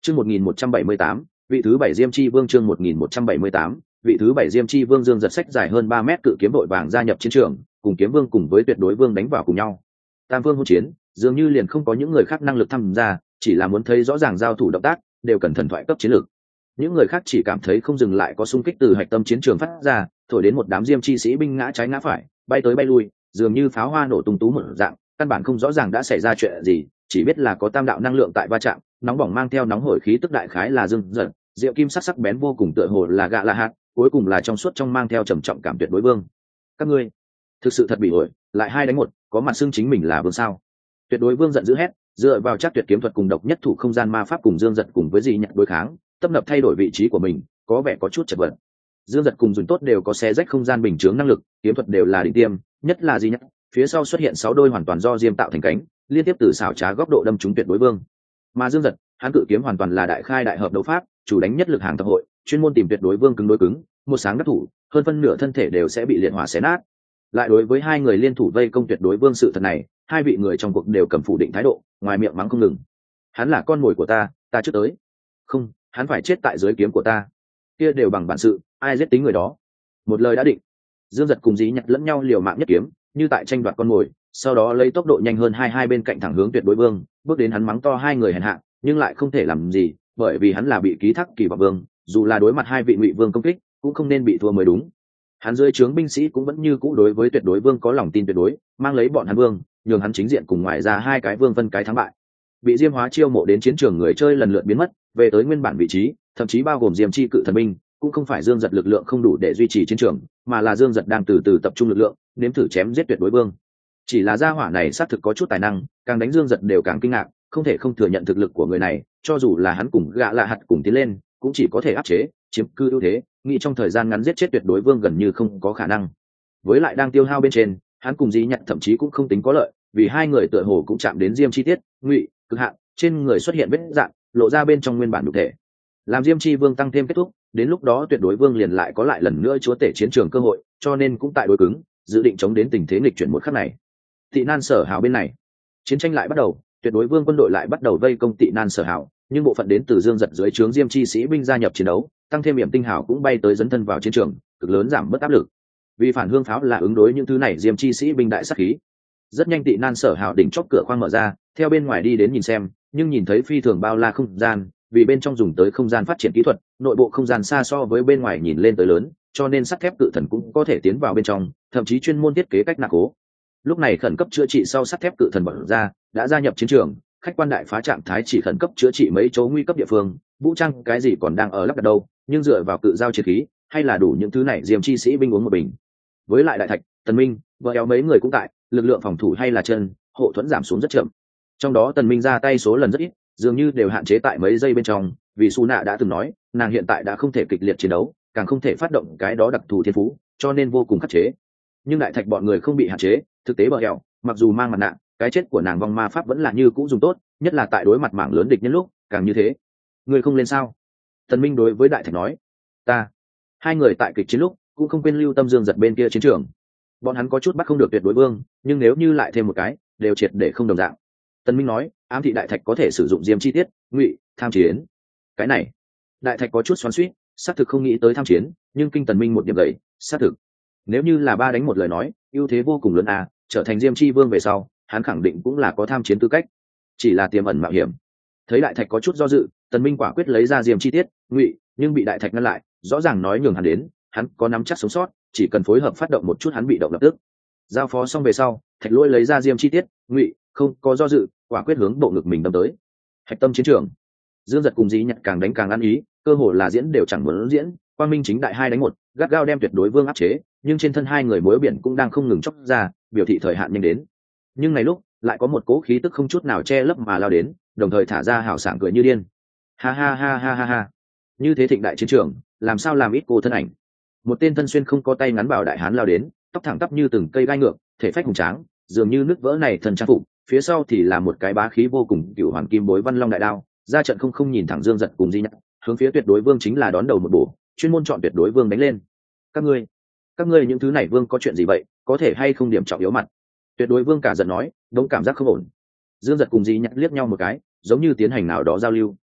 Chương 1178, vị thứ 7 Diêm Chi Vương. Chương 1178, vị thứ 7 Diêm Chi Vương. Dương Giật sách dài hơn 3 mét cự kiếm đội vàng gia nhập chiến trường, cùng kiếm vương cùng với tuyệt đối vương đánh vào cùng nhau. Tam vương hỗn chiến, dường như liền không có những người khác năng lực tham gia, chỉ là muốn thấy rõ ràng giao thủ động tác, đều cần thần thoại cấp chiến lược. Những người khác chỉ cảm thấy không dừng lại có xung kích từ hạch tâm chiến trường phát ra, thổi đến một đám Diêm Chi sĩ binh ngã trái ngã phải, bay tới bay lui, dường như pháo hoa nổ tung tú một dạng, căn bản không rõ ràng đã xảy ra chuyện gì, chỉ biết là có tam đạo năng lượng tại va chạm, nóng bỏng mang theo nóng hổi khí tức đại khái là Dương Giật, diệu kim sắc sắc bén vô cùng tựa hồ là gạ là hạt, cuối cùng là trong suốt trong mang theo trầm trọng cảm tuyệt đối vương. Các ngươi thực sự thật bị ổi, lại 2 đánh 1, có mặt xưng chính mình là vương sao? Tuyệt đối vương giận dữ hét, dựa vào chắc tuyệt kiếm thuật cùng độc nhất thủ không gian ma pháp cùng Dương Giật cùng với dị nhật đối kháng, tập nập thay đổi vị trí của mình, có vẻ có chút chật vật. Dương Giật cùng dùng tốt đều có xé rách không gian bình chướng năng lực, kiếm thuật đều là đỉnh tiêm, nhất là dị nhật, phía sau xuất hiện 6 đôi hoàn toàn do diêm tạo thành cánh, liên tiếp từ xảo trá góc độ đâm trúng tuyệt đối vương. Mà Dương Giật, hắn cự kiếm hoàn toàn là đại khai đại hợp đấu pháp, chủ đánh nhất lực hàng tập hội, chuyên môn tìm tuyệt đối vương cứng đối cứng, một sáng đắc thủ, hơn phân nửa thân thể đều sẽ bị liệt hỏa xé nát. Lại đối với 2 người liên thủ vây công tuyệt đối vương sự thật này, 2 vị người trong cuộc đều cầm phủ định thái độ, ngoài miệng mắng không ngừng. Hắn là con mồi của ta trước tới. Không, hắn phải chết tại dưới kiếm của ta. Kia đều bằng bản sự, ai giết tính người đó. Một lời đã định. Dương Giật cùng Dí Nhặt lẫn nhau liều mạng nhất kiếm, như tại tranh đoạt con mồi, sau đó lấy tốc độ nhanh hơn hai bên cạnh thẳng hướng tuyệt đối vương, bước đến hắn mắng to 2 người hèn hạ, nhưng lại không thể làm gì, bởi vì hắn là bị ký thác kỳ vọng vương, dù là đối mặt 2 vị ngụy vương công kích, cũng không nên bị thua mới đúng. Hắn dưới trướng binh sĩ cũng vẫn như cũ đối với tuyệt đối vương có lòng tin tuyệt đối, mang lấy bọn hắn vương, nhường hắn chính diện cùng ngoài ra 2 cái vương phân cái thắng bại. Bị Diêm Hóa chiêu mộ đến chiến trường người chơi lần lượt biến mất, về tới nguyên bản vị trí, thậm chí bao gồm Diêm Chi cự thần binh, cũng không phải Dương Giật lực lượng không đủ để duy trì chiến trường, mà là Dương Giật đang từ từ tập trung lực lượng, nếm thử chém giết tuyệt đối vương. Chỉ là gia hỏa này xác thực có chút tài năng, càng đánh Dương Giật đều càng kinh ngạc, không thể không thừa nhận thực lực của người này, cho dù là hắn cùng gã lạ hạt cùng tiến lên, cũng chỉ có thể áp chế, chiếm cư ưu thế, nghĩ trong thời gian ngắn giết chết tuyệt đối vương gần như không có khả năng. Với lại đang tiêu hao bên trên, hắn cùng Dí Nhặt thậm chí cũng không tính có lợi, vì 2 người tựa hồ cũng chạm đến Diêm chi tiết, ngụy, cực hạn, trên người xuất hiện vết dạn, lộ ra bên trong nguyên bản nhục thể. Làm Diêm Chi Vương tăng thêm kết thúc, đến lúc đó tuyệt đối vương liền lại có lại lần nữa chúa tể chiến trường cơ hội, cho nên cũng tại đối cứng, dự định chống đến tình thế nghịch chuyển một khắc này. Tị Nan Sở Hào bên này, chiến tranh lại bắt đầu, tuyệt đối vương quân đội lại bắt đầu vây công Tị Nan Sở Hào, nhưng bộ phận đến từ Dương Giật dưới trướng Diêm Chi sĩ binh gia nhập chiến đấu, tăng thêm Yểm Tinh Hào cũng bay tới dấn thân vào chiến trường, cực lớn giảm bớt áp lực. Vì phản hương pháo là ứng đối những thứ này Diêm Chi sĩ binh đại sát khí. Rất nhanh Tị Nan Sở Hào đỉnh chóp cửa khoang mở ra, theo bên ngoài đi đến nhìn xem, nhưng nhìn thấy phi thường bao la không gian, vì bên trong dùng tới không gian phát triển kỹ thuật, nội bộ không gian xa so với bên ngoài nhìn lên tới lớn, cho nên sắt thép cự thần cũng có thể tiến vào bên trong, thậm chí chuyên môn thiết kế cách nạc cố. Lúc này khẩn cấp chữa trị sau sắt thép cự thần bật ra, đã gia nhập chiến trường, khách quan đại phá trạng thái chỉ khẩn cấp chữa trị mấy chỗ nguy cấp địa phương, vũ trang cái gì còn đang ở lắp đặt đâu, nhưng dựa vào cự giao chiến khí, hay là đủ những thứ này Diêm Chi sĩ binh uống một bình. Với lại đại thạch, Tần Minh, vợ éo mấy người cũng tại, lực lượng phòng thủ hay là chân, hộ thuẫn giảm xuống rất chậm. Trong đó Tần Minh ra tay số lần rất ít, dường như đều hạn chế tại mấy giây bên trong, vì Su Nạ đã từng nói, nàng hiện tại đã không thể kịch liệt chiến đấu, càng không thể phát động cái đó đặc thù thiên phú, cho nên vô cùng khắc chế. Nhưng đại thạch bọn người không bị hạn chế, thực tế bờ hẹo, mặc dù mang mặt nạ, cái chết của nàng vong ma pháp vẫn là như cũ dùng tốt, nhất là tại đối mặt mảng lớn địch nhân lúc, càng như thế. Người không lên sao? Tần Minh đối với đại thạch nói. Ta. 2 người tại kịch chiến lúc, cũng không quên lưu tâm Dương Giật bên kia chiến trường. Bọn hắn có chút bắt không được tuyệt đối vương, nhưng nếu như lại thêm một cái, đều triệt để không đồng dạng. Tần Minh nói, ám thị đại thạch có thể sử dụng diêm chi tiết, ngụy, tham chiến. Cái này, đại thạch có chút xoắn xuýt, xác thực không nghĩ tới tham chiến, nhưng kinh Tần Minh một điểm gầy, xác thực. Nếu như là 3 đánh 1 lời nói, ưu thế vô cùng lớn à, trở thành diêm chi vương về sau, hắn khẳng định cũng là có tham chiến tư cách. Chỉ là tiềm ẩn mạo hiểm. Thấy đại thạch có chút do dự, Tần Minh quả quyết lấy ra diêm chi tiết, ngụy, nhưng bị đại thạch ngăn lại, rõ ràng nói nhường hắn đến, hắn có nắm chắc sống sót, chỉ cần phối hợp phát động một chút hắn bị động lập tức. Giao phó xong về sau, thạch lôi lấy ra diêm chi tiết, ngụy, không có do dự, quả quyết hướng bộ ngực mình đâm tới. Hạch tâm chiến trường, Dương Giật cùng Dí Nhặt càng đánh càng ăn ý, cơ hồ là diễn đều chẳng muốn diễn, quang minh chính đại 2 đánh 1, gắt gao đem tuyệt đối vương áp chế, nhưng trên thân 2 người mối biển cũng đang không ngừng chốc ra, biểu thị thời hạn nhanh đến. Nhưng này lúc lại có một cỗ khí tức không chút nào che lấp mà lao đến, đồng thời thả ra hào sảng cười như điên. Ha ha ha ha ha ha, như thế thịnh đại chiến trường, làm sao làm ít cô thân ảnh. Một tên thân xuyên không có tay ngắn bảo đại hán lao đến, tóc thẳng tắp như từng cây gai ngược, thể phách hùng tráng, dường như nước vỡ này thần trang phục, phía sau thì là một cái bá khí vô cùng cửu hoàn kim bối văn long đại đao, ra trận không nhìn thẳng Dương Giật cùng Di Nhặt, hướng phía tuyệt đối vương chính là đón đầu một bổ, chuyên môn chọn tuyệt đối vương đánh lên. Các ngươi những thứ này vương có chuyện gì vậy, có thể hay không điểm trọng yếu mặt? Tuyệt đối vương cả giận nói, đống cảm giác không ổn. Dương Giật cùng Di Nhặt liếc nhau một cái, giống như tiến hành nào đó giao lưu,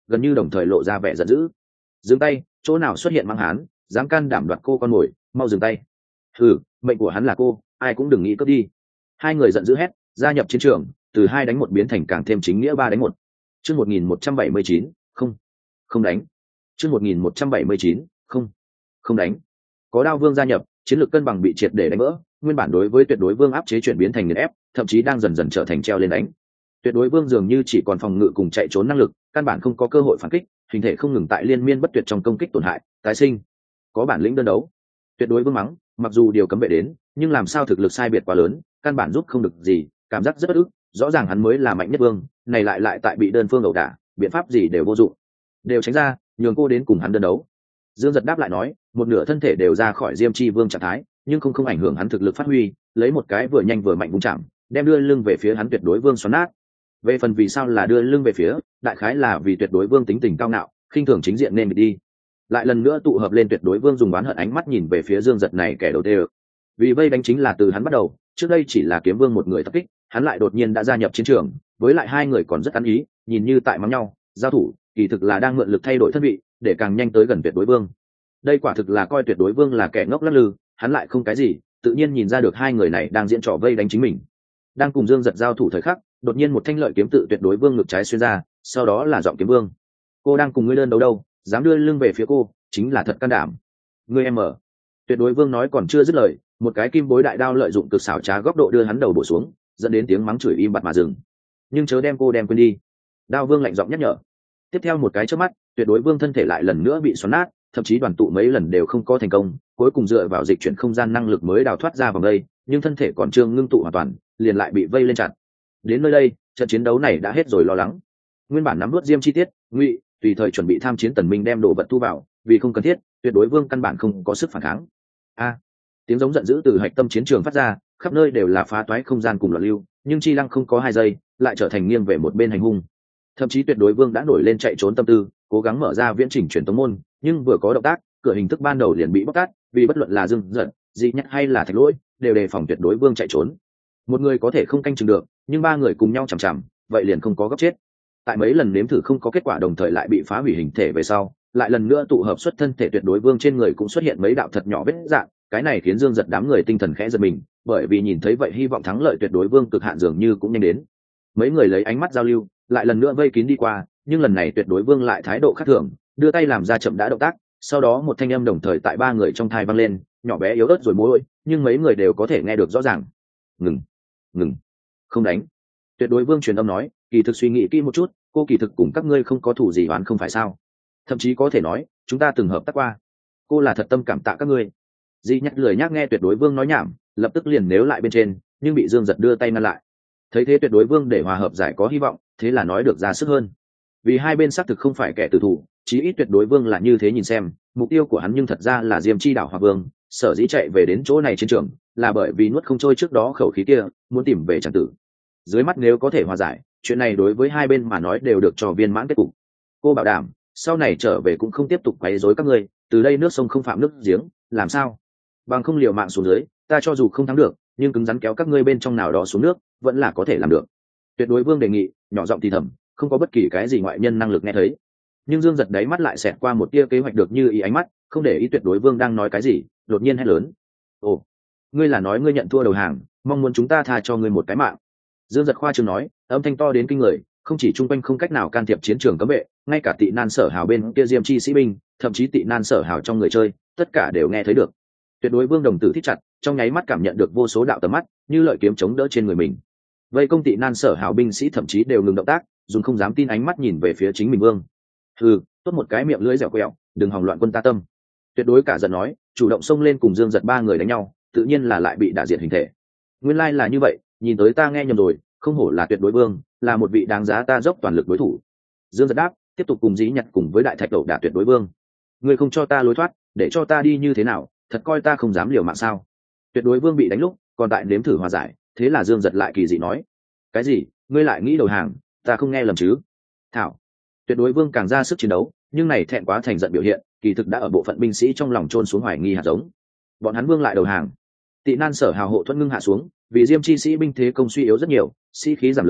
gần như đồng thời lộ ra vẻ giận dữ. Dừng tay, chỗ nào xuất hiện mang hán, dám can đảm đoạt cô con mồi, mau dừng tay. Mệnh của hắn là cô, ai cũng đừng nghĩ cướp đi. Hai người giận dữ hét, gia nhập chiến trường, từ 2 đánh 1 biến thành càng thêm chính nghĩa 3 đánh 1. Chương 1179, không đánh. Chương 1179, không đánh. Có Đao Vương gia nhập, chiến lược cân bằng bị triệt để đánh vỡ, nguyên bản đối với Tuyệt Đối Vương áp chế chuyển biến thành nghiền ép, thậm chí đang dần dần trở thành treo lên đánh. Tuyệt Đối Vương dường như chỉ còn phòng ngự cùng chạy trốn năng lực, căn bản không có cơ hội phản kích, hình thể không ngừng tại liên miên bất tuyệt trong công kích tổn hại, tái sinh. Có bản lĩnh đơn đấu. Tuyệt Đối Vương mắng, mặc dù điều cấm vệ đến, nhưng làm sao thực lực sai biệt quá lớn, căn bản giúp không được gì, cảm giác rất bất ức, rõ ràng hắn mới là mạnh nhất vương, này lại tại bị đơn phương ẩu đả, biện pháp gì đều vô dụng. Đều tránh ra, nhường cô đến cùng hắn đơn đấu. Dương Giật đáp lại nói, một nửa thân thể đều ra khỏi Diêm Chi Vương trạng thái, nhưng không ảnh hưởng hắn thực lực phát huy, lấy một cái vừa nhanh vừa mạnh vung chạm, đem đưa lưng về phía hắn Tuyệt Đối Vương xoắn nát. Về phần vì sao là đưa lưng về phía, đại khái là vì Tuyệt Đối Vương tính tình cao ngạo, khinh thường chính diện nên bị đi. Lại lần nữa tụ hợp lên, Tuyệt Đối Vương dùng oán hận ánh mắt nhìn về phía Dương Giật này kẻ đầu tiên. Vì vây đánh chính là từ hắn bắt đầu, trước đây chỉ là Kiếm Vương một người tập kích, hắn lại đột nhiên đã gia nhập chiến trường, với lại hai người còn rất ăn ý, nhìn như tại mắng nhau, giao thủ, kỳ thực là đang mượn lực thay đổi thân vị, để càng nhanh tới gần Tuyệt Đối Vương. Đây quả thực là coi Tuyệt Đối Vương là kẻ ngốc lắc lư, hắn lại không cái gì, tự nhiên nhìn ra được hai người này đang diễn trò vây đánh chính mình. Đang cùng Dương Giật giao thủ thời khắc, đột nhiên một thanh lợi kiếm tự Tuyệt Đối Vương ngực trái xuyên ra, sau đó là giọng Kiếm Vương: cô đang cùng ngươi đơn đấu đâu, dám đưa lưng về phía cô, chính là thật can đảm. Ngươi em ở. Tuyệt Đối Vương nói còn chưa dứt lời, một cái kim bối đại đao lợi dụng cực xảo trá góc độ đưa hắn đầu bổ xuống, dẫn đến tiếng mắng chửi im bặt mà dừng. Nhưng chớ đem cô đem quên đi. Đao Vương lạnh giọng nhắc nhở. Tiếp theo một cái chớp mắt, Tuyệt Đối Vương thân thể lại lần nữa bị xoắn nát, thậm chí đoàn tụ mấy lần đều không có thành công, cuối cùng dựa vào dịch chuyển không gian năng lực mới đào thoát ra vòng đây, nhưng thân thể còn chưa ngưng tụ hoàn toàn, liền lại bị vây lên chặt. Đến nơi đây, trận chiến đấu này đã hết rồi lo lắng. Nguyên bản nắm nuốt Diêm chi tiết, Ngụy tùy thời chuẩn bị tham chiến Tần Minh đem đồ vật thu vào, vì không cần thiết, Tuyệt Đối Vương căn bản không có sức phản kháng. Tiếng giống giận dữ từ hạch tâm chiến trường phát ra, khắp nơi đều là phá toái không gian cùng loạn lưu, nhưng Chi Lăng không có 2 giây, lại trở thành nghiêng về một bên hành hung. Thậm chí Tuyệt Đối Vương đã nổi lên chạy trốn tâm tư, cố gắng mở ra viễn chỉnh truyền tống môn, nhưng vừa có động tác, cửa hình thức ban đầu liền bị bóc tát, vì bất luận là Dương Giật, Dị Nhất hay là Thạch Lỗi, đều đề phòng Tuyệt Đối Vương chạy trốn. Một người có thể không canh chừng được, nhưng 3 người cùng nhau chằm chằm, vậy liền không có gấp chết. Tại mấy lần nếm thử không có kết quả đồng thời lại bị phá hủy hình thể về sau, lại lần nữa tụ hợp xuất thân thể Tuyệt Đối Vương trên người cũng xuất hiện mấy đạo thật nhỏ vết dạng, cái này khiến Dương Giật đám người tinh thần khẽ giật mình, bởi vì nhìn thấy vậy hy vọng thắng lợi Tuyệt Đối Vương cực hạn dường như cũng nhanh đến. Mấy người lấy ánh mắt giao lưu, lại lần nữa vây kín đi qua, nhưng lần này Tuyệt Đối Vương lại thái độ khác thường, đưa tay làm ra chậm đã động tác, sau đó một thanh âm đồng thời tại 3 người trong tai vang lên, nhỏ bé yếu ớt rồi mối, nhưng mấy người đều có thể nghe được rõ ràng. Ngừng, không đánh. Tuyệt Đối Vương truyền âm nói, kỳ thực suy nghĩ kỹ một chút, cô kỳ thực cùng các ngươi không có thù gì oán không phải sao? Thậm chí có thể nói, chúng ta từng hợp tác qua. Cô là thật tâm cảm tạ các ngươi. Di Nhắc lười nhác nghe Tuyệt Đối Vương nói nhảm, lập tức liền nếu lại bên trên, nhưng bị Dương Giật đưa tay ngăn lại. Thấy thế Tuyệt Đối Vương để hòa hợp giải có hy vọng, thế là nói được ra sức hơn. Vì hai bên xác thực không phải kẻ tử thủ, chí ít Tuyệt Đối Vương là như thế nhìn xem, mục tiêu của hắn nhưng thật ra là Diêm Chi đảo Hòa Vương, sở dĩ chạy về đến chỗ này chiến trường, là bởi vì nuốt không trôi trước đó khẩu khí kia, muốn tìm về chẳng tử. Dưới mắt nếu có thể hòa giải, chuyện này đối với hai bên mà nói đều được cho viên mãn kết cục. Cô bảo đảm, sau này trở về cũng không tiếp tục quấy rối các ngươi, từ đây nước sông không phạm nước giếng, làm sao? Bằng không liều mạng xuống dưới, ta cho dù không thắng được, nhưng cứng rắn kéo các ngươi bên trong nào đó xuống nước, vẫn là có thể làm được. Tuyệt Đối Vương đề nghị, nhỏ giọng thì thầm, không có bất kỳ cái gì ngoại nhân năng lực nghe thấy. Nhưng Dương Giật đáy mắt lại xẹt qua một tia kế hoạch được như ý ánh mắt, không để ý Tuyệt Đối Vương đang nói cái gì, đột nhiên hét lớn: "Ồ, ngươi là nói ngươi nhận thua đầu hàng, mong muốn chúng ta tha cho ngươi một cái mạng?" Dương Giật khoa trương nói, âm thanh to đến kinh người, không chỉ chung quanh không cách nào can thiệp chiến trường cấm vệ, ngay cả Tị Nan Sở Hào bên kia Diêm Chi sĩ binh, thậm chí Tị Nan Sở Hào trong người chơi, tất cả đều nghe thấy được. Tuyệt Đối Vương đồng tử thích chặt, trong nháy mắt cảm nhận được vô số đạo tầm mắt, như lợi kiếm chống đỡ trên người mình. Vây công Tị Nan Sở Hào binh sĩ thậm chí đều ngừng động tác, dùng không dám tin ánh mắt nhìn về phía chính mình Vương. Tốt một cái miệng lưỡi dẻo quẹo, đừng hòng loạn quân ta tâm. Tuyệt Đối cả giận nói, chủ động xông lên cùng Dương Giật 3 người đánh nhau, tự nhiên là lại bị đả diệt hình thể. Nguyên lai là như vậy, nhìn tới ta nghe nhầm rồi, không hổ là Tuyệt Đối Vương, là một vị đáng giá ta dốc toàn lực đối thủ. Dương Giật đáp, tiếp tục cùng Dĩ Nhặt cùng với Đại Thạch Đầu đả Tuyệt Đối Vương. Ngươi không cho ta lối thoát, để cho ta đi như thế nào, thật coi ta không dám liều mạng sao? Tuyệt Đối Vương bị đánh lúc, còn tại nếm thử hòa giải, thế là Dương Giật lại kỳ dị nói, cái gì? Ngươi lại nghĩ đầu hàng, ta không nghe lầm chứ? Thảo. Tuyệt Đối Vương càng ra sức chiến đấu, nhưng này thẹn quá thành giận biểu hiện, kỳ thực đã ở bộ phận binh sĩ trong lòng chôn xuống hoài nghi hạt giống. Bọn hắn Vương lại đầu hàng. Tị Nan Sở Hào hộ thuẫn ngưng hạ xuống, vì Diêm Chi sĩ binh thế công suy yếu rất nhiều, sĩ khí giảm lớn,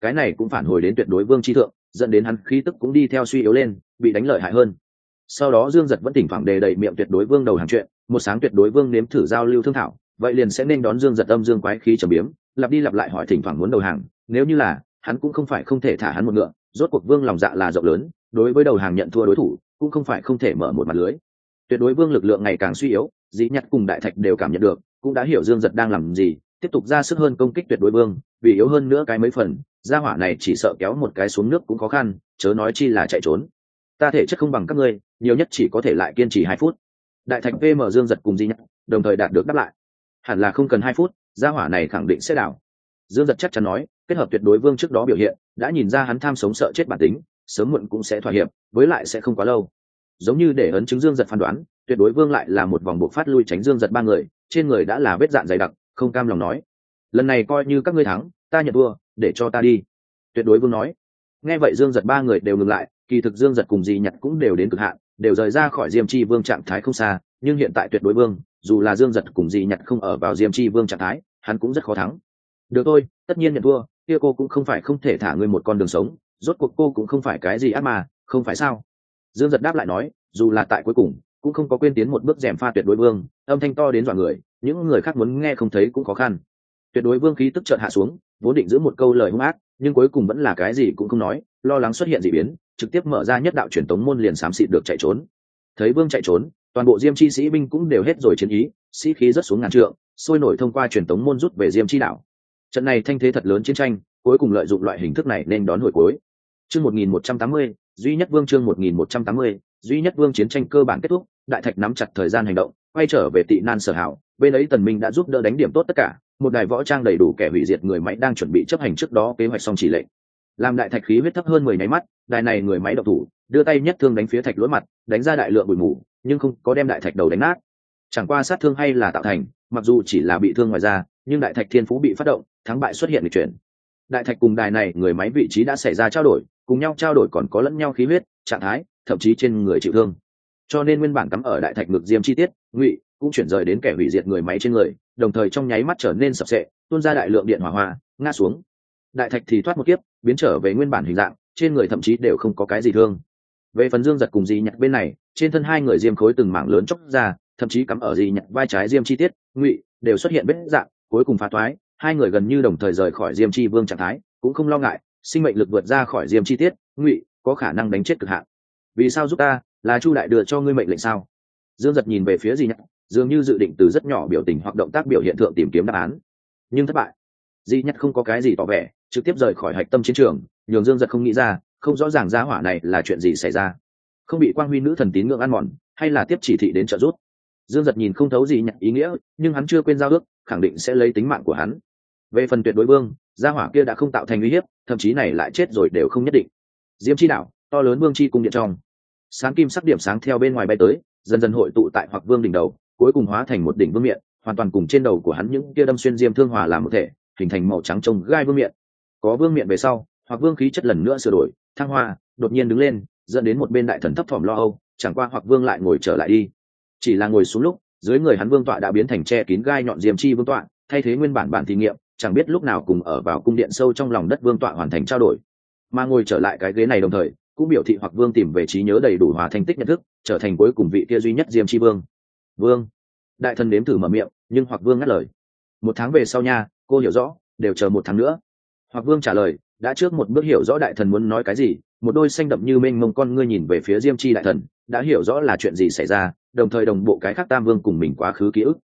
cái này cũng phản hồi đến tuyệt đối vương chi thượng, dẫn đến hắn khí tức cũng đi theo suy yếu lên, bị đánh lợi hại hơn. Sau đó Dương Giật vẫn thỉnh thoảng đề đầy miệng tuyệt đối vương đầu hàng chuyện, một sáng tuyệt đối vương nếm thử giao lưu thương thảo, vậy liền sẽ nên đón Dương Giật âm dương quái khí trầm biếm, lặp đi lặp lại hỏi thỉnh thoảng muốn đầu hàng, nếu như là hắn cũng không phải không thể thả hắn một ngựa, rốt cuộc vương lòng dạ là rộng lớn, đối với đầu hàng nhận thua đối thủ cũng không phải không thể mở một mặt lưới. Tuyệt đối vương lực lượng ngày càng suy yếu, Dĩ Nhặt cùng Đại Thạch đều cảm nhận được, cũng đã hiểu Dương Giật đang làm gì, tiếp tục ra sức hơn công kích tuyệt đối vương, vì yếu hơn nữa cái mấy phần, gia hỏa này chỉ sợ kéo một cái xuống nước cũng khó khăn, chớ nói chi là chạy trốn. Ta thể chất không bằng các ngươi, nhiều nhất chỉ có thể lại kiên trì 2 phút. Đại Thạch PM Dương Giật cùng Dĩ Nhặt đồng thời đạt được đáp lại. Hẳn là không cần 2 phút, gia hỏa này khẳng định sẽ đảo. Dương Giật chắc chắn nói, kết hợp tuyệt đối vương trước đó biểu hiện, đã nhìn ra hắn tham sống sợ chết bản tính, sớm muộn cũng sẽ thỏa hiệp, với lại sẽ không quá lâu. Giống như để ấn chứng Dương Giật phán đoán, tuyệt đối vương lại là một vòng buộc phát lui tránh Dương Giật 3 người, trên người đã là vết dạn dày đặc, không cam lòng nói, lần này coi như các ngươi thắng, ta nhận thua, để cho ta đi. Tuyệt đối vương nói. Nghe vậy Dương Giật 3 người đều ngừng lại, kỳ thực Dương Giật cùng Dĩ Nhặt cũng đều đến cực hạn, đều rời ra khỏi Diêm Chi Vương trạng thái không xa, nhưng hiện tại tuyệt đối vương, dù là Dương Giật cùng Dĩ Nhặt không ở vào Diêm Chi Vương trạng thái, hắn cũng rất khó thắng. Được thôi, tất nhiên nhận thua, kia cô cũng không phải không thể thả ngươi một con đường sống, rốt cuộc cô cũng không phải cái gì ác mà, không phải sao? Dương Giật đáp lại nói, dù là tại cuối cùng, cũng không có quên tiến một bước rèm pha tuyệt đối vương, âm thanh to đến dọa người, những người khác muốn nghe không thấy cũng khó khăn. Tuyệt đối vương khí tức chợt hạ xuống, vốn định giữ một câu lời hung ác, nhưng cuối cùng vẫn là cái gì cũng không nói, lo lắng xuất hiện dị biến, trực tiếp mở ra nhất đạo truyền tống môn liền xám xịt được chạy trốn. Thấy vương chạy trốn, toàn bộ Diêm Chi sĩ binh cũng đều hết rồi chiến ý, sĩ khí rất xuống ngàn trượng, sôi nổi thông qua truyền tống môn rút về Diêm Chi đảo. Trận này thanh thế thật lớn chiến tranh, cuối cùng lợi dụng loại hình thức này nên đón hồi cuối. Chương 1180, duy nhất vương chương 1180, duy nhất vương chiến tranh cơ bản kết thúc, Đại Thạch nắm chặt thời gian hành động, quay trở về Tị Nan Sở Hảo, bên ấy Tần Minh đã giúp đỡ đánh điểm tốt tất cả, một đài võ trang đầy đủ kẻ hủy diệt người máy đang chuẩn bị chấp hành trước đó kế hoạch xong chỉ lệnh. Làm Đại Thạch khí huyết thấp hơn 10 nháy mắt, đài này người máy độc thủ, đưa tay nhất thương đánh phía Thạch lỗ mặt, đánh ra đại lượng bụi mù, nhưng không có đem Đại Thạch đầu đánh nát. Chẳng qua sát thương hay là tạo thành, mặc dù chỉ là bị thương ngoài da, nhưng Đại Thạch thiên phú bị phát động, thắng bại xuất hiện nghịch chuyển. Đại Thạch cùng đài này người máy vị trí đã xảy ra trao đổi, cùng nhau trao đổi còn có lẫn nhau khí huyết, trạng thái, thậm chí trên người chịu thương. Cho nên nguyên bản cắm ở Đại Thạch ngực Diêm chi tiết, Ngụy cũng chuyển rời đến kẻ hủy diệt người máy trên người, đồng thời trong nháy mắt trở nên sập sệ, tuôn ra đại lượng điện hỏa hoa, ngã xuống. Đại Thạch thì thoát một kiếp, biến trở về nguyên bản hình dạng, trên người thậm chí đều không có cái gì thương. Về phần Dương Giật cùng Dĩ Nhặt bên này, trên thân hai người diêm khối từng mảng lớn chóc ra, thậm chí cắm ở Dĩ Nhặt vai trái Diêm chi tiết, Ngụy đều xuất hiện vết dạng, cuối cùng phá toái, hai người gần như đồng thời rời khỏi Diêm Chi Vương trạng thái, cũng không lo ngại, sinh mệnh lực vượt ra khỏi Diêm chi tiết, Ngụy có khả năng đánh chết cực hạn. Vì sao giúp ta? Là Chu đại đưa cho ngươi mệnh lệnh sao? Dương Giật nhìn về phía Dĩ Nhặt, dường như dự định từ rất nhỏ biểu tình hoặc động tác biểu hiện thượng tìm kiếm đáp án, nhưng thất bại. Dĩ Nhặt không có cái gì tỏ vẻ, trực tiếp rời khỏi hạch tâm chiến trường, nhường Dương Giật không nghĩ ra, không rõ ràng giá hỏa này là chuyện gì xảy ra, không bị quang huy nữ thần tín ngưỡng ăn mòn, hay là tiếp chỉ thị đến trợ giúp. Dương Giật nhìn không thấu Dĩ Nhặt ý nghĩa, nhưng hắn chưa quên giao ước, khẳng định sẽ lấy tính mạng của hắn. Về phần tuyệt đối vương, gia hỏa kia đã không tạo thành uy hiếp, thậm chí này lại chết rồi đều không nhất định. Diêm chi đảo, to lớn vương chi cung điện trong, sáng kim sắc điểm sáng theo bên ngoài bay tới, dần dần hội tụ tại Hoặc Vương đỉnh đầu, cuối cùng hóa thành một đỉnh vương miện, hoàn toàn cùng trên đầu của hắn những kia đâm xuyên diêm thương hòa làm một thể, hình thành màu trắng trông gai vương miện. Có vương miện về sau, Hoặc Vương khí chất lần nữa sửa đổi, thăng hoa, đột nhiên đứng lên, dẫn đến một bên đại thần thấp thỏm lo âu, chẳng qua Hoặc Vương lại ngồi trở lại đi. Chỉ là ngồi xuống lúc, dưới người hắn vương tọa đã biến thành che kín gai nhọn diêm chi vương tọa, thay thế nguyên bản thí nghiệm, chẳng biết lúc nào cùng ở vào cung điện sâu trong lòng đất vương tọa hoàn thành trao đổi. Mà ngồi trở lại cái ghế này đồng thời, cũng biểu thị Hoặc Vương tìm về trí nhớ đầy đủ hòa thành tích nhận thức, trở thành cuối cùng vị kia duy nhất diêm chi vương. Vương, đại thần nếm thử mở miệng, nhưng Hoặc Vương ngắt lời. 1 tháng về sau nha, cô hiểu rõ, đều chờ 1 tháng nữa. Hoặc Vương trả lời, đã trước một bước hiểu rõ đại thần muốn nói cái gì, một đôi xanh đậm như mênh mông con ngươi nhìn về phía Diêm Chi đại thần, đã hiểu rõ là chuyện gì xảy ra, đồng thời đồng bộ cái khác Tam Vương cùng mình quá khứ ký ức.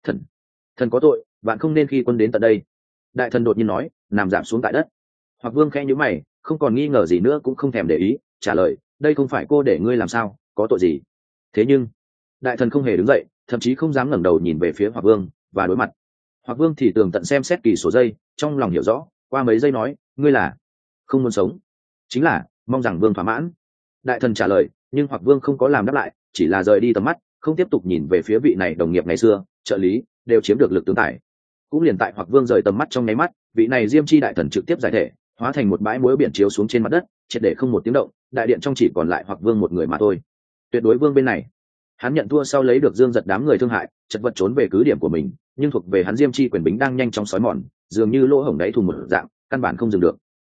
Thần có tội, bạn không nên khi quân đến tận đây. Đại thần đột nhiên nói, nằm giảm xuống tại đất. Hoặc Vương khẽ nhíu mày, không còn nghi ngờ gì nữa cũng không thèm để ý, trả lời, đây không phải cô để ngươi làm sao, có tội gì? Thế nhưng, đại thần không hề đứng dậy, thậm chí không dám ngẩng đầu nhìn về phía Hoặc Vương và đối mặt. Hoặc Vương thì tường tận xem xét kỳ số giây, trong lòng hiểu rõ, qua mấy giây nói, ngươi là không muốn sống, chính là mong rằng Vương thỏa mãn. Đại thần trả lời, nhưng Hoặc Vương không có làm đáp lại, chỉ là rời đi tầm mắt, không tiếp tục nhìn về phía vị này đồng nghiệp ngày xưa, trợ lý, đều chiếm được lực tướng tài. Cũng liền tại Hoặc Vương rời tầm mắt trong nháy mắt, vị này Diêm Chi đại thần trực tiếp giải thể, hóa thành một bãi muối biển chiếu xuống trên mặt đất, triệt để không một tiếng động, đại điện trong chỉ còn lại Hoặc Vương một người mà thôi. Tuyệt đối vương bên này, hắn nhận thua sau lấy được Dương Giật đám người thương hại, chật vật trốn về cứ điểm của mình, nhưng thuộc về hắn Diêm Chi quyền bính đang nhanh chóng xói mòn, dường như lỗ hổng đáy thùng một dạng, căn bản không dừng được.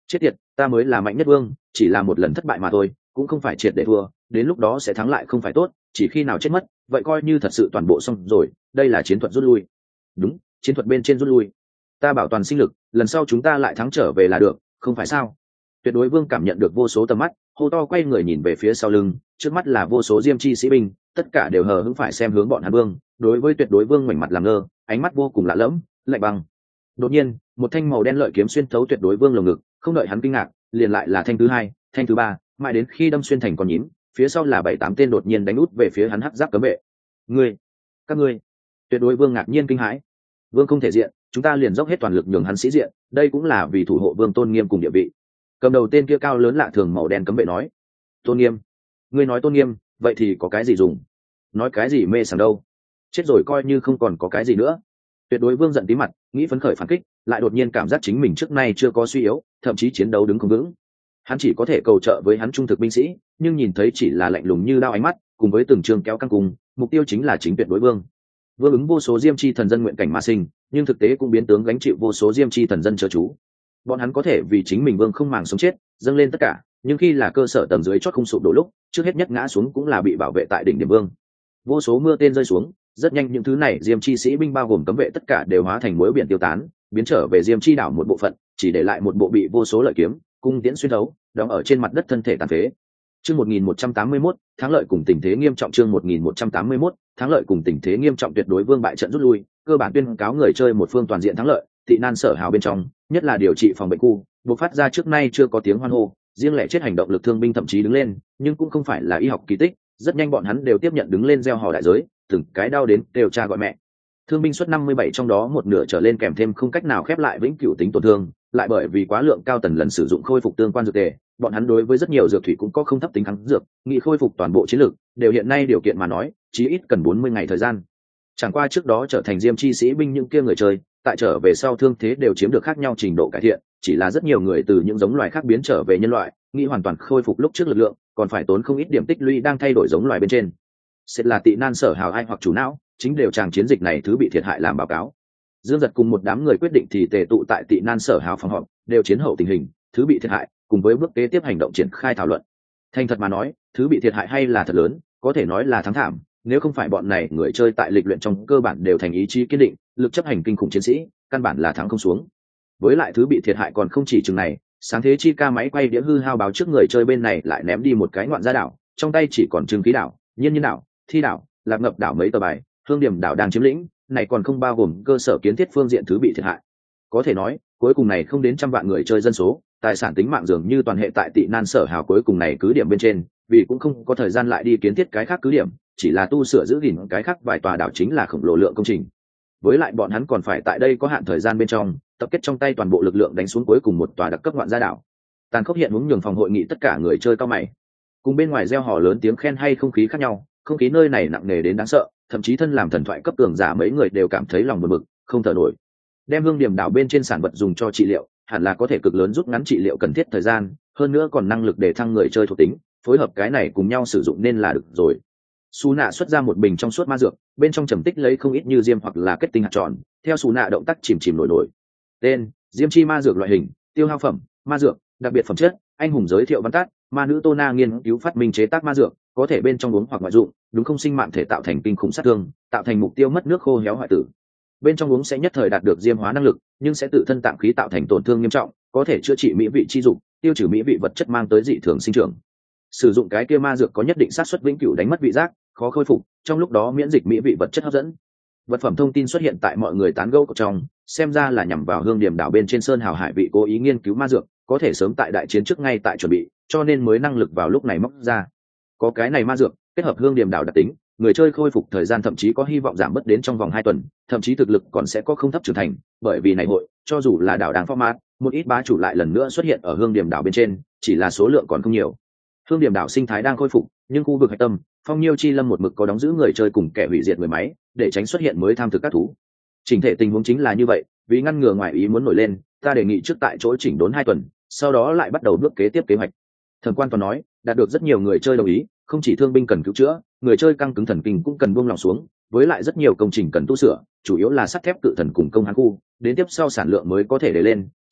Chết tiệt, ta mới là mạnh nhất vương, chỉ là một lần thất bại mà thôi, cũng không phải triệt để thua, đến lúc đó sẽ thắng lại không phải tốt, chỉ khi nào chết mất vậy coi như thật sự toàn bộ xong rồi. Đây là chiến thuật rút lui. Đúng, chiến thuật bên trên rút lui. Ta bảo toàn sinh lực, lần sau chúng ta lại thắng trở về là được, không phải sao? Tuyệt đối vương cảm nhận được vô số tầm mắt, hô to quay người nhìn về phía sau lưng, trước mắt là vô số diêm chi sĩ binh, tất cả đều hờ hững phải xem hướng bọn hắn vương. Đối với tuyệt đối vương ngoảnh mặt làm ngơ, ánh mắt vô cùng lạ lẫm, lạnh băng. Đột nhiên, một thanh màu đen lợi kiếm xuyên thấu tuyệt đối vương lồng ngực, không đợi hắn kinh ngạc, liền lại là thanh thứ hai, thanh thứ ba, mãi đến khi đâm xuyên thành con nhím, phía sau là 7-8 tên đột nhiên đánh út về phía hắn hắc giáp cấm vệ. Ngươi, các ngươi! Tuyệt đối vương ngạc nhiên kinh hãi. Vương không thể diện, chúng ta liền dốc hết toàn lực nhường hắn sĩ diện, đây cũng là vì thủ hộ vương tôn nghiêm cùng địa vị. Cầm đầu tên kia cao lớn lạ thường màu đen cấm vệ nói. Tôn nghiêm? Ngươi nói tôn nghiêm, vậy thì có cái gì dùng? Nói cái gì mê sảng đâu? Chết rồi coi như không còn có cái gì nữa. Tuyệt đối vương giận tí mặt, nghĩ phấn khởi phản kích, lại đột nhiên cảm giác chính mình trước nay chưa có suy yếu, thậm chí chiến đấu đứng không vững. Hắn chỉ có thể cầu trợ với hắn trung thực binh sĩ, nhưng nhìn thấy chỉ là lạnh lùng như đao ánh mắt, cùng với từng trường kéo căng cùng, mục tiêu chính là chính tuyệt đối vương. Vương ứng vô số diêm chi thần dân nguyện cảnh mà sinh, nhưng thực tế cũng biến tướng gánh chịu vô số diêm chi thần dân chớ chú. Bọn hắn có thể vì chính mình vương không màng sống chết, dâng lên tất cả, nhưng khi là cơ sở tầng dưới chót không sụp đổ lúc, trước hết nhất ngã xuống cũng là bị bảo vệ tại đỉnh điểm vương. Vô số mưa tên rơi xuống, rất nhanh những thứ này diêm chi sĩ binh bao gồm cấm vệ tất cả đều hóa thành muối biển tiêu tán, biến trở về diêm chi đảo một bộ phận, chỉ để lại một bộ bị vô số lợi kiếm cung tiễn xuyên thấu, đóng ở trên mặt đất thân thể tàn phế. Chương 1181, thắng lợi cùng tình thế nghiêm trọng. Chương 1181, thắng lợi cùng tình thế nghiêm trọng. Tuyệt đối vương bại trận rút lui, cơ bản tuyên cáo người chơi một phương toàn diện thắng lợi. Tị nan sở hào bên trong, nhất là điều trị phòng bệnh khu, bộc phát ra trước nay chưa có tiếng hoan hô, riêng lẻ chết hành động lực thương binh thậm chí đứng lên, nhưng cũng không phải là y học kỳ tích, rất nhanh bọn hắn đều tiếp nhận đứng lên gieo hò đại giới, từng cái đau đến đều cha gọi mẹ. Thương binh suất 57 trong đó một nửa trở lên kèm thêm không cách nào khép lại vĩnh cửu tính tổn thương, lại bởi vì quá lượng cao tần lần sử dụng khôi phục tương quan dược tề, bọn hắn đối với rất nhiều dược thủy cũng có không thấp tính kháng dược, nghị khôi phục toàn bộ chiến lược, đều hiện nay điều kiện mà nói, chí ít cần 40 ngày thời gian. Chẳng qua trước đó trở thành diêm chi sĩ binh những kia người chơi, tại trở về sau thương thế đều chiếm được khác nhau trình độ cải thiện, chỉ là rất nhiều người từ những giống loài khác biến trở về nhân loại, nghĩ hoàn toàn khôi phục lúc trước lực lượng, còn phải tốn không ít điểm tích lũy đang thay đổi giống loài bên trên. Sẽ là tị nan sở hào ai hoặc chủ não, chính đều tràng chiến dịch này thứ bị thiệt hại làm báo cáo. Dương Giật cùng một đám người quyết định thì tề tụ tại tị nan sở hào phòng họp, đều chiến hậu tình hình, thứ bị thiệt hại, cùng với bước kế tiếp hành động triển khai thảo luận. Thành thật mà nói, thứ bị thiệt hại hay là thật lớn, có thể nói là thắng thảm, nếu không phải bọn này người chơi tại lịch luyện trong cơ bản đều thành ý chí kiên định, lực chấp hành kinh khủng chiến sĩ, căn bản là thắng không xuống. Với lại thứ bị thiệt hại còn không chỉ chừng này, sáng thế chi ca máy quay đĩa hư hao báo trước người chơi bên này lại ném đi một cái ngoạn gia đảo, trong tay chỉ còn trừng khí đảo, nhiên nhiên đảo, thi đảo, lạc ngập đảo mấy tờ bài, hương điểm đảo đang chiếm lĩnh, này còn không bao gồm cơ sở kiến thiết phương diện thứ bị thiệt hại. Có thể nói, cuối cùng này không đến 100 vạn người chơi dân số, tài sản tính mạng dường như toàn hệ tại tị nan sở hào cuối cùng này cứ điểm bên trên, vì cũng không có thời gian lại đi kiến thiết cái khác cứ điểm, chỉ là tu sửa giữ gìn cái khác vài tòa đảo chính là khổng lồ lượng công trình. Với lại bọn hắn còn phải tại đây có hạn thời gian bên trong, tập kết trong tay toàn bộ lực lượng đánh xuống cuối cùng một tòa đặc cấp ngoạn gia đảo. Tàn khốc hiện hướng nhường phòng hội nghị tất cả người chơi cao mày. Cùng bên ngoài reo hò lớn tiếng khen hay không khí khác nhau, không khí nơi này nặng nề đến đáng sợ, thậm chí thân làm thần thoại cấp cường giả mấy người đều cảm thấy lòng buồn bực, không thở nổi. Đem hương điểm đảo bên trên sản vật dùng cho trị liệu, hẳn là có thể cực lớn rút ngắn trị liệu cần thiết thời gian, hơn nữa còn năng lực để thăng người chơi thuộc tính, phối hợp cái này cùng nhau sử dụng nên là được rồi. Sú nạ xuất ra một bình trong suốt ma dược, bên trong trầm tích lấy không ít như diêm hoặc là kết tinh hạt tròn, theo Sú nạ động tác chìm chìm nổi nổi. Tên: Diêm chi ma dược loại hình, tiêu hao phẩm, ma dược, đặc biệt phẩm chất, anh hùng giới thiệu văn tắt, ma nữ Tô Na nghiên cứu phát minh chế tác ma dược, có thể bên trong uống hoặc ngoại dụng, đúng không sinh mạng thể tạo thành kinh khủng sát thương, tạo thành mục tiêu mất nước khô héo hoại tử. Bên trong uống sẽ nhất thời đạt được diêm hóa năng lực, nhưng sẽ tự thân tạng khí tạo thành tổn thương nghiêm trọng, có thể chữa trị mỹ vị chi dục, tiêu trừ mỹ vị vật chất mang tới dị thường sinh trưởng. Sử dụng cái kia ma dược có nhất định xác suất vĩnh cửu đánh mất vị giác, khó khôi phục, trong lúc đó miễn dịch mỹ vị vật chất hấp dẫn. Vật phẩm thông tin xuất hiện tại mọi người tán gẫu trong, xem ra là nhằm vào hương điểm đảo bên trên sơn hào hải vị cố ý nghiên cứu ma dược, có thể sớm tại đại chiến trước ngay tại chuẩn bị, cho nên mới năng lực vào lúc này móc ra. Có cái này ma dược, kết hợp hương điểm đảo đặc tính, người chơi khôi phục thời gian thậm chí có hy vọng giảm bớt đến trong vòng 2 tuần, thậm chí thực lực còn sẽ có không thấp trưởng thành, bởi vì này hội, cho dù là đảo đáng format, một ít bá chủ lại lần nữa xuất hiện ở hương điểm đảo bên trên, chỉ là số lượng còn không nhiều. Hương điểm đảo sinh thái đang khôi phục, nhưng khu vực hạch tâm, Phong Nhiêu Chi Lâm một mực có đóng giữ người chơi cùng kẻ hủy diệt người máy, để tránh xuất hiện mới tham thực các thú. Chỉnh thể tình huống chính là như vậy, vì ngăn ngừa ngoại ý muốn nổi lên, ta đề nghị trước tại chỗ chỉnh đốn 2 tuần, sau đó lại bắt đầu bước kế tiếp kế hoạch. Thẩm Quan Toàn nói, đạt được rất nhiều người chơi đồng ý, không chỉ thương binh cần cứu chữa, người chơi căng cứng thần kinh cũng cần buông lòng xuống, với lại rất nhiều công trình cần tu sửa, chủ yếu là sắt thép cự thần cùng công hán khu, đến tiếp sau sản lượng mới có thể để lên,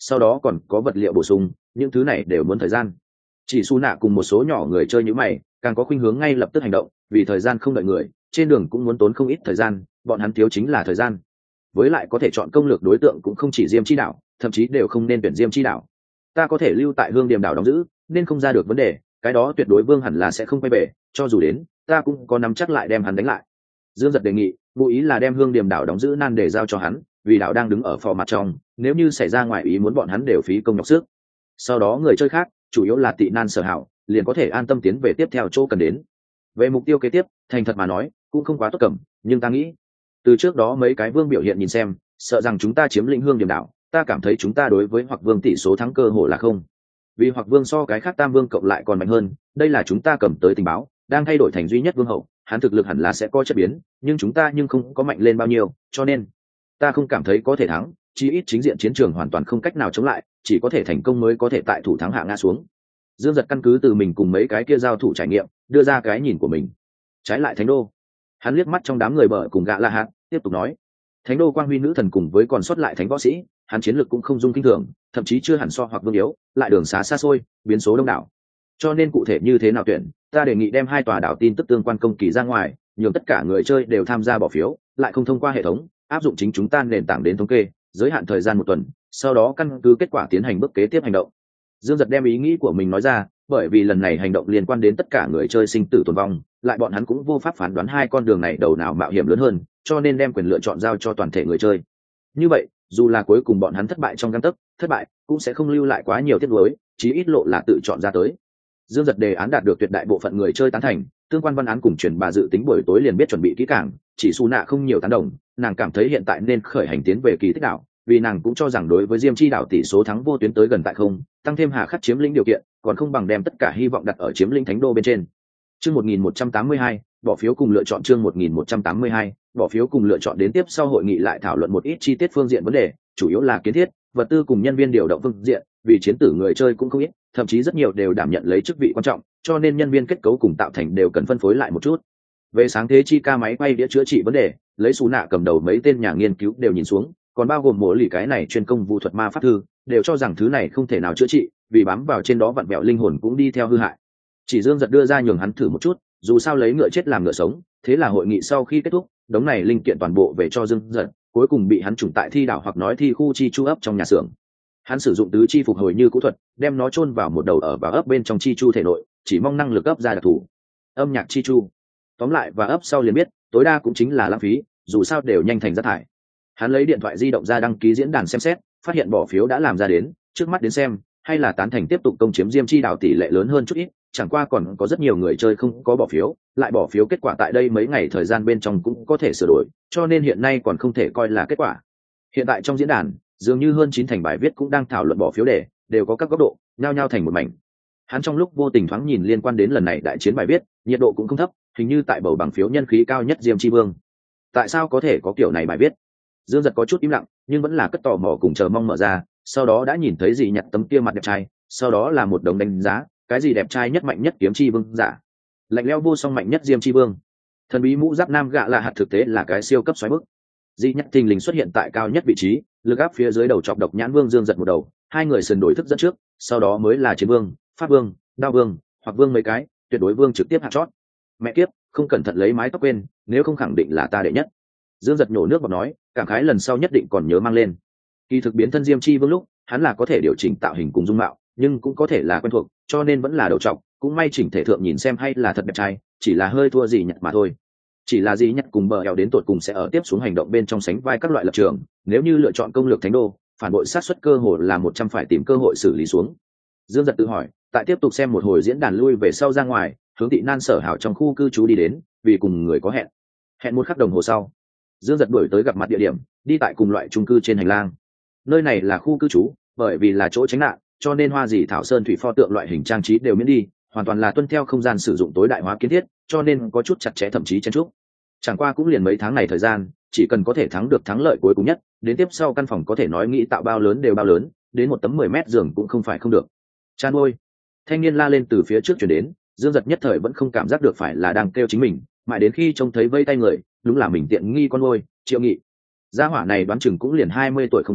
sau đó còn có vật liệu bổ sung, những thứ này đều muốn thời gian. Chỉ Su Nạ cùng một số nhỏ người chơi như mày càng có khuynh hướng ngay lập tức hành động, vì thời gian không đợi người, trên đường cũng muốn tốn không ít thời gian, bọn hắn thiếu chính là thời gian. Với lại có thể chọn công lược đối tượng cũng không chỉ Diêm Chi đảo, thậm chí đều không nên tuyển Diêm Chi đảo. Ta có thể lưu tại Hương Điềm đảo đóng giữ, nên không ra được vấn đề, cái đó tuyệt đối Vương hẳn là sẽ không quay về, cho dù đến, ta cũng có nắm chắc lại đem hắn đánh lại. Dương Giật đề nghị, ngụ ý là đem Hương Điềm đảo đóng giữ nan để giao cho hắn, vì đảo đang đứng ở phò mặt trong, nếu như xảy ra ngoài ý muốn bọn hắn đều phí công nhọc sức. Sau đó người chơi khác, chủ yếu là tị nan sở hảo, liền có thể an tâm tiến về tiếp theo chỗ cần đến. Về mục tiêu kế tiếp, thành thật mà nói, cũng không quá tốt cầm, nhưng ta nghĩ, từ trước đó mấy cái vương biểu hiện nhìn xem, sợ rằng chúng ta chiếm lĩnh Hương Điềm đảo, ta cảm thấy chúng ta đối với Hoặc Vương tỷ số thắng cơ hội là không. Vì Hoặc Vương so cái khác tam vương cộng lại còn mạnh hơn, đây là chúng ta cầm tới tình báo, đang thay đổi thành duy nhất vương hậu, hắn thực lực hẳn là sẽ có chất biến, nhưng chúng ta không có mạnh lên bao nhiêu, cho nên ta không cảm thấy có thể thắng, chí ít chính diện chiến trường hoàn toàn không cách nào chống lại, chỉ có thể thành công mới có thể tại thủ thắng hạ ngã xuống. Dương Giật căn cứ từ mình cùng mấy cái kia giao thủ trải nghiệm, đưa ra cái nhìn của mình. Trái lại Thánh đô, hắn liếc mắt trong đám người bờ cùng gạ La Hạt, tiếp tục nói: Thánh đô quang huy nữ thần cùng với còn sót lại thánh võ sĩ, hắn chiến lược cũng không dung kinh thường, thậm chí chưa hẳn so Hoặc Vương yếu, lại đường xá xa xôi, biến số đông đảo. Cho nên cụ thể như thế nào tuyển, ta đề nghị đem 2 tòa đảo tin tức tương quan công kỳ ra ngoài, nhường tất cả người chơi đều tham gia bỏ phiếu, lại không thông qua hệ thống, áp dụng chính chúng ta nền tảng đến thống kê, giới hạn thời gian 1 tuần, sau đó căn cứ kết quả tiến hành bước kế tiếp hành động. Dương Giật đem ý nghĩ của mình nói ra, bởi vì lần này hành động liên quan đến tất cả người chơi sinh tử tồn vong, lại bọn hắn cũng vô pháp phán đoán 2 con đường này đầu nào mạo hiểm lớn hơn, cho nên đem quyền lựa chọn giao cho toàn thể người chơi. Như vậy, dù là cuối cùng bọn hắn thất bại trong gang tấc, thất bại cũng sẽ không lưu lại quá nhiều tiếc nuối, chí ít lộ là tự chọn ra tới. Dương Giật đề án đạt được tuyệt đại bộ phận người chơi tán thành, tương quan văn án cùng truyền bà dự tính buổi tối liền biết chuẩn bị kỹ càng, chỉ Su Nạ không nhiều tán đồng, nàng cảm thấy hiện tại nên khởi hành tiến về Kỳ Tích đảo, vì nàng cũng cho rằng đối với Diêm Chi đảo tỷ số thắng vô tuyến tới gần tại không, tăng thêm Hà Khắc chiếm lĩnh điều kiện, còn không bằng đem tất cả hy vọng đặt ở chiếm lĩnh Thánh đô bên trên. Chương 1182, bỏ phiếu cùng lựa chọn chương 1182, bỏ phiếu cùng lựa chọn đến tiếp sau hội nghị lại thảo luận một ít chi tiết phương diện vấn đề, chủ yếu là kiến thiết, vật tư cùng nhân viên điều động phương diện, vì chiến tử người chơi cũng không ít, thậm chí rất nhiều đều đảm nhận lấy chức vị quan trọng, cho nên nhân viên kết cấu cùng tạo thành đều cần phân phối lại một chút. Về sáng thế chi ca máy quay đĩa chữa trị vấn đề, lấy Su Nạ cầm đầu mấy tên nhà nghiên cứu đều nhìn xuống, còn bao gồm Mộ Lì cái này chuyên công vu thuật ma pháp thư, đều cho rằng thứ này không thể nào chữa trị, vì bám vào trên đó vặn vẹo linh hồn cũng đi theo hư hại. Chỉ Dương Giật đưa ra nhường hắn thử một chút, dù sao lấy ngựa chết làm ngựa sống, thế là hội nghị sau khi kết thúc, đống này linh kiện toàn bộ về cho Dương Giật, cuối cùng bị hắn trùng tại thi đảo hoặc nói thi khu chi chu ấp trong nhà xưởng. Hắn sử dụng tứ chi phục hồi như cũ thuật, đem nó chôn vào một đầu ở và ấp bên trong chi chu thể nội, chỉ mong năng lực ấp ra đặc thù. Âm nhạc chi chu. Tóm lại và ấp sau liền biết, tối đa cũng chính là lãng phí, dù sao đều nhanh thành rác thải. Hắn lấy điện thoại di động ra đăng ký diễn đàn xem xét, phát hiện bỏ phiếu đã làm ra đến, trước mắt đến xem, hay là tán thành tiếp tục công chiếm Diêm Chi đảo tỷ lệ lớn hơn chút ít, chẳng qua còn có rất nhiều người chơi không có bỏ phiếu, lại bỏ phiếu kết quả tại đây mấy ngày thời gian bên trong cũng có thể sửa đổi, cho nên hiện nay còn không thể coi là kết quả. Hiện tại trong diễn đàn, dường như hơn 9 thành bài viết cũng đang thảo luận bỏ phiếu đề, đều có các góc độ, nhao nhao thành một mảnh. Hắn trong lúc vô tình thoáng nhìn liên quan đến lần này đại chiến bài viết, nhiệt độ cũng không thấp, hình như tại bầu bằng phiếu nhân khí cao nhất Diêm Chi Vương. Tại sao có thể có kiểu này bài viết? Dương Giật có chút im lặng, nhưng vẫn là cất tò mò cùng chờ mong mở ra, sau đó đã nhìn thấy gì nhặt tấm kia mặt đẹp trai, sau đó là một đống đánh giá, cái gì đẹp trai nhất mạnh nhất kiếm chi vương giả, lạnh lẽo vô song mạnh nhất Diêm Chi Vương, thần bí mũ giáp nam gạ là hạt thực tế là cái siêu cấp xoáy bức. Di nhất thình lình xuất hiện tại cao nhất vị trí, lực áp phía dưới đầu chọc độc nhãn vương Dương Giật một đầu, 2 người sườn đổi thức dẫn trước, sau đó mới là chiến vương, pháp vương, đao vương, hoặc vương mấy cái, tuyệt đối vương trực tiếp hạt chót. Mẹ kiếp, không cẩn thận lấy mái tóc quên, nếu không khẳng định là ta đệ nhất. Dương Giật nhổ nước bọt nói, cảm khái lần sau nhất định còn nhớ mang lên. Kỳ thực biến thân Diêm Chi Vương lúc, hắn là có thể điều chỉnh tạo hình cùng dung mạo, nhưng cũng có thể là quen thuộc, cho nên vẫn là đầu trọc, cũng may chỉnh thể thượng nhìn xem hay là thật đẹp trai, chỉ là hơi thua gì nhặt mà thôi. Chỉ là gì nhặt cùng bờ eo đến tột cùng sẽ ở tiếp xuống hành động bên trong sánh vai các loại lập trường, nếu như lựa chọn công lược thánh đô, phản bội sát suất cơ hội là 100 phải tìm cơ hội xử lý xuống. Dương Giật tự hỏi, tại tiếp tục xem một hồi diễn đàn lui về sau ra ngoài, hướng Tị Nan sở hảo trong khu cư trú đi đến, vì cùng người có hẹn 1 khắc đồng hồ sau, Dương Giật đuổi tới gặp mặt địa điểm, đi tại cùng loại chung cư trên hành lang. Nơi này là khu cư trú, bởi vì là chỗ tránh nạn, cho nên hoa dì thảo sơn thủy pho tượng loại hình trang trí đều miễn đi, hoàn toàn là tuân theo không gian sử dụng tối đại hóa kiến thiết, cho nên có chút chặt chẽ thậm chí chen chúc. Chẳng qua cũng liền mấy tháng này thời gian, chỉ cần có thể thắng được thắng lợi cuối cùng nhất, đến tiếp sau căn phòng có thể nói nghĩ tạo bao lớn đều bao lớn, đến một tấm 10 mét giường cũng không phải không được. Chan ôi! Thanh niên la lên từ phía trước chuyển đến, Dương Giật nhất thời vẫn không cảm giác được phải là đang kêu chính mình, mãi đến khi trông thấy vây tay người, đúng là mình tiện nghi con ôi, Triệu Nghị. Gia hỏa này đoán chừng cũng liền 20 tuổi không đến,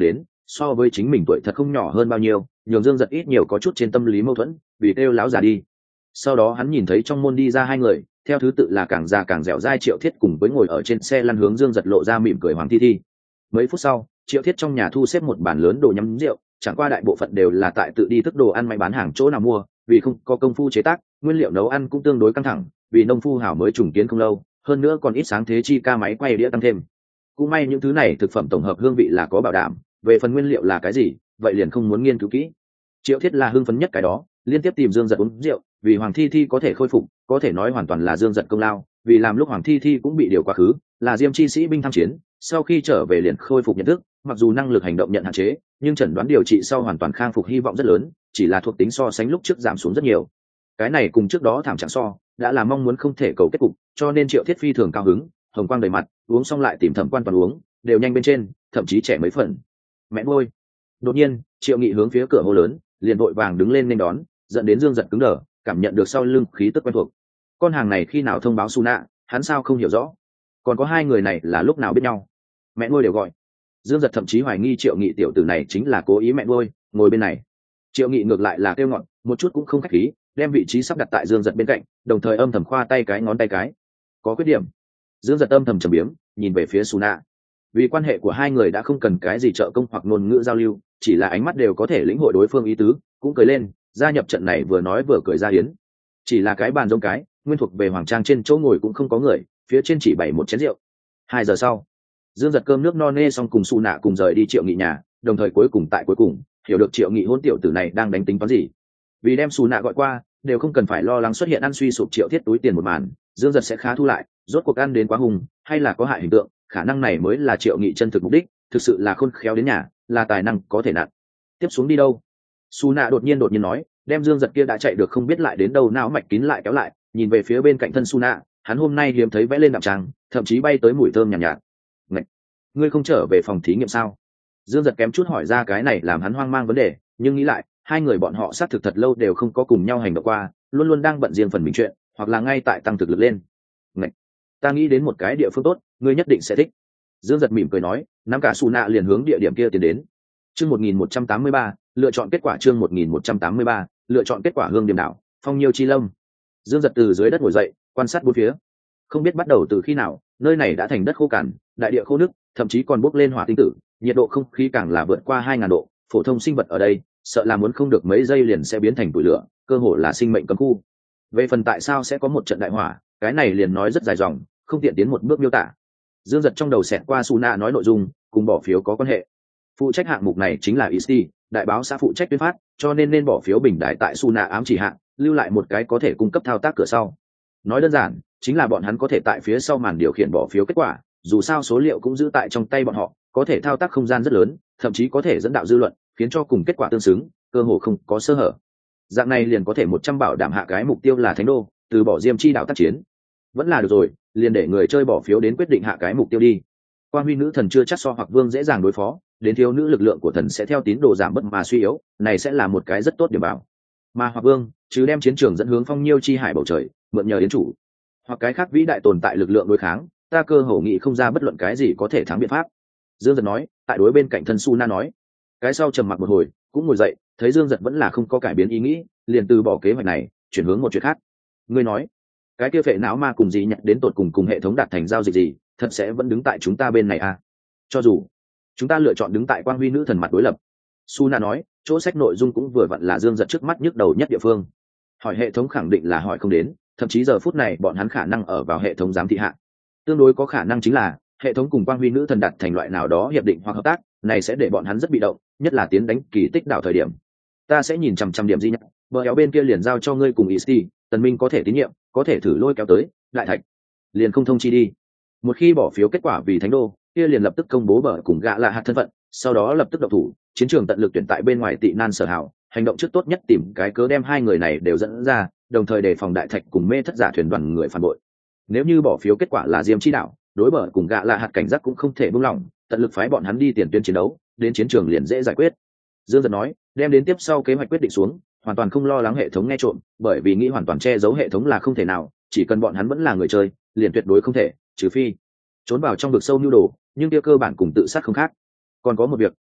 so với chính mình tuổi thật không nhỏ hơn bao nhiêu, nhường Dương Giật ít nhiều có chút trên tâm lý mâu thuẫn, vì kêu láo già đi. Sau đó hắn nhìn thấy trong môn đi ra hai người, theo thứ tự là càng già càng dẻo dai Triệu Thiết cùng với ngồi ở trên xe lăn hướng Dương Giật lộ ra mỉm cười Hoàng Thi Thi. Mấy phút sau, Triệu Thiết trong nhà thu xếp một bàn lớn đồ nhắm rượu, chẳng qua đại bộ phận đều là tại tự đi thức đồ ăn may bán hàng chỗ nào mua, vì không có công phu chế tác, nguyên liệu nấu ăn cũng tương đối căng thẳng, vì nông phu hảo mới trùng kiến không lâu, hơn nữa còn ít sáng thế chi ca máy quay đĩa tăng thêm. Cũng may những thứ này thực phẩm tổng hợp hương vị là có bảo đảm, về phần nguyên liệu là cái gì, vậy liền không muốn nghiên cứu kỹ. Triệu Thiết là hưng phấn nhất cái đó, liên tiếp tìm Dương Giật uống rượu, vì Hoàng Thi Thi có thể khôi phục, có thể nói hoàn toàn là Dương Giật công lao, vì làm lúc Hoàng Thi Thi cũng bị điều quá khứ, là Diêm chi sĩ binh tham chiến, sau khi trở về liền khôi phục nhận thức, mặc dù năng lực hành động nhận hạn chế, nhưng chẩn đoán điều trị sau hoàn toàn khang phục hy vọng rất lớn, chỉ là thuộc tính so sánh lúc trước giảm xuống rất nhiều. Cái này cùng trước đó thảm trạng so, đã là mong muốn không thể cầu kết cục, cho nên Triệu Thiết phi thường cao hứng, hồng quang đầy mặt, uống xong lại tìm Thẩm Quan Toàn uống, đều nhanh bên trên, thậm chí trẻ mấy phần. Mẹ nuôi. Đột nhiên, Triệu Nghị hướng phía cửa hô lớn, liền vội vàng đứng lên nên đón, dẫn đến Dương Giật cứng đờ, cảm nhận được sau lưng khí tức quen thuộc. Con hàng này khi nào thông báo Su Nạ, hắn sao không hiểu rõ? Còn có hai người này là lúc nào biết nhau? Mẹ nuôi đều gọi. Dương Giật thậm chí hoài nghi Triệu Nghị tiểu tử này chính là cố ý mẹ nuôi, ngồi bên này. Triệu Nghị ngược lại là kêu ngọn, một chút cũng không khách khí, đem vị trí sắp đặt tại Dương Giật bên cạnh, đồng thời âm thầm khoa tay cái ngón tay cái. Có khuyết điểm. Dương Giật âm thầm trầm biếm, nhìn về phía Su Nạ. Vì quan hệ của hai người đã không cần cái gì trợ công hoặc ngôn ngữ giao lưu, chỉ là ánh mắt đều có thể lĩnh hội đối phương ý tứ, cũng cười lên, gia nhập trận này vừa nói vừa cười ra hiến. Chỉ là cái bàn giống cái, nguyên thuộc về hoàng trang trên chỗ ngồi cũng không có người, phía trên chỉ bày một chén rượu. 2 giờ sau, Dương Giật cơm nước no nê xong cùng Su Nạ cùng rời đi Triệu Nghị nhà, đồng thời cuối cùng hiểu được Triệu Nghị hôn tiểu tử này đang đánh tính toán gì. Vì đem Su Nạ gọi qua, đều không cần phải lo lắng xuất hiện ăn suy sụp Triệu Thiết túi tiền một màn, Dương Giật sẽ khá thu lại, rốt cuộc ăn đến quá hùng, hay là có hại hình tượng, khả năng này mới là Triệu Nghị chân thực mục đích, thực sự là khôn khéo đến nhà, là tài năng có thể nặn. Tiếp xuống đi đâu? Su Nạ đột nhiên nói, đem Dương Giật kia đã chạy được không biết lại đến đâu não mạch kín lại kéo lại, nhìn về phía bên cạnh thân Su Nạ, hắn hôm nay hiếm thấy vẽ lên đạm tràng, thậm chí bay tới mùi thơm nhàn nhạt. Ngậy! Ngươi không trở về phòng thí nghiệm sao? Dương Giật kém chút hỏi ra cái này làm hắn hoang mang vấn đề, nhưng nghĩ lại, hai người bọn họ xác thực thật lâu đều không có cùng nhau hành động qua, luôn luôn đang bận riêng phần mình chuyện, hoặc là ngay tại tăng thực lực lên. Ngậy! Ta nghĩ đến một cái địa phương tốt, ngươi nhất định sẽ thích. Dương Giật mỉm cười nói, nắm cả Su Nạ liền hướng địa điểm kia tiến đến. Chương 1183, lựa chọn kết quả chương 1183, lựa chọn kết quả Hương Điềm đảo, Phong Nhiêu Chi Lâm. Dương Giật từ dưới đất ngồi dậy, quan sát bốn phía. Không biết bắt đầu từ khi nào, nơi này đã thành đất khô cằn, đại địa khô nước, thậm chí còn bốc lên hỏa tinh tử, nhiệt độ không khí càng là vượt qua 2000 độ, phổ thông sinh vật ở đây, sợ là muốn không được mấy giây liền sẽ biến thành củi lửa, cơ hồ là sinh mệnh cấm khu. Về phần tại sao sẽ có một trận đại hỏa, cái này liền nói rất dài dòng, không tiện tiến một bước miêu tả. Dương Giật trong đầu xẹt qua Su Nạ nói nội dung, cùng bỏ phiếu có quan hệ. Phụ trách hạng mục này chính là Isti, đại báo xã phụ trách tuyên phát, cho nên bỏ phiếu bình đại tại Su Nạ ám chỉ hạng, lưu lại một cái có thể cung cấp thao tác cửa sau. Nói đơn giản, chính là bọn hắn có thể tại phía sau màn điều khiển bỏ phiếu kết quả, dù sao số liệu cũng giữ tại trong tay bọn họ, có thể thao tác không gian rất lớn, thậm chí có thể dẫn đạo dư luận, khiến cho cùng kết quả tương xứng, cơ hồ không có sơ hở. Dạng này liền có thể 100 bảo đảm hạ cái mục tiêu là thánh đô, từ bỏ Diêm Chi đảo tác chiến. Vẫn là được rồi, liền để người chơi bỏ phiếu đến quyết định hạ cái mục tiêu đi. Quan huy nữ thần chưa chắc so hoặc vương dễ dàng đối phó, đến thiếu nữ lực lượng của thần sẽ theo tín đồ giảm bớt mà suy yếu, này sẽ là một cái rất tốt điểm bảo. Mà hoặc vương, chứ đem chiến trường dẫn hướng Phong Nhiêu chi hải bầu trời, mượn nhờ yến chủ, hoặc cái khác vĩ đại tồn tại lực lượng đối kháng, ta cơ hồ nghĩ không ra bất luận cái gì có thể thắng biện pháp. Dương Giật nói, tại đối bên cạnh thân Su Na nói. Cái sau trầm mặc một hồi, cũng ngồi dậy, thấy Dương Giật vẫn là không có cải biến ý nghĩ, liền từ bỏ kế hoạch này, chuyển hướng một chuyện khác. Ngươi nói, cái kia phệ não ma cùng gì nhận đến tột cùng hệ thống đạt thành giao dịch gì, thật sẽ vẫn đứng tại chúng ta bên này à? Cho dù chúng ta lựa chọn đứng tại Quang Huy nữ thần mặt đối lập. Su Na nói, chỗ sách nội dung cũng vừa vặn là Dương Giật trước mắt nhức đầu nhất địa phương. Hỏi hệ thống khẳng định là hỏi không đến, thậm chí giờ phút này bọn hắn khả năng ở vào hệ thống giám thị hạ. Tương đối có khả năng chính là hệ thống cùng Quang Huy nữ thần đạt thành loại nào đó hiệp định hoặc hợp tác, này sẽ để bọn hắn rất bị động, nhất là tiến đánh kỳ tích đảo thời điểm. Ta sẽ nhìn chằm chằm điểm gì nhỉ? Bờ éo bên kia liền giao cho ngươi cùng Isti, Tần Minh có thể tín nhiệm, có thể thử lôi kéo tới, đại thạch liền không thông chi đi. Một khi bỏ phiếu kết quả vì thánh đô, kia liền lập tức công bố bờ cùng gạ là hạt thân phận, sau đó lập tức động thủ, chiến trường tận lực tuyển tại bên ngoài tị nan sở hảo, hành động trước tốt nhất tìm cái cớ đem hai người này đều dẫn ra, đồng thời đề phòng đại thạch cùng mê thất giả thuyền đoàn người phản bội. Nếu như bỏ phiếu kết quả là Diêm Chi đảo, đối bờ cùng gạ là hạt cảnh giác cũng không thể buông lỏng, tận lực phái bọn hắn đi tiền tuyến chiến đấu, đến chiến trường liền dễ giải quyết. Dương Giật nói, đem đến tiếp sau kế hoạch quyết định xuống, hoàn toàn không lo lắng hệ thống nghe trộm, bởi vì nghĩ hoàn toàn che giấu hệ thống là không thể nào, chỉ cần bọn hắn vẫn là người chơi, liền tuyệt đối không thể, trừ phi trốn vào trong vực sâu nhu đồ, nhưng kia cơ bản cùng tự sát không khác. Còn có một việc,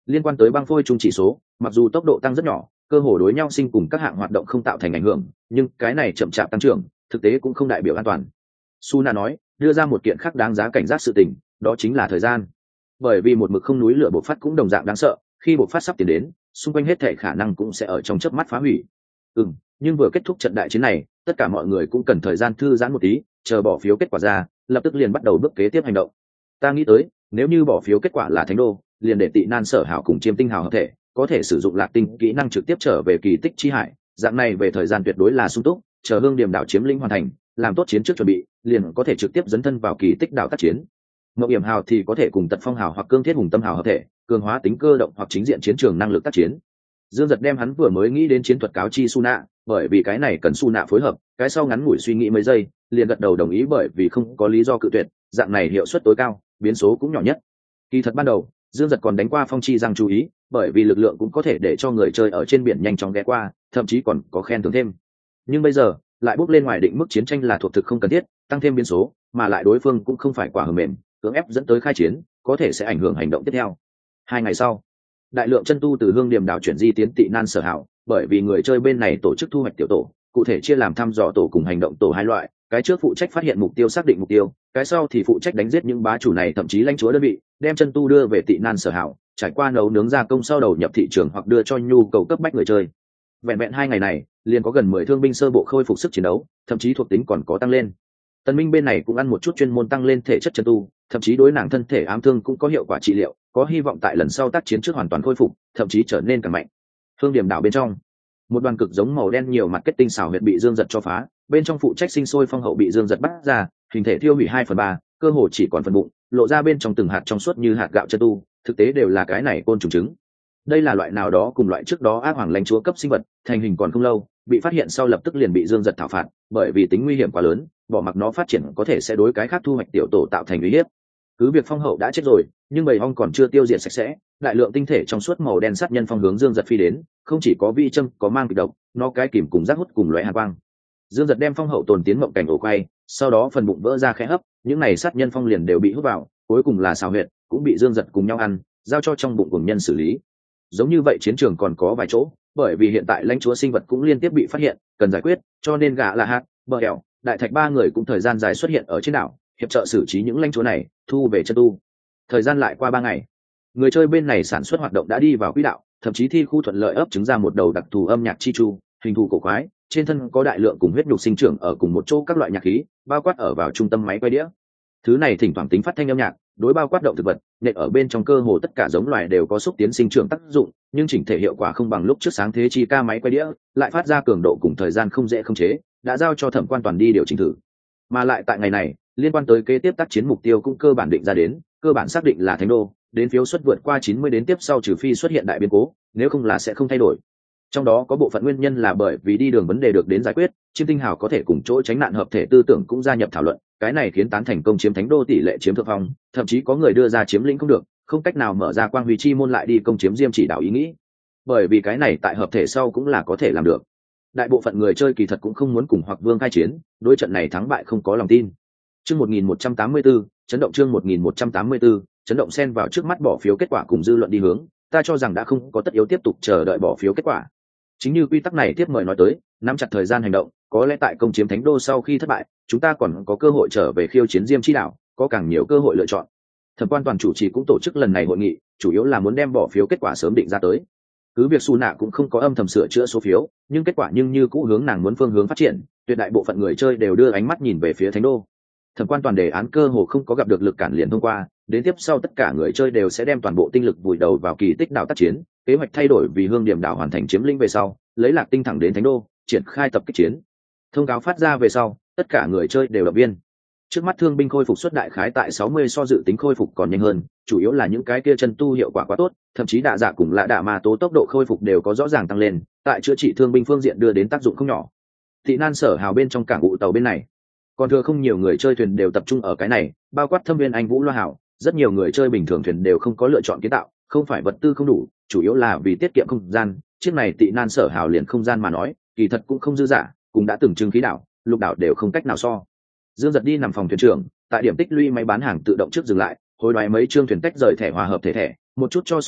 Liên quan tới băng phôi chung chỉ số, mặc dù tốc độ tăng rất nhỏ, cơ hồ đối nhau sinh cùng các hạng hoạt động không tạo thành ảnh hưởng, nhưng cái này chậm chạp tăng trưởng, thực tế cũng không đại biểu an toàn. Suna nói, đưa ra một kiện khác đáng giá cảnh giác sự tình, đó chính là thời gian. Bởi vì một mực không núi lửa bộc phát cũng đồng dạng đáng sợ, khi bộc phát sắp tiến đến, xung quanh hết thảy khả năng cũng sẽ ở trong chớp mắt phá hủy. Nhưng vừa kết thúc trận đại chiến này, tất cả mọi người cũng cần thời gian thư giãn một tí, chờ bỏ phiếu kết quả ra, lập tức liền bắt đầu bước kế tiếp hành động. Ta nghĩ tới, nếu như bỏ phiếu kết quả là thánh đô, liền để Tị Nan Sở Hảo cùng Chiêm Tinh Hào hợp thể, có thể sử dụng Lạc Tinh kỹ năng trực tiếp trở về kỳ tích chi hải, dạng này về thời gian tuyệt đối là sung túc, chờ Hương Điểm đảo chiếm lĩnh hoàn thành, làm tốt chiến trước chuẩn bị, liền có thể trực tiếp dấn thân vào kỳ tích đảo tác chiến. Mộng Hiểm Hào thì có thể cùng Tật Phong Hào hoặc Cương Thiết Hùng Tâm Hào hợp thể, cường hóa tính cơ động hoặc chính diện chiến trường năng lực tác chiến. Dương Giật đem hắn vừa mới nghĩ đến chiến thuật cáo chi Suna, bởi vì cái này cần Suna phối hợp, cái sau ngắn ngủi suy nghĩ mấy giây, liền gật đầu đồng ý bởi vì không có lý do cự tuyệt, dạng này hiệu suất tối cao, biến số cũng nhỏ nhất. Kỳ thật ban đầu, Dương Giật còn đánh qua Phong Chi Giang chú ý, bởi vì lực lượng cũng có thể để cho người chơi ở trên biển nhanh chóng ghé qua, thậm chí còn có khen thưởng thêm. Nhưng bây giờ, lại bốc lên ngoài định mức chiến tranh là thuộc thực không cần thiết, tăng thêm biến số, mà lại đối phương cũng không phải quả hờ mềm, cưỡng ép dẫn tới khai chiến, có thể sẽ ảnh hưởng hành động tiếp theo. 2 ngày sau, đại lượng chân tu từ Hương Điểm đảo chuyển di tiến Tị Nan Sở Hảo, bởi vì người chơi bên này tổ chức thu hoạch tiểu tổ, cụ thể chia làm thăm dò tổ cùng hành động tổ hai loại, cái trước phụ trách phát hiện mục tiêu xác định mục tiêu, cái sau thì phụ trách đánh giết những bá chủ này thậm chí lãnh chúa đơn vị, đem chân tu đưa về Tị Nan Sở Hảo, trải qua nấu nướng gia công sau đầu nhập thị trường hoặc đưa cho nhu cầu cấp bách người chơi. Vẹn vẹn 2 ngày này, liền có gần 10 thương binh sơ bộ khôi phục sức chiến đấu, thậm chí thuộc tính còn có tăng lên. Tân Minh bên này cũng ăn một chút chuyên môn tăng lên thể chất chân tu, thậm chí đối nàng thân thể ám thương cũng có hiệu quả trị liệu, có hy vọng tại lần sau tác chiến trước hoàn toàn khôi phục, thậm chí trở nên càng mạnh. Hương Điểm đảo bên trong, một đoàn cực giống màu đen nhiều mặt kết tinh xảo huyệt bị Dương Giật cho phá, bên trong phụ trách sinh sôi phong hậu bị Dương Giật bắt ra, hình thể thiêu hủy 2/3, cơ hồ chỉ còn phần bụng, lộ ra bên trong từng hạt trong suốt như hạt gạo chân tu, thực tế đều là cái này côn trùng trứng. Đây là loại nào đó cùng loại trước đó ác hoàng lãnh chúa cấp sinh vật, thành hình còn không lâu, bị phát hiện sau lập tức liền bị Dương Giật thảo phạt, bởi vì tính nguy hiểm quá lớn, bỏ mặc nó phát triển có thể sẽ đối cái khác thu hoạch tiểu tổ tạo thành uy hiếp. Cứ việc phong hậu đã chết rồi, nhưng bầy ong còn chưa tiêu diệt sạch sẽ, đại lượng tinh thể trong suốt màu đen sát nhân phong hướng Dương Giật phi đến, không chỉ có vi châm, có mang kịch độc, nó cái kìm cùng rác hút cùng loại hàn quang. Dương Giật đem phong hậu tồn tiến mộng cảnh ổ quay, sau đó phần bụng vỡ ra khẽ hấp, những này sát nhân phong liền đều bị hút vào, cuối cùng là xào huyệt cũng bị Dương Giật cùng nhau ăn, giao cho trong bụng cùng nhân xử lý. Giống như vậy chiến trường còn có vài chỗ, bởi vì hiện tại lãnh chúa sinh vật cũng liên tiếp bị phát hiện, cần giải quyết, cho nên gã là hạt, bờ ẻo, đại thạch ba người cũng thời gian dài xuất hiện ở trên đảo, hiệp trợ xử trí những lãnh chúa này, thu về chân tu. Thời gian lại qua 3 ngày, người chơi bên này sản xuất hoạt động đã đi vào quỹ đạo, thậm chí thi khu thuận lợi ấp trứng ra một đầu đặc thù âm nhạc chi chu, hình thù cổ quái, trên thân có đại lượng cùng huyết nhục sinh trưởng ở cùng một chỗ các loại nhạc khí, bao quát ở vào trung tâm máy quay đĩa. Thứ này thỉnh thoảng tính phát thanh âm nhạc, đối bao quát động thực vật, nện ở bên trong cơ hồ tất cả giống loài đều có xúc tiến sinh trưởng tác dụng, nhưng chỉnh thể hiệu quả không bằng lúc trước sáng thế chi ca máy quay đĩa, lại phát ra cường độ cùng thời gian không dễ khống chế, đã giao cho thẩm quan toàn đi điều chỉnh thử. Mà lại tại ngày này, liên quan tới kế tiếp tác chiến mục tiêu cũng cơ bản định ra đến, cơ bản xác định là thánh đô, đến phiếu suất vượt qua 90 đến tiếp sau trừ phi xuất hiện đại biến cố, nếu không là sẽ không thay đổi. Trong đó có bộ phận nguyên nhân là bởi vì đi đường vấn đề được đến giải quyết, Chiêm Tinh Hào có thể cùng chỗ tránh nạn hợp thể tư tưởng cũng gia nhập thảo luận, cái này khiến tán thành công chiếm thánh đô tỷ lệ chiếm thượng phong, thậm chí có người đưa ra chiếm lĩnh không được, không cách nào mở ra quang huy chi môn lại đi công chiếm Diêm Chỉ đảo ý nghĩ. Bởi vì cái này tại hợp thể sau cũng là có thể làm được. Đại bộ phận người chơi kỳ thật cũng không muốn cùng Hoặc Vương khai chiến, đối trận này thắng bại không có lòng tin. Chương 1184, chấn động chương 1184, chấn động xen vào trước mắt bỏ phiếu kết quả cùng dư luận đi hướng, ta cho rằng đã không có tất yếu tiếp tục chờ đợi bỏ phiếu kết quả. Chính như quy tắc này tiếp mời nói tới, nắm chặt thời gian hành động, có lẽ tại công chiếm thánh đô sau khi thất bại, chúng ta còn có cơ hội trở về khiêu chiến Diêm Chi đảo, có càng nhiều cơ hội lựa chọn. Thẩm quan toàn chủ trì cũng tổ chức lần này hội nghị, chủ yếu là muốn đem bỏ phiếu kết quả sớm định ra tới. Cứ việc Su Nạ cũng không có âm thầm sửa chữa số phiếu, nhưng kết quả như cũ hướng nàng muốn phương hướng phát triển, tuyệt đại bộ phận người chơi đều đưa ánh mắt nhìn về phía thánh đô. Thẩm quan toàn đề án cơ hồ không có gặp được lực cản liền thông qua, đến tiếp sau tất cả người chơi đều sẽ đem toàn bộ tinh lực vùi đầu vào kỳ tích đảo tác chiến, kế hoạch thay đổi vì Hương Điểm đảo hoàn thành chiếm lĩnh về sau, lấy Lạc Tinh thẳng đến thánh đô, triển khai tập kích chiến. Thông cáo phát ra về sau, tất cả người chơi đều động viên. Trước mắt thương binh khôi phục suất đại khái tại 60 so dự tính khôi phục còn nhanh hơn, chủ yếu là những cái kia chân tu hiệu quả quá tốt, thậm chí đạ dạ cùng lạ đạ ma tố tốc độ khôi phục đều có rõ ràng tăng lên, tại chữa trị thương binh phương diện đưa đến tác dụng không nhỏ. Tị Nan Sở Hào bên trong cảng vụ tàu bên này, còn thừa không nhiều người chơi thuyền đều tập trung ở cái này, bao quát Thâm Viên Anh Vũ Loa Hảo, rất nhiều người chơi bình thường thuyền đều không có lựa chọn kiến tạo, không phải vật tư không đủ, chủ yếu là vì tiết kiệm không gian. Chiếc này Tị Nan Sở Hào liền không gian mà nói, kỳ thật cũng không dư dả, cũng đã từng trưng khí đảo, lục đảo đều không cách nào so. Dương Giật đi nằm phòng thuyền trưởng, tại điểm tích lũy máy bán hàng tự động trước dừng lại, hồi đoái mấy chương thuyền tách rời thẻ hòa hợp thể thẻ, một chút cho Suna,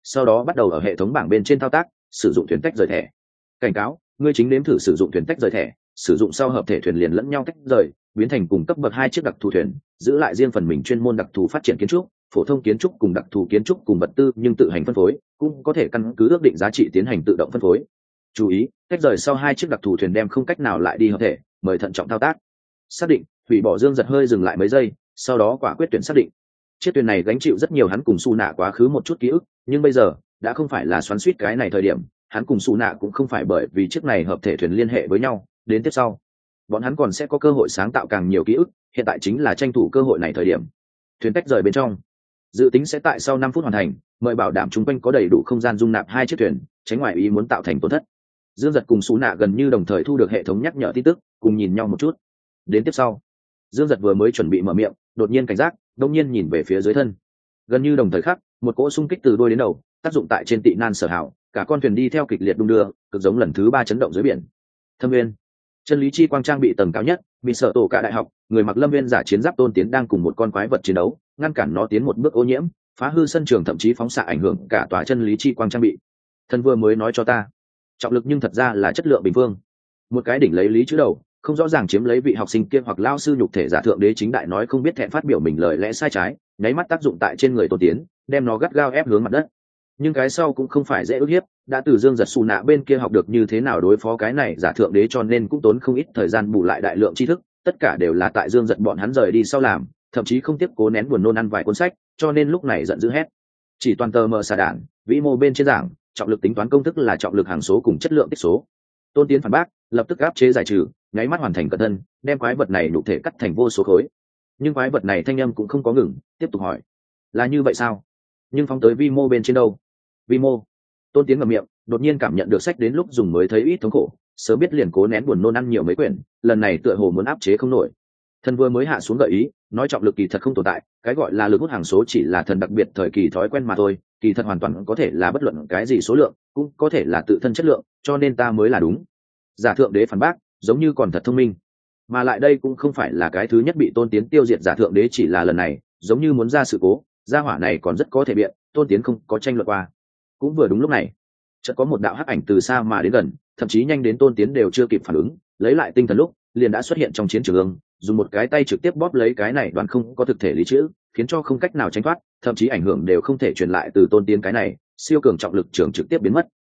sau đó bắt đầu ở hệ thống bảng bên trên thao tác sử dụng thuyền tách rời thẻ. Cảnh cáo, ngươi chính nếm thử sử dụng thuyền tách rời thẻ, sử dụng sau hợp thể thuyền liền lẫn nhau tách rời, biến thành cùng cấp bậc 2 chiếc đặc thù thuyền, giữ lại riêng phần mình chuyên môn đặc thù phát triển kiến trúc, phổ thông kiến trúc cùng đặc thù kiến trúc cùng vật tư nhưng tự hành phân phối, cũng có thể căn cứ ước định giá trị tiến hành tự động phân phối. Chú ý, tách rời sau 2 chiếc đặc thù thuyền đem không cách nào lại đi hợp thể, mời thận trọng thao tác. Xác định, hủy bỏ. Dương Giật hơi dừng lại mấy giây, sau đó quả quyết tuyển xác định. Chiếc thuyền này gánh chịu rất nhiều hắn cùng Su Nạ quá khứ một chút ký ức, nhưng bây giờ đã không phải là xoắn xuýt cái này thời điểm, hắn cùng Su Nạ cũng không phải bởi vì chiếc này hợp thể thuyền liên hệ với nhau, đến tiếp sau bọn hắn còn sẽ có cơ hội sáng tạo càng nhiều ký ức, hiện tại chính là tranh thủ cơ hội này thời điểm. Thuyền tách rời bên trong dự tính sẽ tại sau 5 phút hoàn thành, mời bảo đảm chung quanh có đầy đủ không gian dung nạp 2 chiếc thuyền, tránh ngoại ý muốn tạo thành tổn thất. Dương Giật cùng Sú Nạ gần như đồng thời thu được hệ thống nhắc nhở tin tức, cùng nhìn nhau một chút. Đến tiếp sau, Dương Giật vừa mới chuẩn bị mở miệng, đột nhiên cảnh giác, đông nhiên nhìn về phía dưới thân. Gần như đồng thời khắc, một cỗ xung kích từ đuôi đến đầu, tác dụng tại trên tị nan sở hảo, cả con thuyền đi theo kịch liệt đung đưa, cực giống lần thứ 3 chấn động dưới biển. Thâm Nguyên, chân lý chi quang trang bị tầng cao nhất, bị sở tổ cả đại học, người mặc lâm viên giả chiến giáp Tôn Tiến đang cùng một con quái vật chiến đấu, ngăn cản nó tiến một bước ô nhiễm, phá hư sân trường, thậm chí phóng xạ ảnh hưởng cả tòa chân lý chi quang trang bị. Thần vừa mới nói cho ta, trọng lực nhưng thật ra là chất lượng bình phương. Một cái đỉnh lấy lý chữ đầu, không rõ ràng chiếm lấy vị học sinh kia hoặc lao sư nhục thể giả thượng đế chính đại nói không biết thẹn phát biểu mình lời lẽ sai trái, nháy mắt tác dụng tại trên người Tôn Tiến, đem nó gắt gao ép hướng mặt đất. Nhưng cái sau cũng không phải dễ ức hiếp, đã từ Dương Giật Xù Nạ bên kia học được như thế nào đối phó cái này giả thượng đế, cho nên cũng tốn không ít thời gian bù lại đại lượng tri thức, tất cả đều là tại Dương Giật bọn hắn rời đi sau làm, thậm chí không tiếp cố nén buồn nôn ăn vài cuốn sách, cho nên lúc này giận dữ hét. Chỉ toàn tờ mờ xà đản, vĩ mô bên trên giảng, trọng lực tính toán công thức là trọng lực hằng số cùng chất lượng tích số. Tôn Tiến phản bác, lập tức áp chế giải trừ, nháy mắt hoàn thành cận thân, đem quái vật này nhục thể cắt thành vô số khối. Nhưng quái vật này thanh âm cũng không có ngừng, tiếp tục hỏi, là như vậy sao? Nhưng phóng tới vi mô bên trên đâu? Vi mô. Tôn Tiến ngậm miệng, đột nhiên cảm nhận được sách đến lúc dùng mới thấy ít thống khổ, sớm biết liền cố nén buồn nôn ăn nhiều mấy quyển, lần này tựa hồ muốn áp chế không nổi. Thần vừa mới hạ xuống gợi ý, nói trọng lực kỳ thật không tồn tại, cái gọi là lực hút hàng số chỉ là thần đặc biệt thời kỳ thói quen mà thôi, kỳ thật hoàn toàn có thể là bất luận cái gì số lượng, cũng có thể là tự thân chất lượng, cho nên ta mới là đúng. Giả thượng đế phản bác, giống như còn thật thông minh. Mà lại đây cũng không phải là cái thứ nhất bị Tôn Tiến tiêu diệt giả thượng đế, chỉ là lần này, giống như muốn ra sự cố, gia hỏa này còn rất có thể biện, Tôn Tiến không có tranh luận qua. Cũng vừa đúng lúc này, chợt có một đạo hắc ảnh từ xa mà đến gần, thậm chí nhanh đến Tôn Tiến đều chưa kịp phản ứng, lấy lại tinh thần lúc, liền đã xuất hiện trong chiến trường, dùng một cái tay trực tiếp bóp lấy cái này đoàn không có thực thể lý chữ, khiến cho không cách nào tránh thoát, thậm chí ảnh hưởng đều không thể truyền lại từ Tôn Tiến cái này, siêu cường trọng lực trường trực tiếp biến mất.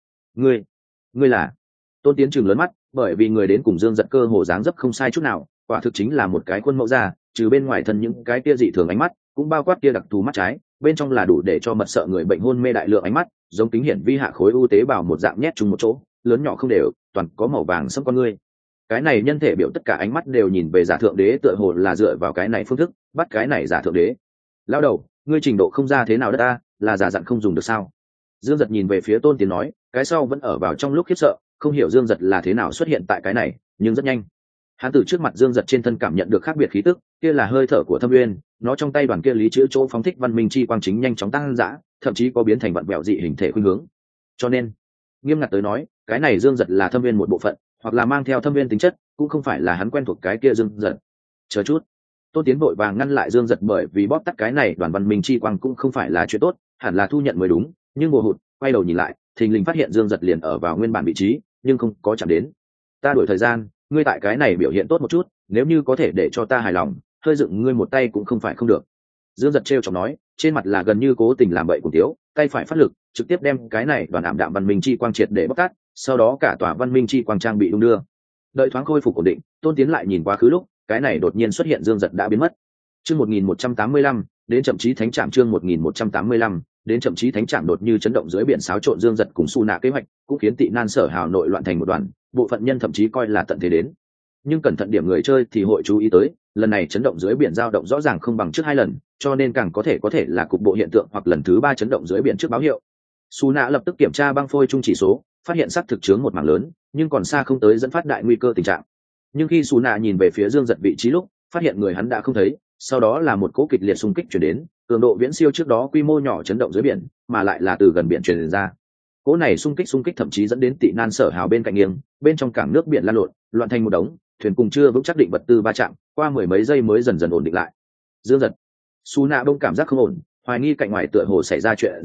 Ngươi là? Tôn Tiến trừng lớn mắt, bởi vì người đến cùng Dương Giật cơ hồ dáng dấp không sai chút nào, quả thực chính là một cái khuôn mẫu ra, trừ bên ngoài thân những cái kia dị thường ánh mắt, cũng bao quát kia đặc thù mắt trái, bên trong là đủ để cho mật sợ người bệnh hôn mê đại lượng ánh mắt, giống kính hiển vi hạ khối ưu tế bào một dạng nhét chung một chỗ, lớn nhỏ không đều, toàn có màu vàng sẫm con ngươi. Cái này nhân thể biểu tất cả ánh mắt đều nhìn về giả thượng đế, tựa hồ là dựa vào cái này phương thức bắt cái này giả thượng đế. Lão đầu, ngươi trình độ không ra thế nào đất ta, là giả dặn không dùng được sao? Dương Giật nhìn về phía Tôn Tiến nói, cái sau vẫn ở vào trong lúc khiếp sợ, không hiểu Dương Giật là thế nào xuất hiện tại cái này, nhưng rất nhanh hắn từ trước mặt Dương Giật trên thân cảm nhận được khác biệt khí tức, kia là hơi thở của Thâm Nguyên, nó trong tay đoàn kia lý chữ chỗ phóng thích văn minh chi quang chính nhanh chóng tăng dã, thậm chí có biến thành vặn vẹo dị hình thể khuynh hướng. Cho nên, nghiêm ngặt tới nói, cái này Dương Giật là Thâm Nguyên một bộ phận, hoặc là mang theo Thâm Nguyên tính chất, cũng không phải là hắn quen thuộc cái kia Dương Giật. Chờ chút, Tôn Tiến vội vàng ngăn lại Dương Giật, bởi vì bóp tắt cái này đoàn văn minh chi quang cũng không phải là chuyện tốt, hẳn là thu nhận mới đúng, nhưng mùa hụt, quay đầu nhìn lại, thình lình phát hiện Dương Giật liền ở vào nguyên bản vị trí, nhưng không có chạm đến. Ta đổi thời gian, ngươi tại cái này biểu hiện tốt một chút, nếu như có thể để cho ta hài lòng, hơi dựng ngươi một tay cũng không phải không được. Dương Giật trêu chọc nói, trên mặt là gần như cố tình làm bậy cùng tiếu, tay phải phát lực, trực tiếp đem cái này đoàn ảm đạm văn minh chi quang triệt để bóc tát, sau đó cả tòa văn minh chi quang trang bị đung đưa. Đợi thoáng khôi phục ổn định, Tôn Tiến lại nhìn quá khứ lúc, cái này đột nhiên xuất hiện Dương Giật đã biến mất. Chương 1185, đến chậm chí thánh trạm. Chương 1185, đến chậm chí thánh trạm. Đột như chấn động dưới biển xáo trộn Dương Giật cùng Su Nạ kế hoạch, cũng khiến tị nan sở hào nội loạn thành một đoàn, bộ phận nhân thậm chí coi là tận thế đến. Nhưng cẩn thận điểm người chơi thì hội chú ý tới, lần này chấn động dưới biển dao động rõ ràng không bằng trước 2 lần, cho nên càng có thể là cục bộ hiện tượng, hoặc lần thứ 3 chấn động dưới biển trước báo hiệu. Su Nạ lập tức kiểm tra băng phôi chung chỉ số, phát hiện xác thực chướng một mảng lớn, nhưng còn xa không tới dẫn phát đại nguy cơ tình trạng. Nhưng khi Su Nạ nhìn về phía Dương Giật vị trí lúc, phát hiện người hắn đã không thấy, sau đó là một cỗ kịch liệt xung kích truyền đến, cường độ viễn siêu trước đó quy mô nhỏ chấn động dưới biển, mà lại là từ gần biển truyền ra. Cỗ này xung kích thậm chí dẫn đến tị nan sở hào bên cạnh nghiêng, bên trong cảng nước biển lan lộn, loạn thành một đống, thuyền cùng chưa vững chắc định vật tư va chạm, qua mười mấy giây mới dần dần ổn định lại. Dương Giật, Su Nạ bỗng cảm giác không ổn, hoài nghi cạnh ngoài tựa hồ xảy ra chuyện gì,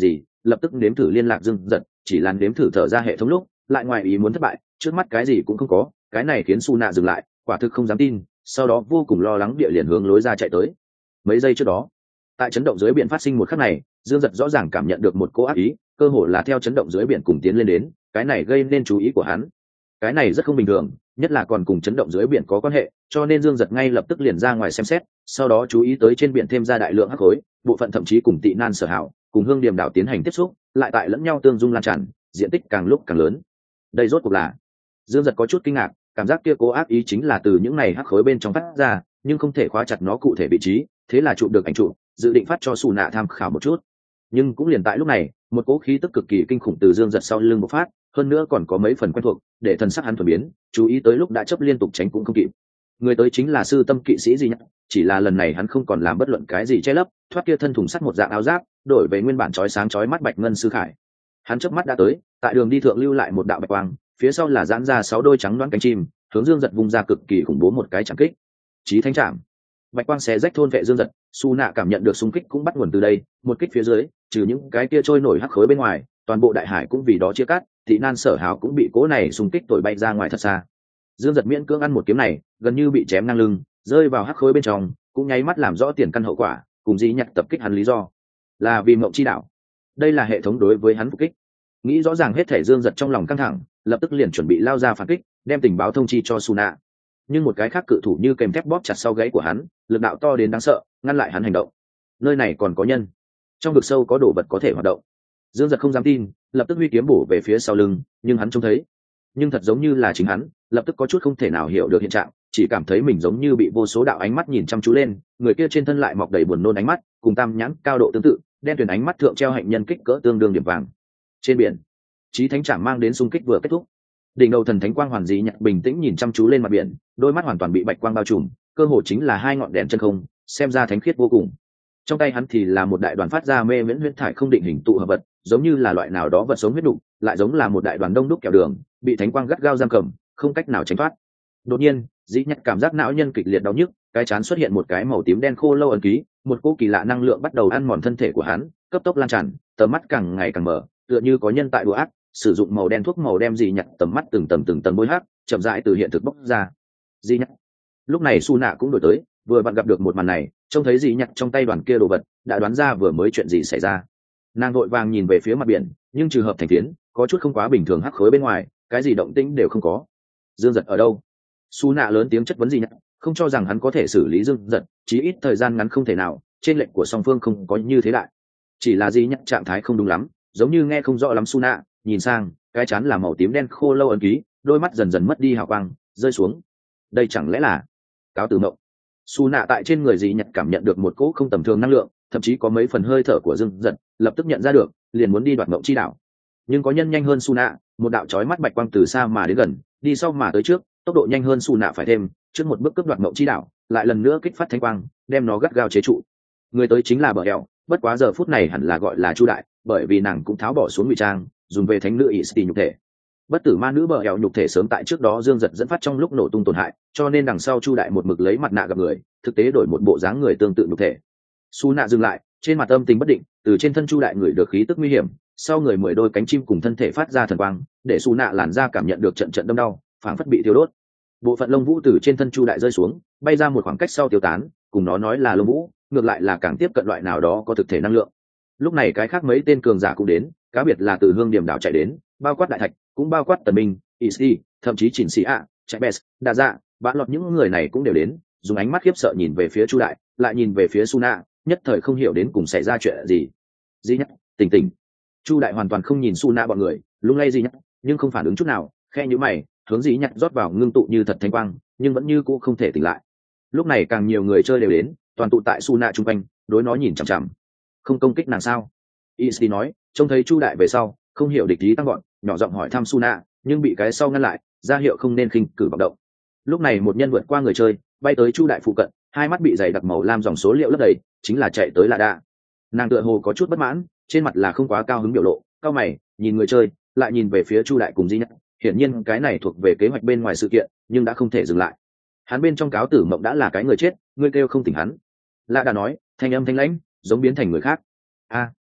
lập tức nếm thử liên lạc Dương Giật, chỉ là nếm thử thở ra hệ thống lúc lại ngoài ý muốn thất bại, trước mắt cái gì cũng không có. Cái này khiến Su Nạ dừng lại, quả thực không dám tin, sau đó vô cùng lo lắng địa liền hướng lối ra chạy tới. Mấy giây trước đó, tại chấn động dưới biển phát sinh một khắc này, Dương Giật rõ ràng cảm nhận được một cỗ ác ý, cơ hồ là theo chấn động dưới biển cùng tiến lên đến, cái này gây nên chú ý của hắn. Cái này rất không bình thường, nhất là còn cùng chấn động dưới biển có quan hệ, cho nên Dương Giật ngay lập tức liền ra ngoài xem xét, sau đó chú ý tới trên biển thêm ra đại lượng hắc khối, bộ phận thậm chí cùng Tị Nan Sở Hảo, cùng Hương Điềm đảo tiến hành tiếp xúc, lại tại lẫn nhau tương dung lan tràn, diện tích càng lúc càng lớn. Đây rốt cuộc là? Dương Giật có chút kinh ngạc, cảm giác kia cố ác ý chính là từ những này hắc khối bên trong phát ra, nhưng không thể khóa chặt nó cụ thể vị trí, thế là chụp được ảnh chụp, dự định phát cho Su Nạ tham khảo một chút. Nhưng cũng liền tại lúc này, một cỗ khí tức cực kỳ kinh khủng từ Dương Giật sau lưng bộc phát, hơn nữa còn có mấy phần quen thuộc, để thần sắc hắn thuần biến, chú ý tới lúc đã chấp liên tục tránh cũng không kịp. Người tới chính là sư tâm kỵ sĩ gì nhỉ? Chỉ là lần này hắn không còn làm bất luận cái gì che lấp, thoát kia thân thùng sắt một dạng áo giáp, đổi về nguyên bản chói sáng chói mắt bạch ngân sư khải. Hắn chớp mắt đã tới, tại đường đi thượng lưu lại một đạo bạch quang, phía sau là giãn ra 6 đôi trắng đoán cánh chim, hướng Dương Giật vung ra cực kỳ khủng bố một cái chạm kích. Chí Thánh Trảm. Bạch quang xé rách thôn vệ Dương Giật, Su Nạ cảm nhận được xung kích cũng bắt nguồn từ đây, một kích phía dưới, trừ những cái kia trôi nổi hắc khối bên ngoài, toàn bộ đại hải cũng vì đó chia cắt, Tị Nan Sở Hảo cũng bị cố này xung kích thổi bay ra ngoài thật xa. Dương Giật miễn cưỡng ăn một kiếm này, gần như bị chém ngang lưng, rơi vào hắc khối bên trong, cũng nháy mắt làm rõ tiền căn hậu quả, cùng Dĩ Nhặt tập kích hắn lý do, là vì Mộng Chi Đạo. Đây là hệ thống đối với hắn phục kích. Nghĩ rõ ràng hết thể, Dương Giật trong lòng căng thẳng, lập tức liền chuẩn bị lao ra phản kích, đem tình báo thông chi cho Su Nạ. Nhưng một cái khác cự thủ như kèm thép bóp chặt sau gáy của hắn, lực đạo to đến đáng sợ, ngăn lại hắn hành động. Nơi này còn có nhân, trong vực sâu có đồ vật có thể hoạt động. Dương Giật không dám tin, lập tức huy kiếm bổ về phía sau lưng, nhưng hắn trông thấy, nhưng thật giống như là chính hắn, lập tức có chút không thể nào hiểu được hiện trạng, chỉ cảm thấy mình giống như bị vô số đạo ánh mắt nhìn chăm chú lên, người kia trên thân lại mọc đầy buồn nôn ánh mắt, cùng tam nhãn cao độ tương tự, đen tuyền ánh mắt thượng treo hạnh nhân kích cỡ tương đương điểm vàng. Trên biển, Chí Thánh Trảm mang đến xung kích vừa kết thúc, đỉnh đầu thần thánh quang hoàn Dĩ Nhặt bình tĩnh nhìn chăm chú lên mặt biển, đôi mắt hoàn toàn bị bạch quang bao trùm, cơ hồ chính là hai ngọn đèn chân không, xem ra thánh khiết vô cùng. Trong tay hắn thì là một đại đoàn phát ra mê miễn huyết thải không định hình tụ hợp vật, giống như là loại nào đó vật sống huyết đục, lại giống là một đại đoàn đông đúc kẹo đường, bị thánh quang gắt gao giam cầm, không cách nào tránh thoát. Đột nhiên, Dĩ Nhặt cảm giác não nhân kịch liệt đau nhức, cái trán xuất hiện một cái màu tím đen khô lâu ấn ký, một cỗ kỳ lạ năng lượng bắt đầu ăn mòn thân thể của hắn, cấp tốc lan tràn, tầm mắt càng ngày càng mở, tựa như có nhân tại đùa ác, sử dụng màu đen thuốc màu đem Dĩ Nhặt tầm mắt từng tầng bôi hắc, chậm rãi từ hiện thực bốc ra. Dĩ Nhặt. Lúc này Su Nạ cũng đổi tới, vừa bạn gặp được một màn này, trông thấy Dĩ Nhặt trong tay đoàn kia đồ vật, đã đoán ra vừa mới chuyện gì xảy ra. Nàng vội vàng nhìn về phía mặt biển, nhưng trừ hợp thành phiến, có chút không quá bình thường hắc khối bên ngoài, cái gì động tĩnh đều không có. Dương Giật ở đâu? Su Nạ lớn tiếng chất vấn Dĩ Nhặt, không cho rằng hắn có thể xử lý Dương Giật, chí ít thời gian ngắn không thể nào, trên lệnh của song phương không có như thế đại. Chỉ là Dĩ Nhặt trạng thái không đúng lắm, giống như nghe không rõ lắm. Su Nạ nhìn sang, cái chán là màu tím đen khô lâu ấn ký, đôi mắt dần dần mất đi hào quang, rơi xuống. Đây chẳng lẽ là cáo từ mộng? Su Nạ tại trên người Dĩ Nhặt cảm nhận được một cỗ không tầm thường năng lượng, thậm chí có mấy phần hơi thở của Dương Giật, lập tức nhận ra được, liền muốn đi đoạt Mộng Chi Đạo. Nhưng có nhân nhanh hơn Su Nạ, một đạo chói mắt bạch quang từ xa mà đến gần, đi sau mà tới trước, tốc độ nhanh hơn Su Nạ phải thêm, trước một bước cướp đoạt Mộng Chi Đạo, lại lần nữa kích phát thánh quang, đem nó gắt gao chế trụ. Người tới chính là Bờ Eo, bất quá giờ phút này hẳn là gọi là Chu Đại, bởi vì nàng cũng tháo bỏ xuống ngụy trang, dùng về thánh nữ Isti nhục thể. Bất tử ma nữ Bờ Eo nhục thể sớm tại trước đó Dương Giật dẫn phát trong lúc nổ tung tổn hại, cho nên đằng sau Chu Đại một mực lấy mặt nạ gặp người, thực tế đổi một bộ dáng người tương tự nhục thể. Su Nạ dừng lại, trên mặt âm tình bất định, từ trên thân Chu Đại người được khí tức nguy hiểm, sau người 10 đôi cánh chim cùng thân thể phát ra thần quang, để Su Nạ làn da cảm nhận được trận trận đâm đau, phảng phất bị thiêu đốt. Bộ phận lông vũ từ trên thân Chu Đại rơi xuống, bay ra một khoảng cách sau tiêu tán, cùng nó nói là lông vũ, ngược lại là càng tiếp cận loại nào đó có thực thể năng lượng. Lúc này cái khác mấy tên cường giả cũng đến, cá biệt là từ Hương Điểm đảo chạy đến, bao quát Đại Thạch, cũng bao quát Tần Minh, Isti, thậm chí Chỉnh Sĩ ạ, Chạy Bes, Đa Dạ, bạn lọt những người này cũng đều đến, dùng ánh mắt khiếp sợ nhìn về phía Chu Đại, lại nhìn về phía Su Nạ, nhất thời không hiểu đến cùng xảy ra chuyện gì. Dĩ Nhặt, tỉnh tỉnh. Chu Đại hoàn toàn không nhìn Su Nạ bọn người, lung lay Dĩ Nhặt, nhưng không phản ứng chút nào, khe nhíu mày, hướng Dĩ Nhặt rót vào ngưng tụ như thật thánh quang, nhưng vẫn như cũ không thể tỉnh lại. Lúc này càng nhiều người chơi đều đến, toàn tụ tại Su Nạ trung quanh, đối nó nhìn chằm chằm. Không công kích nàng sao? Isti nói, trông thấy Chu Đại về sau, không hiểu địch ý tăng gọn, nhỏ giọng hỏi thăm Su Nạ, nhưng bị cái sau ngăn lại, ra hiệu không nên khinh cử vọng động. Lúc này một nhân vượt qua người chơi, bay tới Chu Đại phụ cận, hai mắt bị dày đặc màu lam dòng số liệu lấp đầy, chính là chạy tới Lạ Đa. Nàng tựa hồ có chút bất mãn, trên mặt là không quá cao hứng biểu lộ, cao mày, nhìn người chơi, lại nhìn về phía Chu Đại cùng Dĩ Nhặt. Hiển nhiên cái này thuộc về kế hoạch bên ngoài sự kiện, nhưng đã không thể dừng lại. Hắn bên trong cáo tử mộng đã là cái người chết, ngươi kêu không tỉnh hắn. Lạ Đa nói, thanh âm thanh lãnh, giống biến thành người khác. A.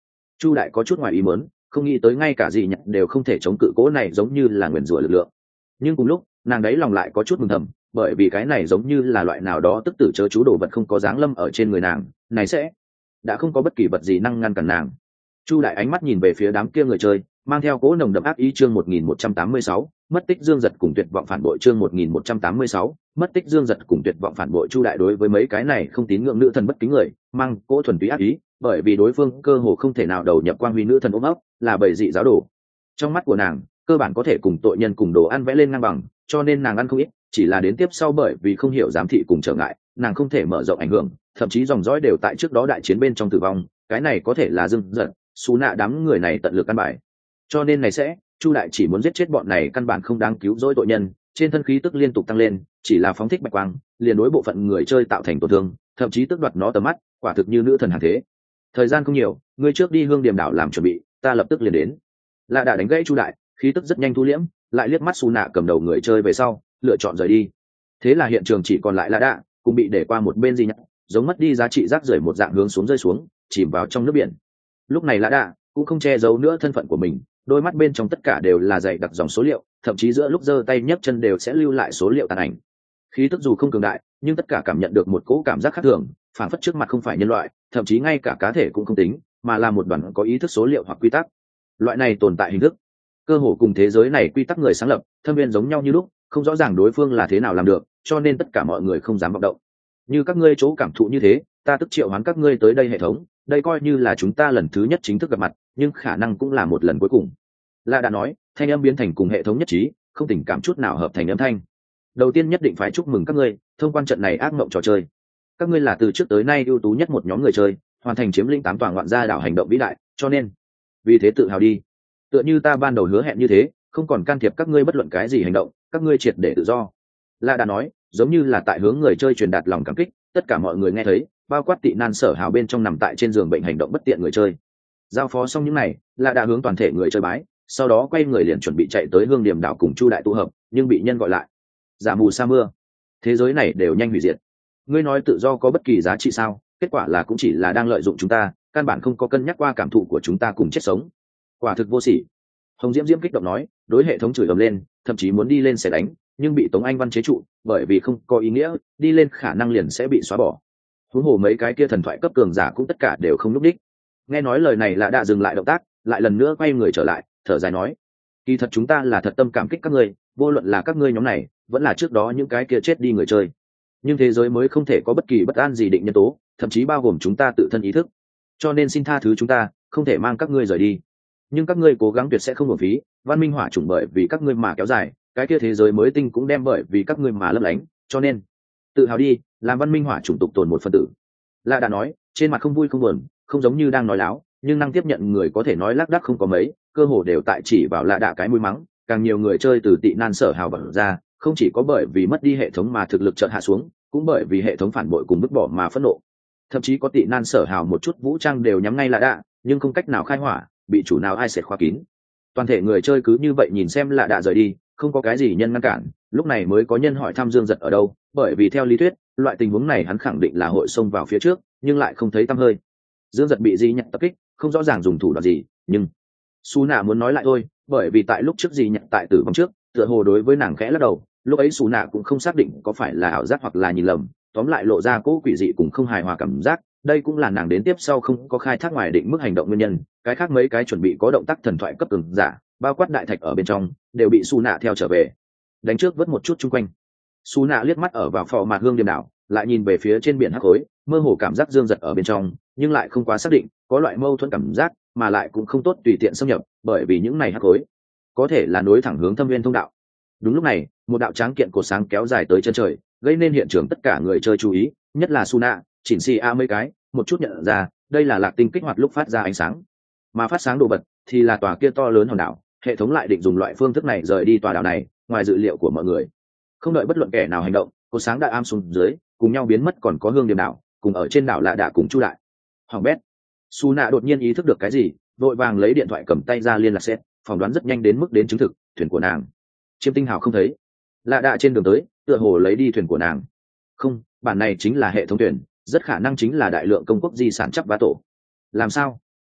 Chu đại có chút ngoài ý muốn, không nghĩ tới ngay cả gì nhặt đều không thể chống cự cố này giống như là nguyền rủa lực lượng. Nhưng cùng lúc nàng đấy lòng lại có chút mừng thầm, bởi vì cái này giống như là loại nào đó tức tử chớ chú đồ vật không có dáng lâm ở trên người nàng, này sẽ đã không có bất kỳ vật gì năng ngăn cản nàng. Chu đại ánh mắt nhìn về phía đám kia người chơi, mang theo cỗ nồng đậm ác ý. Chương 1186, mất tích dương giật cùng tuyệt vọng phản bội. Chương 1186, mất tích dương giật cùng tuyệt vọng phản bội. Chu đại đối với mấy cái này không tín ngưỡng nữ thần bất kính người, mang cỗ thuần túy ác ý, bởi vì đối phương cơ hồ không thể nào đầu nhập quang huy nữ thần ôm ấp, là bầy dị giáo đồ. Trong mắt của nàng, cơ bản có thể cùng tội nhân cùng đồ ăn vẽ lên ngang bằng, cho nên nàng ăn không ít, chỉ là đến tiếp sau bởi vì không hiểu giám thị cùng trở ngại, nàng không thể mở rộng ảnh hưởng, thậm chí dòng dõi đều tại trước đó đại chiến bên trong tử vong. Cái này có thể là dương giật xú nạ đám người này tận lực căn bài, cho nên này sẽ Chu đại chỉ muốn giết chết bọn này căn bản không đáng cứu rỗi tội nhân. Trên thân khí tức liên tục tăng lên, chỉ là phóng thích bạch quang liền đối bộ phận người chơi tạo thành tổn thương, thậm chí tước đoạt nó tầm mắt, quả thực như nữ thần hàng thế. Thời gian không nhiều, ngươi trước đi hương điềm đảo làm chuẩn bị, ta lập tức liền đến. Lạ đã đánh gãy Chu đại, khí tức rất nhanh thu liễm, lại liếc mắt xù nạ cầm đầu người chơi về sau lựa chọn rời đi. Thế là hiện trường chỉ còn lại Lạ đạ cũng bị để qua một bên gì nhặt, giống mất đi giá trị rác rưởi một dạng hướng xuống rơi xuống, chìm vào trong nước biển. Lúc này Lạ đạ cũng không che giấu nữa thân phận của mình, đôi mắt bên trong tất cả đều là dày đặc dòng số liệu, thậm chí giữa lúc giơ tay nhấc chân đều sẽ lưu lại số liệu tàn ảnh. Khí tức dù không cường đại, nhưng tất cả cảm nhận được một cỗ cảm giác khác thường, phản phất trước mặt không phải nhân loại, thậm chí ngay cả cá thể cũng không tính, mà là một đoàn có ý thức số liệu hoặc quy tắc. Loại này tồn tại hình thức, cơ hồ cùng thế giới này quy tắc người sáng lập thâm viên giống nhau như lúc, không rõ ràng đối phương là thế nào làm được, cho nên tất cả mọi người không dám vọng động. Như các ngươi chỗ cảm thụ như thế, ta tức triệu hoán các ngươi tới đây hệ thống, đây coi như là chúng ta lần thứ nhất chính thức gặp mặt, nhưng khả năng cũng là một lần cuối cùng. Lạ đã nói, thanh âm biến thành cùng hệ thống nhất trí, không tình cảm chút nào hợp thành âm thanh. Đầu tiên nhất định phải chúc mừng các ngươi thông quan trận này ác mộng trò chơi. Các ngươi là từ trước tới nay ưu tú nhất một nhóm người chơi, hoàn thành chiếm lĩnh 8 tòa ngoạn gia đảo hành động vĩ đại, cho nên vì thế tự hào đi. Tựa như ta ban đầu hứa hẹn như thế, không còn can thiệp các ngươi bất luận cái gì hành động, các ngươi triệt để tự do. Lạ đã nói, giống như là tại hướng người chơi truyền đạt lòng cảm kích. Tất cả mọi người nghe thấy, bao quát tị nan sở hào bên trong nằm tại trên giường bệnh hành động bất tiện người chơi. Giao phó xong những này, Lạ đã hướng toàn thể người chơi bái, sau đó quay người liền chuẩn bị chạy tới hương điểm đảo cùng Chu đại tụ hợp, nhưng bị nhân gọi lại. Giả mù sa mưa, thế giới này đều nhanh hủy diệt. Ngươi nói tự do có bất kỳ giá trị sao? Kết quả là cũng chỉ là đang lợi dụng chúng ta, căn bản không có cân nhắc qua cảm thụ của chúng ta cùng chết sống. Quả thực vô sỉ. Hồng Diễm Diễm kích động nói, đối hệ thống chửi ầm lên, thậm chí muốn đi lên sẽ đánh, nhưng bị Tống Anh Văn chế trụ, bởi vì không có ý nghĩa, đi lên khả năng liền sẽ bị xóa bỏ. Huống hồ mấy cái kia thần thoại cấp cường giả cũng tất cả đều không lúc đích. Nghe nói lời này là đã dừng lại động tác, lại lần nữa quay người trở lại, thở dài nói, kỳ thật chúng ta là thật tâm cảm kích các ngươi, vô luận là các ngươi nhóm này, vẫn là trước đó những cái kia chết đi người chơi. Nhưng thế giới mới không thể có bất kỳ bất an gì định nhân tố, thậm chí bao gồm chúng ta tự thân ý thức. Cho nên xin tha thứ chúng ta, không thể mang các ngươi rời đi. Nhưng các ngươi cố gắng tuyệt sẽ không uổng phí, văn minh hỏa chủng bởi vì các ngươi mà kéo dài, cái kia thế giới mới tinh cũng đem bởi vì các ngươi mà lấp lánh, cho nên tự hào đi, làm văn minh hỏa chủng tục tồn một phần tử. Lạ đã nói, trên mặt không vui không buồn, không giống như đang nói láo, nhưng năng tiếp nhận người có thể nói lác đác không có mấy, cơ hồ đều tại chỉ vào Lạ đạ cái mũi mắng. Càng nhiều người chơi từ tị nan sở hào bật ra, không chỉ có bởi vì mất đi hệ thống mà thực lực chợt hạ xuống, cũng bởi vì hệ thống phản bội cùng vứt bỏ mà phẫn nộ. Thậm chí có tị nan sở hào một chút vũ trang đều nhắm ngay Lạ đạ, nhưng không cách nào khai hỏa, bị chủ nào ai sẽ khóa kín. Toàn thể người chơi cứ như vậy nhìn xem Lạ đạ rời đi, không có cái gì nhân ngăn cản. Lúc này mới có nhân hỏi thăm Dương Giật ở đâu, bởi vì theo lý thuyết loại tình huống này hắn khẳng định là hội xông vào phía trước, nhưng lại không thấy tăm hơi. Dương Giật bị Di Nhật tập kích, không rõ ràng dùng thủ đoạn gì, nhưng Su Nạ muốn nói lại thôi, bởi vì tại lúc trước Di Nhật tại tử vong trước, tựa hồ đối với nàng khẽ lắc đầu, lúc ấy Su Nạ cũng không xác định có phải là ảo giác hoặc là nhìn lầm, tóm lại lộ ra cỗ quỷ dị cùng không hài hòa cảm giác, đây cũng là nàng đến tiếp sau không có khai thác ngoài định mức hành động nguyên nhân. Cái khác mấy cái chuẩn bị có động tác thần thoại cấp cường giả, bao quát đại thạch ở bên trong, đều bị Su Nạ theo trở về, đánh trước vớt một chút chung quanh. Su Nạ liếc mắt ở vào phò mạt hương điềm đảo, lại nhìn về phía trên biển hắc khối, mơ hồ cảm giác Dương Giật ở bên trong, nhưng lại không quá xác định, có loại mâu thuẫn cảm giác, mà lại cũng không tốt tùy tiện xâm nhập, bởi vì những này hắc khối có thể là nối thẳng hướng thâm viên thông đạo. Đúng lúc này, một đạo tráng kiện cột sáng kéo dài tới chân trời, gây nên hiện trường tất cả người chơi chú ý, nhất là Su Nạ, chỉnh si a mấy cái, một chút nhận ra, đây là lạc tinh kích hoạt lúc phát ra ánh sáng, mà phát sáng đồ vật thì là tòa kia to lớn hòn đảo. Hệ thống lại định dùng loại phương thức này rời đi tòa đảo này, ngoài dự liệu của mọi người. Không đợi bất luận kẻ nào hành động, cột sáng đã am xuống dưới, cùng nhau biến mất. Còn có hương điềm đảo, cùng ở trên đảo Lạ đạ cùng Chu đại. Hoàng bét. Su Nạ đột nhiên ý thức được cái gì, vội vàng lấy điện thoại cầm tay ra liên lạc xét, phỏng đoán rất nhanh đến mức đến chứng thực, thuyền của nàng Chiêm Tinh Hào không thấy. Lạ đạ trên đường tới, tựa hồ lấy đi thuyền của nàng. Không, bản này chính là hệ thống thuyền, rất khả năng chính là đại lượng công quốc di sản chấp vá tổ. Làm sao?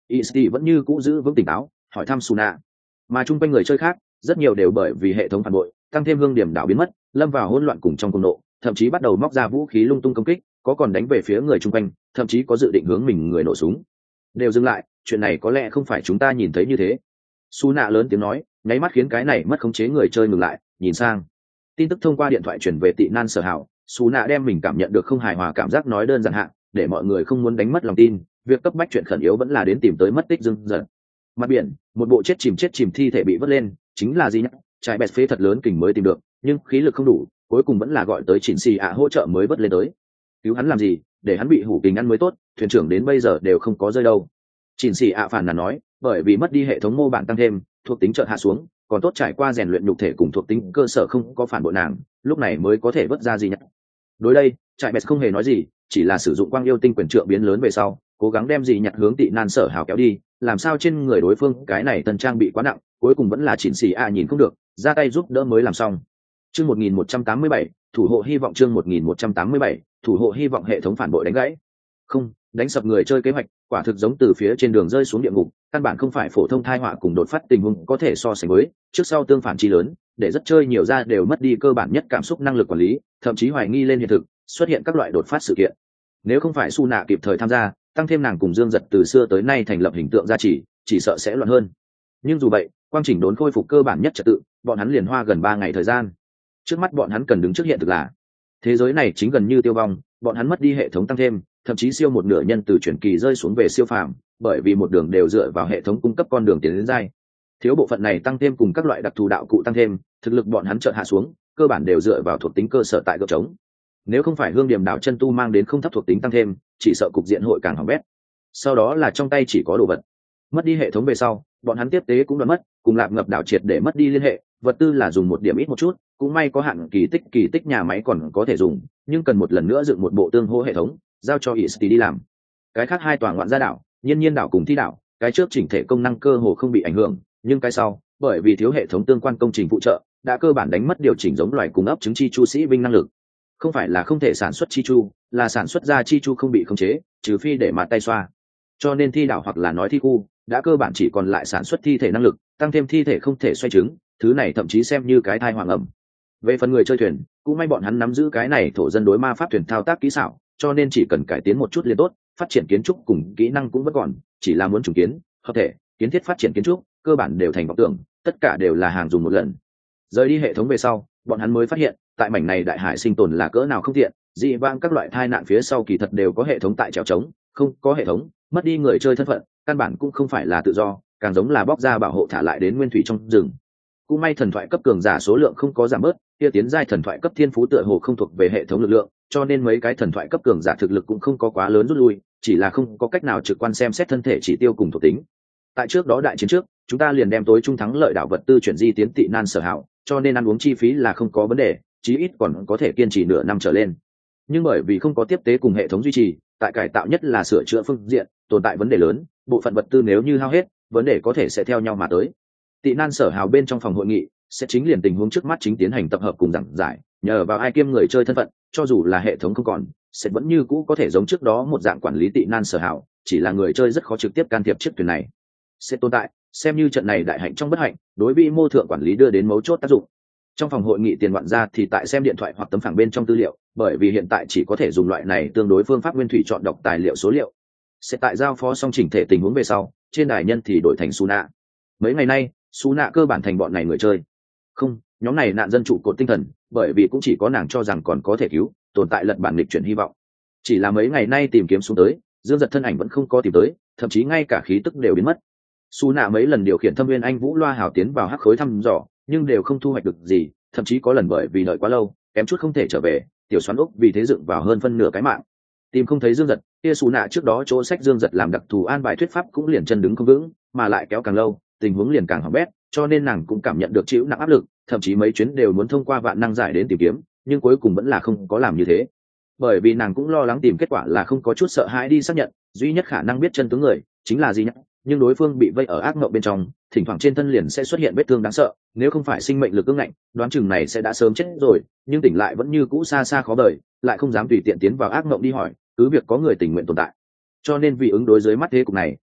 Isti vẫn như cũ giữ vững tỉnh táo hỏi thăm Suna, mà chung quanh người chơi khác rất nhiều đều bởi vì hệ thống phản bội tăng thêm hương điểm đảo biến mất, lâm vào hỗn loạn cùng trong cuồng nộ, thậm chí bắt đầu móc ra vũ khí lung tung công kích, có còn đánh về phía người chung quanh, thậm chí có dự định hướng mình người nổ súng. Đều dừng lại, chuyện này có lẽ không phải chúng ta nhìn thấy như thế. Suna lớn tiếng nói, nháy mắt khiến cái này mất khống chế người chơi ngừng lại, nhìn sang. Tin tức thông qua điện thoại truyền về tị nan sở hảo, Suna đem mình cảm nhận được không hài hòa cảm giác nói đơn giản hạn, để mọi người không muốn đánh mất lòng tin, việc cấp bách chuyện khẩn yếu vẫn là đến tìm tới mất tích Dương Giật. Mặt biển, một bộ chết chìm thi thể bị vớt lên, chính là gì nhá? Trại bẹt phế thật lớn kình mới tìm được, nhưng khí lực không đủ, cuối cùng vẫn là gọi tới Chỉnh Xì ạ hỗ trợ mới vớt lên tới. Cứu hắn làm gì? Để hắn bị hủ kình ăn mới tốt, thuyền trưởng đến bây giờ đều không có rơi đâu. Chỉnh Xì ạ phản nàn nói, bởi vì mất đi hệ thống mô bản tăng thêm, thuộc tính chợt hạ xuống, còn tốt trải qua rèn luyện nhục thể cùng thuộc tính cơ sở không có phản bội nàng, lúc này mới có thể vớt ra gì nhá. Đối đây, trại bẹt không hề nói gì, chỉ là sử dụng quang yêu tinh quyền trượng biến lớn về sau, cố gắng đem gì nhặt hướng tị nan sở hào kéo đi, làm sao trên người đối phương cái này tân trang bị quá nặng, cuối cùng vẫn là Chỉnh Xì ạ nhìn không được, ra tay giúp đỡ mới làm xong. Chương 1187, thủ hộ hy vọng. Chương 1187, thủ hộ hy vọng. Hệ thống phản bội đánh gãy. Không, đánh sập người chơi kế hoạch, quả thực giống từ phía trên đường rơi xuống địa ngục, căn bản không phải phổ thông tai họa cùng đột phát tình huống có thể so sánh với, trước sau tương phản chi lớn, để rất chơi nhiều ra đều mất đi cơ bản nhất cảm xúc năng lực quản lý, thậm chí hoài nghi lên hiện thực, xuất hiện các loại đột phát sự kiện. Nếu không phải Suna kịp thời tham gia, tăng thêm nàng cùng Dương Giật từ xưa tới nay thành lập hình tượng gia chỉ sợ sẽ loạn hơn. Nhưng dù vậy, quang chỉnh đốn khôi phục cơ bản nhất trật tự, bọn hắn liền hoa gần 3 ngày thời gian. Trước mắt bọn hắn cần đứng trước hiện thực là thế giới này chính gần như tiêu vong, bọn hắn mất đi hệ thống tăng thêm, thậm chí siêu một nửa nhân từ chuyển kỳ rơi xuống về siêu phàm, bởi vì một đường đều dựa vào hệ thống cung cấp con đường tiến đến giai. Thiếu bộ phận này tăng thêm cùng các loại đặc thù đạo cụ tăng thêm, thực lực bọn hắn chợt hạ xuống, cơ bản đều dựa vào thuộc tính cơ sở tại gợp trống. Nếu không phải hương điểm đảo chân tu mang đến không thấp thuộc tính tăng thêm, chỉ sợ cục diện hội càng hỏng bét. Sau đó là trong tay chỉ có đồ vật. Mất đi hệ thống về sau, bọn hắn tiếp tế cũng đã mất, cùng lạp ngập đảo triệt để mất đi liên hệ, vật tư là dùng một điểm ít một chút, cũng may có hạn kỳ tích nhà máy còn có thể dùng, nhưng cần một lần nữa dựng một bộ tương hỗ hệ thống, giao cho Isti đi làm. Cái khác hai tòa ngoạn gia đảo, nhiên đảo cùng thi đảo, cái trước chỉnh thể công năng cơ hồ không bị ảnh hưởng, nhưng cái sau, bởi vì thiếu hệ thống tương quan công trình phụ trợ, đã cơ bản đánh mất điều chỉnh giống loài cùng ấp trứng chi chu sĩ binh năng lực. Không phải là không thể sản xuất chi chu, là sản xuất ra chi chu không bị khống chế, trừ phi để mặt tay xoa. Cho nên thi đảo hoặc là nói thi khu, đã cơ bản chỉ còn lại sản xuất thi thể năng lực, tăng thêm thi thể không thể xoay trứng, thứ này thậm chí xem như cái thai hoàng ẩm. Về phần người chơi thuyền, cũng may bọn hắn nắm giữ cái này thổ dân đối ma pháp thuyền thao tác kỹ xảo, cho nên chỉ cần cải tiến một chút liền tốt, phát triển kiến trúc cùng kỹ năng cũng vẫn còn, chỉ là muốn trùng kiến, hợp thể, kiến thiết phát triển kiến trúc, cơ bản đều thành vọng tưởng, tất cả đều là hàng dùng một lần. Rời đi hệ thống về sau, bọn hắn mới phát hiện, tại mảnh này đại hải sinh tồn là cỡ nào không tiện, dị vãng các loại tai nạn phía sau kỳ thật đều có hệ thống tại trèo trống, không có hệ thống, mất đi người chơi thân phận, căn bản cũng không phải là tự do, càng giống là bóc ra bảo hộ thả lại đến nguyên thủy trong rừng. Cũng may thần thoại cấp cường giả số lượng không có giảm bớt, kia tiến giai thần thoại cấp thiên phú tựa hồ không thuộc về hệ thống lực lượng, cho nên mấy cái thần thoại cấp cường giả thực lực cũng không có quá lớn rút lui, chỉ là không có cách nào trực quan xem xét thân thể chỉ tiêu cùng thuộc tính. Tại trước đó đại chiến trước, chúng ta liền đem tối trung thắng lợi đảo vật tư chuyển di tiến tị nan sở hảo, cho nên ăn uống chi phí là không có vấn đề, chí ít còn có thể kiên trì nửa năm trở lên. Nhưng bởi vì không có tiếp tế cùng hệ thống duy trì, tại cải tạo nhất là sửa chữa phương diện, tồn tại vấn đề lớn, bộ phận vật tư nếu như hao hết, vấn đề có thể sẽ theo nhau mà tới. Tị nan sở hào bên trong phòng hội nghị sẽ chính liền tình huống trước mắt chính tiến hành tập hợp cùng giảng giải, nhờ vào ai kiêm người chơi thân phận, cho dù là hệ thống không còn, sẽ vẫn như cũ có thể giống trước đó một dạng quản lý tị nan sở hào, chỉ là người chơi rất khó trực tiếp can thiệp chiếc thuyền này. Sẽ tồn tại, xem như trận này đại hạnh trong bất hạnh, đối với mô thượng quản lý đưa đến mấu chốt tác dụng. Trong phòng hội nghị tiền ngoạn ra thì tại xem điện thoại hoặc tấm phẳng bên trong tư liệu, bởi vì hiện tại chỉ có thể dùng loại này tương đối phương pháp nguyên thủy chọn đọc tài liệu số liệu. Sẽ tại giao phó xong chỉnh thể tình huống về sau, trên đài nhân thì đổi thành Suna. Mấy ngày nay, Suna cơ bản thành bọn này người chơi. Không, nhóm này nạn dân trụ cột tinh thần, bởi vì cũng chỉ có nàng cho rằng còn có thể cứu, tồn tại lật bản nghịch chuyển hy vọng. Chỉ là mấy ngày nay tìm kiếm xuống tới, Dương Giật thân ảnh vẫn không có tìm tới, thậm chí ngay cả khí tức đều biến mất. Suna mấy lần điều khiển Thâm Viên Anh Vũ loa hào tiến vào hắc khối thăm dò, nhưng đều không thu hoạch được gì, thậm chí có lần bởi vì đợi quá lâu, kém chút không thể trở về, tiểu xoắn ốc vì thế dựng vào hơn phân nửa cái mạng. Tìm không thấy Dương Giật, kia Suna trước đó chỗ sách Dương Giật làm đặc thù an bài thuyết pháp cũng liền chân đứng không vững, mà lại kéo càng lâu, tình huống liền càng hỏng bét, cho nên nàng cũng cảm nhận được chịu nặng áp lực, thậm chí mấy chuyến đều muốn thông qua vạn năng giải đến tìm kiếm, nhưng cuối cùng vẫn là không có làm như thế. Bởi vì nàng cũng lo lắng tìm kết quả là không có chút sợ hãi đi xác nhận, duy nhất khả năng biết chân tướng người chính là gì nhá, nhưng đối phương bị vây ở ác mộng bên trong, thỉnh thoảng trên thân liền sẽ xuất hiện vết thương đáng sợ, nếu không phải sinh mệnh lực ương ngạnh, đoán chừng này sẽ đã sớm chết rồi, nhưng tỉnh lại vẫn như cũ xa xa khó bời, lại không dám tùy tiện tiến vào ác mộng đi hỏi, cứ việc có người tình nguyện tồn tại. Cho nên vì ứng đối dưới mắt thế cục này,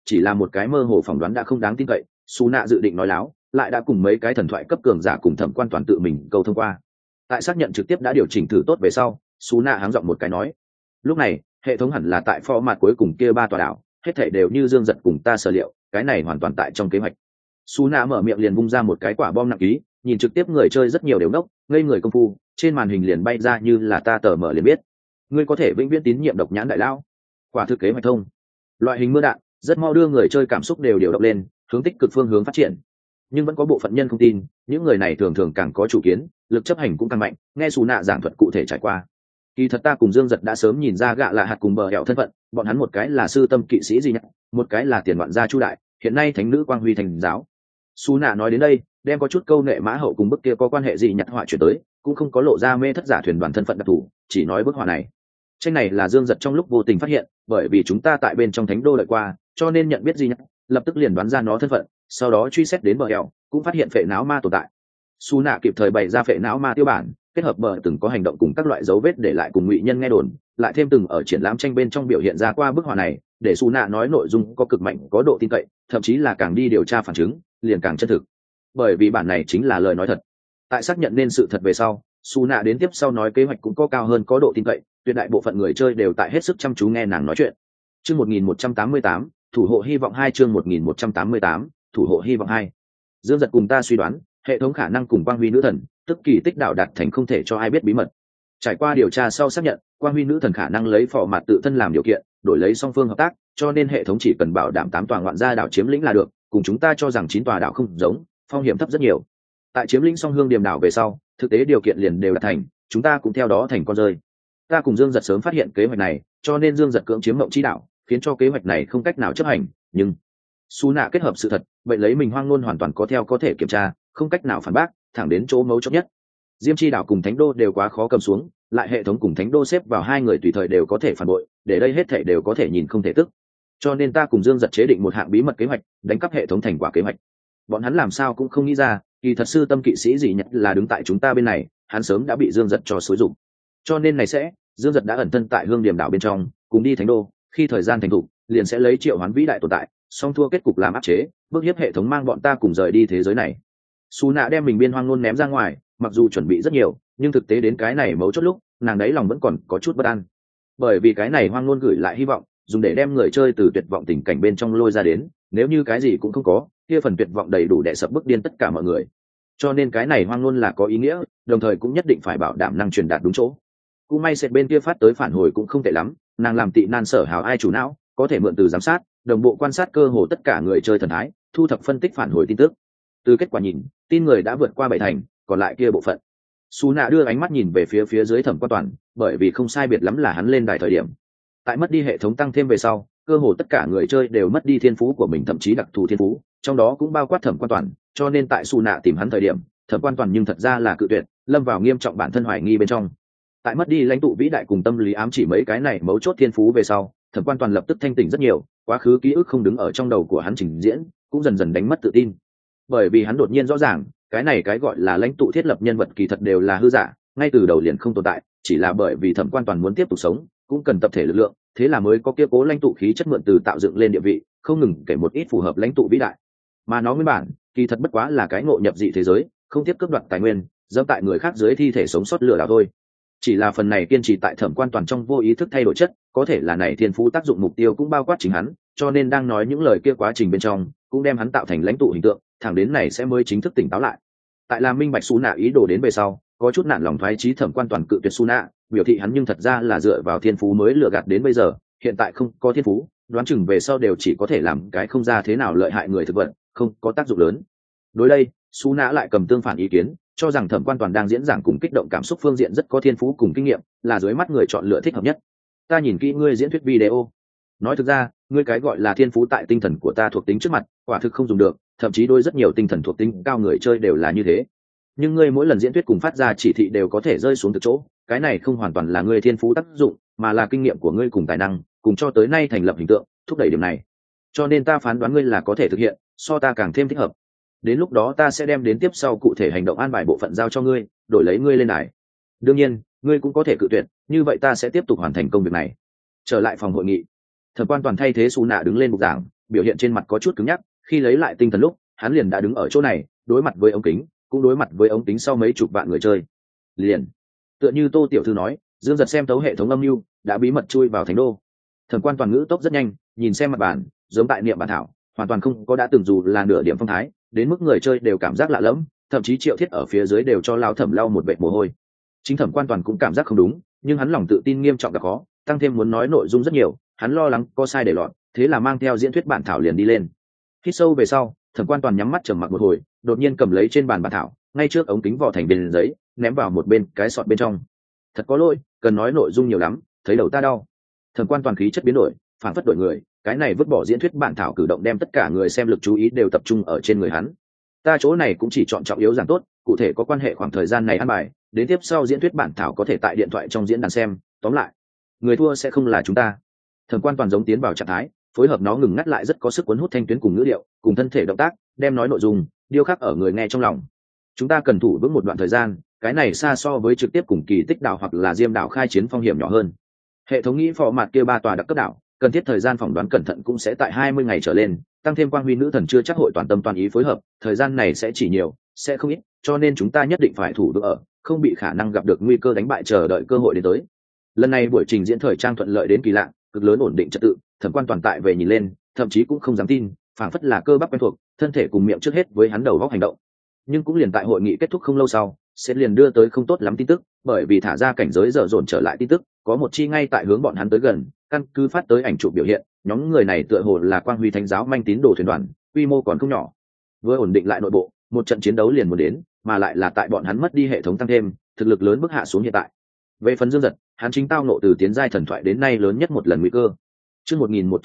chỉ là một cái mơ hồ phỏng đoán đã không đáng tin cậy. Su nạ dự định nói láo, lại đã cùng mấy cái thần thoại cấp cường giả cùng thẩm quan toàn tự mình câu thông qua. Tại xác nhận trực tiếp đã điều chỉnh thử tốt về sau, Su nạ háng giọng một cái nói, lúc này hệ thống hẳn là tại format cuối cùng kia 3 tòa đảo, hết thảy đều như Dương Giật cùng ta sở liệu, cái này hoàn toàn tại trong kế hoạch. Su nạ mở miệng liền vung ra một cái quả bom nặng ký, nhìn trực tiếp người chơi rất nhiều đều nốc, ngây người công phu, trên màn hình liền bay ra như là ta tờ mở liền biết. Ngươi có thể vĩnh viễn tín nhiệm độc nhãn đại lão. Quả thực kế hoạch thông. Loại hình mưa đạn, rất mau đưa người chơi cảm xúc đều điều động lên, hướng tích cực phương hướng phát triển. Nhưng vẫn có bộ phận nhân không tin, những người này thường thường càng có chủ kiến, lực chấp hành cũng càng mạnh, nghe Su nạ giảng thuật cụ thể trải qua. Kỳ thật ta cùng Dương Giật đã sớm nhìn ra gạ là hạt cùng bờ hẹo thân phận, bọn hắn một cái là sư tâm kỵ sĩ gì nhỉ, một cái là tiền vạn gia Chu đại, hiện nay thánh nữ quang huy thành giáo. Su nạ nói đến đây, đem có chút câu nệ mã hậu cùng bức kia có quan hệ gì nhặt họa chuyển tới, cũng không có lộ ra mê thất giả thuyền đoàn thân phận đặc thù, chỉ nói bức họa này. Tranh này là Dương Giật trong lúc vô tình phát hiện, bởi vì chúng ta tại bên trong thánh đô đợi qua, cho nên nhận biết gì nhặt, lập tức liền đoán ra nó thân phận, sau đó truy xét đến bờ hẹo, cũng phát hiện phệ não ma tồn tại. Su nạ kịp thời bày ra phệ não ma tiêu bản, kết hợp bờ từng có hành động cùng các loại dấu vết để lại cùng ngụy nhân nghe đồn, lại thêm từng ở triển lãm tranh bên trong biểu hiện ra qua bức họa này, để Su nạ nói nội dung có cực mạnh có độ tin cậy, thậm chí là càng đi điều tra phản chứng liền càng chân thực, bởi vì bản này chính là lời nói thật. Tại xác nhận nên sự thật về sau, Su nạ đến tiếp sau nói kế hoạch cũng có cao hơn có độ tin cậy, tuyệt đại bộ phận người chơi đều tại hết sức chăm chú nghe nàng nói chuyện. Chương 1188, thủ hộ hy vọng 2, chương 1188, thủ hộ hy vọng 2. Dương Giật cùng ta suy đoán, hệ thống khả năng cùng quang huy nữ thần, tức kỳ tích đạo đạt thành không thể cho ai biết bí mật. Trải qua điều tra sau xác nhận, quang huy nữ thần khả năng lấy phò mặt tự thân làm điều kiện, đổi lấy song phương hợp tác, cho nên hệ thống chỉ cần bảo đảm 8 tòa ngoạn gia đảo chiếm lĩnh là được, cùng chúng ta cho rằng 9 tòa đảo không giống, phong hiểm thấp rất nhiều. Tại chiếm lĩnh song hương điềm đảo về sau, thực tế điều kiện liền đều đạt thành, chúng ta cũng theo đó thành con rơi. Ta cùng Dương Giật sớm phát hiện kế hoạch này, cho nên Dương Giật cưỡng chiếm mộng chi đảo, khiến cho kế hoạch này không cách nào chấp hành, nhưng Su nạ kết hợp sự thật, vậy lấy mình hoang ngôn hoàn toàn có theo có thể kiểm tra, không cách nào phản bác, thẳng đến chỗ mấu chốt nhất. Diêm chi đảo cùng thánh đô đều quá khó cầm xuống, lại hệ thống cùng thánh đô xếp vào hai người tùy thời đều có thể phản bội, để đây hết thể đều có thể nhìn không thể tức. Cho nên ta cùng Dương Giật chế định một hạng bí mật kế hoạch, đánh cắp hệ thống thành quả kế hoạch. Bọn hắn làm sao cũng không nghĩ ra, kỳ thật sư tâm kỵ sĩ gì nhất là đứng tại chúng ta bên này, hắn sớm đã bị Dương Giật cho xúi dụng. Cho nên này sẽ, Dương Giật đã ẩn thân tại hương điểm đảo bên trong, cùng đi thánh đô, khi thời gian thành thục, liền sẽ lấy triệu hoán vĩ đại tồn tại, song thua kết cục làm áp chế, bước hiếp hệ thống mang bọn ta cùng rời đi thế giới này. Su nạ đem mình biên hoang ngôn ném ra ngoài, mặc dù chuẩn bị rất nhiều, nhưng thực tế đến cái này mấu chốt lúc, nàng đấy lòng vẫn còn có chút bất an, bởi vì cái này hoang ngôn gửi lại hy vọng, dùng để đem người chơi từ tuyệt vọng tình cảnh bên trong lôi ra đến, nếu như cái gì cũng không có, kia phần tuyệt vọng đầy đủ để sập bức điên tất cả mọi người. Cho nên cái này hoang ngôn là có ý nghĩa, đồng thời cũng nhất định phải bảo đảm năng truyền đạt đúng chỗ. Cũng may sệt bên kia phát tới phản hồi cũng không tệ lắm, nàng làm tị nan sở hào ai chủ não, có thể mượn từ giám sát, đồng bộ quan sát cơ hồ tất cả người chơi thần thái, thu thập phân tích phản hồi tin tức. Từ kết quả nhìn, tin người đã vượt qua 7 thành, còn lại kia bộ phận. Su nạ đưa ánh mắt nhìn về phía dưới thẩm quan toàn, bởi vì không sai biệt lắm là hắn lên đài thời điểm. Tại mất đi hệ thống tăng thêm về sau, cơ hồ tất cả người chơi đều mất đi thiên phú của mình, thậm chí đặc thù thiên phú, trong đó cũng bao quát thẩm quan toàn, cho nên tại Su nạ tìm hắn thời điểm, thẩm quan toàn nhưng thật ra là cự tuyệt, lâm vào nghiêm trọng bản thân hoài nghi bên trong. Tại mất đi lãnh tụ vĩ đại cùng tâm lý ám chỉ mấy cái này mấu chốt thiên phú về sau, thẩm quan toàn lập tức thanh tỉnh rất nhiều, quá khứ ký ức không đứng ở trong đầu của hắn trình diễn, cũng dần dần đánh mất tự tin, bởi vì hắn đột nhiên rõ ràng, cái này cái gọi là lãnh tụ thiết lập nhân vật kỳ thật đều là hư giả, ngay từ đầu liền không tồn tại, chỉ là bởi vì thẩm quan toàn muốn tiếp tục sống, cũng cần tập thể lực lượng, thế là mới có kia cố lãnh tụ khí chất mượn từ tạo dựng lên địa vị, không ngừng kể một ít phù hợp lãnh tụ vĩ đại, mà nó nguyên bản kỳ thật bất quá là cái ngộ nhập dị thế giới, không tiếp cướp đoạt tài nguyên, dẫm tại người khác dưới thi thể sống sót lừa đảo thôi. Chỉ là phần này kiên trì tại thẩm quan toàn trong vô ý thức thay đổi chất, có thể là này thiên phú tác dụng mục tiêu cũng bao quát chính hắn, cho nên đang nói những lời kia quá trình bên trong cũng đem hắn tạo thành lãnh tụ hình tượng, thẳng đến này sẽ mới chính thức tỉnh táo lại. Tại là minh bạch Su nạ ý đồ đến về sau, có chút nản lòng thoái chí thẩm quan toàn cự tuyệt Su nạ, biểu thị hắn nhưng thật ra là dựa vào thiên phú mới lừa gạt đến bây giờ, hiện tại không có thiên phú, đoán chừng về sau đều chỉ có thể làm cái không ra thế nào lợi hại người thực vật, không có tác dụng lớn. Đối đây, Su nạ lại cầm tương phản ý kiến, cho rằng thẩm quan toàn đang diễn giảng cùng kích động cảm xúc phương diện rất có thiên phú cùng kinh nghiệm, là dưới mắt người chọn lựa thích hợp nhất. Ta nhìn kỹ ngươi diễn thuyết video, nói thực ra ngươi cái gọi là thiên phú tại tinh thần của ta thuộc tính trước mặt quả thực không dùng được, thậm chí đôi rất nhiều tinh thần thuộc tính cao người chơi đều là như thế, nhưng ngươi mỗi lần diễn thuyết cùng phát ra chỉ thị đều có thể rơi xuống từ chỗ, cái này không hoàn toàn là ngươi thiên phú tác dụng, mà là kinh nghiệm của ngươi cùng tài năng cùng cho tới nay thành lập hình tượng thúc đẩy điểm này, cho nên ta phán đoán ngươi là có thể thực hiện, so ta càng thêm thích hợp. Đến lúc đó ta sẽ đem đến tiếp sau cụ thể hành động an bài bộ phận giao cho ngươi, đổi lấy ngươi lên đài. Đương nhiên ngươi cũng có thể cự tuyệt, như vậy ta sẽ tiếp tục hoàn thành công việc này. Trở lại phòng hội nghị, thẩm quan toàn thay thế Su nạ đứng lên bục giảng, biểu hiện trên mặt có chút cứng nhắc. Khi lấy lại tinh thần lúc, hắn liền đã đứng ở chỗ này, đối mặt với ống kính, cũng đối mặt với ống kính sau mấy chục vạn người chơi. Liền tựa như Tô tiểu thư nói, Dương Giật xem thấu hệ thống âm mưu, đã bí mật chui vào Thánh đô. Thẩm Quan toàn ngữ tốc rất nhanh, nhìn xem mặt bản, giống tại niệm bản thảo, hoàn toàn không có đã từng dù là nửa điểm phong thái, đến mức người chơi đều cảm giác lạ lẫm, thậm chí Triệu Thiết ở phía dưới đều cho lao Thẩm lau một vệt mồ hôi. Chính Thẩm Quan toàn cũng cảm giác không đúng, nhưng hắn lòng tự tin nghiêm trọng gặp khó, tăng thêm muốn nói nội dung rất nhiều, hắn lo lắng có sai để lọt, thế là mang theo diễn thuyết bản thảo liền đi lên. Hít sâu về sau, Thẩm Quan toàn nhắm mắt trầm mặc một hồi, đột nhiên cầm lấy trên bàn bản thảo, ngay trước ống kính vỏ thành viên giấy, ném vào một bên cái sọt bên trong. Thật có lỗi, cần nói nội dung nhiều lắm, thấy đầu ta đau. Thẩm Quan toàn khí chất biến đổi, phản phất đổi người, cái này vứt bỏ diễn thuyết bản thảo cử động đem tất cả người xem lực chú ý đều tập trung ở trên người hắn. Ta chỗ này cũng chỉ chọn trọng yếu giảng tốt, cụ thể có quan hệ khoảng thời gian này ăn bài, đến tiếp sau diễn thuyết bản thảo có thể tại điện thoại trong diễn đàn xem, tóm lại, người thua sẽ không là chúng ta. Thẩm Quan toàn giống tiến vào trạng thái, phối hợp nó ngừng ngắt lại rất có sức cuốn hút thanh tuyến cùng ngữ điệu, cùng thân thể động tác, đem nói nội dung điêu khắc ở người nghe trong lòng. Chúng ta cần thủ vững một đoạn thời gian, cái này xa so với trực tiếp cùng Kỳ Tích đảo hoặc là Diêm đảo khai chiến phong hiểm nhỏ hơn. Hệ thống nghĩ phò mặt kia 3 tòa đặc cấp đảo, cần thiết thời gian phỏng đoán cẩn thận cũng sẽ tại 20 ngày trở lên, tăng thêm Quang Huy nữ thần chưa chắc hội toàn tâm toàn ý phối hợp, thời gian này sẽ chỉ nhiều, sẽ không ít, cho nên chúng ta nhất định phải thủ vững ở, không bị khả năng gặp được nguy cơ đánh bại, chờ đợi cơ hội đến tới. Lần này buổi trình diễn thời trang thuận lợi đến kỳ lạ, cực lớn ổn định trật tự, Thẩm Quan toàn tại về nhìn lên, thậm chí cũng không dám tin, phảng phất là cơ bắp quen thuộc, thân thể cùng miệng trước hết với hắn đầu góc hành động. Nhưng cũng liền tại hội nghị kết thúc không lâu sau, sẽ liền đưa tới không tốt lắm tin tức, bởi vì thả ra cảnh giới dở dồn trở lại tin tức, có một chi ngay tại hướng bọn hắn tới gần, căn cứ phát tới ảnh chụp biểu hiện, nhóm người này tựa hồ là Quang Huy Thánh giáo manh tín đồ thuyền đoàn, quy mô còn không nhỏ. Vừa ổn định lại nội bộ, một trận chiến đấu liền muốn đến, mà lại là tại bọn hắn mất đi hệ thống tăng thêm, thực lực lớn bước hạ xuống hiện tại. Về phần Dương Giật, hắn chính tao nộ từ tiến giai thần thoại đến nay lớn nhất một lần nguy cơ. Chương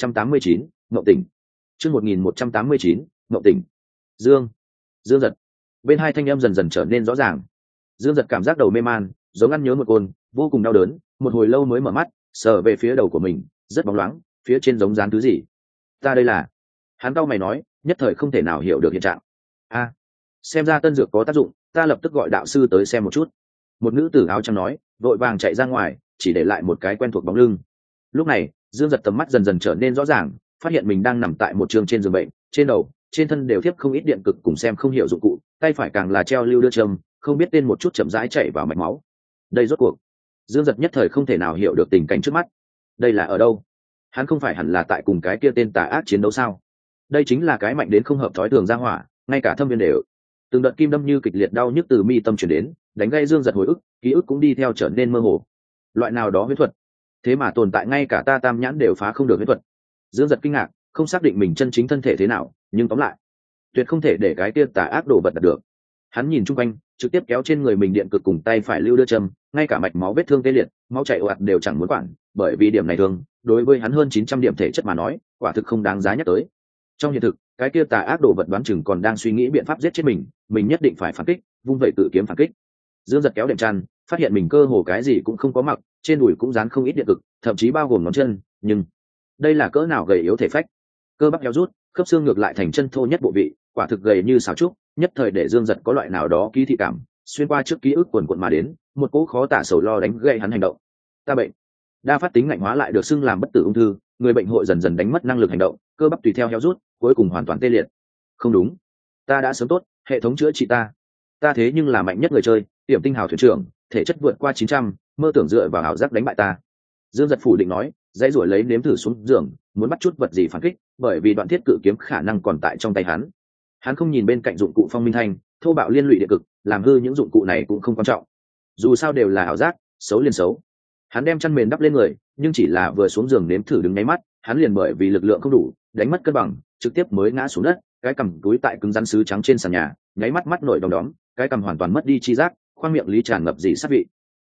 1189, Ngộ Tỉnh. Chương 1189, Ngộ Tỉnh. Dương Giật. Bên hai thanh âm dần dần trở nên rõ ràng. Dương Giật cảm giác đầu mê man, giống ăn nhớ một côn, vô cùng đau đớn, một hồi lâu mới mở mắt, sờ về phía đầu của mình, rất bóng loáng, phía trên giống dán thứ gì. Ta đây là. Hắn cau mày nói, nhất thời không thể nào hiểu được hiện trạng. A, xem ra tân dược có tác dụng, ta lập tức gọi đạo sư tới xem một chút. Một nữ tử áo trắng nói, vội vàng chạy ra ngoài, chỉ để lại một cái quen thuộc bóng lưng. Lúc này, Dương Giật tầm mắt dần dần trở nên rõ ràng, phát hiện mình đang nằm tại một trường trên giường bệnh, trên đầu, trên thân đều thiếp không ít điện cực cùng xem không hiểu dụng cụ, tay phải càng là treo lưu đưa châm, không biết tên một chút chậm rãi chạy vào mạch máu. Đây rốt cuộc, Dương Giật nhất thời không thể nào hiểu được tình cảnh trước mắt. Đây là ở đâu? Hắn không phải hẳn là tại cùng cái kia tên tà ác chiến đấu sao? Đây chính là cái mạnh đến không hợp thói thường ra hỏa, ngay cả thâm viên đều. Từng đợt kim đâm như kịch liệt đau nhức từ mi tâm truyền đến, đánh gây Dương Giật hồi ức, ký ức cũng đi theo trở nên mơ hồ. Loại nào đó huyễn thuật, thế mà tồn tại ngay cả ta tam nhãn đều phá không được huyễn thuật. Dương Giật kinh ngạc, không xác định mình chân chính thân thể thế nào, nhưng tóm lại, tuyệt không thể để cái kia tà ác đồ vật đạt được. Hắn nhìn chung quanh, trực tiếp kéo trên người mình điện cực cùng tay phải lưu đưa châm, ngay cả mạch máu vết thương tê liệt, máu chảy ồ ạt đều chẳng muốn quản, bởi vì điểm này thương, đối với hắn hơn 900 điểm thể chất mà nói, quả thực không đáng giá nhắc tới. Trong hiện thực, cái kia tà ác đồ vật đoán chừng còn đang suy nghĩ biện pháp giết chết mình nhất định phải phản kích, vung vậy tự kiếm phản kích. Dương Giật kéo đệm chăn, phát hiện mình cơ hồ cái gì cũng không có mặc, trên đùi cũng dán không ít điện cực, thậm chí bao gồm ngón chân, nhưng đây là cỡ nào gầy yếu thể phách, cơ bắp héo rút, khớp xương ngược lại thành chân thô nhất bộ vị, quả thực gầy như sáo trúc, nhất thời để Dương Giật có loại nào đó ký thị cảm, xuyên qua trước ký ức quần quận mà đến, một cỗ khó tả sầu lo đánh gây hắn hành động. Ta bệnh, đa phát tính ngạnh hóa lại được xưng làm bất tử ung thư, người bệnh hội dần dần đánh mất năng lực hành động, cơ bắp tùy theo héo rút, cuối cùng hoàn toàn tê liệt. Không đúng, ta đã sớm tốt, hệ thống chữa trị ta thế nhưng là mạnh nhất người chơi, Tiềm Tinh Hào thuyền trưởng, thể chất vượt qua 900, mơ tưởng dựa vào ảo giác đánh bại ta. Dương Giật phủ định nói, dãy ruổi lấy nếm thử xuống giường, muốn bắt chút vật gì phản kích, bởi vì đoạn thiết cự kiếm khả năng còn tại trong tay hắn. Hắn không nhìn bên cạnh dụng cụ phong minh thanh, thô bạo liên lụy địa cực, làm hư những dụng cụ này cũng không quan trọng. Dù sao đều là ảo giác, xấu liền xấu. Hắn đem chăn mền đắp lên người, nhưng chỉ là vừa xuống giường nếm thử đứng nháy mắt, hắn liền bởi vì lực lượng không đủ, đánh mất cân bằng, trực tiếp mới ngã xuống đất, cái cằm túi tại cứng rắn sứ trắng trên sàn nhà, nháy mắt mắt nổi đom đóm, cái cằm hoàn toàn mất đi chi giác, khoang miệng lý tràn ngập dị sát vị.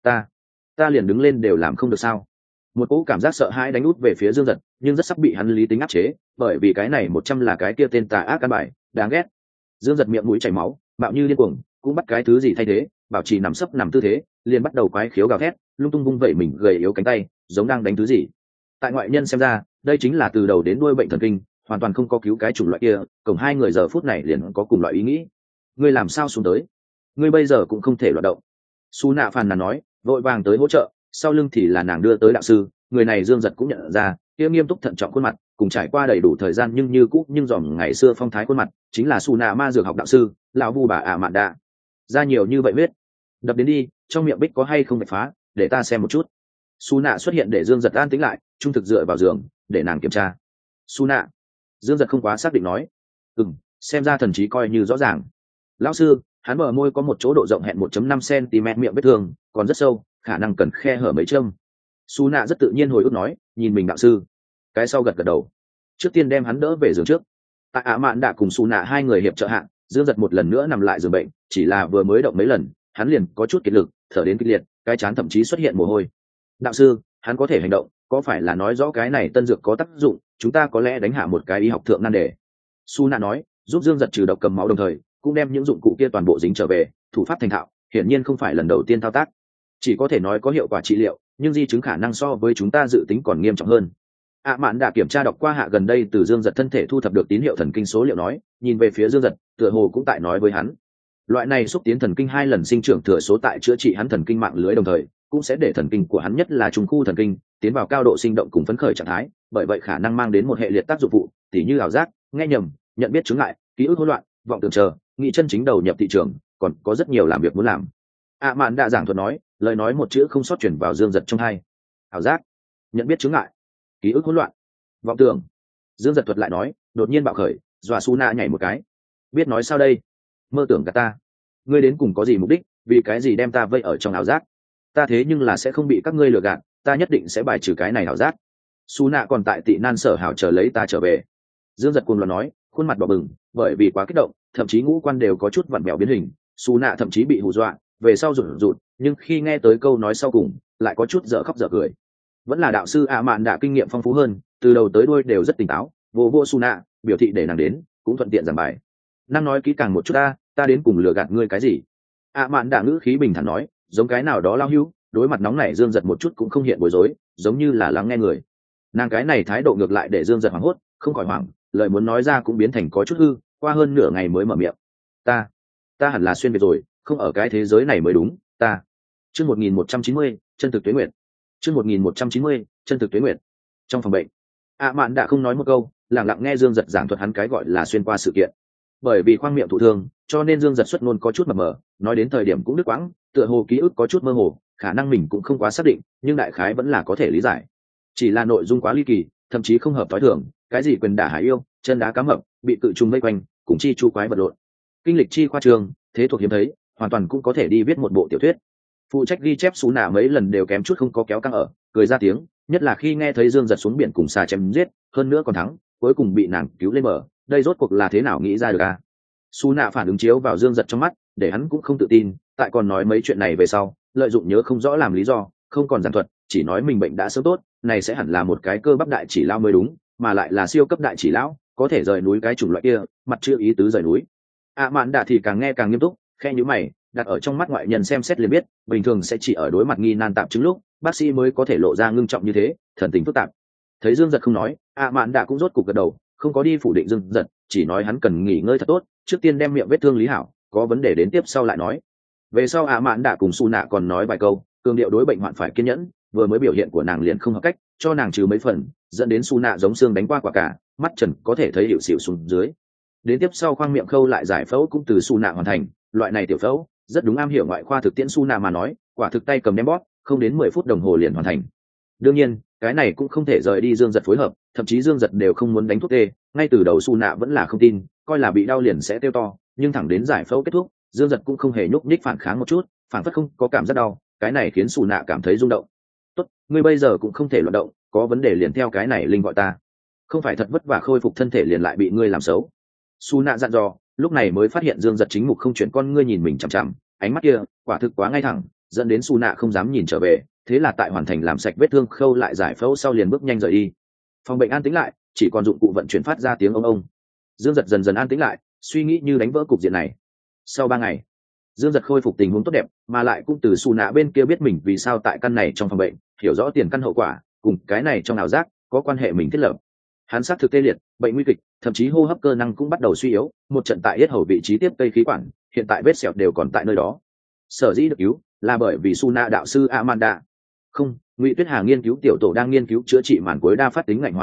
Ta liền đứng lên đều làm không được sao? Một cỗ cảm giác sợ hãi đánh út về phía Dương Giật, nhưng rất sắp bị hắn lý tính áp chế, bởi vì cái này 100 là cái kia tên tà ác căn bài, đáng ghét. Dương Giật miệng mũi chảy máu, bạo như điên cuồng, cũng bắt cái thứ gì thay thế, bảo trì nằm sấp nằm tư thế, liền bắt đầu quái khiếu gào thét, lung tung vung vẩy mình gầy yếu cánh tay, giống đang đánh thứ gì. Tại ngoại nhân xem ra, đây chính là từ đầu đến đuôi bệnh thần kinh, hoàn toàn không có cứu cái chủng loại kia. Cổng hai người giờ phút này liền có cùng loại ý nghĩ. Ngươi làm sao xuống tới? Ngươi bây giờ cũng không thể loạt động. Su Nạ phàn nàn nói, vội vàng tới hỗ trợ, sau lưng thì là nàng đưa tới đạo sư. Người này Dương Giật cũng nhận ra, kia nghiêm túc thận trọng khuôn mặt, cùng trải qua đầy đủ thời gian nhưng như cũ nhưng dòm ngày xưa phong thái khuôn mặt chính là Su nạ ma dược học đạo sư lão vu bà ạ mạn đạ. Ra nhiều như vậy huyết, đập đến đi, trong miệng bích có hay không bạch phá, để ta xem một chút. Su nạ xuất hiện để Dương Giật an tĩnh lại, trung thực dựa vào giường để nàng kiểm tra. Su nạ. Dương Giật không quá xác định nói. Xem ra thần trí coi như rõ ràng. Lão sư, hắn bờ môi có một chỗ độ rộng hẹn 1.5 cm miệng vết thương còn rất sâu, khả năng cần khe hở mấy châm. Su nạ rất tự nhiên hồi ức nói, nhìn mình đạo sư. Cái sau gật gật đầu. Trước tiên đem hắn đỡ về giường trước. Tại ạ mạn đã cùng Su nạ hai người hiệp trợ hạng, Dương Giật một lần nữa nằm lại giường bệnh, chỉ là vừa mới động mấy lần hắn liền có chút kiệt lực, thở đến kịch liệt, cái trán thậm chí xuất hiện mồ hôi. Đạo sư, hắn có thể hành động, có phải là nói rõ cái này tân dược có tác dụng, chúng ta có lẽ đánh hạ một cái y học thượng nan đề. Su nạ nói, giúp Dương Giật trừ độc cầm máu đồng thời cũng đem những dụng cụ kia toàn bộ dính trở về, thủ pháp thành thạo, hiển nhiên không phải lần đầu tiên thao tác, chỉ có thể nói có hiệu quả trị liệu, nhưng di chứng khả năng so với chúng ta dự tính còn nghiêm trọng hơn. ạ mạn đã kiểm tra đọc qua hạ gần đây từ Dương Giật thân thể thu thập được tín hiệu thần kinh số liệu nói, nhìn về phía Dương Giật, tựa hồ cũng tại nói với hắn, loại này xúc tiến thần kinh 2 lần sinh trưởng thừa số tại chữa trị hắn thần kinh mạng lưới đồng thời cũng sẽ để thần kinh của hắn nhất là trung khu thần kinh tiến vào cao độ sinh động cùng phấn khởi trạng thái, bởi vậy khả năng mang đến một hệ liệt tác dụng phụ, tỉ như ảo giác, nghe nhầm, nhận biết chứng ngại, ký ức hỗn loạn, vọng tưởng chờ, nghị chân chính đầu nhập thị trường, còn có rất nhiều làm việc muốn làm. ạ mạn đã giảng thuật nói, lời nói một chữ không sót chuyển vào Dương Giật trong hai. Ảo giác, nhận biết chứng ngại, ký ức hỗn loạn, vọng tưởng. Dương Giật thuật lại nói, đột nhiên bạo khởi, dọa Su nạ nhảy một cái. Biết nói sao đây? Mơ tưởng cả ta. Ngươi đến cùng có gì mục đích, vì cái gì đem ta vây ở trong ảo giác? Ta thế nhưng là sẽ không bị các ngươi lừa gạt, ta nhất định sẽ bài trừ cái này ảo giác. Su nạ còn tại tị nan sở hảo chờ lấy ta trở về. Dương Giật cuồng loạn nói, khuôn mặt đỏ bừng, bởi vì quá kích động, thậm chí ngũ quan đều có chút vặn vẹo biến hình. Su nạ thậm chí bị hù dọa, về sau rụt rụt, nhưng khi nghe tới câu nói sau cùng, lại có chút dở khóc dở cười. Vẫn là đạo sư ạ mạn đã kinh nghiệm phong phú hơn, từ đầu tới đuôi đều rất tỉnh táo, vô vô Su nạ, biểu thị để nàng đến, cũng thuận tiện giảng bài. Năng nói kỹ càng một chút ta đến cùng lừa gạt ngươi cái gì? ạ mạn đã ngữ khí bình thản nói, giống cái nào đó lao hưu, đối mặt nóng này Dương Giật một chút cũng không hiện bối rối, giống như là lắng nghe người. Nàng cái này thái độ ngược lại để Dương Giật hoảng hốt, không khỏi hoảng, lời muốn nói ra cũng biến thành có chút hư, qua hơn nửa ngày mới mở miệng. Ta hẳn là xuyên việt rồi, không ở cái thế giới này mới đúng, ta. Chương 1190, chân thực tuế nguyệt. Chương 1190, chân thực tuế nguyệt. Trong phòng bệnh, ạ mạn đã không nói một câu, lặng lặng nghe Dương Giật giảng thuật hắn cái gọi là xuyên qua sự kiện. Bởi vì khoang miệng thụ thương, cho nên Dương Giật xuất ngôn có chút mập mờ, nói đến thời điểm cũng đứt quãng, tựa hồ ký ức có chút mơ hồ, khả năng mình cũng không quá xác định, nhưng đại khái vẫn là có thể lý giải. Chỉ là nội dung quá ly kỳ, thậm chí không hợp thói thường, cái gì quyền đả hải yêu, chân đá cá mập, bị tự trùng vây quanh, cùng chi chu quái vật lộn. Kinh lịch chi khoa trường, thế thuộc hiếm thấy, hoàn toàn cũng có thể đi viết một bộ tiểu thuyết. Phụ trách ghi chép Sú nạ mấy lần đều kém chút không có kéo căng ở, cười ra tiếng, nhất là khi nghe thấy Dương Giật xuống biển cùng xà chém giết, hơn nữa còn thắng, cuối cùng bị nàng cứu lên bờ, đây rốt cuộc là thế nào nghĩ ra được à? Sú nạ phản ứng chiếu vào Dương Giật trong mắt, để hắn cũng không tự tin, tại còn nói mấy chuyện này về sau, lợi dụng nhớ không rõ làm lý do, không còn giảng thuật, chỉ nói mình bệnh đã sớm tốt, này sẽ hẳn là một cái cơ bắp đại chỉ lão mới đúng, mà lại là siêu cấp đại chỉ lão, có thể rời núi cái chủng loại kia, mặt chưa ý tứ rời núi. ạ mạn đạ thì càng nghe càng nghiêm túc, khe nhíu mày, đặt ở trong mắt ngoại nhân xem xét liền biết, bình thường sẽ chỉ ở đối mặt nghi nan tạm chứng lúc, bác sĩ mới có thể lộ ra ngưng trọng như thế, thần tình phức tạp. Thấy Dương Giật không nói, ạ mạn đạ cũng rốt cục gật đầu, không có đi phủ định Dương Giật, chỉ nói hắn cần nghỉ ngơi thật tốt, trước tiên đem miệng vết thương lý hảo, có vấn đề đến tiếp sau lại nói. Về sau ạ mạn đạ cùng Su nạ còn nói vài câu, cường điệu đối bệnh hoạn phải kiên nhẫn, vừa mới biểu hiện của nàng liền không hợp cách, cho nàng trừ mấy phần, dẫn đến Su nạ giống xương đánh qua quả cả, mắt trần có thể thấy hiệu xịu xuống dưới. Đến tiếp sau khoang miệng khâu lại giải phẫu cũng từ Su nạ hoàn thành, loại này tiểu phẫu rất đúng am hiểu ngoại khoa thực tiễn Su nạ mà nói, quả thực tay cầm đem bóp, không đến 10 phút đồng hồ liền hoàn thành. Đương nhiên, cái này cũng không thể rời đi Dương Giật phối hợp, thậm chí Dương Giật đều không muốn đánh thuốc tê, ngay từ đầu Su nạ vẫn là không tin, coi là bị đau liền sẽ kêu to, nhưng thẳng đến giải phẫu kết thúc, Dương Giật cũng không hề nhúc nhích phản kháng một chút, phản phất không có cảm giác đau, cái này khiến Su nạ cảm thấy rung động. Tốt, ngươi bây giờ cũng không thể loạn động, có vấn đề liền theo cái này linh gọi ta, không phải thật vất vả khôi phục thân thể liền lại bị ngươi làm xấu. Su nạ dặn dò, lúc này mới phát hiện Dương Giật chính mục không chuyển con ngươi nhìn mình chằm chằm, ánh mắt kia quả thực quá ngay thẳng, dẫn đến Su nạ không dám nhìn trở về, thế là tại hoàn thành làm sạch vết thương khâu lại giải phẫu sau liền bước nhanh rời đi. Phòng bệnh an tĩnh lại, chỉ còn dụng cụ vận chuyển phát ra tiếng ông. Dương Giật dần dần an tĩnh lại, suy nghĩ như đánh vỡ cục diện này. Sau 3 ngày, Dương Giật khôi phục tình huống tốt đẹp, mà lại cũng từ Su nạ bên kia biết mình vì sao tại căn này trong phòng bệnh, hiểu rõ tiền căn hậu quả, cùng cái này trong ảo giác có quan hệ mình thiết lập. Hắn xác thực tê liệt, bệnh nguy kịch, thậm chí hô hấp cơ năng cũng bắt đầu suy yếu, một trận tại yết hầu vị trí tiếp tây khí quản, hiện tại vết sẹo đều còn tại nơi đó. Sở dĩ được cứu là bởi vì Su nạ đạo sư Amanda, không, Ngụy Tuyết Hà nghiên cứu tiểu tổ đang nghiên cứu chữa trị màn cuối đa phát tính ngạnh hóa tân dược,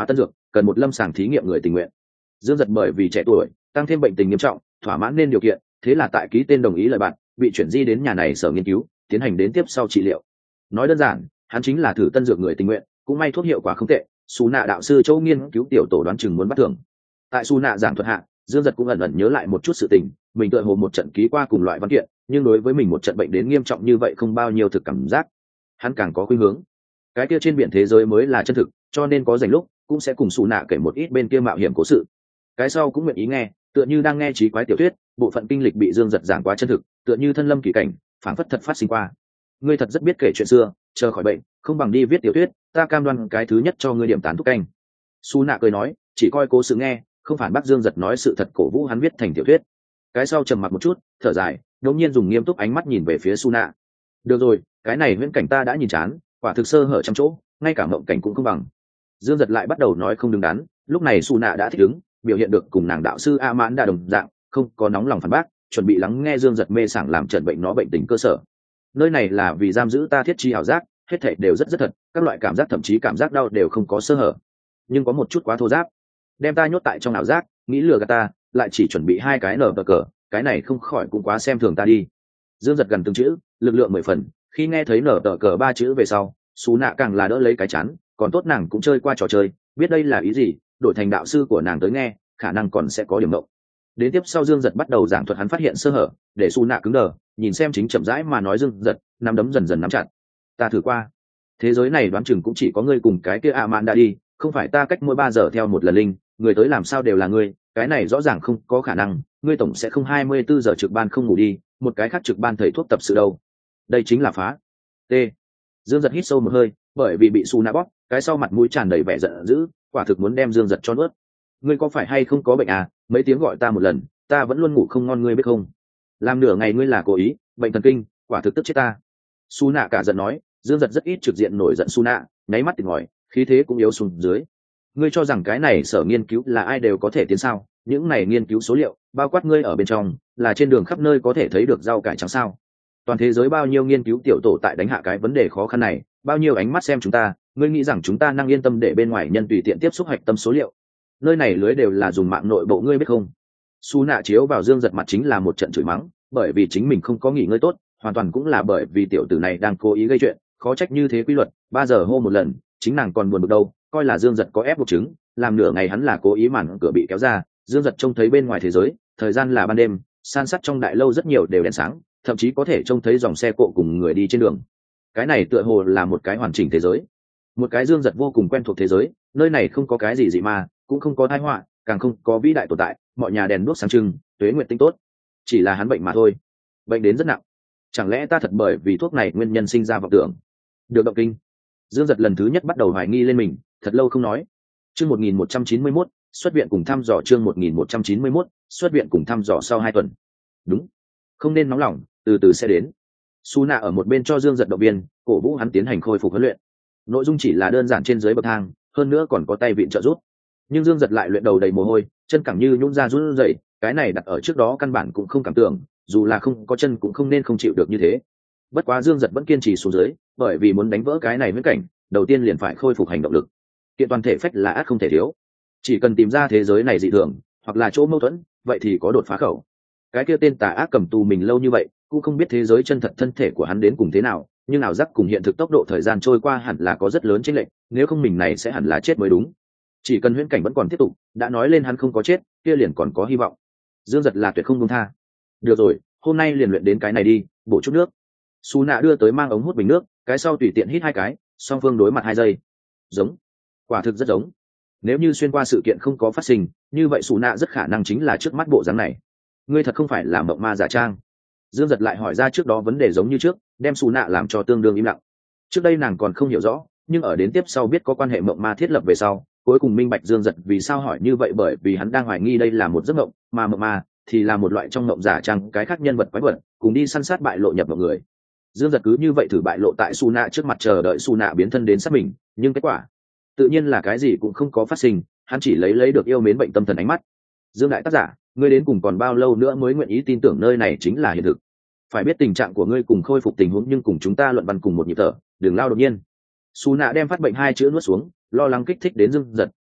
cần một lâm sàng thí nghiệm người tình nguyện. Dương Giật bởi vì trẻ tuổi tăng thêm bệnh tình nghiêm trọng, thỏa mãn nên điều kiện, thế là tại ký tên đồng ý lời bạn, bị chuyển di đến nhà này sở nghiên cứu, tiến hành đến tiếp sau trị liệu. Nói đơn giản, hắn chính là thử tân dược người tình nguyện, cũng may thuốc hiệu quả không tệ, Sú Nạ đạo sư Châu nghiên cứu tiểu tổ đoán chừng muốn bắt thưởng. Tại Sú Nạ giảng thuật hạ, Dương Giật cũng ẩn ẩn nhớ lại một chút sự tình, mình tựa hồ một trận ký qua cùng loại văn kiện, nhưng đối với mình một trận bệnh đến nghiêm trọng như vậy không bao nhiêu thực cảm giác. Hắn càng có khuynh hướng, cái kia trên biển thế giới mới là chân thực, cho nên có rảnh lúc cũng sẽ cùng Sú Nạ kể một ít bên kia mạo hiểm cố sự. Cái sau cũng nguyện ý nghe, tựa như đang nghe trí quái tiểu thuyết, bộ phận kinh lịch bị Dương Giật giảng quá chân thực, tựa như thân lâm kỳ cảnh, phảng phất thật phát sinh qua. Ngươi thật rất biết kể chuyện xưa, chờ khỏi bệnh không bằng đi viết tiểu thuyết, ta cam đoan cái thứ nhất cho ngươi điểm tán thuốc canh. Sú Nạ cười nói, chỉ coi cố sự nghe, không phản bác Dương Giật nói sự thật, cổ vũ hắn viết thành tiểu thuyết. Cái sau trầm mặc một chút, thở dài, đột nhiên dùng nghiêm túc ánh mắt nhìn về phía Sú Nạ. Được rồi, cái này huyễn cảnh ta đã nhìn chán, quả thực sơ hở trăm chỗ, ngay cả mộng cảnh cũng không bằng. Dương Giật lại bắt đầu nói không đứng đắn, lúc này Sú Nạ đã thích ứng, biểu hiện được cùng nàng đạo sư A Mãn đã đồng dạng, không có nóng lòng phản bác, chuẩn bị lắng nghe Dương Giật mê sảng làm trần bệnh nó bệnh tình cơ sở. Nơi này là vì giam giữ ta thiết chi ảo giác, hết thảy đều rất thật, các loại cảm giác thậm chí cảm giác đau đều không có sơ hở, nhưng có một chút quá thô ráp, đem ta nhốt tại trong ảo giác, nghĩ lừa gạt ta, lại chỉ chuẩn bị 2 cái nở cờ, cái này không khỏi cũng quá xem thường ta đi. Dương Giật gần từng chữ, lực lượng 10 phần, khi nghe thấy nở cờ 3 chữ về sau, Sú Nạ càng là đỡ lấy cái chán, còn tốt nàng cũng chơi qua trò chơi, biết đây là ý gì, đổi thành đạo sư của nàng tới nghe, khả năng còn sẽ có điểm mộng. Đến tiếp sau Dương Giật bắt đầu giảng thuật hắn phát hiện sơ hở, để Sú Nạ cứng đờ, nhìn xem chính chậm rãi mà nói Dương Giật, nắm đấm dần dần nắm chặt. Ta thử qua, thế giới này đoán chừng cũng chỉ có ngươi cùng cái kia A Mãn đã đi, không phải ta cách mỗi 3 giờ theo một lần linh, người tới làm sao đều là ngươi, cái này rõ ràng không có khả năng, ngươi tổng sẽ không 24 giờ trực ban không ngủ đi, một cái khác trực ban thầy thuốc tập sự đâu. Đây chính là phá. T. Dương Giật hít sâu một hơi, bởi vì bị Sú Nạ bóp, cái sau mặt mũi tràn đầy vẻ giận dữ, quả thực muốn đem Dương Giật cho nuốt. Ngươi có phải hay không có bệnh à, mấy tiếng gọi ta một lần, ta vẫn luôn ngủ không ngon ngươi biết không? Làm nửa ngày ngươi là cố ý, bệnh thần kinh, quả thực tức chết ta. Sú Nạ cả giận nói. Dương Giật rất ít trực diện nổi giận Sú Nạ, nháy mắt tỉnh ngòi, khí thế cũng yếu xuống dưới. Ngươi cho rằng cái này sở nghiên cứu là ai đều có thể tiến sao? Những này nghiên cứu số liệu, bao quát ngươi ở bên trong, là trên đường khắp nơi có thể thấy được rau cải trắng sao? Toàn thế giới bao nhiêu nghiên cứu tiểu tổ tại đánh hạ cái vấn đề khó khăn này, bao nhiêu ánh mắt xem chúng ta, ngươi nghĩ rằng chúng ta năng yên tâm để bên ngoài nhân tùy tiện tiếp xúc hạch tâm số liệu? Nơi này lưới đều là dùng mạng nội bộ ngươi biết không? Sú Nạ chiếu vào Dương Giật mặt chính là một trận chửi mắng, bởi vì chính mình không có nghỉ ngơi tốt, hoàn toàn cũng là bởi vì tiểu tử này đang cố ý gây chuyện, khó trách như thế quy luật, 3 giờ hô một lần, chính nàng còn buồn bực đâu, coi là Dương Giật có ép buộc chứng, làm nửa ngày hắn là cố ý màn cửa bị kéo ra, Dương Giật trông thấy bên ngoài thế giới, thời gian là ban đêm, san sắt trong đại lâu rất nhiều đều đèn sáng, thậm chí có thể trông thấy dòng xe cộ cùng người đi trên đường. Cái này tựa hồ là một cái hoàn chỉnh thế giới, một cái Dương Giật vô cùng quen thuộc thế giới, nơi này không có cái gì dị ma, cũng không có tai họa, càng không có vĩ đại tồn tại, mọi nhà đèn đuốc sáng trưng, tuế nguyệt tinh tốt, chỉ là hắn bệnh mà thôi, bệnh đến rất nặng. Chẳng lẽ ta thật bởi vì thuốc này nguyên nhân sinh ra vọng tưởng, được động kinh? Dương Giật lần thứ nhất bắt đầu hoài nghi lên mình, thật lâu không nói. Chương 1191, xuất viện cùng thăm dò. Chương 1191, xuất viện cùng thăm dò sau 2 tuần. Đúng, không nên nóng lòng, từ từ sẽ đến. Sú Nạ ở một bên cho Dương Giật động viên, cổ vũ hắn tiến hành khôi phục huấn luyện. Nội dung chỉ là đơn giản trên dưới bậc thang, hơn nữa còn có tay vịn trợ giúp. Nhưng Dương Giật lại luyện đầu đầy mồ hôi, chân cẳng như nhũn ra run rẩy, cái này đặt ở trước đó căn bản cũng không cảm tưởng, dù là không có chân cũng không nên không chịu được như thế. Bất quá Dương Giật vẫn kiên trì xuống dưới, bởi vì muốn đánh vỡ cái này huyễn cảnh, đầu tiên liền phải khôi phục hành động lực. Kiện toàn thể phách là ác không thể thiếu, chỉ cần tìm ra thế giới này dị thường hoặc là chỗ mâu thuẫn, vậy thì có đột phá khẩu. Cái kia tên tà ác cầm tù mình lâu như vậy, cũng không biết thế giới chân thật thân thể của hắn đến cùng thế nào, nhưng ảo giác cùng hiện thực tốc độ thời gian trôi qua hẳn là có rất lớn chênh lệch, nếu không mình này sẽ hẳn là chết mới đúng. Chỉ cần huyễn cảnh vẫn còn tiếp tục, đã nói lên hắn không có chết, kia liền còn có hy vọng. Dương Giật là tuyệt không buông tha. Được rồi, hôm nay liền luyện đến cái này đi, bổ chút nước. Sú Nạ đưa tới mang ống hút bình nước, cái sau tùy tiện hít 2 cái, song phương đối mặt 2 giây. Giống, quả thực rất giống. Nếu như xuyên qua sự kiện không có phát sinh, như vậy Sú Nạ rất khả năng chính là trước mắt bộ dáng này. Ngươi thật không phải là mộng ma giả trang? Dương Giật lại hỏi ra trước đó vấn đề giống như trước, đem Sú Nạ làm cho tương đương im lặng. Trước đây nàng còn không hiểu rõ, nhưng ở đến tiếp sau biết có quan hệ mộng ma thiết lập về sau, cuối cùng minh bạch Dương Giật vì sao hỏi như vậy, bởi vì hắn đang hoài nghi đây là một giấc mộng, mà mộng ma thì là một loại trong mộng giả trang cái khác nhân vật quái vật, cùng đi săn sát bại lộ nhập mộng người. Dương Giật cứ như vậy thử bại lộ tại Sú Nạ trước mặt, chờ đợi Sú Nạ biến thân đến sát mình, nhưng kết quả tự nhiên là cái gì cũng không có phát sinh, hắn chỉ lấy được yêu mến bệnh tâm thần ánh mắt. Dương đại tác giả, ngươi đến cùng còn bao lâu nữa mới nguyện ý tin tưởng nơi này chính là hiện thực? Phải biết tình trạng của ngươi cùng khôi phục tình huống, nhưng cùng chúng ta luận văn cùng một nhịp thở, đừng lao đột nhiên. Sú Nạ đem phát bệnh 2 chữ nuốt xuống, lo lắng kích thích đến Dương Giật,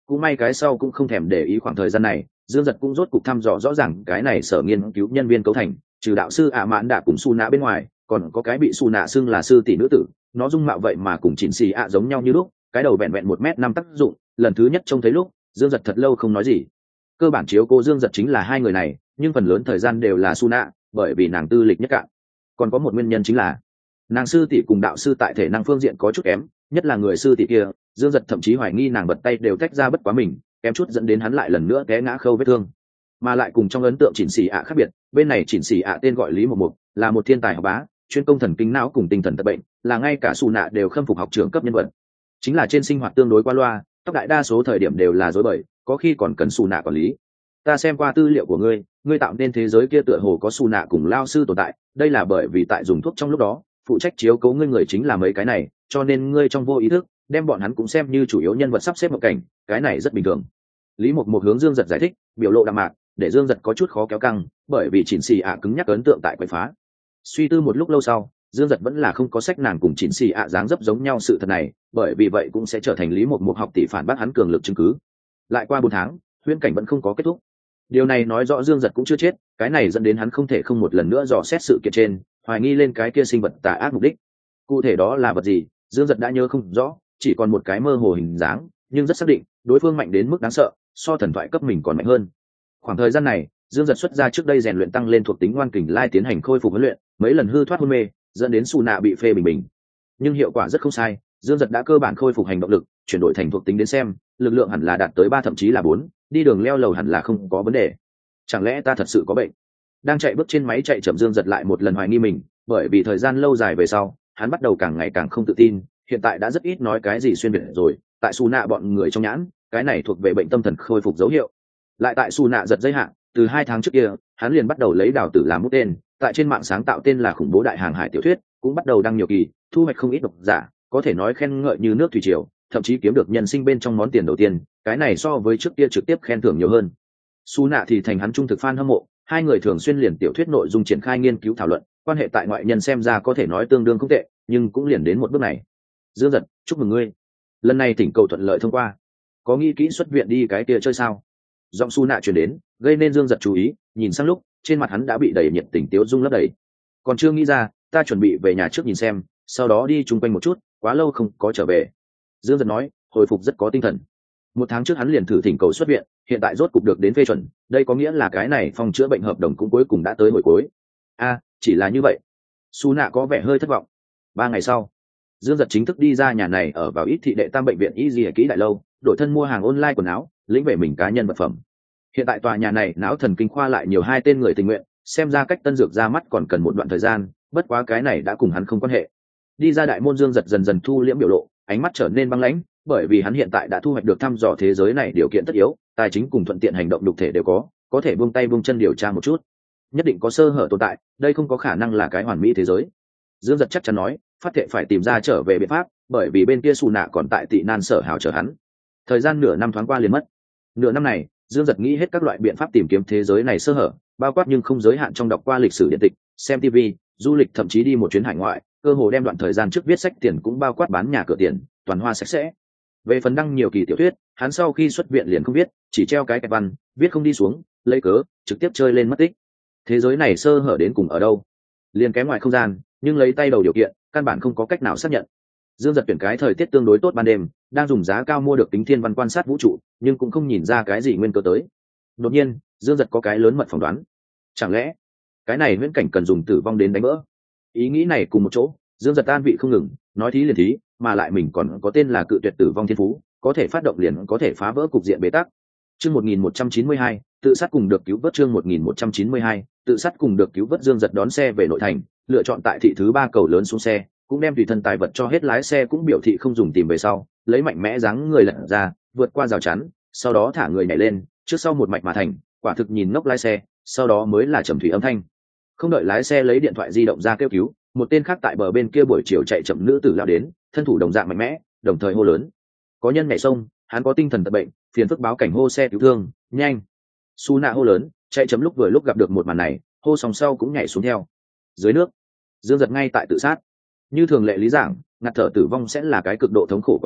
cũng may cái sau cũng không thèm để ý. Khoảng thời gian này Dương Dật cũng rốt cục thăm dò rõ ràng cái này sở nghiên cứu nhân viên cấu thành, trừ đạo sư ạ mãn đạ cùng su nạ bên ngoài, còn có cái bị su nạ xưng là sư tỷ nữ tử, nó dung mạo vậy mà cùng chỉnh xì ạ giống nhau như lúc, cái đầu vẹn vẹn 1m5 tác dụng. Lần thứ nhất trông thấy lúc, Dương Dật thật lâu không nói gì. Cơ bản chiếu cô Dương Dật chính là hai người này, nhưng phần lớn thời gian đều là su nạ, bởi vì nàng tư lịch nhất cạn. Còn có một nguyên nhân chính là nàng sư tỷ cùng đạo sư tại thể năng phương diện có chút kém, nhất là người sư tỷ kia. Dương Dật thậm chí hoài nghi nàng bật tay đều tách ra bất quá mình, kém chút dẫn đến hắn lại lần nữa té ngã khâu vết thương. Mà lại cùng trong ấn tượng chỉnh xì ạ khác biệt, bên này chỉnh xì ạ tên gọi Lý Mộc Mộc, là một thiên tài học bá, chuyên công thần kinh não cùng tinh thần tật bệnh, là ngay cả Su Nạ đều khâm phục học trưởng cấp nhân vật. Chính là trên sinh hoạt tương đối qua loa, tóc đại đa số thời điểm đều là rối bời, có khi còn cần Su Nạ quản lý. Ta xem qua tư liệu của ngươi tạo nên thế giới kia tựa hồ có Su Nạ cùng lao sư tồn tại, đây là bởi vì tại dùng thuốc trong lúc đó, phụ trách chiếu cố ngươi người chính là mấy cái này, cho nên ngươi trong vô ý thức đem bọn hắn cũng xem như chủ yếu nhân vật sắp xếp một cảnh, cái này rất bình thường. Lý Mộc Mộc hướng Dương Dật giải thích, biểu lộ đạm mạc, để Dương Dật có chút khó kéo căng, bởi vì chỉnh xì ạ cứng nhắc ấn tượng tại quậy phá. Suy tư một lúc lâu sau, Dương Dật vẫn là không có sách nàng cùng chỉnh xì ạ dáng dấp giống nhau sự thật này, bởi vì vậy cũng sẽ trở thành Lý Mộc Mộc học tỷ phản bác hắn cường lực chứng cứ. Lại qua 4 tháng, huyễn cảnh vẫn không có kết thúc. Điều này nói rõ Dương Dật cũng chưa chết, cái này dẫn đến hắn không thể không một lần nữa dò xét sự kiện trên, hoài nghi lên cái kia sinh vật tà ác mục đích. Cụ thể đó là vật gì, Dương Dật đã nhớ không rõ, chỉ còn một cái mơ hồ hình dáng, nhưng rất xác định, đối phương mạnh đến mức đáng sợ, so thần thoại cấp mình còn mạnh hơn. Khoảng thời gian này, Dương Dật xuất ra trước đây rèn luyện tăng lên thuộc tính ngoan kình lai tiến hành khôi phục huấn luyện, mấy lần hư thoát hôn mê, dẫn đến Su Nạ bị phê bình bình. Nhưng hiệu quả rất không sai, Dương Dật đã cơ bản khôi phục hành động lực, chuyển đổi thành thuộc tính đến xem, lực lượng hẳn là đạt tới 3 thậm chí là 4, đi đường leo lầu hẳn là không có vấn đề. Chẳng lẽ ta thật sự có bệnh? Đang chạy bước trên máy chạy chậm Dương Dật lại một lần hoài nghi mình, bởi vì thời gian lâu dài về sau, hắn bắt đầu càng ngày càng không tự tin, hiện tại đã rất ít nói cái gì xuyên việt rồi, tại Su Nạ bọn người trong nhãn, cái này thuộc về bệnh tâm thần khôi phục dấu hiệu. Lại tại Su Nạ giật dây hạn, từ 2 tháng trước kia, hắn liền bắt đầu lấy đào tử làm mút tên, tại trên mạng sáng tạo tên là khủng bố đại hàng hải tiểu thuyết, cũng bắt đầu đăng nhiều kỳ, thu hoạch không ít độc giả, có thể nói khen ngợi như nước thủy triều, thậm chí kiếm được nhân sinh bên trong món tiền đầu tiên, cái này so với trước kia trực tiếp khen thưởng nhiều hơn. Su Nạ thì thành hắn trung thực fan hâm mộ, hai người thường xuyên liền tiểu thuyết nội dung triển khai nghiên cứu thảo luận, quan hệ tại ngoại nhân xem ra có thể nói tương đương không tệ, nhưng cũng liền đến một bước này. Dương Dật, chúc mừng ngươi, lần này thỉnh cầu thuận lợi thông qua, có nghĩ kỹ xuất viện đi cái kia chơi sao? Giọng Su Nạ truyền đến, gây nên Dương Dật chú ý, nhìn sang lúc trên mặt hắn đã bị đầy nhiệt tình tiếu dung lấp đầy. Còn chưa nghĩ ra, ta chuẩn bị về nhà trước nhìn xem, sau đó đi chung quanh một chút, quá lâu không có trở về. Dương Dật nói, hồi phục rất có tinh thần. 1 tháng trước hắn liền thử thỉnh cầu xuất viện, hiện tại rốt cục được đến phê chuẩn, đây có nghĩa là cái này phòng chữa bệnh hợp đồng cũng cuối cùng đã tới hồi cuối. Chỉ là như vậy. Su Nạ có vẻ hơi thất vọng. 3 ngày sau, Dương Dật chính thức đi ra nhà này ở vào ít thị đệ tam bệnh viện y dì kỹ đại lâu, đổi thân mua hàng online quần áo, lĩnh về mình cá nhân vật phẩm. Hiện tại tòa nhà này não thần kinh khoa lại nhiều 2 tên người tình nguyện, xem ra cách tân dược ra mắt còn cần một đoạn thời gian, bất quá cái này đã cùng hắn không quan hệ. Đi ra đại môn, Dương Dật dần dần thu liễm biểu lộ, ánh mắt trở nên băng lãnh, bởi vì hắn hiện tại đã thu hoạch được thăm dò thế giới này điều kiện tất yếu, tài chính cùng thuận tiện hành động đục thể đều có thể buông tay buông chân điều tra một chút. Nhất định có sơ hở tồn tại, đây không có khả năng là cái hoàn mỹ thế giới. Dương Dật chắc chắn nói, phát thệ phải tìm ra trở về biện pháp, bởi vì bên kia Su Nạ còn tại tị nan sở hào chờ hắn. Thời gian nửa năm thoáng qua liền mất. Nửa năm này, Dương Dật nghĩ hết các loại biện pháp tìm kiếm thế giới này sơ hở, bao quát nhưng không giới hạn trong đọc qua lịch sử điện tịch, xem TV, du lịch, thậm chí đi một chuyến hải ngoại, cơ hồ đem đoạn thời gian trước viết sách tiền cũng bao quát bán nhà cửa tiền, toàn hoa sạch sẽ. Về phần đăng nhiều kỳ tiểu thuyết, hắn sau khi xuất viện liền không viết, chỉ treo cái kẹp văn, viết không đi xuống, lấy cớ trực tiếp chơi lên mất tích. Thế giới này sơ hở đến cùng ở đâu? Liền kém ngoài không gian, nhưng lấy tay đầu điều kiện, căn bản không có cách nào xác nhận. Dương Dật tuyển cái thời tiết tương đối tốt ban đêm, đang dùng giá cao mua được kính thiên văn quan sát vũ trụ, nhưng cũng không nhìn ra cái gì nguyên cơ tới. Đột nhiên, Dương Dật có cái lớn mật phỏng đoán. Chẳng lẽ cái này viễn cảnh cần dùng tử vong đến đánh vỡ? Ý nghĩ này cùng một chỗ, Dương Dật an vị không ngừng, nói thí liền thí, mà lại mình còn có tên là cự tuyệt tử vong thiên phú, có thể phát động liền có thể phá vỡ cục diện bế tắc. Chương 1192, tự sát cùng được cứu vớt. Chương 1192, tự sát cùng được cứu vớt. Dương Dật đón xe về nội thành, lựa chọn tại thị thứ 3 cầu lớn xuống xe, cũng đem tùy thân tài vật cho hết, lái xe cũng biểu thị không dùng tìm về sau, lấy mạnh mẽ dáng người lật ra, vượt qua rào chắn, sau đó thả người nhảy lên, trước sau một mạch mà thành, quả thực nhìn ngốc lái xe, sau đó mới là trầm thủy âm thanh. Không đợi lái xe lấy điện thoại di động ra kêu cứu, một tên khác tại bờ bên kia buổi chiều chạy chậm nữ tử lao đến, thân thủ đồng dạng mạnh mẽ, đồng thời hô lớn: có nhân nhảy sông, hắn có tinh thần tật bệnh, phiền phức báo cảnh hô xe cứu thương, nhanh. Su Nạ hô lớn, chạy chậm lúc vừa lúc gặp được một màn này, hô sòng sau cũng nhảy xuống theo. Dưới nước, Dương Dật ngay tại tự sát. Như thường lệ lý giảng, ngạt thở tử vong sẽ là cái cực độ thống khổ quá trình,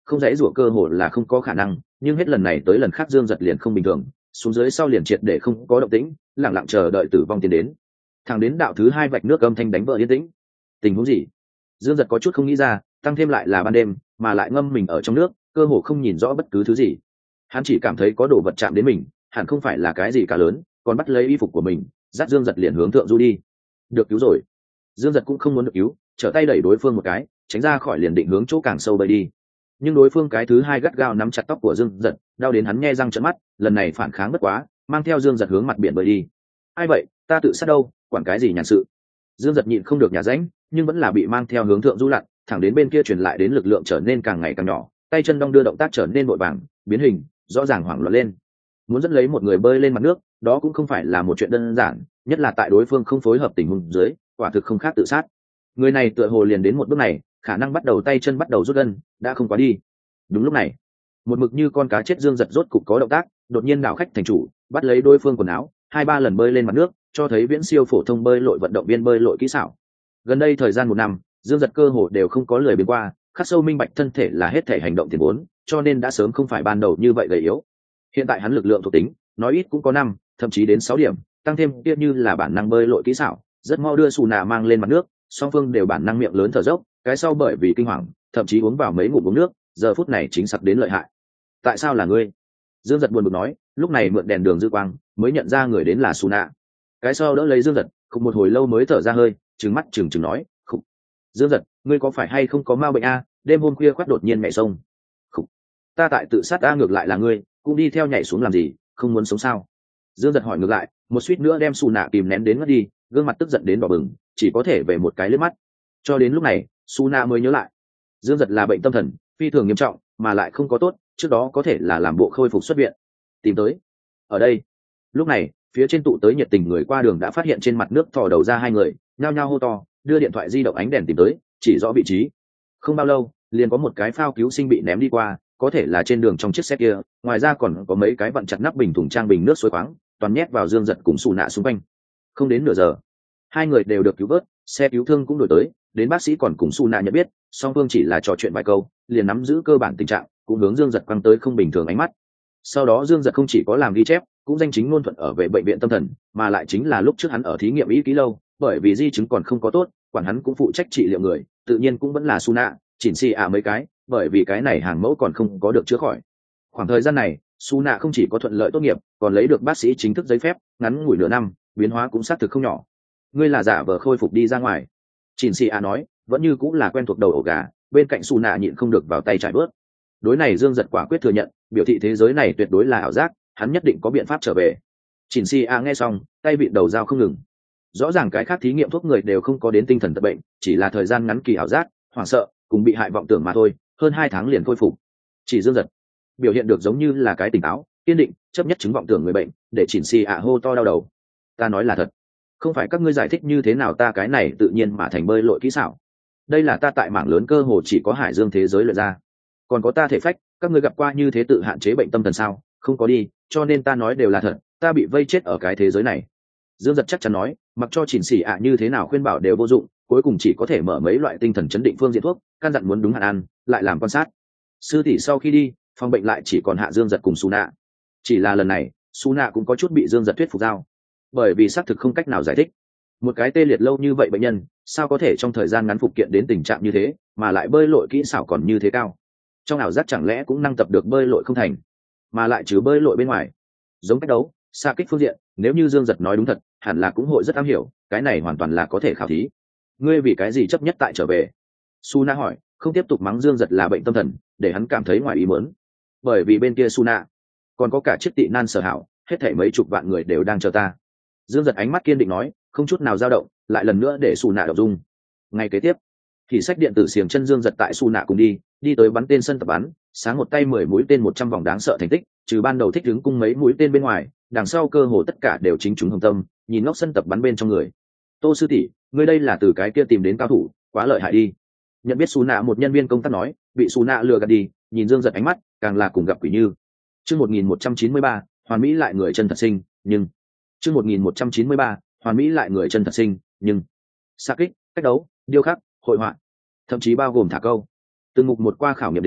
không dãy rủa cơ hồ là không có khả năng, nhưng hết lần này tới lần khác Dương Giật liền không bình thường, xuống dưới sau liền triệt để không có động tĩnh, lặng lặng chờ đợi tử vong tiến đến. Thẳng đến đạo thứ hai vạch nước âm thanh đánh vỡ yên tĩnh. Tình huống gì? Dương Giật có chút không nghĩ ra, tăng thêm lại là ban đêm, mà lại ngâm mình ở trong nước, cơ hồ không nhìn rõ bất cứ thứ gì. Hắn chỉ cảm thấy có đồ vật chạm đến mình, hẳn không phải là cái gì cả lớn, còn bắt lấy y phục của mình, dắt Dương Giật liền hướng thượng du đi. Được cứu rồi. Dương Giật cũng không muốn được cứu, trở tay đẩy đối phương một cái, tránh ra khỏi liền định hướng chỗ càng sâu bơi đi. Nhưng đối phương cái thứ hai gắt gao nắm chặt tóc của Dương Giật, đau đến hắn nhe răng trợn mắt, lần này phản kháng bất quá, mang theo Dương Giật hướng mặt biển bơi đi. Ai vậy, ta tự sát đâu, quản cái gì nhàn sự. Dương Giật nhịn không được nhả rãnh, nhưng vẫn là bị mang theo hướng thượng du lặn, thẳng đến bên kia truyền lại đến lực lượng trở nên càng ngày càng nhỏ, tay chân đong đưa động tác trở nên vội vàng, biến hình, rõ ràng hoảng loạn lên. Muốn dẫn lấy một người bơi lên mặt nước, đó cũng không phải là một chuyện đơn giản, nhất là tại đối phương không phối hợp tình huống dưới, quả thực không khác tự sát. Người này tựa hồ liền đến một bước này, khả năng bắt đầu tay chân bắt đầu rút gân, đã không quá đi. Đúng lúc này, một mực như con cá chết Dương Giật rốt cục có động tác, đột nhiên đảo khách thành chủ, bắt lấy đối phương quần áo, 2-3 lần bơi lên mặt nước, cho thấy viễn siêu phổ thông bơi lội vận động viên bơi lội kỹ xảo. Gần đây thời gian 1 năm, Dương Giật cơ hồ đều không có lười biếng qua, khắc sâu minh bạch thân thể là hết thể hành động tiền vốn, cho nên đã sớm không phải ban đầu như vậy gầy yếu. Hiện tại hắn lực lượng thuộc tính, nói ít cũng có 5, thậm chí đến 6 điểm, tăng thêm kia như là bản năng bơi lội kỹ xảo, rất mau đưa Sù Nạ mang lên mặt nước, song phương đều bản năng miệng lớn thở dốc, cái sau bởi vì kinh hoàng, thậm chí uống vào mấy ngụm uống nước, giờ phút này chính sặc đến lợi hại. Tại sao là ngươi? Dương Giật buồn bực nói, lúc này mượn đèn đường dư quang, mới nhận ra người đến là Sù Nạ. Cái sau đỡ lấy Dương Giật, khục một hồi lâu mới thở ra hơi, trừng mắt trừng nói, khục. Dương Giật, ngươi có phải hay không có ma bệnh a? Đêm hôm khuya khoắt đột nhiên nhảy sông. Khục. Ta tại tự sát a, ngược lại là ngươi, cũng đi theo nhảy xuống làm gì, không muốn sống sao? Dương Giật hỏi ngược lại, một suýt nữa đem Sù Nạ kìm nén đến ngất đi, gương mặt tức giận đến đỏ bừng, chỉ có thể về một cái liếc mắt. Cho đến lúc này, Sù Nạ mới nhớ lại, Dương Giật là bệnh tâm thần, phi thường nghiêm trọng, mà lại không có tốt, trước đó có thể là làm bộ khôi phục xuất viện. Tìm tới. Ở đây. Lúc này, phía trên tụ tới nhiệt tình người qua đường đã phát hiện trên mặt nước thò đầu ra hai người, nhao nhao hô to, đưa điện thoại di động ánh đèn tìm tới, chỉ rõ vị trí. Không bao lâu, liền có một cái phao cứu sinh bị ném đi qua, có thể là trên đường trong chiếc xe kia, ngoài ra còn có mấy cái vặn chặt nắp bình thùng trang bình nước suối khoáng, toàn nhét vào Dương Giật cùng Sù Nạ xung quanh. Không đến nửa giờ, hai người đều được cứu vớt, xe cứu thương cũng đổi tới, đến bác sĩ còn cùng Sù Nạ nhận biết, song phương chỉ là trò chuyện vài câu, liền nắm giữ cơ bản tình trạng, cũng hướng Dương Giật quăng tới không bình thường ánh mắt. Sau đó Dương Giật không chỉ có làm ghi chép, cũng danh chính ngôn thuận ở về bệnh viện tâm thần, mà lại chính là lúc trước hắn ở thí nghiệm ý ký lâu, bởi vì di chứng còn không có tốt, quản hắn cũng phụ trách trị liệu người, tự nhiên cũng vẫn là Sù Nạ, chỉnh si mấy cái, bởi vì cái này hàng mẫu còn không có được chữa khỏi. Khoảng thời gian này, Sù Nạ không chỉ có thuận lợi tốt nghiệp, còn lấy được bác sĩ chính thức giấy phép, ngắn ngủi nửa năm, biến hóa cũng xác thực không nhỏ. Ngươi là giả vờ khôi phục đi ra ngoài. Chỉnh si nói, vẫn như cũng là quen thuộc đầu ổ gà, bên cạnh Sù Nạ nhịn không được vào tay trải bớt. Đối này Dương Giật quả quyết thừa nhận, biểu thị thế giới này tuyệt đối là ảo giác, hắn nhất định có biện pháp trở về. Chỉnh si nghe xong, tay vịn đầu dao không ngừng. Rõ ràng cái khác thí nghiệm thuốc người đều không có đến tinh thần tật bệnh, chỉ là thời gian ngắn kỳ ảo giác, hoảng sợ, cùng bị hại vọng tưởng mà thôi, hơn 2 tháng liền khôi phục. Chỉ Dương Giật biểu hiện được giống như là cái tỉnh táo, kiên định, chấp nhất chứng vọng tưởng người bệnh, để chỉnh si hô to đau đầu. Ta nói là thật, không phải các ngươi giải thích như thế nào ta cái này tự nhiên mà thành bơi lội kỹ xảo. Đây là ta tại mảng lớn cơ hồ chỉ có hải dương thế giới luyện ra. Còn có ta thể phách, các ngươi gặp qua như thế tự hạn chế bệnh tâm thần sao? Không có đi, cho nên ta nói đều là thật, ta bị vây chết ở cái thế giới này. Dương Giật chắc chắn nói, mặc cho chỉnh xỉ như thế nào khuyên bảo đều vô dụng, cuối cùng chỉ có thể mở mấy loại tinh thần chấn định phương diện thuốc, căn dặn muốn đúng hạn ăn, lại làm quan sát. Sư tỷ sau khi đi, phòng bệnh lại chỉ còn hạ Dương Giật cùng Sù Nạ. Chỉ là lần này, Sù Nạ cũng có chút bị Dương Giật thuyết phục giao, bởi vì xác thực không cách nào giải thích. Một cái tê liệt lâu như vậy bệnh nhân, sao có thể trong thời gian ngắn phục kiện đến tình trạng như thế, mà lại bơi lội kỹ xảo còn như thế cao. Trong ảo giác chẳng lẽ cũng năng tập được bơi lội không thành, mà lại trừ bơi lội bên ngoài, giống cách đấu, xa kích phương diện, nếu như Dương Giật nói đúng thật, hẳn là cũng hội rất am hiểu, cái này hoàn toàn là có thể khảo thí. Ngươi vì cái gì chấp nhất tại trở về? Su Na hỏi, không tiếp tục mắng Dương Giật là bệnh tâm thần, để hắn cảm thấy ngoài ý muốn. Bởi vì bên kia Su Na còn có cả chiếc tị nan Sở Hảo, hết thảy mấy chục vạn người đều đang chờ ta. Dương Giật ánh mắt kiên định nói, không chút nào dao động, lại lần nữa để Su Na đọc dung. Ngày kế tiếp, thì sách điện tử xiềng chân Dương Giật tại Su Na cùng đi tới bắn tên sân tập bắn, sáng một tay 10 mũi tên 100 vòng đáng sợ thành tích, trừ ban đầu thích đứng cung mấy mũi tên bên ngoài, đằng sau cơ hồ tất cả đều chính chúng hồng tâm, nhìn ngóc sân tập bắn bên trong người. Tô sư tỷ, ngươi đây là từ cái kia tìm đến cao thủ, quá lợi hại đi. Nhận biết Su Na một nhân viên công tác nói, bị Su Na lừa gạt đi, nhìn Dương Giật ánh mắt càng là cùng gặp quỷ như. Chương 1193, hoàn mỹ lại người chân thật sinh, nhưng chương 1193, hoàn mỹ lại người chân thật sinh, nhưng xa kích, cách đấu, điêu khắc, hội họa, thậm chí bao gồm thả câu. Từng mục một qua khảo nghiệm đến,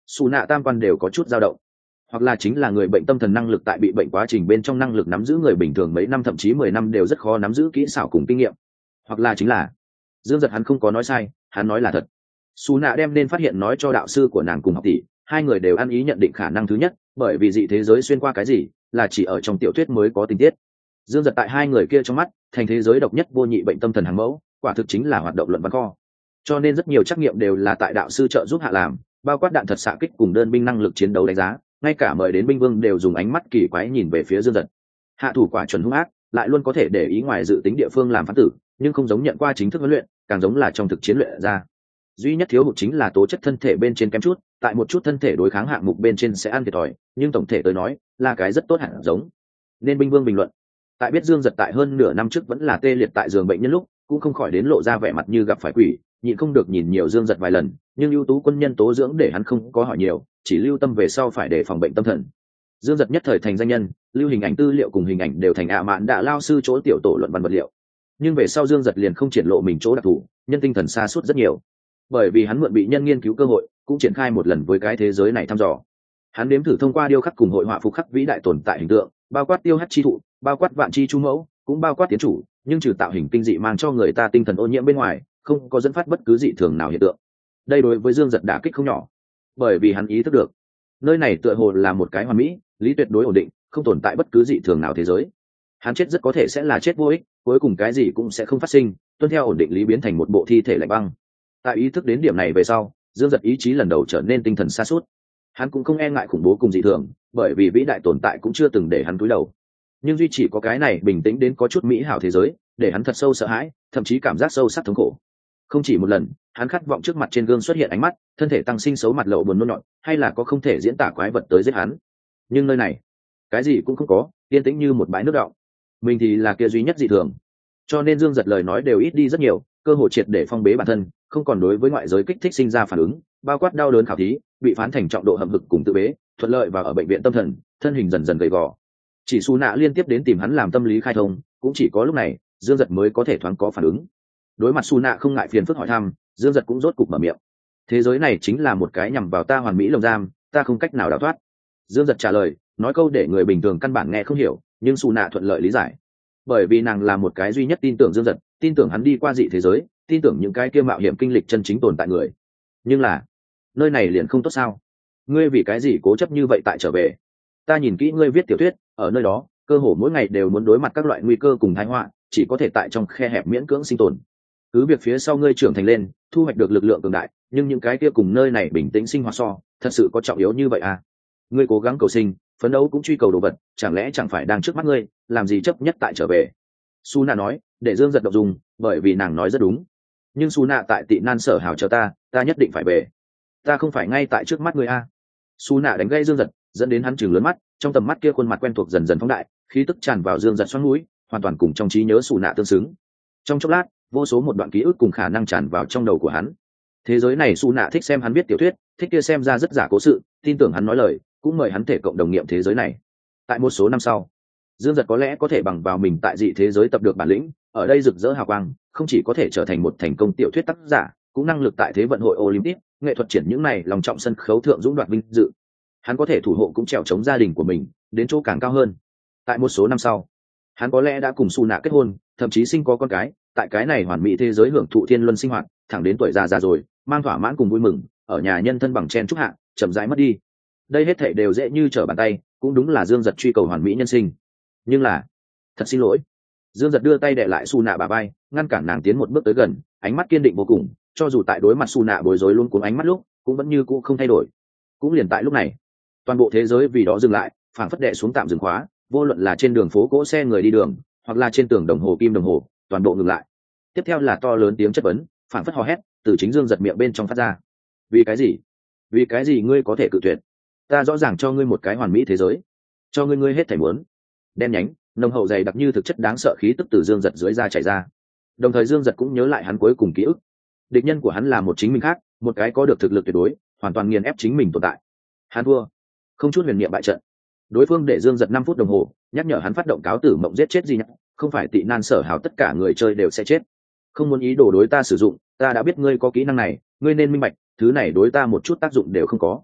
xù nạ tam quan đều có chút dao động. Hoặc là chính là người bệnh tâm thần năng lực tại bị bệnh quá trình bên trong năng lực nắm giữ người bình thường mấy năm thậm chí 10 năm đều rất khó nắm giữ kỹ xảo cùng kinh nghiệm. Hoặc là chính là Dương Giật hắn không có nói sai, hắn nói là thật. Xù nạ đem nên phát hiện nói cho đạo sư của nàng cùng học tỷ, hai người đều ăn ý nhận định khả năng thứ nhất, bởi vì dị thế giới xuyên qua cái gì là chỉ ở trong tiểu thuyết mới có tình tiết. Dương Giật tại hai người kia trong mắt thành thế giới độc nhất vô nhị bệnh tâm thần hàng mẫu, quả thực chính là hoạt động luận văn kho. Cho nên rất nhiều trắc nghiệm đều là tại đạo sư trợ giúp hạ làm, bao quát đạn thật xạ kích cùng đơn binh năng lực chiến đấu đánh giá, ngay cả mời đến binh vương đều dùng ánh mắt kỳ quái nhìn về phía Dương Giật. Hạ thủ quả chuẩn hung ác, lại luôn có thể để ý ngoài dự tính địa phương làm phán tử, nhưng không giống nhận qua chính thức huấn luyện, càng giống là trong thực chiến luyện ra. Duy nhất thiếu hụt chính là tố chất thân thể bên trên kém chút, tại một chút thân thể đối kháng hạng mục bên trên sẽ ăn thiệt thòi, nhưng tổng thể tới nói là cái rất tốt hẳn giống. Nên binh vương bình luận, tại biết Dương Giật tại hơn nửa năm trước vẫn là tê liệt tại giường bệnh nhân lúc, cũng không khỏi đến lộ ra vẻ mặt như gặp phải quỷ, nhịn không được nhìn nhiều Dương Giật vài lần, nhưng ưu tú quân nhân tố dưỡng để hắn không có hỏi nhiều, chỉ lưu tâm về sau phải đề phòng bệnh tâm thần. Dương Giật nhất thời thành danh nhân, lưu hình ảnh tư liệu cùng hình ảnh đều thành ạ mạn đã lao sư chỗ tiểu tổ luận văn vật liệu. Nhưng về sau Dương Giật liền không triển lộ mình chỗ đặc thù, nhân tinh thần xa suốt rất nhiều, bởi vì hắn mượn bị nhân nghiên cứu cơ hội, cũng triển khai một lần với cái thế giới này thăm dò. Hắn nếm thử thông qua điêu khắc cùng hội họa phục khắc vĩ đại tồn tại hình tượng, bao quát tiêu hắc chi thụ, bao quát vạn chi chu mẫu, cũng bao quát tiến chủ, nhưng trừ tạo hình kinh dị mang cho người ta tinh thần ô nhiễm bên ngoài, không có dẫn phát bất cứ dị thường nào hiện tượng. Đây đối với Dương Giật đả kích không nhỏ, bởi vì hắn ý thức được nơi này tựa hồ là một cái hoàn mỹ, lý tuyệt đối ổn định, không tồn tại bất cứ dị thường nào thế giới. Hắn chết rất có thể sẽ là chết vô ích, cuối cùng cái gì cũng sẽ không phát sinh, tuân theo ổn định lý biến thành một bộ thi thể lạnh băng. Tại ý thức đến điểm này về sau, Dương Giật ý chí lần đầu trở nên tinh thần sa sút. Hắn cũng không e ngại khủng bố cùng dị thường, bởi vì vĩ đại tồn tại cũng chưa từng để hắn cúi đầu. Nhưng duy chỉ có cái này bình tĩnh đến có chút mỹ hảo thế giới, để hắn thật sâu sợ hãi, thậm chí cảm giác sâu sắc thống khổ. Không chỉ một lần, hắn khát vọng trước mặt trên gương xuất hiện ánh mắt, thân thể tăng sinh xấu mặt lậu buồn nôn nhọn, hay là có không thể diễn tả quái vật tới giết hắn. Nhưng nơi này, cái gì cũng không có, yên tĩnh như một bãi nước đọng. Mình thì là kia duy nhất dị thường. Cho nên Dương Giật lời nói đều ít đi rất nhiều, cơ hội triệt để phong bế bản thân, không còn đối với ngoại giới kích thích sinh ra phản ứng, bao quát đau đớn khảo thí, bị phán thành trọng độ hậm hực cùng tự bế, thuận lợi và ở bệnh viện tâm thần, thân hình dần dần gầy gò. Chỉ Su Nạ liên tiếp đến tìm hắn làm tâm lý khai thông, cũng chỉ có lúc này, Dương Giật mới có thể thoáng có phản ứng. Đối mặt Su Nạ không ngại phiền phức hỏi thăm, Dương Giật cũng rốt cục mở miệng. Thế giới này chính là một cái nhằm vào ta hoàn mỹ lồng giam, ta không cách nào đào thoát. Dương Giật trả lời, nói câu để người bình thường căn bản nghe không hiểu, nhưng Su Nạ thuận lợi lý giải. Bởi vì nàng là một cái duy nhất tin tưởng Dương Giật, tin tưởng hắn đi qua dị thế giới, tin tưởng những cái kia mạo hiểm kinh lịch chân chính tồn tại người. Nhưng là, nơi này liền không tốt sao? Ngươi vì cái gì cố chấp như vậy tại trở về? Ta nhìn kỹ ngươi viết tiểu thuyết, ở nơi đó, cơ hồ mỗi ngày đều muốn đối mặt các loại nguy cơ cùng tai họa, chỉ có thể tại trong khe hẹp miễn cưỡng sinh tồn. Cứ việc phía sau ngươi trưởng thành lên, thu hoạch được lực lượng cường đại, nhưng những cái kia cùng nơi này bình tĩnh sinh hoạt so, thật sự có trọng yếu như vậy à? Ngươi cố gắng cầu sinh, phấn đấu cũng truy cầu đồ vật, chẳng lẽ chẳng phải đang trước mắt ngươi, làm gì chấp nhất tại trở về? Su Nạ nói, để Dương Giật động dung, bởi vì nàng nói rất đúng. Nhưng Su Nạ tại Tị Nan Sở hào chờ ta nhất định phải về. Ta không phải ngay tại trước mắt ngươi à? Su Nạ đánh gây Dương Giật, dẫn đến hắn chừng lớn mắt, trong tầm mắt kia khuôn mặt quen thuộc dần dần phóng đại, khí tức tràn vào Dương Giật xoắn mũi, hoàn toàn cùng trong trí nhớ Su Nạ tương xứng. Trong chốc lát, vô số một đoạn ký ức cùng khả năng tràn vào trong đầu của hắn. Thế giới này Su Nạ thích xem hắn viết tiểu thuyết, thích kia xem ra rất giả cố sự, tin tưởng hắn nói lời, cũng mời hắn thể cộng đồng nghiệm thế giới này. Tại một số năm sau, Dương Giật có lẽ có thể bằng vào mình tại dị thế giới tập được bản lĩnh, ở đây rực rỡ hào quang, không chỉ có thể trở thành một thành công tiểu thuyết tác giả, cũng năng lực tại thế vận hội Olympic, nghệ thuật triển những này lòng trọng sân khấu thượng dũng đoạt vinh dự. Hắn có thể thủ hộ cũng trèo chống gia đình của mình, đến chỗ càng cao hơn. Tại một số năm sau, hắn có lẽ đã cùng Su Nạ kết hôn, thậm chí sinh có con cái, tại cái này hoàn mỹ thế giới hưởng thụ thiên luân sinh hoạt, thẳng đến tuổi già rồi, mang thỏa mãn cùng vui mừng, ở nhà nhân thân bằng chen chúc hạ, chậm rãi mất đi. Đây hết thảy đều dễ như trở bàn tay, cũng đúng là Dương Giật truy cầu hoàn mỹ nhân sinh. Nhưng là, thật xin lỗi. Dương Giật đưa tay đè lại Su Nạ bả vai, ngăn cản nàng tiến một bước tới gần, ánh mắt kiên định vô cùng, cho dù tại đối mặt Su Nạ bối rối luôn cuống ánh mắt lúc, cũng vẫn như cũ không thay đổi. Cũng liền tại lúc này, toàn bộ thế giới vì đó dừng lại, phảng phất đè xuống tạm dừng khóa, vô luận là trên đường phố cỗ xe người đi đường, hoặc là trên tường đồng hồ kim đồng hồ, toàn bộ ngừng lại. Tiếp theo là to lớn tiếng chất vấn, phảng phất hò hét, từ chính Dương Giật miệng bên trong phát ra. Vì cái gì? Vì cái gì ngươi có thể cự tuyệt? Ta rõ ràng cho ngươi một cái hoàn mỹ thế giới, cho ngươi hết thảy muốn. Đen nhánh, nồng hậu dày đặc như thực chất đáng sợ khí tức từ Dương Giật dưới da chảy ra. Đồng thời Dương Giật cũng nhớ lại hắn cuối cùng ký ức. Địch nhân của hắn là một chính mình khác, một cái có được thực lực tuyệt đối, hoàn toàn nghiền ép chính mình tồn tại. Hắn thua, không chút huyền niệm bại trận. Đối phương để Dương Giật 5 phút đồng hồ, nhắc nhở hắn phát động cáo tử mộng giết chết gì nhỉ? Không phải Tị Nan Sở hào tất cả người chơi đều sẽ chết. Không muốn ý đồ đối ta sử dụng, ta đã biết ngươi có kỹ năng này, ngươi nên minh bạch, thứ này đối ta một chút tác dụng đều không có.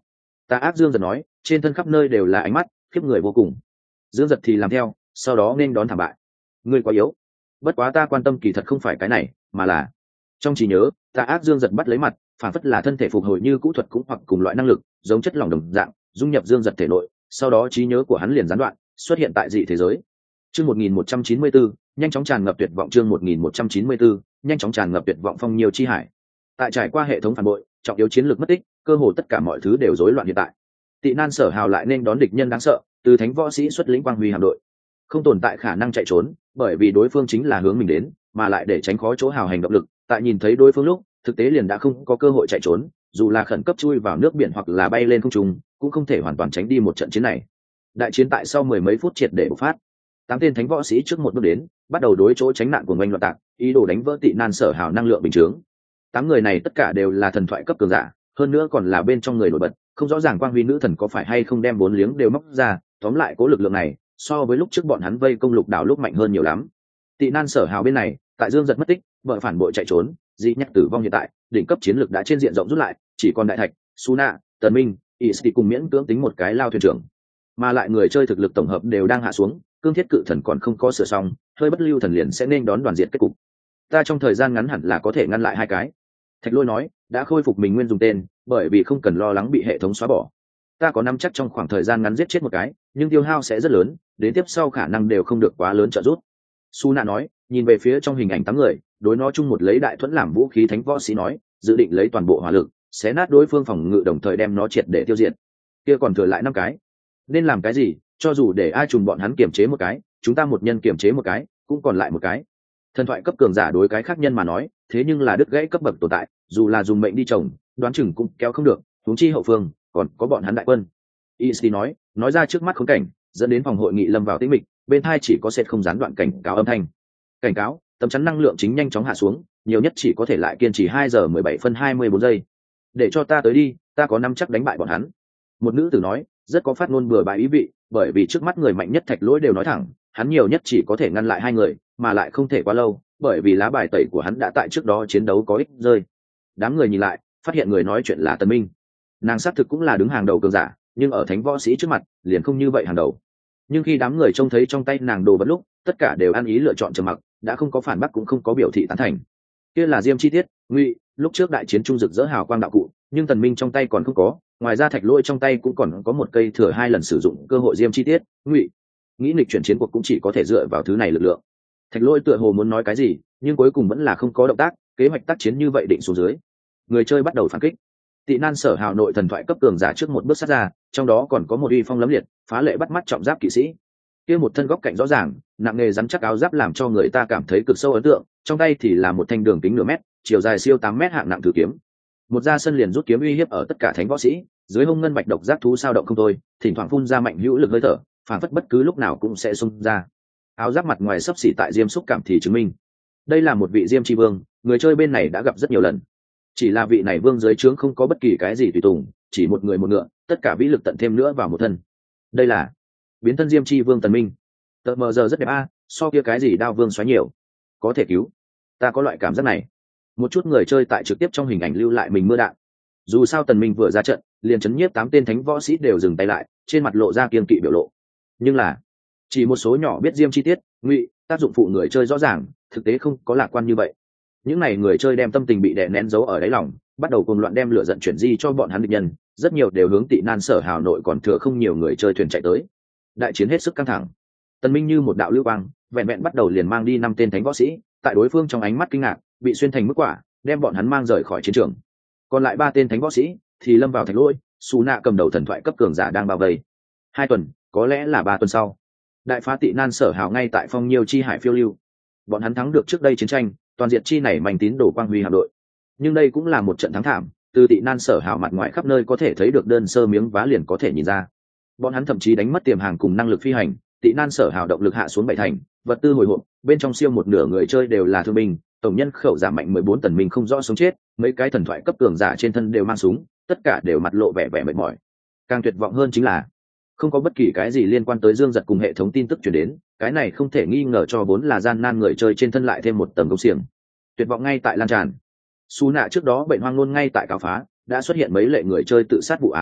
Tà ác Dương Giật nói, trên thân khắp nơi đều là ánh mắt khiếp người vô cùng. Dương Giật thì làm theo, sau đó nên đón thảm bại. Ngươi quá yếu. Bất quá ta quan tâm kỳ thật không phải cái này, mà là trong trí nhớ, Tà ác Dương Giật bắt lấy mặt, phản phất là thân thể phục hồi như cũ thuật cũng hoặc cùng loại năng lực, giống chất lỏng đồng dạng, dung nhập Dương Giật thể nội, sau đó trí nhớ của hắn liền gián đoạn, xuất hiện tại dị thế giới. Chương 1194, nhanh chóng tràn ngập tuyệt vọng. Chương 1194, nhanh chóng tràn ngập tuyệt vọng. Phong nhiều chi hải. Tại trải qua hệ thống phản bội, trọng yếu chiến lược mất tích, cơ hồ tất cả mọi thứ đều rối loạn hiện tại. Tị Nan Sở Hào lại nên đón địch nhân đáng sợ, từ thánh võ sĩ xuất lĩnh quang huy hạm đội. Không tồn tại khả năng chạy trốn, bởi vì đối phương chính là hướng mình đến, mà lại để tránh khó chỗ hào hành động lực, tại nhìn thấy đối phương lúc, thực tế liền đã không có cơ hội chạy trốn, dù là khẩn cấp chui vào nước biển hoặc là bay lên không trung, cũng không thể hoàn toàn tránh đi một trận chiến này. Đại chiến tại sau mười mấy phút triệt để bộc phát. 8 tên thánh võ sĩ trước một bước đến, bắt đầu đối chỗ tránh nạn của ngoanh loạn tạc, ý đồ đánh vỡ Tị Nan Sở Hào năng lượng bình chướng. 8 người này tất cả đều là thần thoại cấp cường giả, hơn nữa còn là bên trong người nổi bật, không rõ ràng quang huy nữ thần có phải hay không đem 4 liếng đều móc ra, tóm lại cố lực lượng này so với lúc trước bọn hắn vây công Lục Đảo lúc mạnh hơn nhiều lắm. Tị Nan Sở Hào bên này, tại Dương Giật mất tích, vợ phản bội chạy trốn, dị nhắc tử vong hiện tại, đỉnh cấp chiến lược đã trên diện rộng rút lại, chỉ còn Đại Thạch, Suna, Tần Minh, Isti cùng miễn cưỡng tính một cái lao thuyền trưởng, mà lại người chơi thực lực tổng hợp đều đang hạ xuống, cương thiết cự thần còn không có sửa xong, hơi bất lưu thần liền sẽ nên đón đoàn diệt kết cục. Ta trong thời gian ngắn hẳn là có thể ngăn lại 2 cái. Thạch Lôi nói, đã khôi phục mình nguyên dùng tên, bởi vì không cần lo lắng bị hệ thống xóa bỏ. Ta có nắm chắc trong khoảng thời gian ngắn giết chết 1 cái, nhưng tiêu hao sẽ rất lớn, đến tiếp sau khả năng đều không được quá lớn trợ giúp. Suna nói, nhìn về phía trong hình ảnh 8 người, đối nó chung một lấy đại thuẫn làm vũ khí thánh võ sĩ nói, dự định lấy toàn bộ hỏa lực xé nát đối phương phòng ngự, đồng thời đem nó triệt để tiêu diệt. Kia còn thừa lại 5 cái, nên làm cái gì? Cho dù để ai trùng bọn hắn kiểm chế 1 cái, chúng ta một nhân kiểm chế 1 cái, cũng còn lại 1 cái. Thần thoại cấp cường giả đối cái khác nhân mà nói, thế nhưng là đứt gãy cấp bậc tồn tại, dù là dùng mệnh đi trồng, đoán chừng cũng kéo không được, huống chi hậu phương còn có bọn hắn đại quân. Isti nói ra trước mắt khốn cảnh, dẫn đến phòng hội nghị lâm vào tĩnh mịch, bên tai chỉ có sệt không gián đoạn cảnh cáo âm thanh. Cảnh cáo, tấm chắn năng lượng chính nhanh chóng hạ xuống, nhiều nhất chỉ có thể lại kiên trì 2 giờ 17 phân 24 giây. Để cho ta tới đi, ta có nắm chắc đánh bại bọn hắn. Một nữ tử nói, rất có phát ngôn bừa bãi ý vị, bởi vì trước mắt người mạnh nhất Thạch Lỗi đều nói thẳng, hắn nhiều nhất chỉ có thể ngăn lại 2 người, mà lại không thể quá lâu, bởi vì lá bài tẩy của hắn đã tại trước đó chiến đấu có ích rơi. Đám người nhìn lại, phát hiện người nói chuyện là Tần Minh. Nàng xác thực cũng là đứng hàng đầu cường giả, nhưng ở thánh võ sĩ trước mặt, liền không như vậy hàng đầu. Nhưng khi đám người trông thấy trong tay nàng đồ vật lúc, tất cả đều ăn ý lựa chọn trầm mặc, đã không có phản bác cũng không có biểu thị tán thành. Kia là Diêm Chi Tiết, Ngụy, lúc trước đại chiến trung rực rỡ hào quang đạo cụ, nhưng Tần Minh trong tay còn không có, ngoài ra Thạch Lỗi trong tay cũng còn có một cây thừa 2 lần sử dụng cơ hội Diêm Chi Tiết, Ngụy. Nghĩ nghịch chuyển chiến cuộc cũng chỉ có thể dựa vào thứ này lực lượng. Thạch Lỗi tựa hồ muốn nói cái gì, nhưng cuối cùng vẫn là không có động tác, kế hoạch tác chiến như vậy định xuống dưới. Người chơi bắt đầu phản kích. Tị Nan Sở Hào nội thần thoại cấp cường giả trước một bước sát ra, trong đó còn có một uy phong lẫm liệt, phá lệ bắt mắt trọng giáp kỵ sĩ. Kia một thân góc cạnh rõ ràng, nặng nề rắn chắc áo giáp làm cho người ta cảm thấy cực sâu ấn tượng, trong tay thì là một thanh đường kính nửa mét, chiều dài siêu 8 mét hạng nặng thử kiếm. Một ra sân liền rút kiếm uy hiếp ở tất cả thánh võ sĩ, dưới hông ngân bạch độc giác thú sao động không thôi, thỉnh thoảng phun ra mạnh hữu lực hơi thở, phản phất bất cứ lúc nào cũng sẽ xung ra. Áo giáp mặt ngoài xấp xỉ tại diêm xúc cảm thì chứng minh đây là một vị diêm chi vương, người chơi bên này đã gặp rất nhiều lần. Chỉ là vị này vương dưới trướng không có bất kỳ cái gì tùy tùng, chỉ một người một ngựa, tất cả vĩ lực tận thêm nữa vào một thân. Đây là biến thân diêm chi vương Tần Minh. Tờ mờ giờ rất đẹp so kia cái gì đao vương xoáy nhiều, có thể cứu. Ta có loại cảm giác này. Một chút người chơi tại trực tiếp trong hình ảnh lưu lại mình mưa đạn. Dù sao Tần Minh vừa ra trận, liền chấn nhiếp 8 tên thánh võ sĩ đều dừng tay lại, trên mặt lộ ra kiên kỵ biểu lộ. Nhưng là chỉ một số nhỏ biết Diêm Chi Tiết, Ngụy, tác dụng phụ người chơi rõ ràng, thực tế không có lạc quan như vậy. Những này người chơi đem tâm tình bị đè nén giấu ở đáy lòng, bắt đầu cuồng loạn đem lửa giận chuyển di cho bọn hắn địch nhân, rất nhiều đều hướng Tị Nan Sở Hào nội còn thừa không nhiều người chơi thuyền chạy tới. Đại chiến hết sức căng thẳng. Tần Minh như một đạo lưu quang, vẹn vẹn bắt đầu liền mang đi 5 tên thánh võ sĩ, tại đối phương trong ánh mắt kinh ngạc, bị xuyên thành mức quả, đem bọn hắn mang rời khỏi chiến trường. Còn lại 3 tên thánh võ sĩ thì lâm vào Thạch Lỗi, Suna cầm đầu thần thoại cấp cường giả đang bao vây. 2 tuần, có lẽ là 3 tuần sau, đại phá Tị Nan Sở Hào ngay tại Phong Nhiêu chi hải phiêu lưu. Bọn hắn thắng được trước đây chiến tranh, toàn diện chi này manh tín đổ quang huy hạm đội. Nhưng đây cũng là một trận thắng thảm, từ Tị Nan Sở Hào mặt ngoài khắp nơi có thể thấy được đơn sơ miếng vá liền có thể nhìn ra. Bọn hắn thậm chí đánh mất tiềm hàng cùng năng lực phi hành, Tị Nan Sở Hào động lực hạ xuống 7 thành, vật tư hồi hộp, bên trong siêu một nửa người chơi đều là thương binh, tổng nhân khẩu giảm mạnh 14 tần mình không rõ sống chết, mấy cái thần thoại cấp cường giả trên thân đều mang súng, tất cả đều mặt lộ vẻ mệt mỏi. Càng tuyệt vọng hơn chính là không có bất kỳ cái gì liên quan tới Dương Giật cùng hệ thống tin tức truyền đến, cái này không thể nghi ngờ cho vốn là gian nan người chơi trên thân lại thêm một tầng công xiềng. Tuyệt vọng ngay tại lan tràn. Su nạ trước đó bệnh hoang luôn ngay tại cáo phá, đã xuất hiện mấy lệ người chơi tự sát vụ án,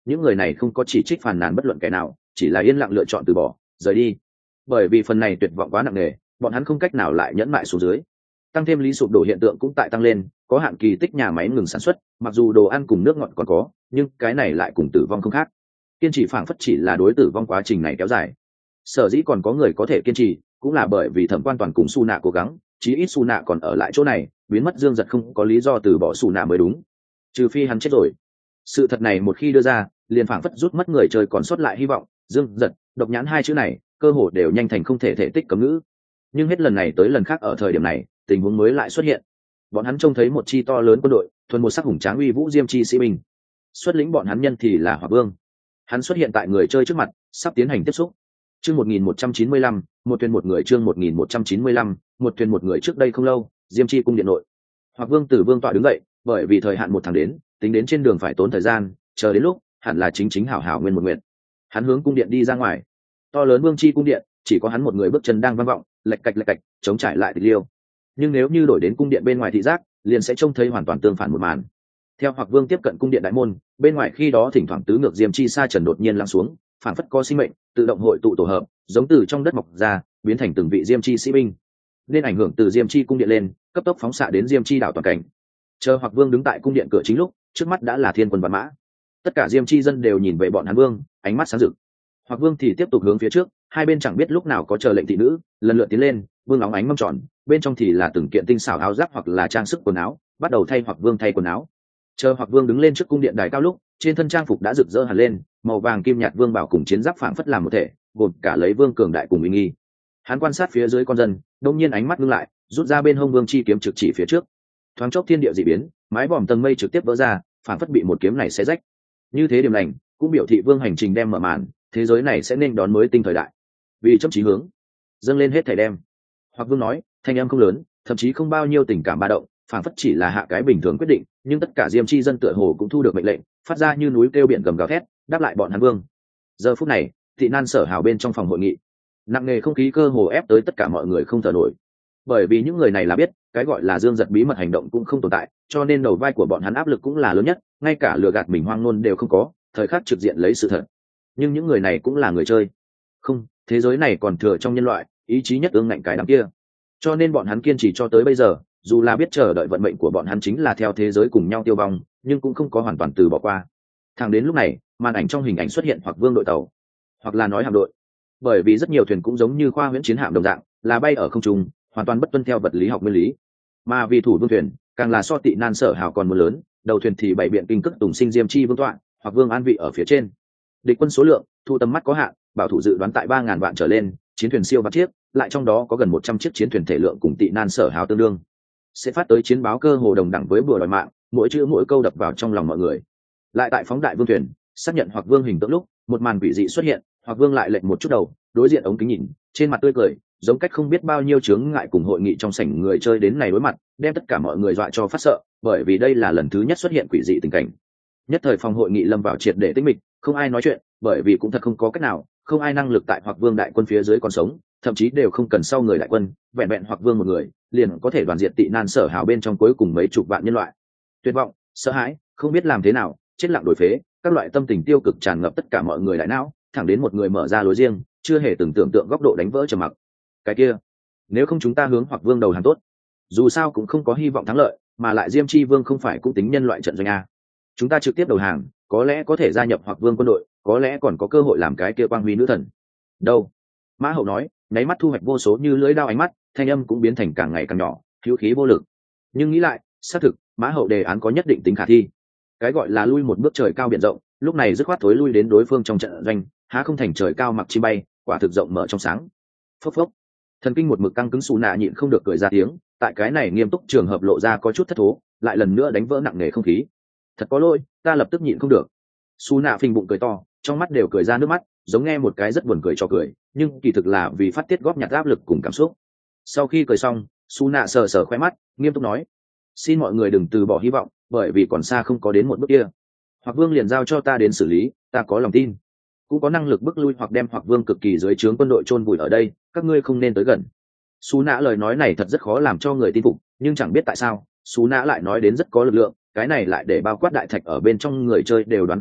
những người này không có chỉ trích phàn nàn bất luận kẻ nào, chỉ là yên lặng lựa chọn từ bỏ rời đi, bởi vì phần này tuyệt vọng quá nặng nề, bọn hắn không cách nào lại nhẫn mại xuống dưới. Tăng thêm lý sụp đổ hiện tượng cũng tại tăng lên, có hạn kỳ tích nhà máy ngừng sản xuất, mặc dù đồ ăn cùng nước ngọt còn có, nhưng cái này lại cùng tử vong không khác. Kiên trì phảng phất chỉ là đối tử vong quá trình này kéo dài. Sở dĩ còn có người có thể kiên trì, cũng là bởi vì Thẩm Quan Toàn cùng Su Nạ cố gắng, chí ít Su Nạ còn ở lại chỗ này, biến mất Dương Giật không có lý do từ bỏ Su Nạ mới đúng. Trừ phi hắn chết rồi. Sự thật này một khi đưa ra, liền phảng phất rút mất người chơi còn sót lại hy vọng. Dương Giật, Độc Nhãn hai chữ này, cơ hồ đều nhanh thành không thể thể tích cấm ngữ. Nhưng hết lần này tới lần khác ở thời điểm này, tình huống mới lại xuất hiện. Bọn hắn trông thấy một chi to lớn quân đội, thuần một sắc hùng tráng uy vũ diêm chi sĩ binh. Xuất lĩnh bọn hắn nhân thì là Hỏa Vương. Hắn xuất hiện tại người chơi trước mặt, sắp tiến hành tiếp xúc. Chương 1195, một thuyền một người. Chương 1195, một thuyền một người. Trước đây không lâu, Diêm Chi cung điện nội, Hoặc Vương Tử Vương tọa đứng dậy, bởi vì thời hạn một tháng đến, tính đến trên đường phải tốn thời gian, chờ đến lúc, hẳn là chính hảo hảo nguyên một nguyện. Hắn hướng cung điện đi ra ngoài. To lớn Vương Chi cung điện, chỉ có hắn một người bước chân đang vang vọng, lạch cạch, chống trải lại tịch liêu. Nhưng nếu như đổi đến cung điện bên ngoài thị giác, liền sẽ trông thấy hoàn toàn tương phản một màn. Theo Hoặc Vương tiếp cận cung điện đại môn, bên ngoài khi đó thỉnh thoảng tứ ngược Diêm Chi sa trần đột nhiên lắng xuống, phản phất có sinh mệnh tự động hội tụ tổ hợp, giống từ trong đất mọc ra, biến thành từng vị Diêm Chi sĩ binh, nên ảnh hưởng từ Diêm Chi cung điện lên, cấp tốc phóng xạ đến Diêm Chi đảo toàn cảnh. Chờ Hoặc Vương đứng tại cung điện cửa chính lúc, trước mắt đã là thiên quân vạn mã. Tất cả Diêm Chi dân đều nhìn về bọn hắn Vương, ánh mắt sáng rực. Hoặc Vương thì tiếp tục hướng phía trước, hai bên chẳng biết lúc nào có chờ lệnh thị nữ lần lượt tiến lên, Vương óng ánh mâm tròn, bên trong thì là từng kiện tinh xảo áo giáp hoặc là trang sức quần áo, bắt đầu thay Hoặc Vương thay quần áo. Chờ Hoặc Vương đứng lên trước cung điện đài cao lúc, trên thân trang phục đã rực rỡ hẳn lên, màu vàng kim nhạt vương bảo cùng chiến giáp phảng phất làm một thể, gồm cả lấy vương cường đại cùng uy nghi. Hắn quan sát phía dưới con dân, đông nhiên ánh mắt ngưng lại, rút ra bên hông vương chi kiếm trực chỉ phía trước. Thoáng chốc thiên địa dị biến, mái vòm tầng mây trực tiếp vỡ ra, phảng phất bị một kiếm này xé rách. Như thế điểm lành, cũng biểu thị vương hành trình đem mở màn, thế giới này sẽ nên đón mới tinh thời đại. Vì chấp chí hướng, dâng lên hết thảy đem. Hoặc Vương nói, thanh âm không lớn, thậm chí không bao nhiêu tình cảm ba động, phảng phất chỉ là hạ cái bình thường quyết định, nhưng tất cả Diêm Chi dân tựa hồ cũng thu được mệnh lệnh, phát ra như núi kêu biển gầm gào thét, đáp lại bọn hắn Vương. Giờ phút này, Thị Nan Sở Hào bên trong phòng hội nghị, nặng nề không khí cơ hồ ép tới tất cả mọi người không thở nổi. Bởi vì những người này là biết, cái gọi là Dương Giật bí mật hành động cũng không tồn tại, cho nên đầu vai của bọn hắn áp lực cũng là lớn nhất, ngay cả lừa gạt mình hoang ngôn đều không có, thời khắc trực diện lấy sự thật. Nhưng những người này cũng là người chơi. Không, thế giới này còn thừa trong nhân loại, ý chí nhất ương ngạnh cái đám kia. Cho nên bọn hắn kiên trì cho tới bây giờ, dù là biết chờ đợi vận mệnh của bọn hắn chính là theo thế giới cùng nhau tiêu vong, nhưng cũng không có hoàn toàn từ bỏ qua. Thẳng đến lúc này, màn ảnh trong hình ảnh xuất hiện hoặc Vương đội tàu, hoặc là nói hạm đội. Bởi vì rất nhiều thuyền cũng giống như khoa huyễn chiến hạm đồng dạng, là bay ở không trung, hoàn toàn bất tuân theo vật lý học nguyên lý. Mà vì thủ vương thuyền, càng là so Tị Nan Sở Hào còn một lớn, đầu thuyền thì bảy biện kinh cức tùng sinh Diêm Chi vương tọa, hoặc Vương an vị ở phía trên. Địch quân số lượng, thu tầm mắt có hạn, bảo thủ dự đoán tại 3.000 vạn trở lên, chiến thuyền siêu vạn chiếc, lại trong đó có gần 100 chiếc chiến thuyền thể lượng cùng Tị Nan Sở Hào tương đương. Sẽ phát tới chiến báo cơ hồ đồng đẳng với bùa đòi mạng, mỗi chữ mỗi câu đập vào trong lòng mọi người. Lại tại phóng đại vương thuyền, xác nhận hoặc Vương hình tượng lúc, một màn quỷ dị xuất hiện, hoặc Vương lại lệch một chút đầu, đối diện ống kính nhìn, trên mặt tươi cười, giống cách không biết bao nhiêu chướng ngại cùng hội nghị trong sảnh người chơi đến này đối mặt, đem tất cả mọi người dọa cho phát sợ, bởi vì đây là lần thứ nhất xuất hiện quỷ dị tình cảnh. Nhất thời phòng hội nghị lâm vào triệt để tĩnh mịch, không ai nói chuyện, bởi vì cũng thật không có cách nào, không ai năng lực tại hoặc Vương đại quân phía dưới còn sống, thậm chí đều không cần sau người đại quân, vẹn vẹn hoặc Vương một người, liền có thể đoàn diệt Tị Nan Sở Hào bên trong cuối cùng mấy chục vạn nhân loại. Tuyệt vọng, sợ hãi, không biết làm thế nào, chết lặng đổi phế, các loại tâm tình tiêu cực tràn ngập tất cả mọi người đại não, thẳng đến một người mở ra lối riêng, chưa hề từng tưởng tượng góc độ đánh vỡ trầm mặc. Cái kia, nếu không chúng ta hướng hoặc Vương đầu hàng tốt, dù sao cũng không có hy vọng thắng lợi, mà lại Diêm Chi Vương không phải cũng tính nhân loại trận doanh a. Chúng ta trực tiếp đầu hàng, có lẽ có thể gia nhập hoặc Vương quân đội, có lẽ còn có cơ hội làm cái kia quang huy nữ thần. Đâu? Mã Hậu nói, nháy mắt thu hoạch vô số như lưỡi dao ánh mắt, thanh âm cũng biến thành càng ngày càng nhỏ, hữu khí vô lực. Nhưng nghĩ lại, xác thực, Mã Hậu đề án có nhất định tính khả thi. Cái gọi là lui một bước trời cao biển rộng, lúc này dứt khoát thối lui đến đối phương trong trận doanh, há không thành trời cao mặc chim bay, quả thực rộng mở trong sáng. Phốc phốc. Thần kinh một mực căng cứng Sú Nạ nhịn không được cười ra tiếng, tại cái này nghiêm túc trường hợp lộ ra có chút thất thố, lại lần nữa đánh vỡ nặng nề không khí. Thật có lỗi, ta lập tức nhịn không được. Sú Nạ phình bụng cười to, trong mắt đều cười ra nước mắt, giống nghe một cái rất buồn cười cho cười, nhưng kỳ thực là vì phát tiết góp nhặt áp lực cùng cảm xúc. Sau khi cười xong, Sú Nạ sờ sờ khóe mắt, nghiêm túc nói: xin mọi người đừng từ bỏ hy vọng, bởi vì còn xa không có đến một bước kia. Hoặc Vương liền giao cho ta đến xử lý, ta có lòng tin, cũng có năng lực bức lui hoặc đem hoặc Vương cực kỳ dưới trướng quân đội chôn vùi ở đây, các ngươi không nên tới gần. Sú Nạ lời nói này thật rất khó làm cho người tin phục, nhưng chẳng biết tại sao Sú Nạ lại nói đến rất có lực lượng, cái này lại để bao quát đại thạch ở bên trong người chơi đều đoán không được,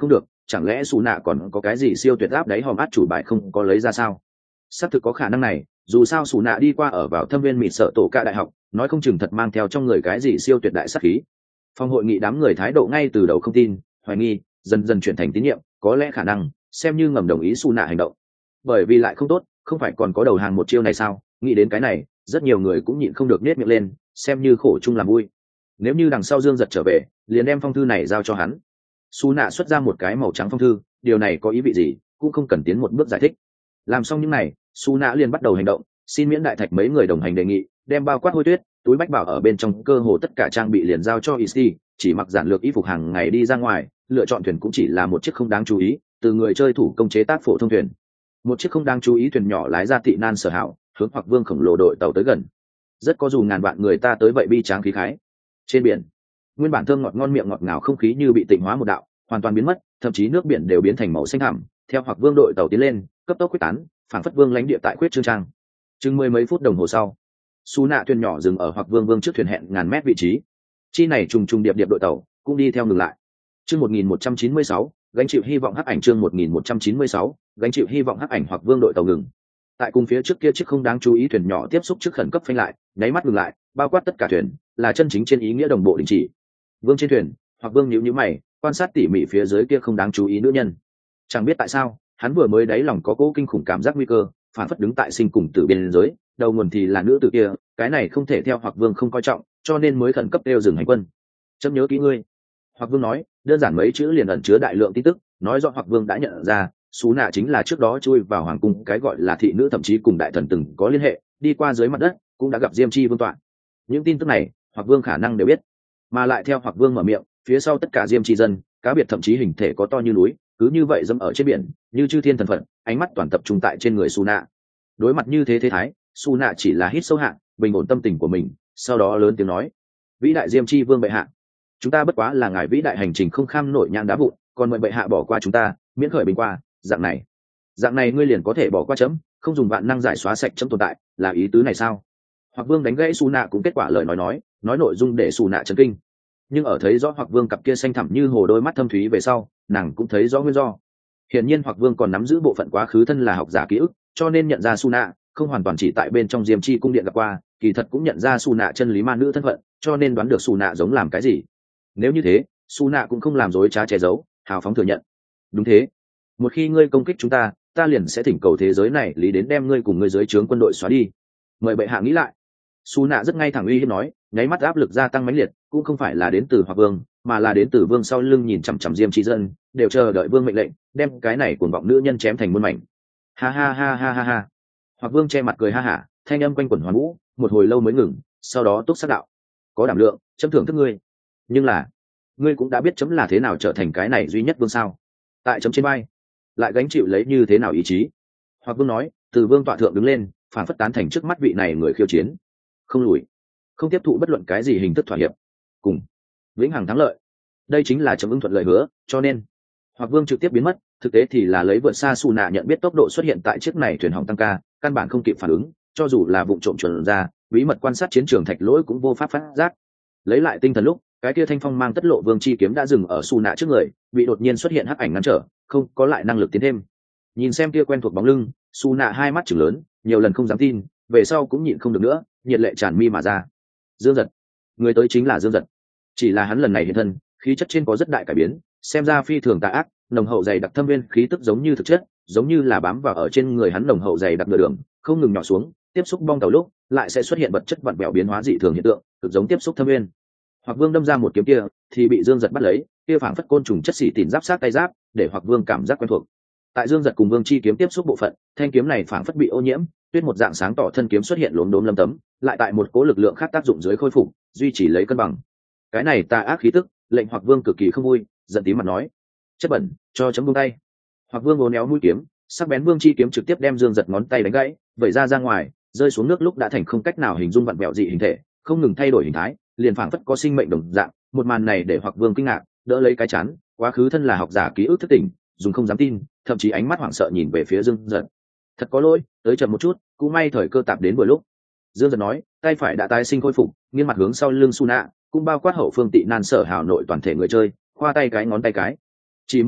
chẳng lẽ xù nạ còn có cái gì siêu tuyệt áp đáy hòm át chủ bài không có lấy ra sao? Xác thực có khả năng này, dù sao xù nạ đi qua ở vào thâm viên mịt sợ tổ cả đại học, nói không chừng thật mang theo trong người cái gì siêu tuyệt đại sát khí. Phòng hội nghị đám người thái độ ngay từ đầu không tin, hoài nghi, dần dần chuyển thành tín nhiệm, có lẽ khả năng xem như ngầm đồng ý xù nạ hành động. Bởi vì lại không tốt, không phải còn có đầu hàng một chiêu này sao? Nghĩ đến cái này, rất nhiều người cũng nhịn không được nết miệng lên, xem như khổ chung làm vui. Nếu như đằng sau Dương Giật trở về, liền đem phong thư này giao cho hắn. Xù nạ xuất ra một cái màu trắng phong thư, điều này có ý vị gì, cũng không cần tiến một bước giải thích. Làm xong những này, Xù nạ liền bắt đầu hành động, xin miễn đại thạch mấy người đồng hành đề nghị, đem bao quát hôi tuyết, túi bách bảo ở bên trong cơ hồ tất cả trang bị liền giao cho Isti, chỉ mặc giản lược y phục hàng ngày đi ra ngoài, lựa chọn thuyền cũng chỉ là một chiếc không đáng chú ý, từ người chơi thủ công chế tác phổ thông thuyền. Một chiếc không đáng chú ý thuyền nhỏ lái ra Tị Nan Sở Hảo, hướng Hoặc Vương khổng lồ đội tàu tới gần. Rất có dù ngàn vạn người ta tới vậy bi tráng khí khái. Trên biển, nguyên bản thơm ngọt ngon miệng ngọt ngào không khí như bị tịnh hóa một đạo, hoàn toàn biến mất, thậm chí nước biển đều biến thành màu xanh thẳm. Theo Hoặc Vương đội tàu tiến lên, cấp tốc quyết tán, phảng phất vương lãnh địa tại quyết trương trang. Chừng mười mấy phút đồng hồ sau, Su nạ thuyền nhỏ dừng ở Hoặc Vương trước thuyền hẹn ngàn mét vị trí. Chi này trùng trùng điệp điệp đội tàu cũng đi theo ngừng lại. Chương 1196, gánh chịu hy vọng hắc ảnh chương 1196, gánh chịu hy vọng hắc ảnh Hoặc Vương đội tàu ngừng. Tại cùng phía trước kia chiếc không đáng chú ý thuyền nhỏ tiếp xúc trước khẩn cấp phanh lại, nháy mắt ngừng lại, bao quát tất cả thuyền, là chân chính trên ý nghĩa đồng bộ đình chỉ. Vương trên thuyền, Hoặc Vương nhíu nhíu mày, quan sát tỉ mỉ phía dưới kia không đáng chú ý nữ nhân. Chẳng biết tại sao, hắn vừa mới đáy lòng có cố kinh khủng cảm giác nguy cơ, phản phất đứng tại sinh cùng tử biên giới, đầu nguồn thì là nữ tử kia, cái này không thể theo Hoặc Vương không coi trọng, cho nên mới khẩn cấp đeo dừng hành quân. Chấm nhớ kỹ ngươi. Hoặc Vương nói, đơn giản mấy chữ liền ẩn chứa đại lượng tin tức, nói rõ Hoặc Vương đã nhận ra, Sú nạ chính là trước đó chui vào hoàng cung cái gọi là thị nữ, thậm chí cùng đại thần từng có liên hệ, đi qua dưới mặt đất, cũng đã gặp Diêm Chi Vương tọa. Những tin tức này, Hoặc Vương khả năng đều biết, mà lại theo Hoặc Vương mở miệng, phía sau tất cả Diêm Chi dân, cá biệt thậm chí hình thể có to như núi, cứ như vậy dẫm ở trên biển, như chư thiên thần phận, ánh mắt toàn tập trung tại trên người Sú nạ. Đối mặt như thế thế thái, Sú nạ chỉ là hít sâu hạ, bình ổn tâm tình của mình, sau đó lớn tiếng nói: "Vĩ đại Diêm Chi Vương bệ hạ, chúng ta bất quá là ngài vĩ đại hành trình không kham nổi nhang đá vụn, còn mời bệ hạ bỏ qua chúng ta, miễn khởi bình qua, dạng này ngươi liền có thể bỏ qua chấm, không dùng vạn năng giải xóa sạch chấm tồn tại, là ý tứ này sao?" Hoặc Vương đánh gãy Sú nạ cũng kết quả lời nói nội dung để Sú nạ chấn kinh, nhưng ở thấy rõ Hoặc Vương cặp kia xanh thẳm như hồ đôi mắt thâm thúy về sau, nàng cũng thấy rõ nguyên do. Hiển nhiên Hoặc Vương còn nắm giữ bộ phận quá khứ thân là học giả ký ức, cho nên nhận ra Sú nạ không hoàn toàn chỉ tại bên trong Diêm Chi cung điện gặp qua, kỳ thật cũng nhận ra Sú nạ chân lý ma nữ thân phận, cho nên đoán được Sú nạ giống làm cái gì. Nếu như thế, Sú nạ cũng không làm dối trá che giấu, hào phóng thừa nhận: "Đúng thế, một khi ngươi công kích chúng ta, ta liền sẽ thỉnh cầu thế giới này lý đến đem ngươi cùng ngươi dưới trướng quân đội xóa đi. Mời bệ hạ nghĩ lại." Sú nạ rất ngay thẳng uy hiếp nói, nháy mắt áp lực gia tăng mãnh liệt, cũng không phải là đến từ Hoặc Vương, mà là đến từ Vương sau lưng nhìn chằm chằm Diêm Chi dân, đều chờ đợi Vương mệnh lệnh, đem cái này cuồng vọng nữ nhân chém thành muôn mảnh. Ha ha ha ha ha ha. Hoặc Vương che mặt cười ha hả, thanh âm quanh quẩn hoàn vũ, một hồi lâu mới ngừng, sau đó túc sắc đạo: "Có đảm lượng, chấm thưởng thức ngươi. Nhưng là, ngươi cũng đã biết chấm là thế nào trở thành cái này duy nhất vương sao? Tại chấm trên vai, lại gánh chịu lấy như thế nào ý chí?" Hoặc Vương nói, từ vương tọa thượng đứng lên, phản phất tán thành trước mắt vị này người khiêu chiến, không lùi, không tiếp thụ bất luận cái gì hình thức thỏa hiệp, cùng vĩnh hằng thắng lợi. Đây chính là chấm ứng thuận lời hứa, cho nên Hoặc Vương trực tiếp biến mất, thực tế thì là lấy vượt xa Sú nạ nhận biết tốc độ xuất hiện tại chiếc này thuyền hỏng tăng ca, căn bản không kịp phản ứng, cho dù là vụ trộm chuẩn ra, bí mật quan sát chiến trường thạch lỗi cũng vô pháp phát giác. Lấy lại tinh thần lúc, cái kia thanh phong mang tất lộ vương chi kiếm đã dừng ở Sú nạ trước người, bị đột nhiên xuất hiện hắc ảnh ngăn trở, không có lại năng lực tiến thêm. Nhìn xem kia quen thuộc bóng lưng, Sú nạ hai mắt chừng lớn, nhiều lần không dám tin, về sau cũng nhịn không được nữa, nhiệt lệ tràn mi mà ra. Dương Giật, người tới chính là Dương Giật, chỉ là hắn lần này hiện thân, khí chất trên có rất đại cải biến, xem ra phi thường tà ác, nồng hậu dày đặc thâm viên khí tức giống như thực chất, giống như là bám vào ở trên người hắn nồng hậu dày đặc nửa đường, không ngừng nhỏ xuống, tiếp xúc bong tàu lúc lại sẽ xuất hiện vật chất vặn vẹo biến hóa dị thường hiện tượng, cực giống tiếp xúc thâm viên. Hoặc Vương đâm ra một kiếm kia, thì bị Dương Giật bắt lấy, kia phảng phất côn trùng chất xỉ tỉn giáp sát tay giáp, để Hoặc Vương cảm giác quen thuộc. Tại Dương Giật cùng Vương chi kiếm tiếp xúc bộ phận, thanh kiếm này phảng phất bị ô nhiễm, tuyết một dạng sáng tỏ thân kiếm xuất hiện lốm đốm lâm tấm, lại tại một cố lực lượng khác tác dụng dưới khôi phục, duy trì lấy cân bằng. Cái này tà ác khí tức, lệnh Hoặc Vương cực kỳ không vui, giận tím mặt nói: "Chất bẩn, cho chấm buông tay." Hoặc Vương uốn éo mũi kiếm, sắc bén Vương chi kiếm trực tiếp đem Dương Giật ngón tay đánh gãy, vẩy ra ngoài, rơi xuống nước lúc đã thành không cách nào hình dung vặn vẹo dị hình thể, không ngừng thay đổi hình thái, liền phảng phất có sinh mệnh đồng dạng. Một màn này để Hoặc Vương kinh ngạc, đỡ lấy cái chán, quá khứ thân là học giả ký ức thức tỉnh, dùng không dám tin, thậm chí ánh mắt hoảng sợ nhìn về phía Dương Giật. "Thật có lỗi, tới chậm một chút, cũng may thời cơ tạm đến vừa lúc." Dương Giật nói, tay phải đã tái sinh khôi phục, nghiêng mặt hướng sau lưng Sú nạ, cũng bao quát hậu phương Tị Nan Sở Hảo nội toàn thể người chơi, khoa tay cái ngón tay cái. Chỉ một thoáng,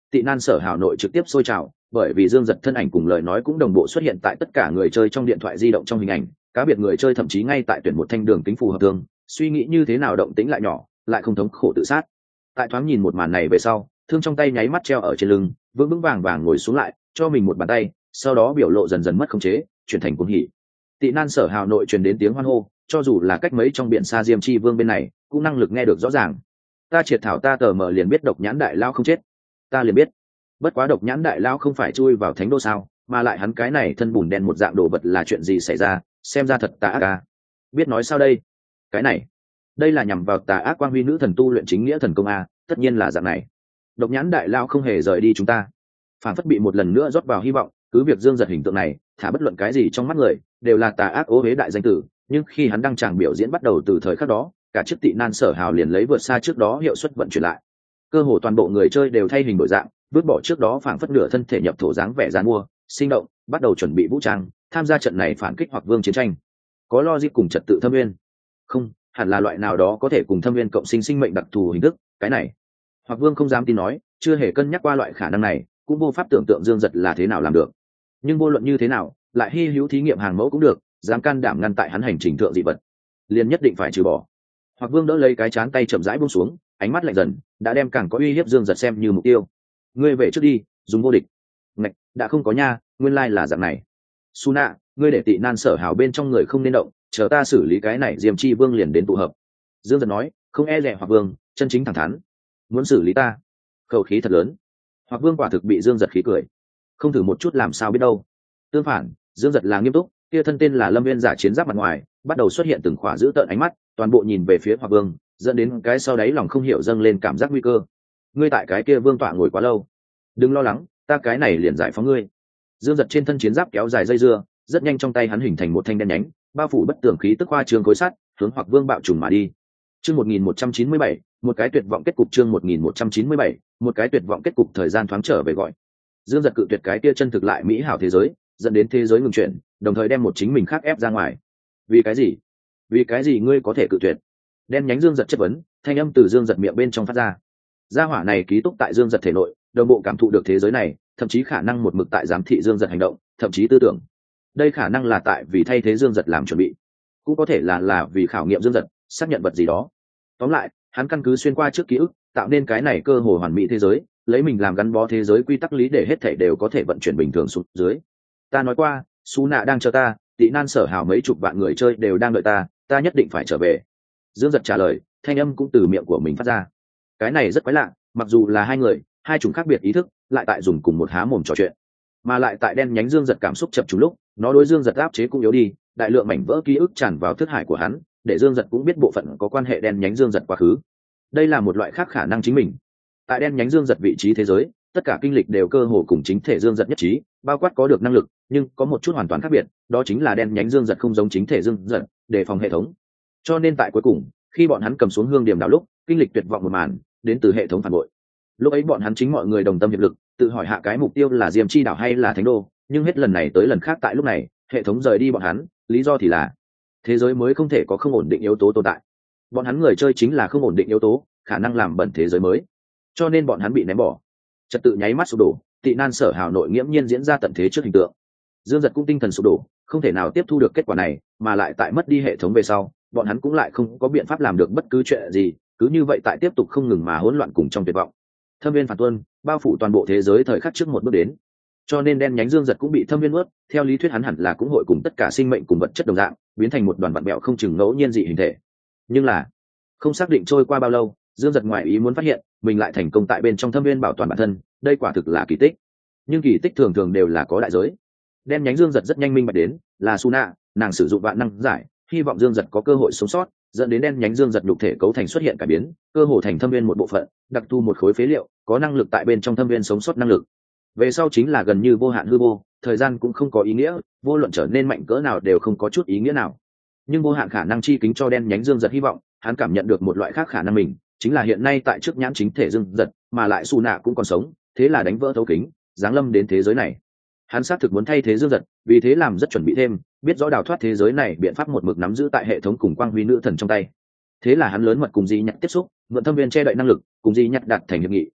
tị nan sở hào nội trực tiếp sôi trào, bởi vì Dương Dật thân ảnh cùng lời nói cũng đồng bộ xuất hiện tại tất cả người chơi trong điện thoại di động trong hình ảnh, cá biệt người chơi thậm chí ngay tại tuyển một thanh đường tính phù hợp thương, suy nghĩ như thế nào động tĩnh lại nhỏ, lại không thống khổ tự sát. Tại thoáng nhìn một màn này về sau, thương trong tay nháy mắt treo ở trên lưng, vững vững vàng vàng ngồi xuống lại, cho mình một bàn tay, sau đó biểu lộ dần dần mất khống chế, chuyển thành cuồng hỉ. Tị nan sở hào nội truyền đến tiếng hoan hô, cho dù là cách mấy trong biển xa Diêm Chi Vương bên này, cũng năng lực nghe được rõ ràng. Ta triệt thảo ta tờ mờ liền biết độc nhãn đại lao không chết, ta liền biết. Bất quá độc nhãn đại lao không phải chui vào thánh đô sao, mà lại hắn cái này thân bùn đen một dạng đồ vật là chuyện gì xảy ra, xem ra thật tà ác à. Biết nói sao đây? Cái này, đây là nhằm vào tà ác quang huy nữ thần tu luyện chính nghĩa thần công a, tất nhiên là dạng này. Độc nhãn đại lao không hề rời đi chúng ta, phản phất bị một lần nữa rót vào hy vọng, cứ việc Dương Dật hình tượng này, thả bất luận cái gì trong mắt người, đều là tà ác ố hế đại danh tử, nhưng khi hắn đăng tràng biểu diễn bắt đầu từ thời khắc đó, cả chiếc tị nan sở hào liền lấy vượt xa trước đó hiệu suất vận chuyển lại. Cơ hồ toàn bộ người chơi đều thay hình đổi dạng, vứt bỏ trước đó phảng phất nửa thân thể nhập thổ dáng vẻ dàn mua, sinh động, bắt đầu chuẩn bị vũ trang, tham gia trận này phản kích hoặc vương chiến tranh. Có logic cùng trật tự thâm nguyên, không, hẳn là loại nào đó có thể cùng thâm nguyên cộng sinh sinh mệnh đặc thù hình thức, cái này. Hoặc vương không dám tin nói, chưa hề cân nhắc qua loại khả năng này, cũng vô pháp tưởng tượng Dương Dật là thế nào làm được. Nhưng vô luận như thế nào, lại hy hữu thí nghiệm hàng mẫu cũng được, dám can đảm ngăn tại hắn hành trình thượng dị vật, liền nhất định phải trừ bỏ. Hoặc vương đỡ lấy cái chán tay chậm rãi buông xuống, ánh mắt lạnh dần, đã đem càng có uy hiếp Dương Dật xem như mục tiêu. Ngươi về trước đi, dùng vô địch. Ngạch, đã không có nha, nguyên lai là dạng này. Suna, ngươi để tị nan sở hào bên trong người không nên động, chờ ta xử lý cái này Diêm Chi Vương liền đến tụ hợp. Dương Dật nói, không e dè Hoặc vương, chân chính thẳng thắn. Muốn xử lý ta? Khẩu khí thật lớn. Hoặc vương quả thực bị Dương Dật khí cười. Không thử một chút làm sao biết đâu. Tương phản, Dương Dật là nghiêm túc, kia thân tên là Lâm Viên giả chiến giáp mặt ngoài, bắt đầu xuất hiện từng khỏa giữ tợn ánh mắt, toàn bộ nhìn về phía Hoặc vương, dẫn đến cái sau đáy lòng không hiểu dâng lên cảm giác nguy cơ. Ngươi tại cái kia vương tọa ngồi quá lâu, đừng lo lắng, ta cái này liền giải phóng ngươi. Dương Dật trên thân chiến giáp kéo dài dây dưa, rất nhanh trong tay hắn hình thành một thanh đen nhánh, bao phủ bất tường khí tức hoa trường khối sắt, hướng Hoặc vương bạo trùng mà đi. Chương 1197, một cái tuyệt vọng kết cục. Chương 1197, một cái tuyệt vọng kết cục. Thời gian thoáng trở về gọi. Dương Dật cự tuyệt cái kia chân thực lại mỹ hảo thế giới, dẫn đến thế giới ngừng chuyển, đồng thời đem một chính mình khác ép ra ngoài. Vì cái gì? Vì cái gì ngươi có thể cự tuyệt? Đen nhánh Dương Dật chất vấn, thanh âm từ Dương Dật miệng bên trong phát ra. Gia hỏa này ký túc tại Dương Dật thể nội, đồng bộ cảm thụ được thế giới này, thậm chí khả năng một mực tại giám thị Dương Dật hành động, thậm chí tư tưởng. Đây khả năng là tại vì thay thế Dương Dật làm chuẩn bị, cũng có thể là vì khảo nghiệm Dương Dật, xác nhận vật gì đó. Tóm lại, hắn căn cứ xuyên qua trước ký ức, tạo nên cái này cơ hồ hoàn mỹ thế giới, lấy mình làm gắn bó thế giới quy tắc lý để hết thảy đều có thể vận chuyển bình thường xuống dưới. Ta nói qua, Su Nạ đang chờ ta, tị nan sở hào mấy chục vạn người chơi đều đang đợi ta, ta nhất định phải trở về. Dương Dật trả lời, thanh âm cũng từ miệng của mình phát ra. Cái này rất quái lạ, mặc dù là hai người, hai chủng khác biệt ý thức, lại tại dùng cùng một há mồm trò chuyện, mà lại tại đen nhánh Dương Dật cảm xúc chập trùng lúc, nó đối Dương Dật áp chế cũng yếu đi, đại lượng mảnh vỡ ký ức tràn vào thức hải của hắn, để Dương Dật cũng biết bộ phận có quan hệ đen nhánh Dương Dật quá khứ. Đây là một loại khác khả năng chính mình. Tại đen nhánh Dương Dật vị trí thế giới, tất cả kinh lịch đều cơ hồ cùng chính thể Dương Dật nhất trí, bao quát có được năng lực, nhưng có một chút hoàn toàn khác biệt, đó chính là đen nhánh Dương Dật không giống chính thể Dương Dật, đề phòng hệ thống. Cho nên tại cuối cùng, khi bọn hắn cầm xuống hương điểm đạo lúc, kinh lịch tuyệt vọng một màn, đến từ hệ thống phản bội. Lúc ấy bọn hắn chính mọi người đồng tâm hiệp lực, tự hỏi hạ cái mục tiêu là Diêm Chi đảo hay là Thánh đô, nhưng hết lần này tới lần khác tại lúc này, hệ thống rời đi bọn hắn, lý do thì là thế giới mới không thể có không ổn định yếu tố tồn tại. Bọn hắn người chơi chính là không ổn định yếu tố, khả năng làm bẩn thế giới mới, cho nên bọn hắn bị ném bỏ. Trật tự nháy mắt sụp đổ, tị nan sở hào nội nghiễm nhiên diễn ra tận thế trước hình tượng. Dương Dật cũng tinh thần sụp đổ, không thể nào tiếp thu được kết quả này, mà lại tại mất đi hệ thống về sau, bọn hắn cũng lại không có biện pháp làm được bất cứ chuyện gì, cứ như vậy tại tiếp tục không ngừng mà hỗn loạn cùng trong tuyệt vọng. Thâm viên phản tuân, bao phủ toàn bộ thế giới thời khắc trước một bước đến. Cho nên đen nhánh Dương Dật cũng bị thâm viên ướt, theo lý thuyết hắn hẳn là cũng hội cùng tất cả sinh mệnh cùng vật chất đồng dạng, biến thành một đoàn vặn bẹo không chừng ngẫu nhiên dị hình thể. Nhưng là, không xác định trôi qua bao lâu, Dương Dật ngoại ý muốn phát hiện, mình lại thành công tại bên trong thâm viên bảo toàn bản thân, đây quả thực là kỳ tích. Nhưng kỳ tích thường thường đều là có đại giới. Đen nhánh Dương Dật rất nhanh minh bạch đến, là Suna, nàng sử dụng vạn năng giải, hy vọng Dương Dật có cơ hội sống sót, dẫn đến đen nhánh Dương Dật nhục thể cấu thành xuất hiện cải biến, cơ hồ thành thâm viên một bộ phận, đặc thu một khối phế liệu, có năng lực tại bên trong thâm viên sống sót năng lực. Về sau chính là gần như vô hạn hư vô, thời gian cũng không có ý nghĩa, vô luận trở nên mạnh cỡ nào đều không có chút ý nghĩa nào. Nhưng vô hạn khả năng chi kính cho đen nhánh Dương Dật hy vọng, hắn cảm nhận được một loại khác khả năng mình, chính là hiện nay tại trước nhãn chính thể Dương Dật, mà lại Suna cũng còn sống, thế là đánh vỡ thấu kính, giáng lâm đến thế giới này. Hắn xác thực muốn thay thế Dương Dật, vì thế làm rất chuẩn bị thêm, biết rõ đào thoát thế giới này biện pháp một mực nắm giữ tại hệ thống cùng quang huy nữ thần trong tay. Thế là hắn lớn mật cùng Di Nhặt tiếp xúc, mượn thâm viên che đậy năng lực, cùng Di Nhặt đạt thành hiệp nghị, tức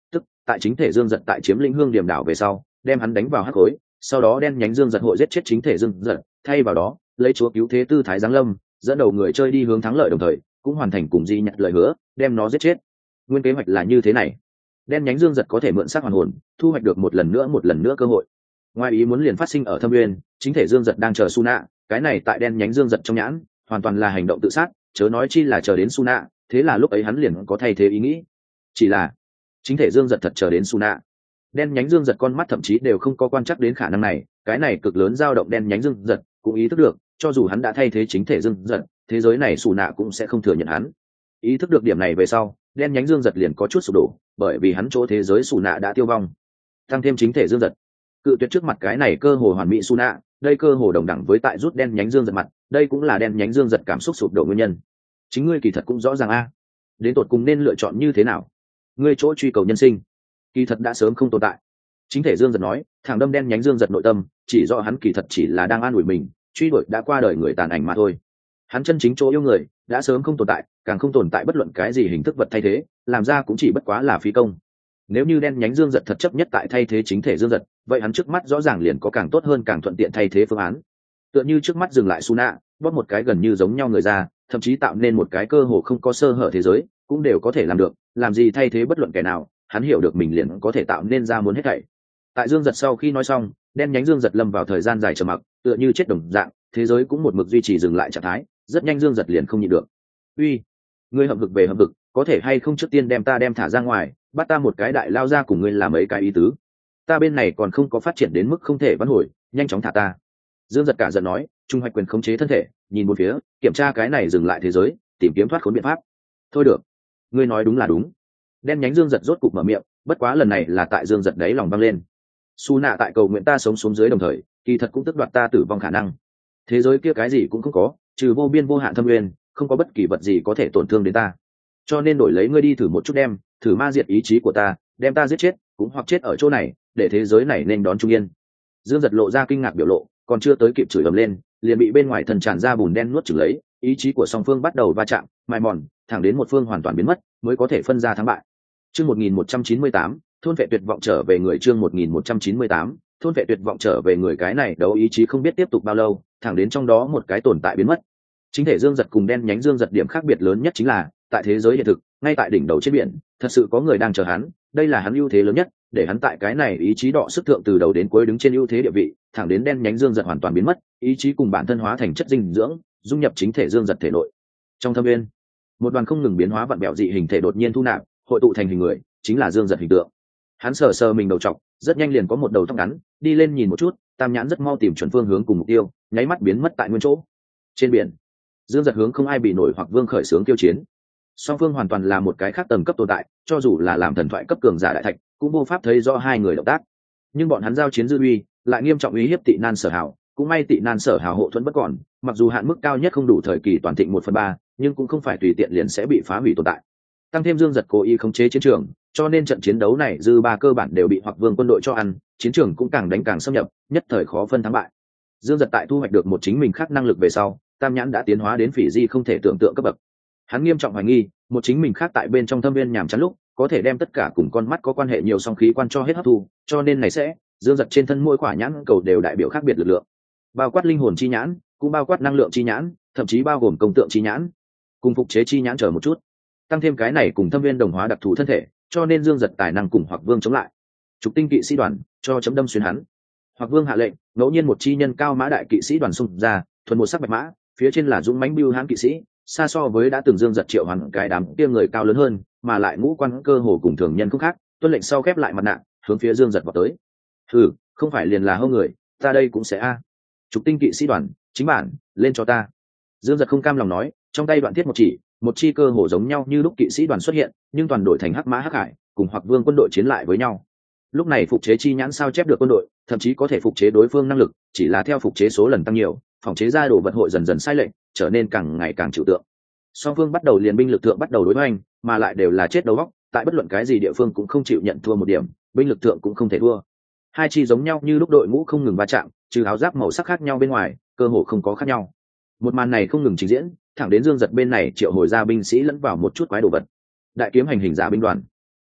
tại chính thể dương giật tại chiếm lĩnh hương điểm đảo về sau đem hắn đánh vào hắc khối, sau đó đen nhánh dương giật hội giết chết chính thể dương giật, thay vào đó lấy chúa cứu thế tư thái giáng lâm, dẫn đầu người chơi đi hướng thắng lợi, đồng thời cũng hoàn thành cùng di nhận lời hứa đem nó giết chết. Nguyên kế hoạch là như thế này: đen nhánh dương giật có thể mượn xác hoàn hồn, thu hoạch được một lần nữa cơ hội. Ngoài ý muốn liền phát sinh ở Thâm Nguyên, chính thể dương giật đang chờ Su Nạ, cái này tại đen nhánh dương giật trong nhãn hoàn toàn là hành động tự sát, chớ nói chi là chờ đến Su Nạ, thế là lúc ấy hắn liền có thay thế ý nghĩ. Chỉ là chính thể dương giật thật chờ đến Su Nạ, đen nhánh dương giật con mắt thậm chí đều không có quan chắc đến khả năng này, cái này cực lớn dao động đen nhánh dương giật cũng ý thức được, cho dù hắn đã thay thế chính thể dương giật, thế giới này Su Nạ cũng sẽ không thừa nhận hắn. Ý thức được điểm này về sau, đen nhánh dương giật liền có chút sụp đổ, bởi vì hắn chỗ thế giới Su Nạ đã tiêu vong. Tăng thêm chính thể dương giật cự tuyệt trước mặt cái này cơ hồ hoàn mỹ Su Nạ, đây cơ hồ đồng đẳng với tại rút đen nhánh dương giật mặt, đây cũng là đen nhánh dương giật cảm xúc sụp đổ nguyên nhân. Chính ngươi kỳ thật cũng rõ ràng a, đến tột cùng nên lựa chọn như thế nào? Ngươi chỗ truy cầu nhân sinh kỳ thật đã sớm không tồn tại. Chính thể dương giật nói, thẳng đâm đen nhánh dương giật nội tâm, chỉ rõ hắn kỳ thật chỉ là đang an ủi mình, truy đuổi đã qua đời người tàn ảnh mà thôi. Hắn chân chính chỗ yêu người đã sớm không tồn tại, càng không tồn tại bất luận cái gì hình thức vật thay thế, làm ra cũng chỉ bất quá là phí công. Nếu như đen nhánh dương giật thật chấp nhất tại thay thế chính thể dương giật, vậy hắn trước mắt rõ ràng liền có càng tốt hơn càng thuận tiện thay thế phương án. Tựa như trước mắt dừng lại Su Nạ, bóp một cái gần như giống nhau người ra, thậm chí tạo nên một cái cơ hồ không có sơ hở thế giới, cũng đều có thể làm được, làm gì thay thế bất luận kẻ nào, hắn hiểu được mình liền có thể tạo nên ra muốn hết thảy. Tại dương giật sau khi nói xong, đen nhánh dương giật lâm vào thời gian dài trầm mặc, tựa như chết đồng dạng, thế giới cũng một mực duy trì dừng lại trạng thái, rất nhanh dương giật liền không nhịn được. Uy, ngươi hậm hực về hậm hực, có thể hay không trước tiên đem ta thả ra ngoài, bắt ta một cái đại lao ra cùng ngươi làm mấy cái ý tứ, ta bên này còn không có phát triển đến mức không thể vãn hồi, nhanh chóng thả ta. Dương giật cả giận nói, trung hoạch quyền khống chế thân thể, nhìn một phía, kiểm tra cái này dừng lại thế giới, tìm kiếm thoát khốn biện pháp. Thôi được, ngươi nói đúng là đúng. Đen nhánh dương giật rốt cục mở miệng, bất quá lần này là tại dương giật đấy lòng băng lên. Su Nạ tại cầu nguyện ta sống xuống dưới, đồng thời kỳ thật cũng tức đoạt ta tử vong khả năng. Thế giới kia cái gì cũng không có, trừ vô biên vô hạn thâm nguyên, không có bất kỳ vật gì có thể tổn thương đến ta. Cho nên đổi lấy ngươi đi thử một chút, đem thử ma diệt ý chí của ta, đem ta giết chết, cũng hoặc chết ở chỗ này, để thế giới này nên đón trung yên. Dương giật lộ ra kinh ngạc biểu lộ, còn chưa tới kịp chửi ầm lên, liền bị bên ngoài thần tràn ra bùn đen nuốt chửng lấy, ý chí của song phương bắt đầu va chạm, mài mòn, thẳng đến một phương hoàn toàn biến mất, mới có thể phân ra thắng bại. Chương 1198, thôn vệ tuyệt vọng trở về người. Chương 1198, thôn vệ tuyệt vọng trở về người. Cái này đấu ý chí không biết tiếp tục bao lâu, thẳng đến trong đó một cái tồn tại biến mất. Chính thể dương giật cùng đen nhánh dương giật điểm khác biệt lớn nhất chính là, tại thế giới hiện thực, ngay tại đỉnh đầu trên biển, thật sự có người đang chờ hắn, đây là hắn ưu thế lớn nhất, để hắn tại cái này ý chí đọ sức thượng từ đầu đến cuối đứng trên ưu thế địa vị, thẳng đến đen nhánh dương giật hoàn toàn biến mất, ý chí cùng bản thân hóa thành chất dinh dưỡng, dung nhập chính thể dương giật thể nội. Trong thâm viên, một đoàn không ngừng biến hóa vặn bẹo dị hình thể đột nhiên thu nạp, hội tụ thành hình người, chính là dương giật hình tượng. Hắn sờ sờ mình đầu trọc, rất nhanh liền có một đầu tóc ngắn, đi lên nhìn một chút, tam nhãn rất mau tìm chuẩn phương hướng cùng mục tiêu, nháy mắt biến mất tại nguyên chỗ. Trên biển, dương giật hướng không ai bị nổi hoặc vương khởi xướng tiêu chiến. Song phương hoàn toàn là một cái khác tầng cấp tồn tại, cho dù là làm thần thoại cấp cường giả đại thạch cũng vô pháp thấy rõ hai người động tác, nhưng bọn hắn giao chiến dư uy lại nghiêm trọng uy hiếp Tị Nan Sở Hào. Cũng may Tị Nan Sở Hào hộ thuẫn bất còn, mặc dù hạn mức cao nhất không đủ thời kỳ toàn thịnh 1/3, nhưng cũng không phải tùy tiện liền sẽ bị phá hủy tồn tại. Tăng thêm dương giật cố ý khống chế chiến trường, cho nên trận chiến đấu này dư ba cơ bản đều bị hoặc vương quân đội cho ăn, chiến trường cũng càng đánh càng xâm nhập, nhất thời khó phân thắng bại. Dương giật tại thu hoạch được một chính mình khác năng lực về sau, tam nhãn đã tiến hóa đến phỉ di không thể tưởng tượng cấp bậc. Hắn nghiêm trọng hoài nghi, một chính mình khác tại bên trong thâm viên nhàm chán lúc, có thể đem tất cả cùng con mắt có quan hệ nhiều song khí quan cho hết hấp thu, cho nên này sẽ, dương giật trên thân mỗi quả nhãn cầu đều đại biểu khác biệt lực lượng, bao quát linh hồn chi nhãn, cũng bao quát năng lượng chi nhãn, thậm chí bao gồm công tượng chi nhãn, cùng phục chế chi nhãn chờ một chút. Tăng thêm cái này cùng thâm viên đồng hóa đặc thù thân thể, cho nên dương giật tài năng cùng hoặc vương chống lại. Trục tinh kỵ sĩ đoàn cho chấm đâm xuyên hắn. Hoặc vương hạ lệnh, ngẫu nhiên một chi nhân cao mã đại kỵ sĩ đoàn xung ra, thuần một sắc bạch mã, phía trên là dũng mãnh bưu hãn kỵ sĩ, xa so với đã từng dương giật triệu hoàn cái đám kia người cao lớn hơn, mà lại ngũ quan cơ hồ cùng thường nhân không khác. Tuân lệnh sau khép lại mặt nạ, hướng phía dương giật vào tới. Không phải liền là hâu người, ta đây cũng sẽ a. Trục tinh kỵ sĩ đoàn, chính bản, lên cho ta. Dương giật không cam lòng nói, trong tay đoạn thiết một chi cơ hồ giống nhau như lúc kỵ sĩ đoàn xuất hiện, nhưng toàn đổi thành hắc mã hắc hải, cùng hoặc vương quân đội chiến lại với nhau. Lúc này phục chế chi nhãn sao chép được quân đội, thậm chí có thể phục chế đối phương năng lực, chỉ là theo phục chế số lần tăng nhiều, phòng chế ra đồ vật hội dần dần sai lệch, trở nên càng ngày càng trừu tượng. Song phương bắt đầu liền binh lực thượng bắt đầu đối hoành, mà lại đều là chết đầu góc, tại bất luận cái gì địa phương cũng không chịu nhận thua một điểm, binh lực thượng cũng không thể thua. Hai chi giống nhau như lúc đội ngũ không ngừng va chạm, trừ áo giáp màu sắc khác nhau bên ngoài, cơ hồ không có khác nhau. Một màn này không ngừng trình diễn, thẳng đến dương giật bên này triệu hồi ra binh sĩ lẫn vào một chút quái đồ vật. Đại kiếm hành hình giả binh đoàn,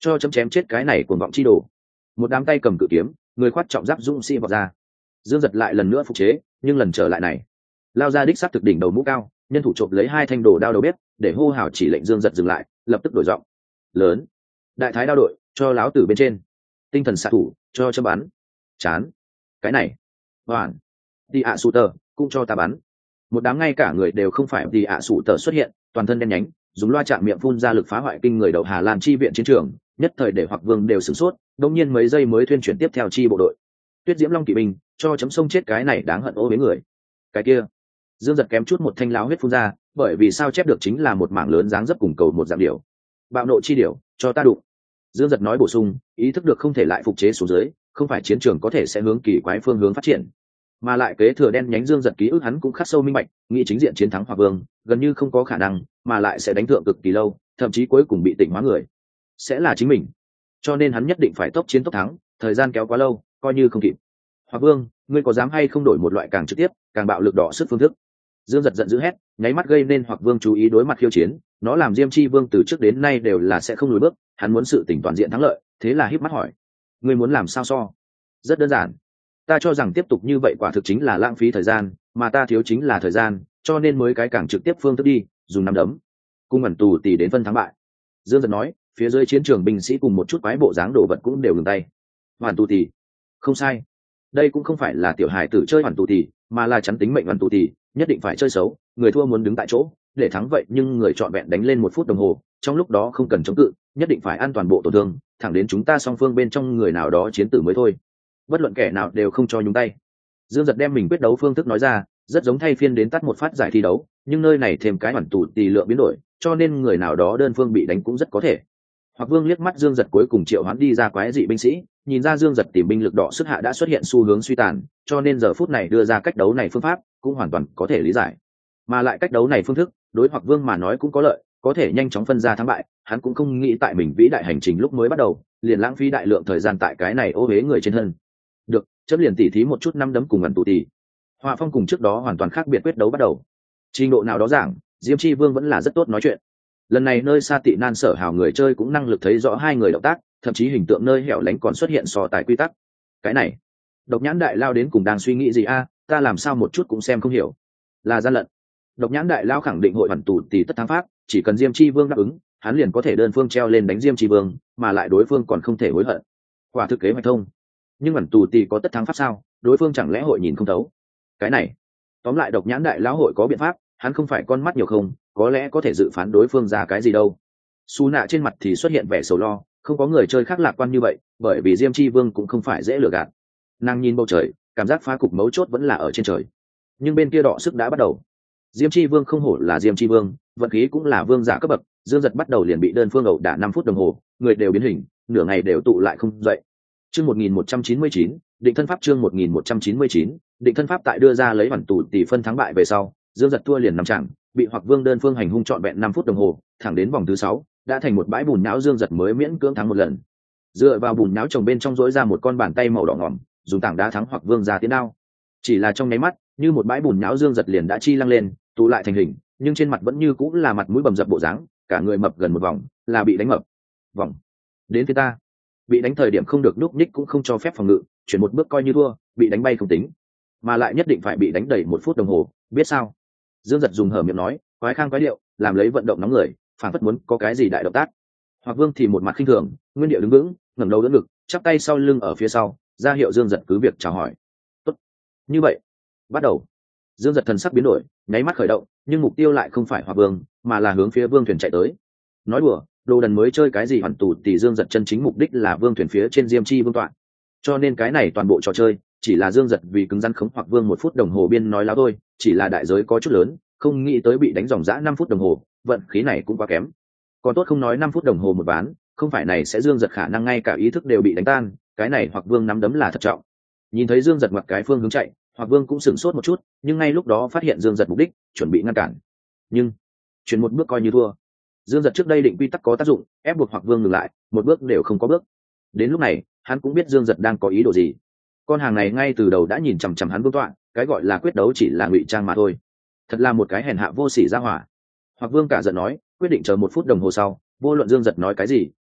cho chấm chém chết cái này cuồng vọng chi đồ. Một đám tay cầm cự kiếm, người khoát trọng giáp dũng sĩ vọt ra. Dương Giật lại lần nữa phục chế, nhưng lần trở lại này lao ra đích xác thực đỉnh đầu mũ cao, nhân thủ trộm lấy 2 thanh đồ đao đầu bếp, để hô hào chỉ lệnh Dương Giật dừng lại, lập tức đổi giọng lớn: đại thái đao đội, cho láo tử bên trên, tinh thần xạ thủ, cho chấm bắn. Chán cái này hoàn đi ạ sụ tờ cũng cho ta bắn. Một đám ngay cả người đều không phải đi ạ sụ tờ xuất hiện, toàn thân đen nhánh, dùng loa chạm miệng phun ra lực phá hoại kinh người đầu Hà Lan chi viện chiến trường, nhất thời để Hoặc Vương đều sửng sốt, đống nhiên mấy giây mới thuyên chuyển tiếp theo chi bộ đội. Tuyết Diễm Long kỵ binh, cho chấm sông chết cái này đáng hận ô với người. Cái kia Dương Giật kém chút một thanh láo huyết phun ra, bởi vì sao chép được chính là một mảng lớn dáng dấp cùng cầu một dạng điểu. Bạo nộ chi điểu, cho ta đụng. Dương Giật nói bổ sung, ý thức được không thể lại phục chế xuống dưới, không phải chiến trường có thể sẽ hướng kỳ quái phương hướng phát triển, mà lại kế thừa đen nhánh Dương Giật ký ức hắn cũng khắc sâu minh bạch, nghĩ chính diện chiến thắng Hoặc Vương gần như không có khả năng, mà lại sẽ đánh thượng cực kỳ lâu, thậm chí cuối cùng bị tỉnh hóa người sẽ là chính mình, cho nên hắn nhất định phải tốc chiến tốc thắng, thời gian kéo quá lâu coi như không kịp. Hoặc Vương, ngươi có dám hay không đổi một loại càng trực tiếp, càng bạo lực đỏ sức phương thức? Dương Giật giận dữ hét, nháy mắt gây nên Hoặc Vương chú ý đối mặt khiêu chiến, nó làm Diêm Chi Vương từ trước đến nay đều là sẽ không lùi bước, hắn muốn sự tỉnh toàn diện thắng lợi, thế là híp mắt hỏi: ngươi muốn làm sao so? Rất đơn giản, ta cho rằng tiếp tục như vậy quả thực chính là lãng phí thời gian, mà ta thiếu chính là thời gian, cho nên mới cái càng trực tiếp phương thức đi, dùng nắm đấm cung ẩn tù tỉ đến phân thắng bại. Dương Giật nói, phía dưới chiến trường binh sĩ cùng một chút quái bộ dáng đồ vật cũng đều ngừng tay. Hoàn tù tỉ, không sai, đây cũng không phải là tiểu hài tử chơi hoàn tù tỉ, mà là chắn tính mệnh hoàn tù tỉ, nhất định phải chơi xấu, người thua muốn đứng tại chỗ để thắng vậy, nhưng người chọn vẹn đánh lên 1 phút đồng hồ, trong lúc đó không cần chống cự, nhất định phải an toàn bộ tổn thương, thẳng đến chúng ta song phương bên trong người nào đó chiến tử mới thôi, bất luận kẻ nào đều không cho nhúng tay. Dương Giật đem mình quyết đấu phương thức nói ra, rất giống thay phiên đến tắt một phát giải thi đấu, nhưng nơi này thêm cái hoàn tù tỉ lượng biến đổi, cho nên người nào đó đơn phương bị đánh cũng rất có thể. Hoặc Vương liếc mắt Dương Giật cuối cùng triệu hoán đi ra quái dị binh sĩ, nhìn ra Dương Giật tìm binh lực đỏ sức hạ đã xuất hiện xu hướng suy tàn, cho nên giờ phút này đưa ra cách đấu này phương pháp cũng hoàn toàn có thể lý giải, mà lại cách đấu này phương thức đối Hoặc Vương mà nói cũng có lợi, có thể nhanh chóng phân ra thắng bại. Hắn cũng không nghĩ tại mình vĩ đại hành trình lúc mới bắt đầu liền lãng phí đại lượng thời gian tại cái này ô huế người trên thân. Được, chấp liền tỉ thí một chút năm đấm cùng ngẩn tụ tỉ. Họa phong cùng trước đó hoàn toàn khác biệt quyết đấu bắt đầu. Trình độ nào đó giảng, Diêm Chi Vương vẫn là rất tốt nói chuyện. Lần này nơi xa tị nan sở hào người chơi cũng năng lực thấy rõ hai người động tác, thậm chí hình tượng nơi hẻo lánh còn xuất hiện so tài quy tắc. Cái này Độc Nhãn Đại Lao đến cùng đang suy nghĩ gì a? Ta làm sao một chút cũng xem không hiểu. Là gian lận. Độc Nhãn Đại Lao khẳng định hội hoàn tù tỉ tất thắng pháp, chỉ cần Diêm Chi Vương đáp ứng, hắn liền có thể đơn phương treo lên đánh Diêm Chi Vương, mà lại đối phương còn không thể hối hận. Quả thực kế hoạch thông. Nhưng ẩn tù tỉ có tất thắng pháp sao? Đối phương chẳng lẽ hội nhìn không thấu? Cái này tóm lại Độc Nhãn Đại Lão hội có biện pháp, hắn không phải con mắt nhiều không, có lẽ có thể dự phán đối phương ra cái gì đâu. Su Nạ trên mặt thì xuất hiện vẻ sầu lo, không có người chơi khác lạc quan như vậy, bởi vì Diêm Chi Vương cũng không phải dễ lừa gạt. Nàng nhìn bầu trời, cảm giác phá cục mấu chốt vẫn là ở trên trời, nhưng bên kia đọ sức đã bắt đầu. Diêm Chi Vương không hổ là Diêm Chi Vương, vận khí cũng là vương giả cấp bậc. Dương Giật bắt đầu liền bị đơn phương ẩu đả 5 phút đồng hồ, người đều biến hình, nửa ngày đều tụ lại không dậy. Chương 1199, định thân pháp. Chương 1199, định thân pháp. Tại đưa ra lấy hoàn tù tỷ phân thắng bại về sau, Dương Giật thua liền 5 trận, bị Hoặc Vương đơn phương hành hung trọn vẹn 5 phút đồng hồ, thẳng đến vòng thứ 6, đã thành một bãi bùn nhão. Dương Giật mới miễn cưỡng thắng một lần. Dựa vào bùn nhão chồng bên trong rỗi ra một con bàn tay màu đỏ ngòm, dùng tảng đá thắng Hoặc Vương ra tiến đao. Chỉ là trong nháy mắt, như một bãi bùn nhão, Dương Giật liền đã chi lăng lên, tụ lại thành hình, nhưng trên mặt vẫn như cũng là mặt mũi bầm dập bộ dáng, cả người mập gần một vòng, là bị đánh mập. Vòng đến phía ta, bị đánh thời điểm không được núp nhích cũng không cho phép phòng ngự, chuyển một bước coi như thua, bị đánh bay không tính, mà lại nhất định phải bị đánh đầy 1 phút đồng hồ, biết sao? Dương Giật dùng hở miệng nói, quái khang quái điệu, làm lấy vận động nóng người, phản phất muốn có cái gì đại động tác. Hoặc Vương thì một mặt khinh thường, nguyên điệu đứng vững, ngẩng đầu đỡ ngực, chắp tay sau lưng ở phía sau, ra hiệu Dương Giật cứ việc chào hỏi. Tốt, như vậy, bắt đầu. Dương Giật thần sắc biến đổi, nháy mắt khởi động, nhưng mục tiêu lại không phải Hoặc Vương, mà là hướng phía Vương thuyền chạy tới. Nói đùa, đồ đần mới chơi cái gì hoàn tù thì Dương Giật chân chính mục đích là Vương thuyền phía trên Diêm Chi Vương tọa. Cho nên cái này toàn bộ trò chơi chỉ là Dương Giật vì cứng rắn khống Hoặc Vương 1 phút đồng hồ biên nói láo thôi, chỉ là đại giới có chút lớn, không nghĩ tới bị đánh dòng dã 5 phút đồng hồ, vận khí này cũng quá kém. Còn tốt không nói 5 phút đồng hồ một ván, không phải này sẽ Dương Giật khả năng ngay cả ý thức đều bị đánh tan, cái này Hoặc Vương nắm đấm là thật trọng. Nhìn thấy Dương Giật ngoặt cái phương hướng chạy, Hoặc Vương cũng sửng sốt một chút, nhưng ngay lúc đó phát hiện Dương Giật mục đích, chuẩn bị ngăn cản. Nhưng chuyển một bước coi như thua. Dương Giật trước đây định quy tắc có tác dụng, ép buộc Hoặc Vương ngừng lại, một bước đều không có bước. Đến lúc này, hắn cũng biết Dương Giật đang có ý đồ gì. Con hàng này ngay từ đầu đã nhìn chằm chằm hắn vương tọa, cái gọi là quyết đấu chỉ là ngụy trang mà thôi. Thật là một cái hèn hạ vô sỉ ra hỏa. Hoặc Vương cả giận nói, quyết định chờ 1 phút đồng hồ sau, vô luận Dương Giật nói cái gì,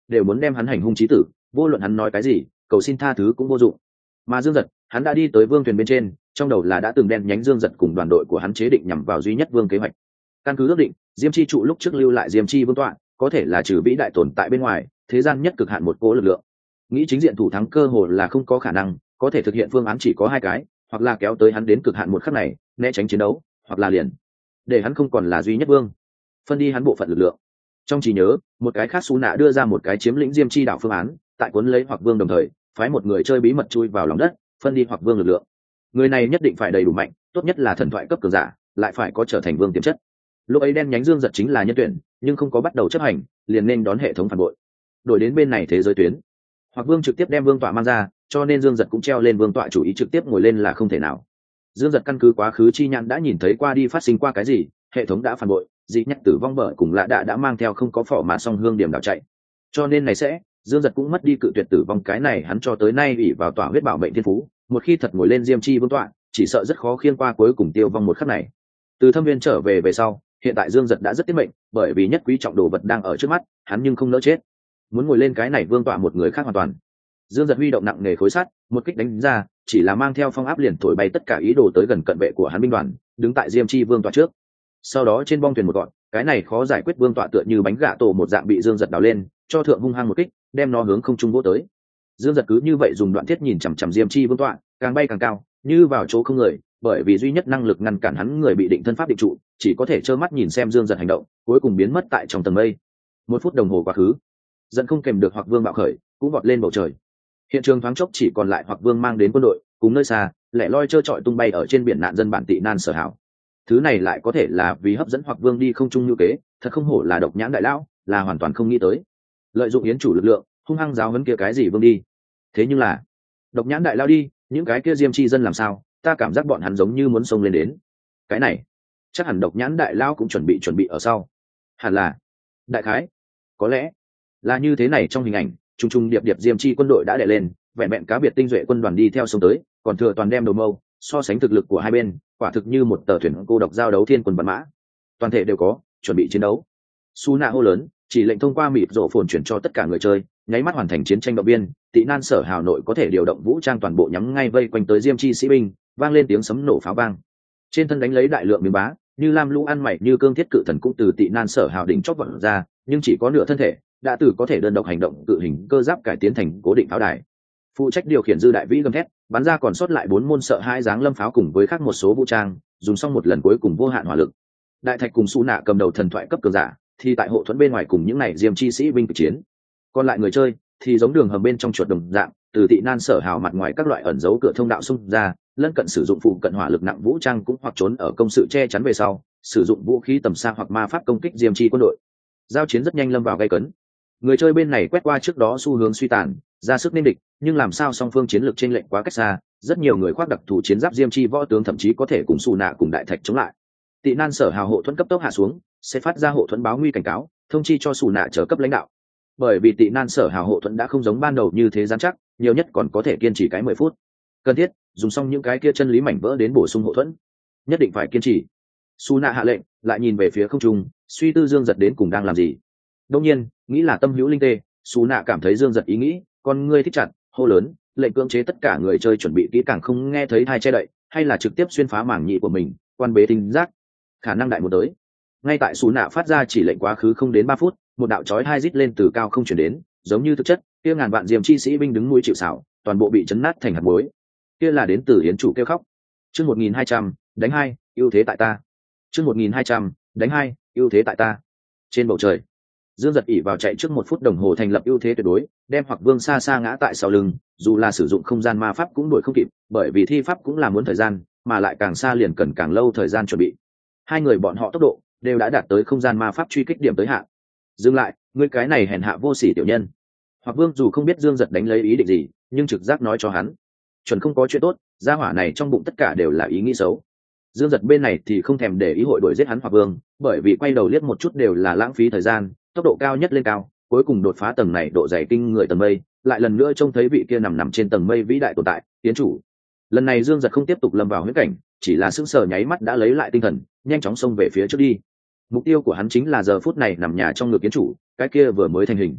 đều muốn đem hắn hành hung chí tử, vô luận hắn nói cái gì, cầu xin tha thứ cũng vô dụng. Mà Dương Dật, hắn đã đi tới vương thuyền bên trên, trong đầu là đã từng đen nhánh Dương Dật cùng đoàn đội của hắn chế định nhằm vào duy nhất vương kế hoạch. Căn cứ ước định, Diêm Chi trụ lúc trước lưu lại Diêm Chi vương tọa, có thể là trừ vĩ đại tồn tại bên ngoài, thế gian nhất cực hạn một cố lực lượng. Nghĩ chính diện thủ thắng cơ hội là không có khả năng, có thể thực hiện phương án chỉ có hai cái, hoặc là kéo tới hắn đến cực hạn một khắc này, né tránh chiến đấu, hoặc là liền để hắn không còn là duy nhất vương, phân đi hắn bộ phận lực lượng. Trong trí nhớ, một cái khác Sú Nạ đưa ra một cái chiếm lĩnh Diêm Chi đảo phương án, tại cuốn lấy Hoặc Vương đồng thời, phái một người chơi bí mật chui vào lòng đất, phân đi Hoặc Vương lực lượng. Người này nhất định phải đầy đủ mạnh, tốt nhất là thần thoại cấp cường giả, lại phải có trở thành vương tiềm chất. Lúc ấy đen nhánh Dương Dật chính là nhân tuyển, nhưng không có bắt đầu chấp hành, liền nên đón hệ thống phản bội. Đổi đến bên này thế giới tuyến, Hoặc Vương trực tiếp đem vương tọa mang ra, cho nên Dương Dật cũng treo lên vương tọa chủ ý trực tiếp ngồi lên là không thể nào. Dương Dật căn cứ quá khứ chi nhãn đã nhìn thấy qua đi phát sinh qua cái gì, hệ thống đã phản bội, dị nhắc tử vong bở cùng lạ đã mang theo không có phỏ mà song hương điểm đảo chạy, cho nên này sẽ Dương Dật cũng mất đi cự tuyệt tử vong cái này hắn cho tới nay ủy vào tỏa huyết bảo mệnh thiên phú, một khi thật ngồi lên Diêm Chi vương tọa, chỉ sợ rất khó khiên qua cuối cùng tiêu vong một khắc này. Từ thâm viên trở về sau, hiện tại Dương Dật đã rất tiết mệnh, bởi vì nhất quý trọng đồ vật đang ở trước mắt, hắn nhưng không nỡ chết, muốn ngồi lên cái này vương tọa một người khác hoàn toàn. Dương Dật huy động nặng nghề khối sắt, một kích đánh ra, chỉ là mang theo phong áp liền thổi bay tất cả ý đồ tới gần cận vệ của hắn binh đoàn, đứng tại Diêm Chi vương tọa trước. Sau đó trên bong thuyền một gọn, cái này khó giải quyết vương tọa tựa như bánh gạ tổ một dạng bị Dương Dật đào lên, cho thượng hung hăng một kích, đem nó hướng không trung vỗ tới. Dương Dật cứ như vậy dùng đoạn thiết nhìn chằm chằm Diêm Chi vương tọa, càng bay càng cao, như vào chỗ không người, bởi vì duy nhất năng lực ngăn cản hắn người bị định thân pháp định trụ, chỉ có thể trơ mắt nhìn xem Dương Dật hành động, cuối cùng biến mất tại trong tầng mây. Một phút đồng hồ quá khứ, giận không kèm được Hoặc Vương bạo khởi, cũng vọt lên bầu trời. Hiện trường thoáng chốc chỉ còn lại Hoặc Vương mang đến quân đội, cùng nơi xa, lẻ loi trơ trọi tung bay ở trên biển nạn dân bản tị nan Sở Hảo. Thứ này lại có thể là vì hấp dẫn Hoặc Vương đi không trung như kế, thật không hổ là độc nhãn đại lão, là hoàn toàn không nghĩ tới. Lợi dụng yến chủ lực lượng, hung hăng giáo huấn kia cái gì Vương đi. Thế nhưng là, độc nhãn đại lão đi, những cái kia Diêm Chi dân làm sao, ta cảm giác bọn hắn giống như muốn xông lên đến. Cái này, chắc hẳn độc nhãn đại lão cũng chuẩn bị ở sau. Hẳn là, đại khái, có lẽ là như thế này. Trong hình ảnh, trung trung điệp điệp Diêm Chi quân đội đã đè lên, vẹn vẹn cá biệt tinh duệ quân đoàn đi theo sông tới, còn thừa toàn đem đầu mâu, so sánh thực lực của hai bên, quả thực như một tờ thuyền cô độc giao đấu thiên quân vạn mã, toàn thể đều có chuẩn bị chiến đấu. Sú Nạ hô lớn, chỉ lệnh thông qua mịt rổ phồn chuyển cho tất cả người chơi, nháy mắt hoàn thành chiến tranh động viên. Tị nan Sở Hào nội có thể điều động vũ trang toàn bộ nhắm ngay vây quanh tới Diêm Chi sĩ binh, vang lên tiếng sấm nổ pháo vang, trên thân đánh lấy đại lượng miếng bá, như lam lũ ăn mày như cương thiết cự thần cũng từ Tị nan Sở Hào đỉnh chót vọt ra, nhưng chỉ có nửa thân thể đã từ có thể đơn độc hành động cự hình cơ giáp cải tiến thành cố định pháo đài. Phụ trách điều khiển dư đại vĩ gầm thét, bắn ra còn sót lại 4 môn sợ hãi dáng lâm pháo cùng với khác một số vũ trang, dùng xong một lần cuối cùng vô hạn hỏa lực. Đại Thạch cùng Sú Nạ cầm đầu thần thoại cấp cường giả, thì tại hộ thuẫn bên ngoài cùng những này Diêm Chi sĩ binh kịch chiến. Còn lại người chơi thì giống đường hầm bên trong chuột đồng dạng, từ Tị nan Sở Hào mặt ngoài các loại ẩn dấu cửa thông đạo xung ra, lân cận sử dụng phụ cận hỏa lực nặng vũ trang cũng hoặc trốn ở công sự che chắn về sau, sử dụng vũ khí tầm xa hoặc ma pháp công kích Diêm Chi quân đội. Giao chiến rất nhanh lâm vào gay cấn. Người chơi bên này quét qua trước đó xu hướng suy tàn, ra sức nên địch, nhưng làm sao song phương chiến lược chênh lệch quá cách xa, rất nhiều người khoác đặc thù chiến giáp Diêm Chi võ tướng thậm chí có thể cùng Sú Nạ cùng Đại Thạch chống lại. Tị nan Sở Hào hộ thuẫn cấp tốc hạ xuống, sẽ phát ra hộ thuẫn báo nguy cảnh cáo, thông chi cho Sú Nạ trở cấp lãnh đạo. Bởi vì Tị nan Sở Hào hộ thuẫn đã không giống ban đầu như thế rắn chắc, nhiều nhất còn có thể kiên trì cái 10 phút. Cần thiết dùng xong những cái kia chân lý mảnh vỡ đến bổ sung hộ thuẫn, nhất định phải kiên trì. Sú Nạ hạ lệnh, lại nhìn về phía không trung, suy tư Dương Dật đến cùng đang làm gì. Đương nhiên, nghĩ là tâm hữu linh tê, Sú Nạ cảm thấy Dương Dật ý nghĩ, con ngươi thích chặt, hô lớn, lệnh cưỡng chế tất cả người chơi chuẩn bị kỹ càng không nghe thấy thai che đậy, hay là trực tiếp xuyên phá mảng nhị của mình, quan bế thính giác. Khả năng đại một tới. Ngay tại Sú Nạ phát ra chỉ lệnh quá khứ không đến 3 phút, một đạo chói hai rít lên từ cao không chuyển đến, giống như thực chất, kia ngàn vạn Diêm Chi sĩ binh đứng núi chịu sào, toàn bộ bị chấn nát thành hạt muối. Kia là đến từ yến chủ kêu khóc. Chương 1200, đánh 2, ưu thế tại ta. Chương 1200, đánh 2, ưu thế tại ta. Trên bầu trời, Dương Dật ỉ vào chạy trước 1 phút đồng hồ thành lập ưu thế tuyệt đối, đem Hoặc Vương xa xa ngã tại sau lưng, dù là sử dụng không gian ma pháp cũng đuổi không kịp, bởi vì thi pháp cũng là muốn thời gian, mà lại càng xa liền cần càng lâu thời gian chuẩn bị. Hai người bọn họ tốc độ đều đã đạt tới không gian ma pháp truy kích điểm tới hạn. Dừng lại, ngươi cái này hèn hạ vô sỉ tiểu nhân. Hoặc Vương dù không biết Dương Dật đánh lấy ý định gì, nhưng trực giác nói cho hắn, chuẩn không có chuyện tốt, gia hỏa này trong bụng tất cả đều là ý nghĩ xấu. Dương Dật bên này thì không thèm để ý hội đuổi giết hắn Hoặc Vương, bởi vì quay đầu liếc một chút đều là lãng phí thời gian, tốc độ cao nhất lên cao, cuối cùng đột phá tầng này độ dày kinh người tầng mây, lại lần nữa trông thấy vị kia nằm trên tầng mây vĩ đại tồn tại, tiến chủ. Lần này Dương Dật không tiếp tục lâm vào huyễn cảnh, chỉ là sững sờ nháy mắt đã lấy lại tinh thần, nhanh chóng xông về phía trước đi. Mục tiêu của hắn chính là giờ phút này nằm nhà trong ngực tiến chủ, cái kia vừa mới thành hình.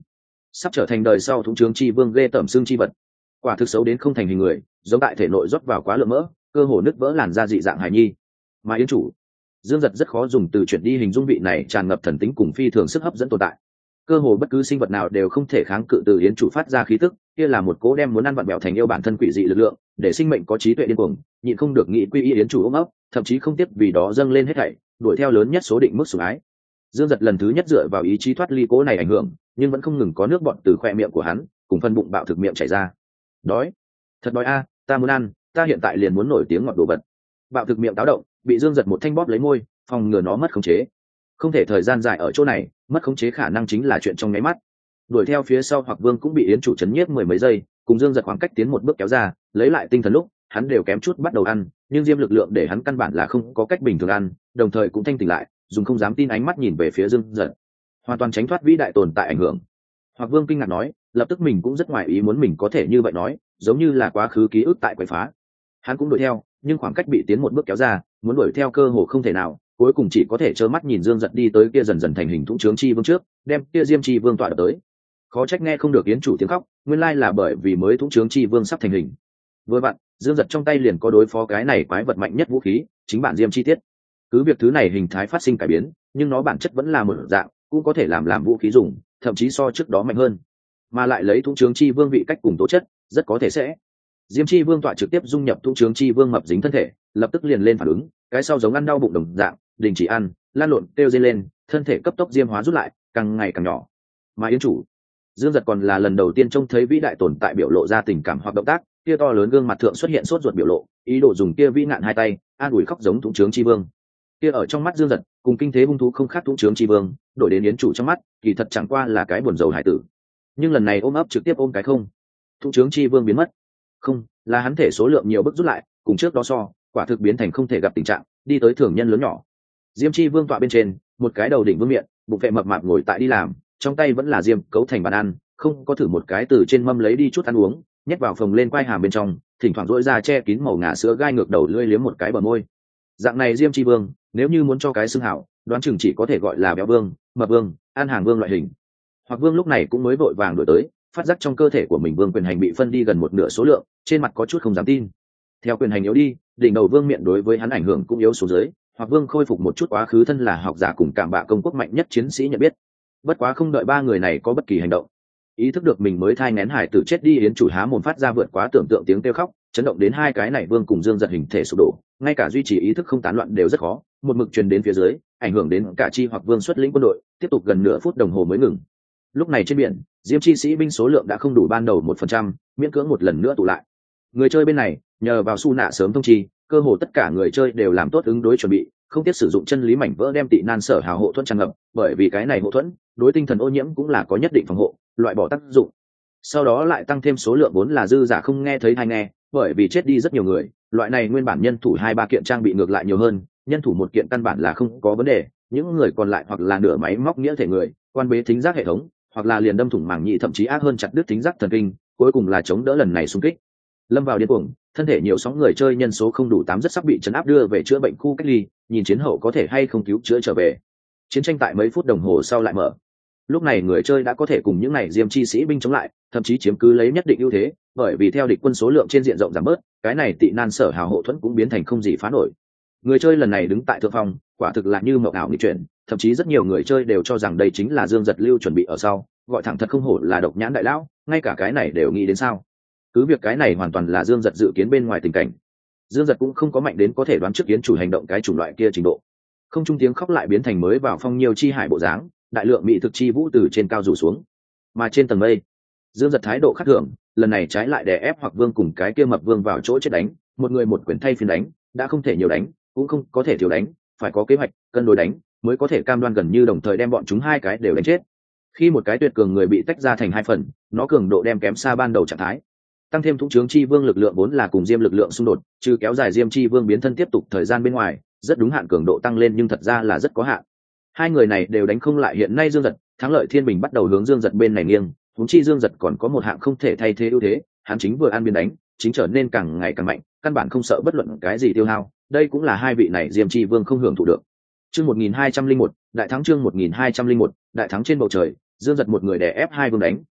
sắp trở thành đời sau thống trướng chi vương ghê tởm xương chi vật. Quả thực xấu đến không thành hình người, giống tại thể nội rót vào quá lượng mỡ, cơ hồ nứt vỡ làn da dị dạng hài nhi. Mà yến chủ Dương Giật rất khó dùng từ chuyển đi hình dung vị này tràn ngập thần tính cùng phi thường sức hấp dẫn tồn tại. Cơ hồ bất cứ sinh vật nào đều không thể kháng cự từ yến chủ phát ra khí tức, kia là một cố đem muốn ăn vặn bẹo thành yêu bản thân quỷ dị lực lượng, để sinh mệnh có trí tuệ điên cuồng, nhịn không được nghĩ quy y yến chủ ôm ấp, thậm chí không tiếp vì đó dâng lên hết thảy, đuổi theo lớn nhất số định mức sủng ái. Dương Giật lần thứ nhất dựa vào ý chí thoát ly cố này ảnh hưởng, nhưng vẫn không ngừng có nước bọt từ khoe miệng của hắn, cùng phân bụng bạo thực miệng chảy ra. Đói, thật đói a, ta muốn ăn, ta hiện tại liền muốn nổi tiếng ngọt đồ vật. Bạo thực miệng táo động, bị Dương Giật một thanh bóp lấy môi, phòng ngừa nó mất khống chế. Không thể thời gian dài ở chỗ này, mất khống chế khả năng chính là chuyện trong nháy mắt. Đuổi theo phía sau Hoặc Vương cũng bị yến chủ chấn nhiếp mười mấy giây, cùng Dương Giật khoảng cách tiến một bước kéo ra, lấy lại tinh thần lúc, hắn đều kém chút bắt đầu ăn, nhưng diêm lực lượng để hắn căn bản là không có cách bình thường ăn, đồng thời cũng thanh tỉnh lại, dùng không dám tin ánh mắt nhìn về phía Dương Giật, hoàn toàn tránh thoát vĩ đại tồn tại ảnh hưởng. Hoặc Vương kinh ngạc nói, lập tức mình cũng rất ngoài ý muốn mình có thể như vậy nói, giống như là quá khứ ký ức tại quậy phá. Hắn cũng đuổi theo, nhưng khoảng cách bị tiến một bước kéo ra, muốn đuổi theo cơ hồ không thể nào, cuối cùng chỉ có thể trơ mắt nhìn Dương Giật đi tới kia dần dần thành hình Thũng Trướng Chi Vương trước, đem kia Diêm Chi Vương tọa đập tới. Khó trách nghe không được yến chủ tiếng khóc, nguyên lai là bởi vì mới Thũng Trướng Chi Vương sắp thành hình. Vừa vặn, Dương Giật trong tay liền có đối phó cái này quái vật mạnh nhất vũ khí, chính bản Diêm Chi Tiết. Cứ việc thứ này hình thái phát sinh cải biến, nhưng nó bản chất vẫn là một dạng, cũng có thể làm vũ khí dùng, thậm chí so trước đó mạnh hơn. Mà lại lấy Thũng Trướng Chi Vương vị cách cùng tố chất, rất có thể sẽ Diêm Chi Vương tọa trực tiếp dung nhập Thũng Trướng Chi Vương mập dính thân thể, lập tức liền lên phản ứng, cái sau giống ăn đau bụng đồng dạng, đình chỉ ăn, lan lộn kêu dây lên, thân thể cấp tốc diêm hóa rút lại, càng ngày càng nhỏ. Mà yến chủ Dương Giật còn là lần đầu tiên trông thấy vĩ đại tồn tại biểu lộ ra tình cảm hoặc động tác, kia to lớn gương mặt thượng xuất hiện sốt ruột biểu lộ, ý đồ dùng kia vĩ nạn hai tay an ủi khóc giống Thũng Trướng Chi Vương. Kia ở trong mắt Dương Giật, cùng kinh thế hung thú không khác Thũng Trướng Chi Vương, đổi đến yến chủ trong mắt, kỳ thật chẳng qua là cái buồn rầu hải tử. Nhưng lần này ôm ấp trực tiếp ôm cái không. Thũng Trướng Chi Vương biến mất. Không, là hắn thể số lượng nhiều bức rút lại, cùng trước đó so, quả thực biến thành không thể gặp tình trạng, đi tới thường nhân lớn nhỏ. Diêm Chi Vương tọa bên trên, một cái đầu đỉnh vương miện, bụng vệ mập mạp ngồi tại đi làm, trong tay vẫn là diêm cấu thành bàn ăn, không có thử một cái từ trên mâm lấy đi chút ăn uống, nhét vào phồng lên quai hàm bên trong, thỉnh thoảng rỗi ra che kín màu ngà sữa gai ngược đầu lưỡi liếm một cái bờ môi. Dạng này Diêm Chi Vương, nếu như muốn cho cái xưng hảo, đoán chừng chỉ có thể gọi là béo vương, mập vương, ăn hàng vương loại hình. Hoặc Vương lúc này cũng mới vội vàng đổi tới, phát giác trong cơ thể của mình vương quyền hành bị phân đi gần một nửa số lượng, trên mặt có chút không dám tin. Theo quyền hành yếu đi, đỉnh đầu vương miện đối với hắn ảnh hưởng cũng yếu xuống dưới, Hoặc Vương khôi phục một chút quá khứ thân là học giả cùng cảm bạ công quốc mạnh nhất chiến sĩ nhận biết. Bất quá không đợi ba người này có bất kỳ hành động, ý thức được mình mới thai nghén hải tử chết đi, yến chủ há mồm phát ra vượt quá tưởng tượng tiếng kêu khóc, chấn động đến hai cái này vương cùng Dương Giật hình thể sụp đổ, ngay cả duy trì ý thức không tán loạn đều rất khó, một mực truyền đến phía dưới, ảnh hưởng đến cả chi Hoặc Vương xuất lĩnh quân đội, tiếp tục gần nửa phút đồng hồ mới ngừng. Lúc này trên biển, Diêm Chi sĩ binh số lượng đã không đủ ban đầu 1%, miễn cưỡng một lần nữa tụ lại. Người chơi bên này, nhờ vào su nạ sớm thông chi, cơ hồ tất cả người chơi đều làm tốt ứng đối chuẩn bị, không tiếc sử dụng chân lý mảnh vỡ đem tị nan sở hào hộ thuẫn tràn ngập, bởi vì cái này hộ thuẫn đối tinh thần ô nhiễm cũng là có nhất định phòng hộ, loại bỏ tác dụng. Sau đó lại tăng thêm số lượng vốn là dư giả không nghe thấy hay nghe, bởi vì chết đi rất nhiều người, loại này nguyên bản nhân thủ 2-3 kiện trang bị ngược lại nhiều hơn, nhân thủ một kiện căn bản là không có vấn đề, những người còn lại hoặc là nửa máy móc nghĩa thể người, quan bế thính giác hệ thống, hoặc là liền đâm thủng màng nhĩ, thậm chí ác hơn chặt đứt thính giác thần kinh, cuối cùng là chống đỡ lần này xung kích. Lâm vào điên cuồng, thân thể nhiều sóng người chơi nhân số không đủ 8 rất sắp bị trấn áp đưa về chữa bệnh khu cách ly, nhìn chiến hậu có thể hay không cứu chữa trở về. Chiến tranh tại mấy phút đồng hồ sau lại mở. Lúc này người chơi đã có thể cùng những này Diêm Chi sĩ binh chống lại, thậm chí chiếm cứ lấy nhất định ưu thế, bởi vì theo địch quân số lượng trên diện rộng giảm bớt, cái này tị nan sở hào hộ thuẫn cũng biến thành không gì phá nổi. Người chơi lần này đứng tại thượng phong, quả thực là như mộng ảo nghịch chuyển, thậm chí rất nhiều người chơi đều cho rằng đây chính là Dương Giật lưu chuẩn bị ở sau, gọi thẳng thật không hổ là độc nhãn đại lão, ngay cả cái này đều nghĩ đến sao? Cứ việc cái này hoàn toàn là Dương Giật dự kiến bên ngoài tình cảnh. Dương Giật cũng không có mạnh đến có thể đoán trước yến chủ hành động cái chủng loại kia trình độ. Không trung tiếng khóc lại biến thành mới vào phong nhiều chi hải bộ dáng, đại lượng mỹ thực chi vũ từ trên cao rủ xuống. Mà trên tầng mây, Dương Giật thái độ khác thường, lần này trái lại đè ép Hoặc Vương cùng cái kia mập vương vào chỗ chết đánh, một người một quyền thay phiên đánh, đã không thể nhiều đánh, cũng không có thể thiếu đánh, phải có kế hoạch, cân đối đánh, mới có thể cam đoan gần như đồng thời đem bọn chúng hai cái đều đánh chết. Khi một cái tuyệt cường người bị tách ra thành hai phần, nó cường độ đem kém xa ban đầu trạng thái. Tăng thêm Thũng Trướng Chi Vương lực lượng vốn là cùng Diêm lực lượng xung đột, trừ kéo dài Diêm Chi Vương biến thân tiếp tục thời gian bên ngoài, rất đúng hạn cường độ tăng lên nhưng thật ra là rất có hạn. Hai người này đều đánh không lại hiện nay Dương Giật, thắng lợi thiên bình bắt đầu hướng Dương Giật bên này nghiêng, huống chi Dương Giật còn có một hạng không thể thay thế ưu thế, hắn chính vừa ăn biên đánh, chính trở nên càng ngày càng mạnh, căn bản không sợ bất luận cái gì tiêu hao, đây cũng là hai vị này Diêm Chi Vương không hưởng thụ được. Chương 1201, đại thắng chương 1201, đại thắng trên bầu trời, Dương Giật một người đè ép hai vương đánh,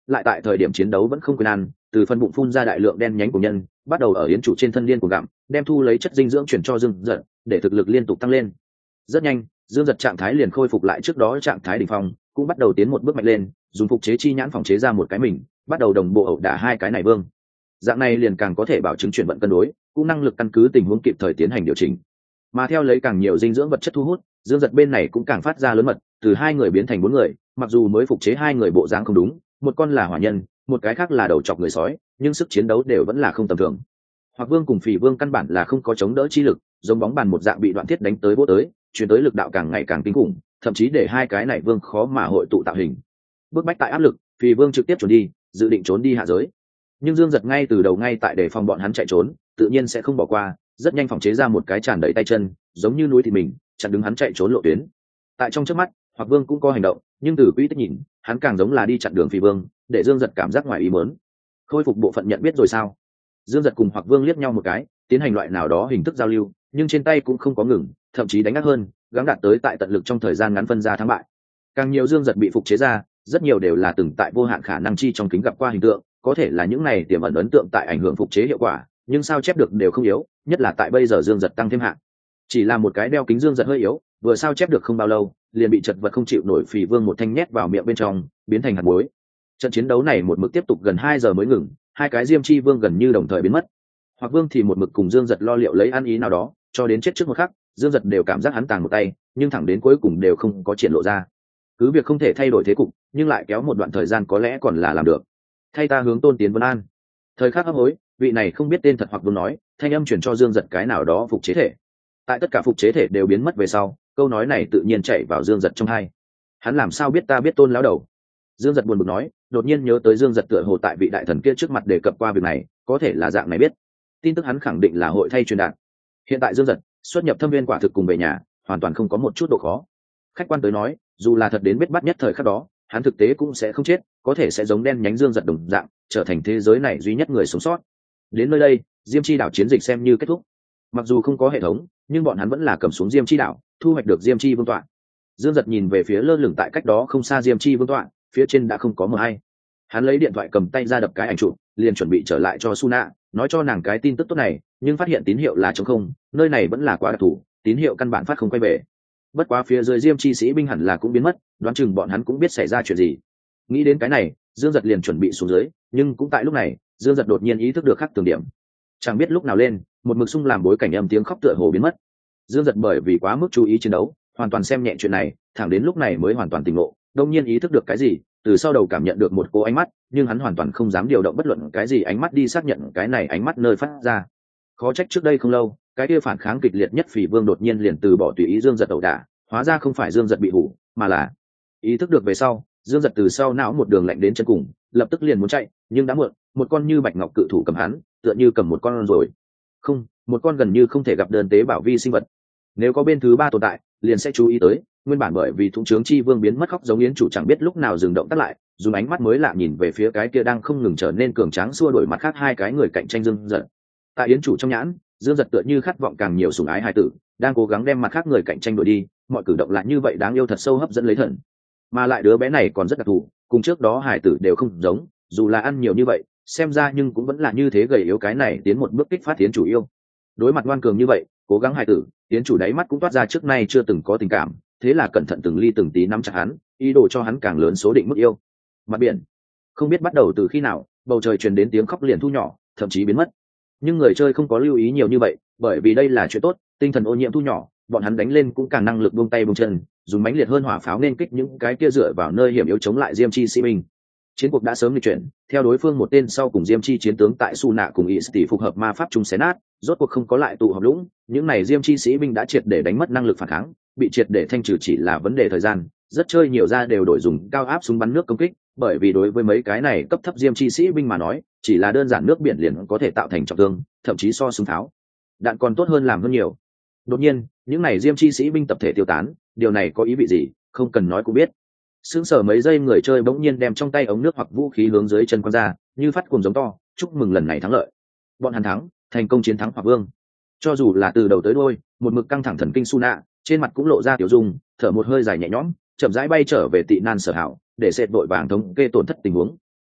lại tại thời điểm chiến đấu vẫn không quên ăn, từ phân bụng phun ra đại lượng đen nhánh của nhân, bắt đầu ở yến chủ trên thân điên cuồng gặm, đem thu lấy chất dinh dưỡng chuyển cho Dương Giật, để thực lực liên tục tăng lên. Rất nhanh, Dương Giật trạng thái liền khôi phục lại trước đó trạng thái đỉnh phong, cũng bắt đầu tiến một bước mạnh lên, dùng phục chế chi nhãn phòng chế ra một cái mình, bắt đầu đồng bộ ẩu đả hai cái này vương. Dạng này liền càng có thể bảo chứng chuyển vận cân đối, cũng năng lực căn cứ tình huống kịp thời tiến hành điều chỉnh. Mà theo lấy càng nhiều dinh dưỡng vật chất thu hút, Dương Giật bên này cũng càng phát ra lớn mật, từ hai người biến thành bốn người, mặc dù mới phục chế hai người bộ dáng không đúng, một con là hỏa nhân, một cái khác là đầu chọc người sói, nhưng sức chiến đấu đều vẫn là không tầm thường. Hoặc Vương cùng Phỉ Vương căn bản là không có chống đỡ chi lực, giống bóng bàn một dạng bị đoạn thiết đánh tới vỗ tới, chuyển tới lực đạo càng ngày càng kinh khủng, thậm chí để hai cái này vương khó mà hội tụ tạo hình. Bước bách tại áp lực, Phỉ Vương trực tiếp trốn đi, dự định trốn đi hạ giới. Nhưng Dương Giật ngay từ đầu ngay tại để phòng bọn hắn chạy trốn, tự nhiên sẽ không bỏ qua, rất nhanh phòng chế ra một cái tràn đầy tay chân, giống như núi thịt mình, chặn đứng hắn chạy trốn lộ tuyến. Tại trong chớp mắt, Hoặc Vương cũng có hành động, nhưng từ quỹ tích nhìn, hắn càng giống là đi chặn đường Phỉ Vương, để Dương Giật cảm giác ngoài ý muốn. Khôi phục bộ phận nhận biết rồi sao? Dương Giật cùng Hoặc Vương liếc nhau một cái, tiến hành loại nào đó hình thức giao lưu, nhưng trên tay cũng không có ngừng, thậm chí đánh ác hơn, gắng đạt tới tại tận lực trong thời gian ngắn phân ra thắng bại. Càng nhiều Dương Giật bị phục chế ra, rất nhiều đều là từng tại vô hạn khả năng chi trong kính gặp qua hình tượng, có thể là những này tiềm ẩn ấn tượng tại ảnh hưởng phục chế hiệu quả, nhưng sao chép được đều không yếu, nhất là tại bây giờ Dương Giật tăng thêm hạng. Chỉ là một cái đeo kính Dương Giật hơi yếu, vừa sao chép được không bao lâu, liền bị chật vật không chịu nổi Phỉ Vương một thanh nhét vào miệng bên trong, biến thành hạt muối. Trận chiến đấu này một mực tiếp tục gần 2 giờ mới ngừng, hai cái Diêm Chi Vương gần như đồng thời biến mất. Hoặc Vương thì một mực cùng Dương Giật lo liệu lấy ăn ý nào đó, cho đến chết trước một khắc, Dương Giật đều cảm giác hắn tàng một tay, nhưng thẳng đến cuối cùng đều không có triển lộ ra. Cứ việc không thể thay đổi thế cục, nhưng lại kéo một đoạn thời gian có lẽ còn là làm được. Thay ta hướng Tôn Tiến vấn an. Thời khắc hấp hối, vị này không biết tên thật Hoặc Vương nói, thanh âm truyền cho Dương Giật cái nào đó phục chế thể. Tại tất cả phục chế thể đều biến mất về sau, câu nói này tự nhiên chạy vào Dương Giật trong tai. Hắn làm sao biết ta biết Tôn lão đầu? Dương Giật buồn bực nói, đột nhiên nhớ tới Dương Giật tựa hồ tại vị đại thần kia trước mặt đề cập qua việc này, có thể là dạng này biết. Tin tức hắn khẳng định là hội thay truyền đạt. Hiện tại Dương Giật xuất nhập Thâm Viên quả thực cùng về nhà, hoàn toàn không có một chút độ khó. Khách quan tới nói, dù là thật đến biết bắt nhất thời khắc đó, hắn thực tế cũng sẽ không chết, có thể sẽ giống đen nhánh Dương Giật đồng dạng, trở thành thế giới này duy nhất người sống sót. Đến nơi đây, Diêm Chi đảo chiến dịch xem như kết thúc. Mặc dù không có hệ thống, nhưng bọn hắn vẫn là cầm xuống Diêm Chi đảo, thu hoạch được Diêm Chi vương tọa. Dương Giật nhìn về phía lơ lửng tại cách đó không xa Diêm Chi vương tọa, phía trên đã không có mờ hay. Hắn lấy điện thoại cầm tay ra đập cái ảnh chụp, liền chuẩn bị trở lại cho Suna, nói cho nàng cái tin tức tốt này, nhưng phát hiện tín hiệu là trống không, nơi này vẫn là quá đặc thù, tín hiệu căn bản phát không quay về. Bất quá phía dưới Diêm Chi sĩ binh hẳn là cũng biến mất, đoán chừng bọn hắn cũng biết xảy ra chuyện gì. Nghĩ đến cái này, Dương Giật liền chuẩn bị xuống dưới, nhưng cũng tại lúc này, Dương Giật đột nhiên ý thức được khác thường điểm. Chẳng biết lúc nào lên, một mực xung làm bối cảnh âm tiếng khóc tựa hồ biến mất. Dương Giật bởi vì quá mức chú ý chiến đấu, hoàn toàn xem nhẹ chuyện này, thẳng đến lúc này mới hoàn toàn tỉnh ngộ, đông nhiên ý thức được cái gì, từ sau đầu cảm nhận được một cô ánh mắt, nhưng hắn hoàn toàn không dám điều động bất luận cái gì ánh mắt đi xác nhận cái này ánh mắt nơi phát ra. Khó trách trước đây không lâu, cái kia phản kháng kịch liệt nhất Phỉ Vương đột nhiên liền từ bỏ tùy ý Dương Giật ẩu đả, hóa ra không phải Dương Giật bị hủ, mà là ý thức được về sau, Dương Giật từ sau não một đường lạnh đến chân cùng, lập tức liền muốn chạy, nhưng đã muộn, một con như bạch ngọc cự thủ cầm hắn, tựa như cầm một con rồi. Không, một con gần như không thể gặp đơn tế bảo vi sinh vật. Nếu có bên thứ ba tồn tại, liền sẽ chú ý tới, nguyên bản bởi vì thụng trướng chi vương biến mất khóc giống yến chủ chẳng biết lúc nào dừng động tắt lại, dùng ánh mắt mới lạ nhìn về phía cái kia đang không ngừng trở nên cường tráng xua đuổi mặt khác hai cái người cạnh tranh Dương Giật. Tại yến chủ trong nhãn, Dương Giật tựa như khát vọng càng nhiều sủng ái hài tử, đang cố gắng đem mặt khác người cạnh tranh đuổi đi, mọi cử động lại như vậy đáng yêu thật sâu hấp dẫn lấy thần. Mà lại đứa bé này còn rất đặc thù, cùng trước đó hài tử đều không giống, dù là ăn nhiều như vậy, xem ra nhưng cũng vẫn là như thế gầy yếu, cái này tiến một bước kích phát tiến chủ yêu. Đối mặt ngoan cường như vậy, cố gắng hài tử, tiến chủ đáy mắt cũng toát ra trước nay chưa từng có tình cảm, thế là cẩn thận từng ly từng tí nắm chặt hắn, ý đồ cho hắn càng lớn số định mức yêu. Mặt biển, không biết bắt đầu từ khi nào, bầu trời truyền đến tiếng khóc liền thu nhỏ, thậm chí biến mất. Nhưng người chơi không có lưu ý nhiều như vậy, bởi vì đây là chuyện tốt, tinh thần ô nhiễm thu nhỏ, bọn hắn đánh lên cũng càng năng lực buông tay buông chân, dùng mãnh liệt hơn hỏa pháo nên kích những cái kia dựa vào nơi hiểm yếu chống lại Diêm Chi sĩ binh. Chiến cuộc đã sớm lịch chuyển, theo đối phương một tên sau cùng Diêm Chi chiến tướng tại Su Nạ cùng Ý Tỷ phục hợp ma pháp chung xé nát, rốt cuộc không có lại tụ họp lũng, những này Diêm Chi sĩ binh đã triệt để đánh mất năng lực phản kháng, bị triệt để thanh trừ chỉ là vấn đề thời gian, rất chơi nhiều ra đều đổi dùng cao áp súng bắn nước công kích, bởi vì đối với mấy cái này cấp thấp Diêm Chi sĩ binh mà nói, chỉ là đơn giản nước biển liền có thể tạo thành trọng thương, thậm chí so súng tháo đạn còn tốt hơn làm hơn nhiều. Đột nhiên, những này Diêm Chi sĩ binh tập thể tiêu tán, điều này có ý vị gì, không cần nói cũng biết. Sững sờ mấy giây, người chơi bỗng nhiên đem trong tay ống nước hoặc vũ khí hướng dưới chân quăng ra, như phát cuồng giống to, chúc mừng lần này thắng lợi. Bọn hắn thắng, thành công chiến thắng Hoặc Vương. Cho dù là từ đầu tới đuôi, một mực căng thẳng thần kinh Su Nạ, trên mặt cũng lộ ra tiểu dung, thở một hơi dài nhẹ nhõm, chậm rãi bay trở về tị nan sở hảo, để sệt đội vàng thống kê tổn thất tình huống.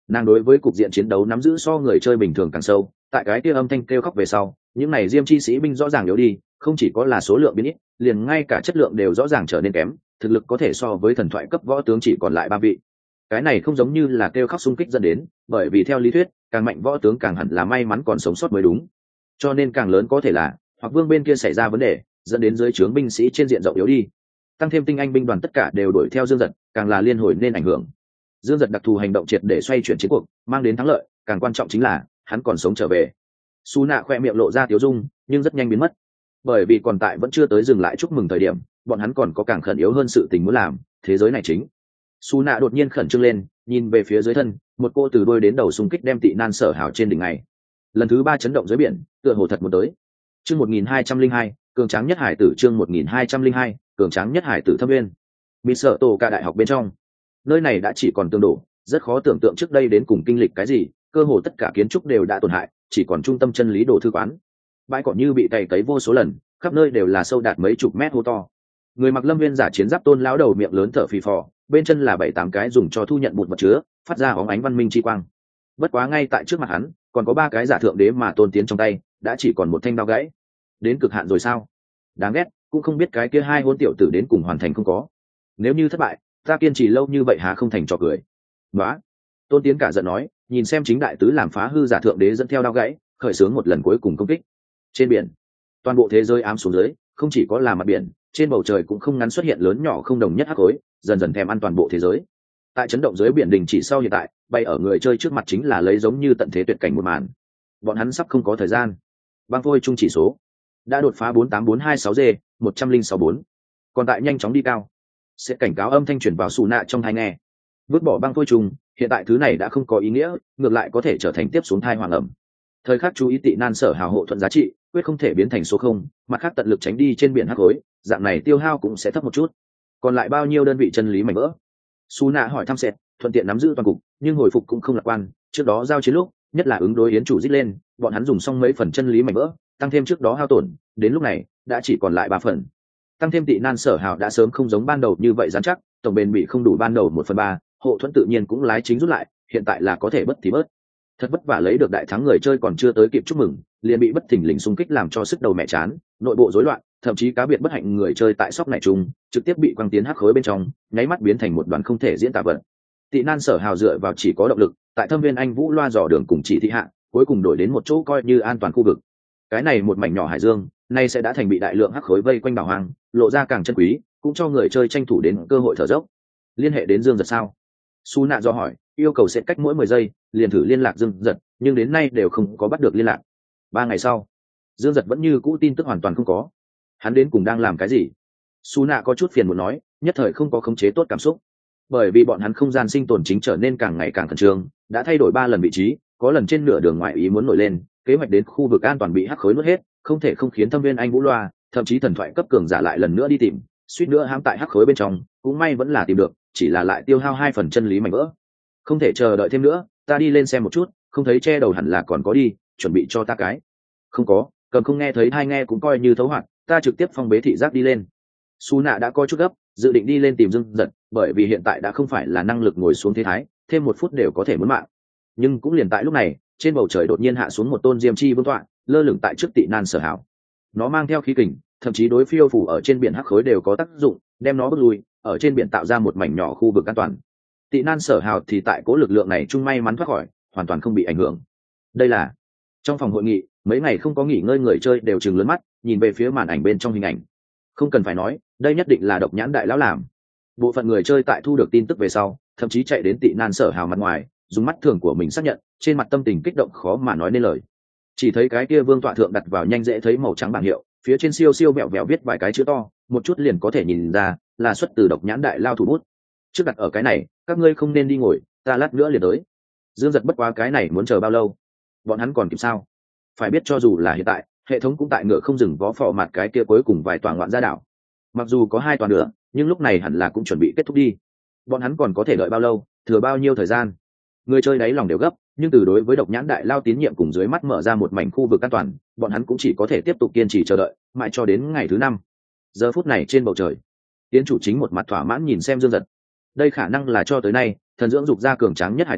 Nàng đối với cục diện chiến đấu nắm giữ so người chơi bình thường càng sâu, tại cái kia âm thanh kêu khóc về sau, những này diêm chi sĩ binh rõ ràng yếu đi, không chỉ có là số lượng biến ít, liền ngay cả chất lượng đều rõ ràng trở nên kém, thực lực có thể so với thần thoại cấp võ tướng chỉ còn lại 3 vị. Cái này không giống như là kêu khóc xung kích dẫn đến, bởi vì theo lý thuyết, càng mạnh võ tướng càng hẳn là may mắn còn sống sót mới đúng. Cho nên càng lớn có thể là, hoặc vương bên kia xảy ra vấn đề, dẫn đến dưới trướng binh sĩ trên diện rộng yếu đi. Tăng thêm tinh anh binh đoàn tất cả đều đuổi theo Dương Dật, càng là liên hồi nên ảnh hưởng. Dương Dật đặc thù hành động triệt để xoay chuyển chiến cuộc, mang đến thắng lợi, càng quan trọng chính là hắn còn sống trở về. Su Nạ khoe miệng lộ ra tiếu dung, nhưng rất nhanh biến mất, bởi vì còn tại vẫn chưa tới dừng lại chúc mừng thời điểm, bọn hắn còn có càng khẩn yếu hơn sự tình muốn làm, thế giới này chính. Su Nạ đột nhiên khẩn trương lên, nhìn về phía dưới thân, một cô từ đuôi đến đầu xung kích đem Tị Nan Sở Hào trên đỉnh này. Lần thứ 3 chấn động dưới biển, tựa hồ thật muốn tới. Chương 1202, cường tráng nhất hải tử. Chương 1202, cường tráng nhất hải tử Thâm Nguyên. Bị sợ tổ cả đại học bên trong, nơi này đã chỉ còn tương đổ, rất khó tưởng tượng trước đây đến cùng kinh lịch cái gì, cơ hồ tất cả kiến trúc đều đã tổn hại, chỉ còn trung tâm chân lý đồ thư quán. Bãi cỏ như bị cày cấy vô số lần, khắp nơi đều là sâu đạt mấy chục mét hô to. Người mặc lâm viên giả chiến giáp Tôn lão đầu miệng lớn thở phì phò, bên chân là 7-8 cái dùng cho thu nhận bụt vật chứa, phát ra óng ánh văn minh chi quang. Bất quá ngay tại trước mặt hắn, còn có 3 cái giả thượng đế mà Tôn tiến trong tay, đã chỉ còn một thanh đao gãy. Đến cực hạn rồi sao? Đáng ghét, cũng không biết cái kia hai hôn tiểu tử đến cùng hoàn thành không có. Nếu như thất bại, ta kiên trì lâu như vậy há không thành trò cười. Nóa. Tôn tiến cả giận nói, nhìn xem chính đại tứ làm phá hư giả thượng đế dẫn theo đao gãy, khởi xướng một lần cuối cùng công kích. Trên biển, toàn bộ thế giới ám xuống dưới, không chỉ có là mặt biển, trên bầu trời cũng không ngắn xuất hiện lớn nhỏ không đồng nhất hắc khối, dần dần thèm ăn toàn bộ thế giới. Tại chấn động dưới biển đình chỉ sau hiện tại, bay ở người chơi trước mặt chính là lấy giống như tận thế tuyệt cảnh một màn. Bọn hắn sắp không có thời gian. Băng phôi chung chỉ số đã đột phá 48426G, 1064. Còn tại nhanh chóng đi cao. Sẽ cảnh cáo âm thanh truyền vào Su Nạ trong tai nghe. Vứt bỏ băng phôi chung, hiện tại thứ này đã không có ý nghĩa, ngược lại có thể trở thành tiếp xuống thai hoàng ẩm. Thời khắc chú ý Tị Nan Sở Hào hộ thuận giá trị, quyết không thể biến thành số 0, mặt khác tận lực tránh đi trên biển hắc khối, dạng này tiêu hao cũng sẽ thấp một chút. Còn lại bao nhiêu đơn vị chân lý mảnh vỡ? Su Nạ hỏi thăm Sệt, thuận tiện nắm giữ toàn cục, nhưng hồi phục cũng không lạc quan, trước đó giao chiến lúc, nhất là ứng đối yến chủ rít lên, bọn hắn dùng xong mấy phần chân lý mảnh vỡ, tăng thêm trước đó hao tổn, đến lúc này đã chỉ còn lại 3 phần. Tăng thêm Tị Nan Sở Hào đã sớm không giống ban đầu như vậy rắn chắc, tổng bền bị không đủ ban đầu 1/3, hộ thuẫn tự nhiên cũng lái chính rút lại, hiện tại là có thể bất thì bớt. Thật vất vả lấy được đại thắng, người chơi còn chưa tới kịp chúc mừng, liền bị bất thình lình xung kích làm cho sức đầu mẹ chán, nội bộ rối loạn, thậm chí cá biệt bất hạnh người chơi tại sóc này chung, trực tiếp bị quăng tiến hắc khối bên trong, nháy mắt biến thành một đoàn không thể diễn tả vật. Tị Nan Sở Hào dựa vào chỉ có động lực, tại Thâm Viên Anh Vũ loa dò đường cùng chỉ thị hạ, cuối cùng đổi đến một chỗ coi như an toàn khu vực. Cái này một mảnh nhỏ hải dương, nay sẽ đã thành bị đại lượng hắc khối vây quanh bảo hoang, lộ ra càng chân quý, cũng cho người chơi tranh thủ đến cơ hội thở dốc. Liên hệ đến Dương Giật sao? Su Nạ do hỏi, yêu cầu sẽ cách mỗi 10 giây, liền thử liên lạc Dương Giật, nhưng đến nay đều không có bắt được liên lạc. 3 ngày sau, Dương Giật vẫn như cũ tin tức hoàn toàn không có. Hắn đến cùng đang làm cái gì? Su Nạ có chút phiền muốn nói, nhất thời không có khống chế tốt cảm xúc. Bởi vì bọn hắn không gian sinh tồn chính trở nên càng ngày càng khẩn trương, đã thay đổi 3 lần vị trí, có lần trên nửa đường ngoại ý muốn nổi lên, kế hoạch đến khu vực an toàn bị hắc khối nuốt hết, không thể không khiến Thâm Viên Anh Vũ loa, thậm chí thần thoại cấp cường giả lại lần nữa đi tìm, suýt nữa hãm tại hắc khối bên trong, cũng may vẫn là tìm được, chỉ là lại tiêu hao 2 phần chân lý mảnh vỡ. Không thể chờ đợi thêm nữa, ta đi lên xem một chút, không thấy che đầu hẳn là còn có đi, chuẩn bị cho ta cái. Không có, cầm không nghe thấy, tai nghe cũng coi như thấu hoạt, ta trực tiếp phong bế thị giác đi lên. Su Nạ đã coi chút gấp, dự định đi lên tìm Dương Giật, bởi vì hiện tại đã không phải là năng lực ngồi xuống thế thái, thêm 1 phút đều có thể muốn mạng. Nhưng cũng liền tại lúc này, trên bầu trời đột nhiên hạ xuống một tôn diêm chi vương tọa, lơ lửng tại trước Tị Nan Sở Hào. Nó mang theo khí kình, thậm chí đối phiêu phủ ở trên biển hắc khối đều có tác dụng, đem nó bước lui, ở trên biển tạo ra một mảnh nhỏ khu vực an toàn. Tị Nan Sở Hào thì tại cố lực lượng này chung may mắn thoát khỏi, hoàn toàn không bị ảnh hưởng. Đây là trong phòng hội nghị, mấy ngày không có nghỉ ngơi người chơi đều trừng lớn mắt, nhìn về phía màn ảnh bên trong hình ảnh. Không cần phải nói, đây nhất định là Độc Nhãn đại lão làm. Bộ phận người chơi tại thu được tin tức về sau, thậm chí chạy đến Tị Nan Sở Hào mặt ngoài, dùng mắt thường của mình xác nhận, trên mặt tâm tình kích động khó mà nói nên lời. Chỉ thấy cái kia vương tọa thượng đặt vào nhanh dễ thấy màu trắng bảng hiệu, phía trên siêu siêu vẹo vẹo viết vài cái chữ to, một chút liền có thể nhìn ra là xuất từ Độc Nhãn đại lao thủ bút. Trước đặt ở cái này, các ngươi không nên đi ngồi, ta lát nữa liền tới. Dương Giật bất quá cái này muốn chờ bao lâu? Bọn hắn còn kịp sao? Phải biết cho dù là hiện tại, hệ thống cũng tại ngựa không dừng vó phò mặt cái kia cuối cùng vài tòa ngoạn gia đảo. Mặc dù có 2 tòa nữa, nhưng lúc này hẳn là cũng chuẩn bị kết thúc đi. Bọn hắn còn có thể đợi bao lâu, thừa bao nhiêu thời gian? Người chơi đáy lòng đều gấp, nhưng từ đối với Độc Nhãn đại lao tín nhiệm cùng dưới mắt mở ra một mảnh khu vực an toàn, bọn hắn cũng chỉ có thể tiếp tục kiên trì chờ đợi, mãi cho đến ngày thứ 5. Giờ phút này trên bầu trời, tiến chủ chính một mặt thỏa mãn nhìn xem Dương Giật. Đây khả năng là cho tới nay thần dưỡng dục ra cường tráng nhất hải tử,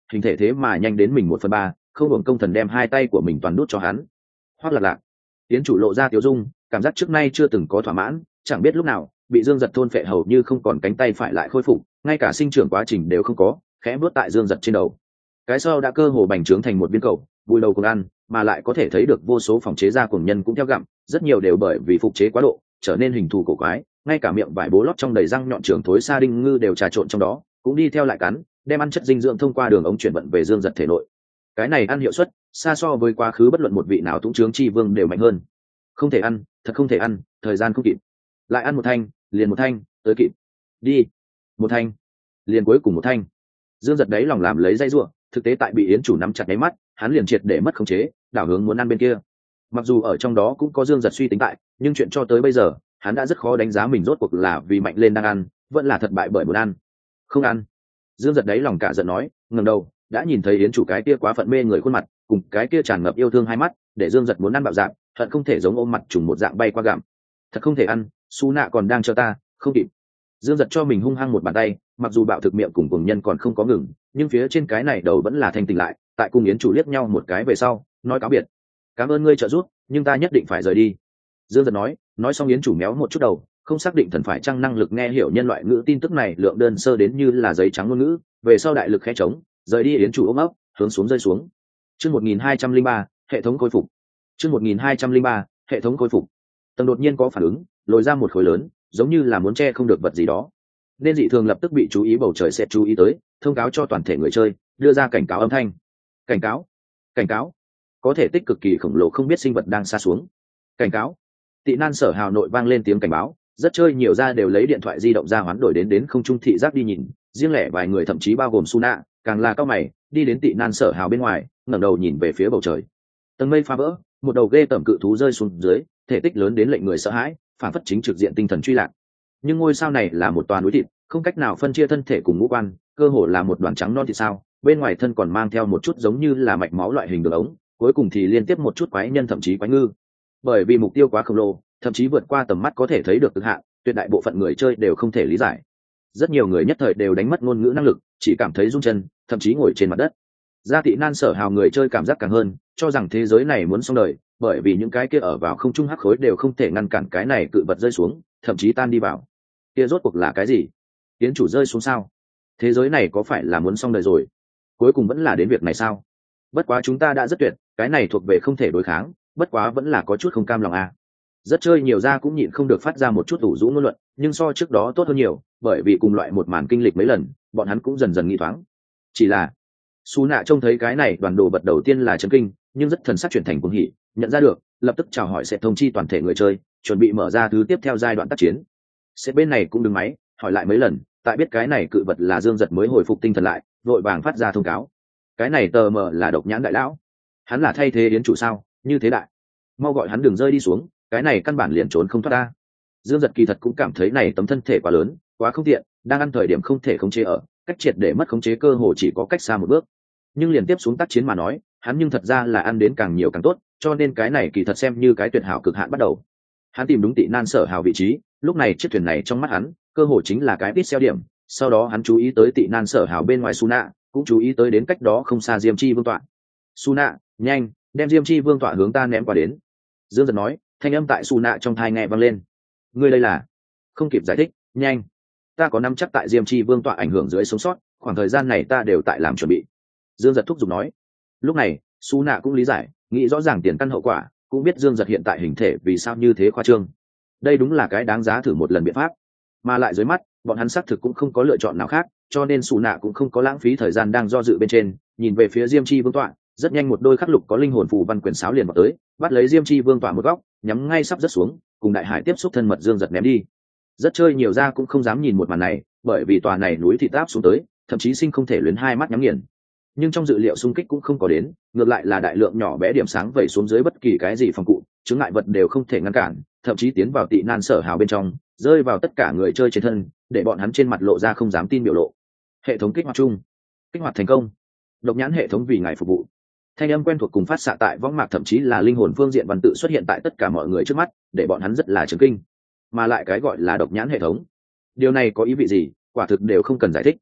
hình thể thế mà nhanh đến mình 1/3, không hưởng công thần đem hai tay của mình toàn đút cho hắn. Hoắc Lạc Lạc, tiến chủ lộ ra tiếu dung, cảm giác trước nay chưa từng có thỏa mãn, chẳng biết lúc nào bị Dương Giật thôn phệ hầu như không còn cánh tay phải lại khôi phục, ngay cả sinh trưởng quá trình đều không có, khẽ bước tại Dương Giật trên đầu. Cái sau đã cơ hồ bành trướng thành một viên cầu, bùi đầu cùng ăn, mà lại có thể thấy được vô số phòng chế ra cuồng nhân cũng theo gặm, rất nhiều đều bởi vì phục chế quá độ, trở nên hình thù cổ quái, ngay cả miệng vải bố lót trong đầy răng nhọn trưởng thối sa đinh ngư đều trà trộn trong đó, cũng đi theo lại cắn, đem ăn chất dinh dưỡng thông qua đường ống chuyển vận về Dương Giật thể nội. Cái này ăn hiệu suất xa so với quá khứ bất luận một vị nào Tũng Trướng Chi Vương đều mạnh hơn. Không thể ăn, thật không thể ăn, thời gian không kịp. Lại ăn một thanh, liền một thanh, tới kịp. Đi, một thanh, liền cuối cùng một thanh. Dương Giật đấy lòng làm lấy dây ruộng, thực tế tại bị yến chủ nắm chặt đáy mắt, hắn liền triệt để mất khống chế, đảo hướng muốn ăn bên kia. Mặc dù ở trong đó cũng có Dương Giật suy tính tại, nhưng chuyện cho tới bây giờ hắn đã rất khó đánh giá mình rốt cuộc là vì mạnh lên đang ăn, vẫn là thất bại bởi muốn ăn. Không ăn. Dương Giật đấy lòng cả giận nói, ngẩng đầu đã nhìn thấy yến chủ cái kia quá phận mê người khuôn mặt, cùng cái kia tràn ngập yêu thương hai mắt, để Dương Giật muốn ăn bạo dạng, hận không thể giống ôm mặt trùng một dạng bay qua gặm. Thật không thể ăn, Su Nạ còn đang chờ ta, không kịp. Dương Giật cho mình hung hăng một bàn tay, mặc dù bạo thực miệng cùng cuồng nhân còn không có ngừng, nhưng phía trên cái này đầu vẫn là thanh tỉnh lại, tại cùng yến chủ liếc nhau một cái về sau, nói cáo biệt. Cảm ơn ngươi trợ giúp, nhưng ta nhất định phải rời đi. Dương Giật nói xong yến chủ méo một chút đầu, không xác định thần phải chăng năng lực nghe hiểu nhân loại ngữ tin tức này, lượng đơn sơ đến như là giấy trắng ngôn ngữ, về sau đại lực khẽ trống, rời đi yến chủ ôm ấp, hướng xuống rơi xuống. Chương 1203, hệ thống khôi phục. Chương 1203, hệ thống khôi phục. Tầng đột nhiên có phản ứng, lồi ra một khối lớn, giống như là muốn che không được vật gì đó. Nên dị thường lập tức bị chú ý bầu trời sẽ chú ý tới, thông cáo cho toàn thể người chơi, đưa ra cảnh cáo âm thanh. Cảnh cáo, cảnh cáo, có thể tích cực kỳ khổng lồ không biết sinh vật đang xa xuống. Cảnh cáo. Tị nan Sở Hào nội vang lên tiếng cảnh báo, rất chơi nhiều ra đều lấy điện thoại di động ra hoán đổi đến không trung thị giác đi nhìn, riêng lẻ vài người thậm chí bao gồm Su Nạ, càng là cao mày, đi đến Tị nan Sở Hào bên ngoài, ngẩng đầu nhìn về phía bầu trời. Tầng mây phá vỡ, một đầu ghê tởm cự thú rơi xuống dưới, thể tích lớn đến lệnh người sợ hãi, phản phất chính trực diện tinh thần truy lạc. Nhưng ngôi sao này là một toàn núi thịt, không cách nào phân chia thân thể cùng ngũ quan, cơ hồ là một đoàn trắng non thịt sao, bên ngoài thân còn mang theo một chút giống như là mạch máu loại hình đường ống, cuối cùng thì liên tiếp một chút quái nhân thậm chí quái ngư. Bởi vì mục tiêu quá khổng lồ, thậm chí vượt qua tầm mắt có thể thấy được cực hạn, tuyệt đại bộ phận người chơi đều không thể lý giải. Rất nhiều người nhất thời đều đánh mất ngôn ngữ năng lực, chỉ cảm thấy run chân, thậm chí ngồi trên mặt đất. Gia Tị nan Sở Hào người chơi cảm giác càng hơn, cho rằng thế giới này muốn xong đời, bởi vì những cái kia ở vào không trung hắc khối đều không thể ngăn cản cái này cự vật rơi xuống, thậm chí tan đi vào. Kia rốt cuộc là cái gì? Tiến chủ rơi xuống sao? Thế giới này có phải là muốn xong đời rồi? Cuối cùng vẫn là đến việc này sao? Bất quá chúng ta đã rất tuyệt, cái này thuộc về không thể đối kháng, bất quá vẫn là có chút không cam lòng à. Rất chơi nhiều ra cũng nhịn không được phát ra một chút ủ rũ ngôn luận, nhưng so trước đó tốt hơn nhiều, bởi vì cùng loại một màn kinh lịch mấy lần, bọn hắn cũng dần dần nghi thoáng. Chỉ là Su Nạ trông thấy cái này đoàn đồ vật đầu tiên là chấn kinh, nhưng rất thần sắc chuyển thành cuồng hỉ, nhận ra được, lập tức chào hỏi sẽ thông chi toàn thể người chơi, chuẩn bị mở ra thứ tiếp theo giai đoạn tác chiến. Sẽ bên này cũng đứng máy, hỏi lại mấy lần, tại biết cái này cự vật là Dương Giật mới hồi phục tinh thần lại, vội vàng phát ra thông cáo. Cái này tờ mờ là độc nhãn đại lão, hắn là thay thế yến chủ sao? Như thế đại, mau gọi hắn đừng rơi đi xuống, cái này căn bản liền trốn không thoát ta. Dương Giật kỳ thật cũng cảm thấy này tấm thân thể quá lớn, quá không tiện, đang ăn thời điểm không thể khống chế ở, cách triệt để mất khống chế cơ hồ chỉ có cách xa một bước. Nhưng liền tiếp xuống tác chiến mà nói, hắn nhưng thật ra là ăn đến càng nhiều càng tốt, cho nên cái này kỳ thật xem như cái tuyệt hảo cực hạn bắt đầu. Hắn tìm đúng Tị nan Sở Hào vị trí, lúc này chiếc thuyền này trong mắt hắn, cơ hồ chính là cái ít xeo điểm. Sau đó hắn chú ý tới Tị nan Sở Hào bên ngoài Su Nạ, cũng chú ý tới đến cách đó không xa Diêm Chi Vương tọa. Su Nạ, nhanh, đem Diêm Chi Vương tọa hướng ta ném qua đến. Dương Giật nói, thanh âm tại Su Nạ trong tai nghe vang lên. Ngươi đây là? Không kịp giải thích, nhanh. Ta có nắm chắc tại Diêm Chi Vương tọa ảnh hưởng dưới sống sót, khoảng thời gian này ta đều tại làm chuẩn bị. Dương Giật thúc giục nói. Lúc này Su Nạ cũng lý giải, nghĩ rõ ràng tiền căn hậu quả, cũng biết Dương Giật hiện tại hình thể vì sao như thế khoa trương. Đây đúng là cái đáng giá thử một lần biện pháp, mà lại dưới mắt bọn hắn xác thực cũng không có lựa chọn nào khác, cho nên Su Nạ cũng không có lãng phí thời gian đang do dự bên trên, nhìn về phía Diêm Chi Vương tọa, rất nhanh một đôi khắc lục có linh hồn phù văn quyển sáo liền vào tới, bắt lấy Diêm Chi Vương tọa một góc, nhắm ngay sắp rớt xuống, cùng đại hải tiếp xúc thân mật Dương Giật ném đi. Rất chơi nhiều ra cũng không dám nhìn một màn này, bởi vì tòa này núi thịt áp xuống tới, thậm chí sinh không thể luyến hai mắt nhắm nghiền. Nhưng trong dự liệu xung kích cũng không có đến, ngược lại là đại lượng nhỏ bé điểm sáng vẩy xuống dưới bất kỳ cái gì phòng cụ, chứng ngại vật đều không thể ngăn cản, thậm chí tiến vào Tị nan Sở Hào bên trong, rơi vào tất cả người chơi trên thân, để bọn hắn trên mặt lộ ra không dám tin biểu lộ. Hệ thống kích hoạt chung, kích hoạt thành công, độc nhãn hệ thống vì ngài phục vụ. Thanh âm quen thuộc cùng phát xạ tại võng mạc thậm chí là linh hồn phương diện văn tự xuất hiện tại tất cả mọi người trước mắt, để bọn hắn rất là chấn kinh. Mà lại cái gọi là độc nhãn hệ thống, điều này có ý vị gì, quả thực đều không cần giải thích.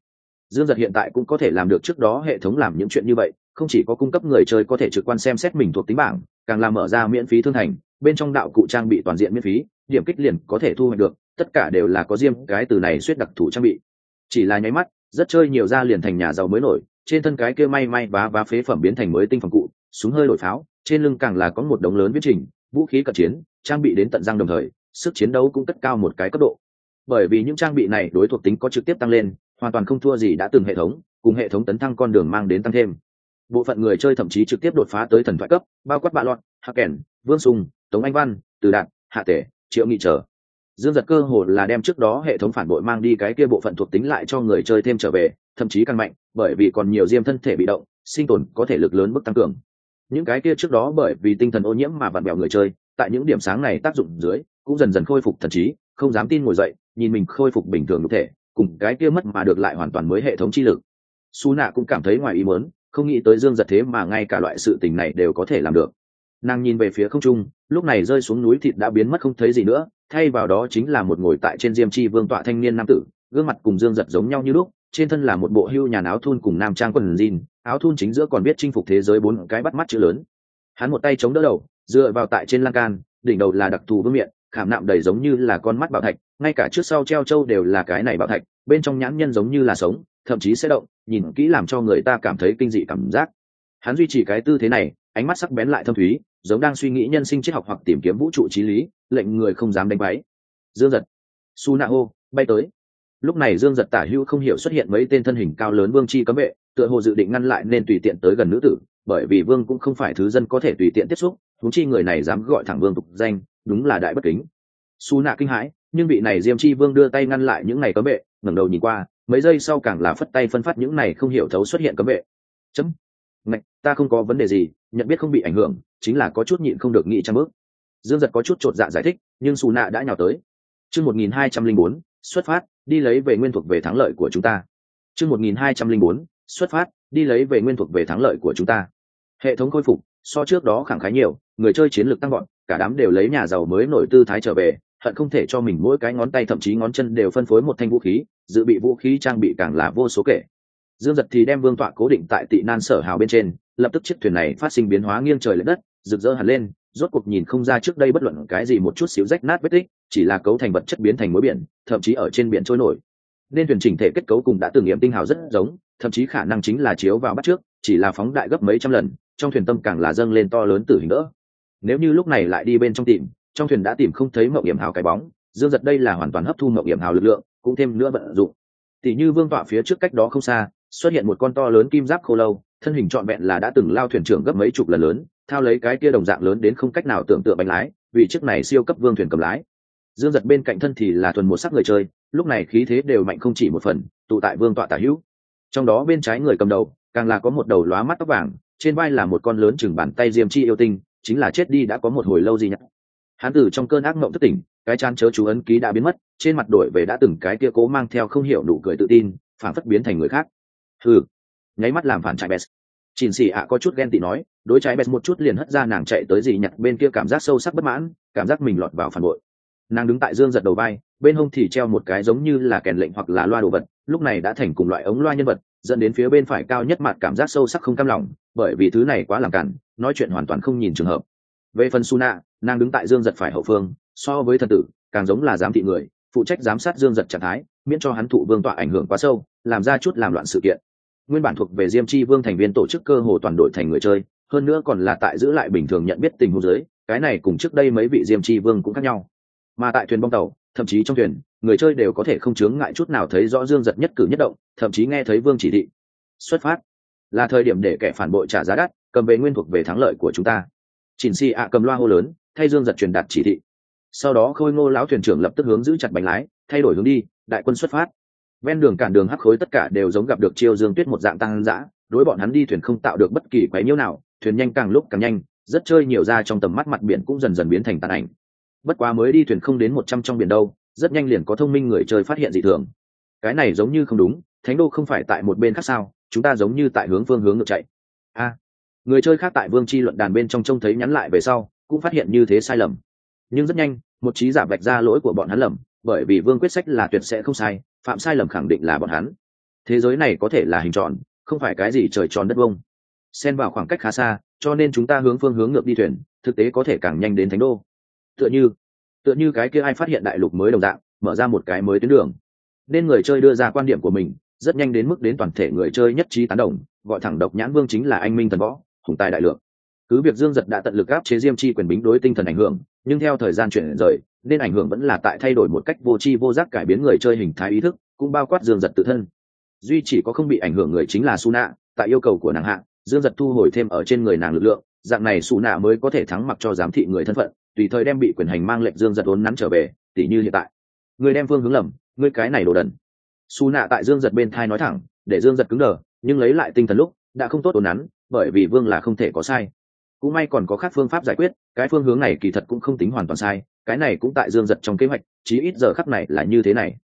Dương Giật hiện tại cũng có thể làm được trước đó hệ thống làm những chuyện như vậy, không chỉ có cung cấp người chơi có thể trực quan xem xét mình thuộc tính bảng, càng làm mở ra miễn phí thương thành, bên trong đạo cụ trang bị toàn diện miễn phí, điểm kích liền có thể thu hoạch được, tất cả đều là có riêng cái từ này suýt đặc thù trang bị. Chỉ là nháy mắt, rất chơi nhiều ra liền thành nhà giàu mới nổi, trên thân cái kia may vá phế phẩm biến thành mới tinh phòng cụ, súng hơi đổi pháo, trên lưng càng là có một đống lớn viễn trình, vũ khí cận chiến, trang bị đến tận răng đồng thời, sức chiến đấu cũng cất cao một cái cấp độ. Bởi vì những trang bị này đối thuộc tính có trực tiếp tăng lên, hoàn toàn không thua gì đã từng hệ thống, cùng hệ thống tấn thăng con đường mang đến tăng thêm. Bộ phận người chơi thậm chí trực tiếp đột phá tới thần thoại cấp, bao quát Bạ Lọt, Hắc Kèn, Vương Sùng, Tống Anh Văn, Từ Đạt, Hạ Tể, Triệu Nghị trở. Dương Giật cơ hồ là đem trước đó hệ thống phản bội mang đi cái kia bộ phận thuộc tính lại cho người chơi thêm trở về, thậm chí càng mạnh, bởi vì còn nhiều diêm thân thể bị động, sinh tồn có thể lực lớn mức tăng cường. Những cái kia trước đó bởi vì tinh thần ô nhiễm mà vặn bèo người chơi, tại những điểm sáng này tác dụng dưới, cũng dần dần khôi phục thần trí, không dám tin ngồi dậy, nhìn mình khôi phục bình thường nhục thể, cùng cái kia mất mà được lại hoàn toàn mới hệ thống chi lực. Su Nạ cũng cảm thấy ngoài ý muốn, không nghĩ tới Dương Giật thế mà ngay cả loại sự tình này đều có thể làm được. Nàng nhìn về phía không trung, lúc này rơi xuống núi thịt đã biến mất không thấy gì nữa, thay vào đó chính là một ngồi tại trên diêm chi vương tọa thanh niên nam tử, gương mặt cùng Dương Giật giống nhau như lúc, trên thân là một bộ hưu nhàn áo thun cùng nam trang quần jean, áo thun chính giữa còn viết chinh phục thế giới 4 cái bắt mắt chữ lớn. Hắn một tay chống đỡ đầu, dựa vào tại trên lan can, đỉnh đầu là đặc thù vương miện, khảm nạm đầy giống như là con mắt bảo thạch, ngay cả trước sau treo châu đều là cái này bảo thạch, bên trong nhãn nhân giống như là sống, thậm chí sẽ động, nhìn kỹ làm cho người ta cảm thấy kinh dị cảm giác. Hắn duy trì cái tư thế này, ánh mắt sắc bén lại thâm thúy, giống đang suy nghĩ nhân sinh triết học hoặc tìm kiếm vũ trụ chí lý, lệnh người không dám đánh váy. Dương Giật, Su Na hô, bay tới. Lúc này Dương Giật tả hữu không hiểu xuất hiện mấy tên thân hình cao lớn vương chi cấm vệ, tựa hồ dự định ngăn lại nên tùy tiện tới gần nữ tử, bởi vì vương cũng không phải thứ dân có thể tùy tiện tiếp xúc, huống chi người này dám gọi thẳng vương tục danh, đúng là đại bất kính. Su Na kinh hãi, nhưng vị này Diêm Chi Vương đưa tay ngăn lại những này cấm vệ, ngẩng đầu nhìn qua, mấy giây sau càng là phất tay phân phát những này không hiểu thấu xuất hiện cấm vệ. Chấm. Ngạch, ta không có vấn đề gì, nhận biết không bị ảnh hưởng, chính là có chút nhịn không được nghĩ trăm bước. Dương Giật có chút chột dạ giải thích, nhưng Su Na đã nhào tới. Chương 1204, xuất phát, đi lấy về nguyên thuộc về thắng lợi của chúng ta. Chương 1204, xuất phát, đi lấy về nguyên thuộc về thắng lợi của chúng ta. Hệ thống khôi phục, so trước đó khẳng khái nhiều, người chơi chiến lược tăng vọt, cả đám đều lấy nhà giàu mới nổi tư thái trở về, hận không thể cho mình mỗi cái ngón tay thậm chí ngón chân đều phân phối một thanh vũ khí, dự bị vũ khí trang bị càng là vô số kể. Dương Giật thì đem vương tọa cố định tại Tị Nan Sở Hào bên trên, lập tức chiếc thuyền này phát sinh biến hóa nghiêng trời lệch đất, rực rỡ hẳn lên, rốt cuộc nhìn không ra trước đây bất luận cái gì một chút xíu rách nát vết tích, chỉ là cấu thành vật chất biến thành mối biển, thậm chí ở trên biển trôi nổi. Nên thuyền chỉnh thể kết cấu cùng đã từng nghiệm tinh hào rất giống, thậm chí khả năng chính là chiếu vào bắt trước, chỉ là phóng đại gấp mấy trăm lần, trong thuyền tâm càng là dâng lên to lớn tử hình đỡ. Nếu như lúc này lại đi bên trong tìm, trong thuyền đã tìm không thấy Mộng Yểm Hào cái bóng, Dương Giật đây là hoàn toàn hấp thu Mộng Yểm Hào lực lượng, cũng thêm nữa vận dụng. Tỷ như vương tọa phía trước cách đó không xa, xuất hiện một con to lớn kim giáp khô lâu, thân hình trọn vẹn là đã từng lao thuyền trưởng gấp mấy chục lần lớn, thao lấy cái kia đồng dạng lớn đến không cách nào tưởng tượng bánh lái, vì chiếc này siêu cấp vương thuyền cầm lái. Dương Giật bên cạnh thân thì là thuần một sắc người chơi, lúc này khí thế đều mạnh không chỉ một phần, tụ tại vương tọa tả hữu. Trong đó bên trái người cầm đầu, càng là có một đầu lóa mắt tóc vàng, trên vai là một con lớn chừng bàn tay Diêm Chi yêu tinh, chính là chết đi đã có một hồi lâu gì nhỉ. Hắn từ trong cơn ác mộng thức tỉnh, cái chán chớ chú ấn ký đã biến mất, trên mặt đổi về đã từng cái kia cố mang theo không hiểu nụ cười tự tin, phản phất biến thành người khác. Nháy mắt làm phản chạy Bes. Chỉnh Sĩ ạ có chút ghen tị nói, đối trái Bes một chút liền hất ra nàng chạy tới gì nhặt bên kia cảm giác sâu sắc bất mãn, cảm giác mình lọt vào phản bội. Nàng đứng tại Dương Giật đầu vai, bên hông thì treo một cái giống như là kèn lệnh hoặc là loa đồ vật, lúc này đã thành cùng loại ống loa nhân vật, dẫn đến phía bên phải cao nhất mặt cảm giác sâu sắc không cam lòng, bởi vì thứ này quá làm cản, nói chuyện hoàn toàn không nhìn trường hợp. Về phần Suna, nàng đứng tại Dương Giật phải hậu phương, so với thần tử, càng giống là giám thị người, phụ trách giám sát Dương Giật trạng thái, miễn cho hắn thụ vương tọa ảnh hưởng quá sâu, làm ra chút làm loạn sự kiện. Nguyên bản thuộc về Diêm Chi Vương thành viên tổ chức cơ hồ toàn đội thành người chơi, hơn nữa còn là tại giữ lại bình thường nhận biết tình huống dưới, cái này cùng trước đây mấy vị Diêm Chi Vương cũng khác nhau. Mà tại thuyền bong tàu, thậm chí trong thuyền, người chơi đều có thể không chướng ngại chút nào thấy rõ Dương Giật nhất cử nhất động, thậm chí nghe thấy Vương chỉ thị. Xuất phát, là thời điểm để kẻ phản bội trả giá đắt, cầm về nguyên thuộc về thắng lợi của chúng ta. Chỉnh Si ạ cầm loa hô lớn, thay Dương Giật truyền đạt chỉ thị. Sau đó Khôi Ngô lão thuyền trưởng lập tức hướng giữ chặt bánh lái, thay đổi hướng đi, đại quân xuất phát. Ven đường cản đường hắc khối tất cả đều giống gặp được chiêu Dương Tuyết một dạng tăng dã, đối bọn hắn đi thuyền không tạo được bất kỳ quấy nhiễu nào, thuyền nhanh càng lúc càng nhanh, rất chơi nhiều ra trong tầm mắt mặt biển cũng dần dần biến thành tàn ảnh. Bất quá mới đi thuyền không đến 100 trong biển đâu, rất nhanh liền có thông minh người chơi phát hiện dị thường. Cái này giống như không đúng, Thánh Đô không phải tại một bên khác sao, chúng ta giống như tại phương hướng ngược chạy. Người chơi khác tại Vương Chi luận đàn bên trong trông thấy nhắn lại về sau, cũng phát hiện như thế sai lầm. Nhưng rất nhanh, một trí giả vạch ra lỗi của bọn hắn lầm, bởi vì Vương quyết sách là tuyệt sẽ không sai, phạm sai lầm khẳng định là bọn hắn. thế giới này có thể là hình tròn, không phải cái gì trời tròn đất vông. Xen vào khoảng cách khá xa, cho nên chúng ta hướng phương hướng ngược đi thuyền, thực tế có thể càng nhanh đến thánh đô. Tựa như cái kia ai phát hiện đại lục mới đồng dạng, mở ra một cái mới tuyến đường. Nên người chơi đưa ra quan điểm của mình, rất nhanh đến mức đến toàn thể người chơi nhất trí tán đồng, gọi thẳng Độc Nhãn Vương chính là anh minh thần võ, hùng tài đại lượng. Cứ việc Dương Giật đã tận lực áp chế Diêm Chi quyền bính đối tinh thần ảnh hưởng, nhưng theo thời gian chuyển rời, nên ảnh hưởng vẫn là tại thay đổi một cách vô tri vô giác cải biến người chơi hình thái ý thức, cũng bao quát Dương Giật tự thân. Duy chỉ có không bị ảnh hưởng người chính là Suna, tại yêu cầu của nàng hạ, Dương Giật thu hồi thêm ở trên người nàng lực lượng, dạng này Suna mới có thể thắng mặc cho giám thị người thân phận, tùy thời đem bị quyền hành mang lệnh Dương Giật uốn nắn trở về, tỉ như hiện tại. Người đem phương hướng lầm, ngươi cái này đồ đần. Suna tại Dương Giật bên thai nói thẳng, để Dương Giật cứng đờ, nhưng lấy lại tinh thần lúc, đã không tốt uốn nắn, bởi vì Vương là không thể có sai. Cũng may còn có khác phương pháp giải quyết, cái phương hướng này kỳ thật cũng không tính hoàn toàn sai, cái này cũng tại Dương Giật trong kế hoạch, chí ít giờ khắc này là như thế này.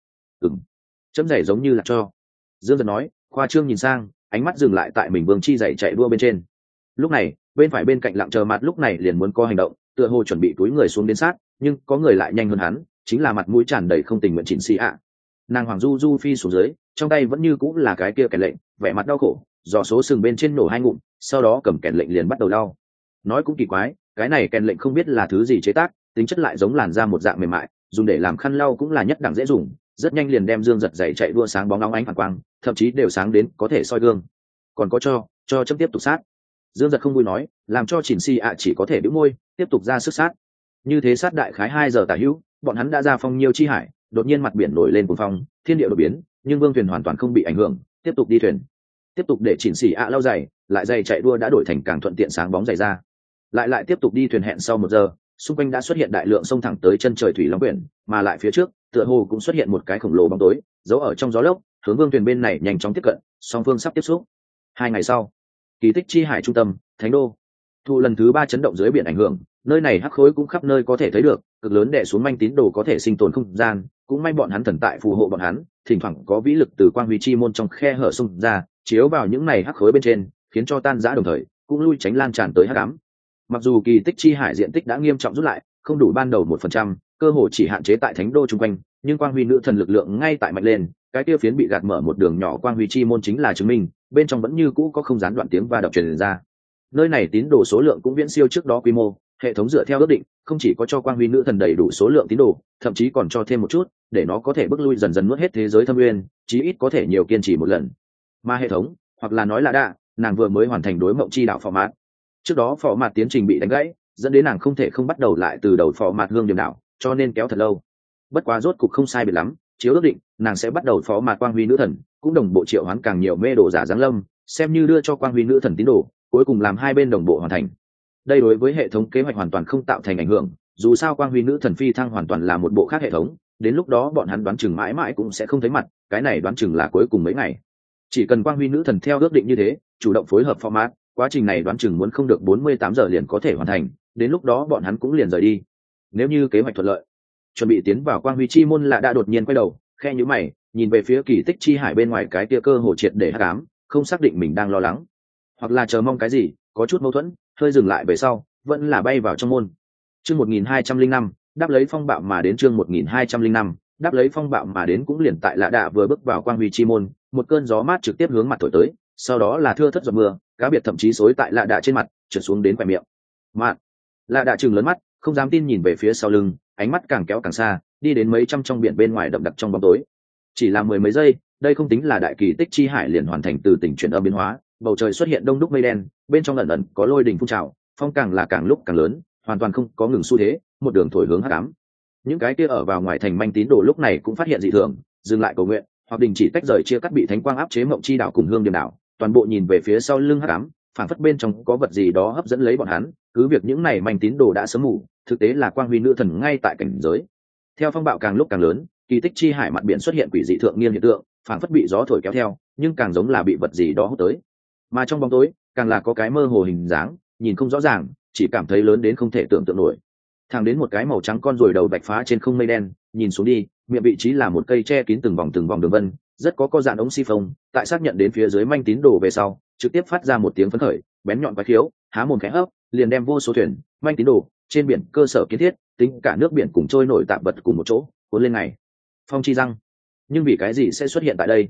Chấm giày giống như là cho. Dương Giật nói, khoa trương nhìn sang, ánh mắt dừng lại tại mình Vương chi giày chạy đua bên trên. Lúc này, bên phải bên cạnh Lặng Chờ Mặt lúc này liền muốn có hành động, tựa hồ chuẩn bị túi người xuống đến sát, nhưng có người lại nhanh hơn hắn, chính là mặt mũi tràn đầy không tình nguyện Chỉnh Xì ạ. Nàng Hoàng Du Du phi xuống dưới, trong tay vẫn như cũng là cái kia kèn lệnh, vẻ mặt đau khổ, dò số sừng bên trên nổ hai ngụm, sau đó cầm kèn lệnh liền bắt đầu đau. Nói cũng kỳ quái, cái này kèn lệnh không biết là thứ gì chế tác, tính chất lại giống làn da một dạng mềm mại, dùng để làm khăn lau cũng là nhất đẳng dễ dùng, rất nhanh liền đem Dương Giật giày chạy đua sáng bóng óng ánh phản quang, thậm chí đều sáng đến có thể soi gương. Còn có cho chấm tiếp tục sát. Dương Giật không vui nói, làm cho Chỉnh Si ạ chỉ có thể bĩu môi, tiếp tục ra sức sát. Như thế sát đại khái 2 giờ tả hữu, bọn hắn đã ra phong nhiêu chi hải, đột nhiên mặt biển nổi lên cuồng phong, thiên địa đổi biến, nhưng vương thuyền hoàn toàn không bị ảnh hưởng, tiếp tục đi thuyền. Tiếp tục để Chỉnh Si ạ lau giày, lại giày chạy đua đã đổi thành càng thuận tiện sáng bóng giày ra. Lại tiếp tục đi thuyền hẹn sau 1 giờ, xung quanh đã xuất hiện đại lượng sông thẳng tới chân trời thủy long quyển, mà lại phía trước, tựa hồ cũng xuất hiện một cái khổng lồ bóng tối, giấu ở trong gió lốc, hướng vương thuyền bên này nhanh chóng tiếp cận, song phương sắp tiếp xúc. 2 ngày sau, Kỳ Tích chi hải trung tâm, Thánh đô. Thụ lần thứ 3 chấn động dưới biển ảnh hưởng, nơi này hắc khối cũng khắp nơi có thể thấy được, cực lớn đè xuống manh tín đồ có thể sinh tồn không gian, cũng may bọn hắn thần tại phù hộ bọn hắn, thỉnh thoảng có vĩ lực từ quang huy chi môn trong khe hở xung ra, chiếu vào những này hắc khối bên trên, khiến cho tan rã đồng thời, cũng lui tránh lan tràn tới hắc ám. Mặc dù Kỳ Tích chi hải diện tích đã nghiêm trọng rút lại, không đủ ban đầu 1%, cơ hồ chỉ hạn chế tại Thánh đô chung quanh, nhưng quang huy nữ thần lực lượng ngay tại mạnh lên, cái kia phiến bị gạt mở một đường nhỏ quang huy chi môn chính là chứng minh, bên trong vẫn như cũ có không gián đoạn tiếng va đập truyền ra. Nơi này tín đồ số lượng cũng viễn siêu trước đó quy mô, hệ thống dựa theo ước định, không chỉ có cho quang huy nữ thần đầy đủ số lượng tín đồ, thậm chí còn cho thêm một chút, để nó có thể bước lui dần dần nuốt hết thế giới thâm nguyên, chí ít có thể nhiều kiên trì một lần. Mà hệ thống, hoặc là nói là đã, nàng vừa mới hoàn thành đối mộng chi đạo phò mát. Trước đó phò mát tiến trình bị đánh gãy, dẫn đến nàng không thể không bắt đầu lại từ đầu phò mát hương điểm đảo, cho nên kéo thật lâu. Bất quá rốt cục không sai biệt lắm, chiếu ước định, nàng sẽ bắt đầu phó mát quang huy nữ thần, cũng đồng bộ triệu hoán càng nhiều mê đồ giả giáng lâm, xem như đưa cho quang huy nữ thần tín đồ, cuối cùng làm hai bên đồng bộ hoàn thành. Đây đối với hệ thống kế hoạch hoàn toàn không tạo thành ảnh hưởng, dù sao quang huy nữ thần phi thăng hoàn toàn là một bộ khác hệ thống, đến lúc đó bọn hắn đoán chừng mãi mãi cũng sẽ không thấy mặt, cái này đoán chừng là cuối cùng mấy ngày. Chỉ cần quang huy nữ thần theo ước định như thế, chủ động phối hợp format, quá trình này đoán chừng muốn không được 48 giờ liền có thể hoàn thành, đến lúc đó bọn hắn cũng liền rời đi. Nếu như kế hoạch thuận lợi, chuẩn bị tiến vào quang huy chi môn là đã đột nhiên quay đầu, khe nhíu mày, nhìn về phía Kỳ Tích chi hải bên ngoài cái kia cơ hồ triệt để hắc ám, không xác định mình đang lo lắng, hoặc là chờ mong cái gì, có chút mâu thuẫn, hơi dừng lại về sau, vẫn là bay vào trong môn. Chương 1205, đáp lấy phong bạo mà đến chương 1205, đáp lấy phong bạo mà đến cũng liền tại Lạ Đạ vừa bước vào quang huy chi môn, một cơn gió mát trực tiếp hướng mặt thổi tới, sau đó là thưa thất giọt mưa, cá biệt thậm chí xối tại Lạ Đạ trên mặt, trượt xuống đến khóe miệng. Mạn. Lạ Đạ trừng lớn mắt, không dám tin nhìn về phía sau lưng, ánh mắt càng kéo càng xa, đi đến mấy trăm trong biển bên ngoài đậm đặc trong bóng tối. Chỉ là 10 mấy giây, đây không tính là đại kỳ tích chi hải liền hoàn thành từ tỉnh chuyển âm biến hóa, bầu trời xuất hiện đông đúc mây đen, bên trong ẩn ẩn có lôi đình phun trào, phong càng là càng lúc càng lớn, hoàn toàn không có ngừng xu thế, một đường thổi hướng hắc ám. Những cái kia ở vào ngoài thành manh tín đồ lúc này cũng phát hiện dị thường, dừng lại cầu nguyện, hoặc đình chỉ tách rời chia cắt bị thánh quang áp chế mộng chi đảo cùng hương điểm đảo, toàn bộ nhìn về phía sau lưng hắc ám, phảng phất bên trong có vật gì đó hấp dẫn lấy bọn hắn, cứ việc những này manh tín đồ đã sớm ngủ, thực tế là quang huy nữ thần ngay tại cảnh giới. Theo phong bạo càng lúc càng lớn, kỳ tích chi hải mặt biển xuất hiện quỷ dị thượng nghiêng hiện tượng, phảng phất bị gió thổi kéo theo, nhưng càng giống là bị vật gì đó hút tới. Mà trong bóng tối, càng là có cái mơ hồ hình dáng, nhìn không rõ ràng, chỉ cảm thấy lớn đến không thể tưởng tượng nổi. Thẳng đến một cái màu trắng con ruồi đầu bạch phá trên không mây đen, nhìn xuống đi, miệng vị trí là một cây che kín từng vòng đường vân, rất có dạng ống xi phông, tại xác nhận đến phía dưới manh tín đồ về sau, trực tiếp phát ra một tiếng phấn khởi, bén nhọn quái khiếu, há mồm khẽ hấp, liền đem vô số thuyền, manh tín đồ, trên biển cơ sở kiến thiết, tính cả nước biển cùng trôi nổi tạm vật cùng một chỗ, cuốn lên ngày. Phong chi răng. Nhưng vì cái gì sẽ xuất hiện tại đây?